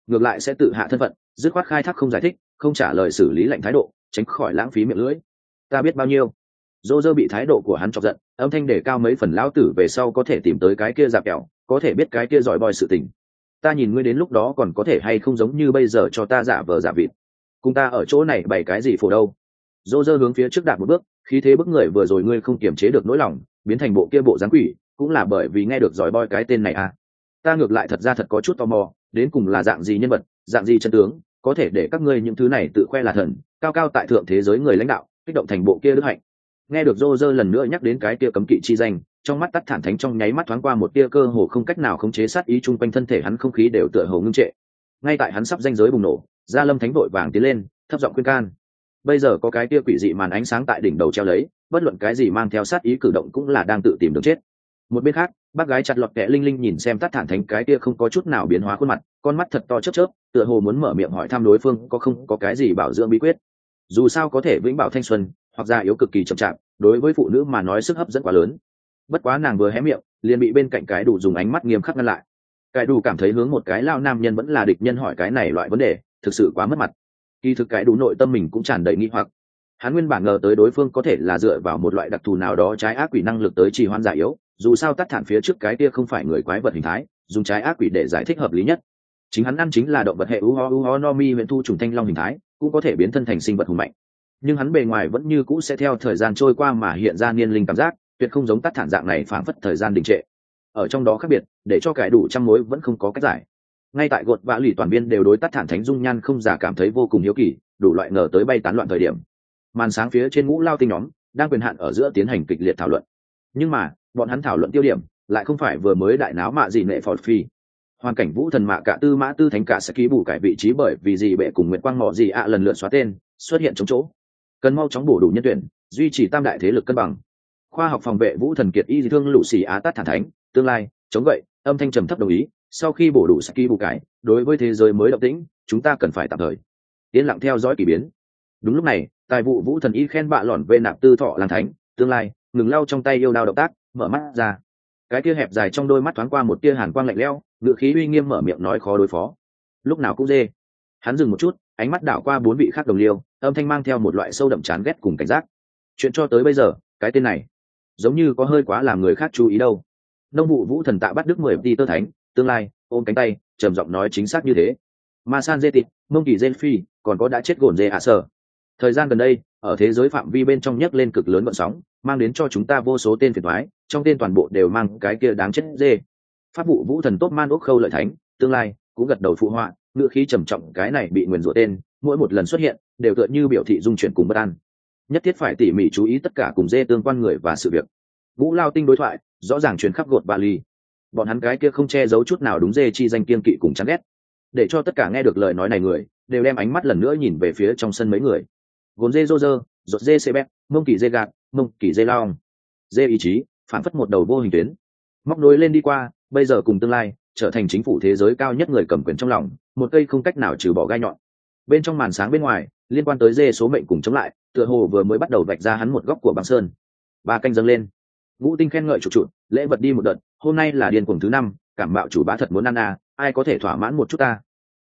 ngược lại sẽ tự hạ thân phận, dứt khoát khai thác không giải thích, không trả lời xử lý lệnh thái độ, tránh khỏi lãng phí miệng lưỡi. Ta biết bao nhiêu. Dô dơ bị thái độ của hắn chọc giận, âm thanh để cao mấy phần, lão tử về sau có thể tìm tới cái kia dạp kẹo, có thể biết cái kia giỏi bòi sự tình. Ta nhìn ngươi đến lúc đó còn có thể hay không giống như bây giờ cho ta giả vờ giả vịt. Cùng ta ở chỗ này bày cái gì phổ đâu. Dô dơ hướng phía trước đạp một bước, khí thế bức người vừa rồi ngươi không kiềm chế được nỗi lòng, biến thành bộ kia bộ dáng quỷ, cũng là bởi vì nghe được giỏi bòi cái tên này à. Ta ngược lại thật ra thật có chút tò mò, đến cùng là dạng gì nhân vật, dạng gì chân tướng, có thể để các ngươi những thứ này tự khoe là thần, cao cao tại thượng thế giới người lãnh đạo, kích động thành bộ kia đức hạnh. Nghe được Dô dơ lần nữa nhắc đến cái kia cấm kỵ chi danh, trong mắt Tắt Thản Thánh trong nháy mắt thoáng qua một tia cơ hồ không cách nào khống chế sát ý, chung quanh thân thể hắn không khí đều tựa hồ ngưng trệ. Ngay tại hắn sắp danh giới bùng nổ, Gia Lâm Thánh vội vàng tiến lên, thấp giọng khuyên can. Bây giờ có cái kia quỷ dị màn ánh sáng tại đỉnh đầu treo lấy, bất luận cái gì mang theo sát ý cử động cũng là đang tự tìm đường chết. Một bên khác, bác gái chặt lọt kẻ Linh Linh nhìn xem Tắt Thản Thánh cái kia không có chút nào biến hóa khuôn mặt, con mắt thật to chớp chớp, tựa hồ muốn mở miệng hỏi thăm đối phương có không có cái gì bảo dưỡng bí quyết. Dù sao có thể vĩnh bảo thanh xuân, hoặc già yếu cực kỳ chậm chạp, đối với phụ nữ mà nói sức hấp dẫn quá lớn. Bất quá nàng vừa hé miệng, liền bị bên cạnh cái đủ dùng ánh mắt nghiêm khắc ngăn lại. Cái đủ cảm thấy hướng một cái lao nam nhân vẫn là địch nhân hỏi cái này loại vấn đề, thực sự quá mất mặt. Kỳ thực cái đủ nội tâm mình cũng tràn đầy nghi hoặc. Hắn nguyên bản ngờ tới đối phương có thể là dựa vào một loại đặc thù nào đó trái ác quỷ năng lực tới trì hoãn già yếu, dù sao Tắt Thản phía trước cái kia không phải người quái vật hình thái, dùng trái ác quỷ để giải thích hợp lý nhất. Chính hắn ăn chính là động vật hệ u ho u ho no mi huyện thu trùng thanh long hình thái, cũng có thể biến thân thành sinh vật hùng mạnh. Nhưng hắn bề ngoài vẫn như cũ sẽ theo thời gian trôi qua mà hiện ra niên linh cảm giác, tuyệt không giống Tắt Thản dạng này phảng phất thời gian đình trệ. Ở trong đó khác biệt, để cho cái đủ trăm mối vẫn không có cách giải. Ngay tại gột vã lì toàn viên đều đối Tắt Thản Thánh dung nhan không giả cảm thấy vô cùng hiếu kỳ, đủ loại ngờ tới bay tán loạn thời điểm. Màn sáng phía trên ngũ lao tinh nhóm đang quyền hạn ở giữa tiến hành kịch liệt thảo luận. Nhưng mà, bọn hắn thảo luận tiêu điểm lại không phải vừa mới đại náo mạ gì nệ phọt phi. Hoàn cảnh vũ thần mạ cả tư mã tư thánh cả sẽ ký bù cải vị trí bởi vì gì bệ cùng nguyệt quang mọ gì ạ lần lượt xóa tên, xuất hiện chống chỗ. Cần mau chóng bổ đủ nhân tuyển, duy trì tam đại thế lực cân bằng. Khoa học phòng vệ vũ thần kiệt y thương lũ xì á Tắt Thản Thánh, tương lai chống gậy, âm thanh trầm thấp đồng ý. Sau khi bổ đủ ski bù cải, đối với thế giới mới động tĩnh, chúng ta cần phải tạm thời yên lặng theo dõi kỳ biến. Đúng lúc này, tài vụ vũ thần y khen bạ lỏn về nạp tư thọ lang thánh, tương lai ngừng lau trong tay yêu đao động tác, mở mắt ra. Cái kia hẹp dài trong đôi mắt thoáng qua một tia hàn quang lạnh lẽo, ngựa khí uy nghiêm mở miệng nói khó đối phó. Lúc nào cũng dê. Hắn dừng một chút, ánh mắt đảo qua bốn vị khác đồng liêu, âm thanh mang theo một loại sâu đậm chán ghét cùng cảnh giác. Chuyện cho tới bây giờ, cái tên này giống như có hơi quá làm người khác chú ý đâu. Nông vụ vũ thần Tạ bắt đức mười đi tơ thánh, tương lai ôm cánh tay, trầm giọng nói chính xác như thế. Ma san dê tịt, mông kỳ dê phi, còn có đã chết gồn dê hạ sở. Thời gian gần đây, ở thế giới phạm vi bên trong nhấc lên cực lớn gợn sóng, mang đến cho chúng ta vô số tên phiền toái, trong tên toàn bộ đều mang cái kia đáng chết dê. Pháp vụ vũ thần tốt man ốc khâu lợi thánh, tương lai cũng gật đầu phụ họa, ngữ khí trầm trọng cái này bị nguyền rủa tên, mỗi một lần xuất hiện đều tựa như biểu thị dung chuyển cùng bất an. Nhất thiết phải tỉ mỉ chú ý tất cả cùng dê tương quan người và sự việc. Vũ lao tinh đối thoại rõ ràng truyền khắp gột Bali. Bọn hắn cái kia không che giấu chút nào đúng dê chi danh kiên kỵ cùng chán ghét, để cho tất cả nghe được lời nói này người đều đem ánh mắt lần nữa nhìn về phía trong sân mấy người. Gồm dê rô rơ, rột dê xê bét, mông kỳ dê gạt, mông kỳ dê lao, dê ý chí phản phất một đầu vô hình tuyến móc nối lên đi qua, bây giờ cùng tương lai trở thành chính phủ thế giới cao nhất người cầm quyền trong lòng, một cây không cách nào trừ bỏ gai nhọn. Bên trong màn sáng bên ngoài liên quan tới dê số mệnh cùng chống lại, tựa hồ vừa mới bắt đầu vạch ra hắn một góc của băng sơn. Ba canh dâng lên, ngũ tinh khen ngợi chủ trụ lễ vật đi một đợt, hôm nay là điên cuồng thứ năm, cảm bạo chủ bá thật muốn ăn à, ai có thể thỏa mãn một chút ta.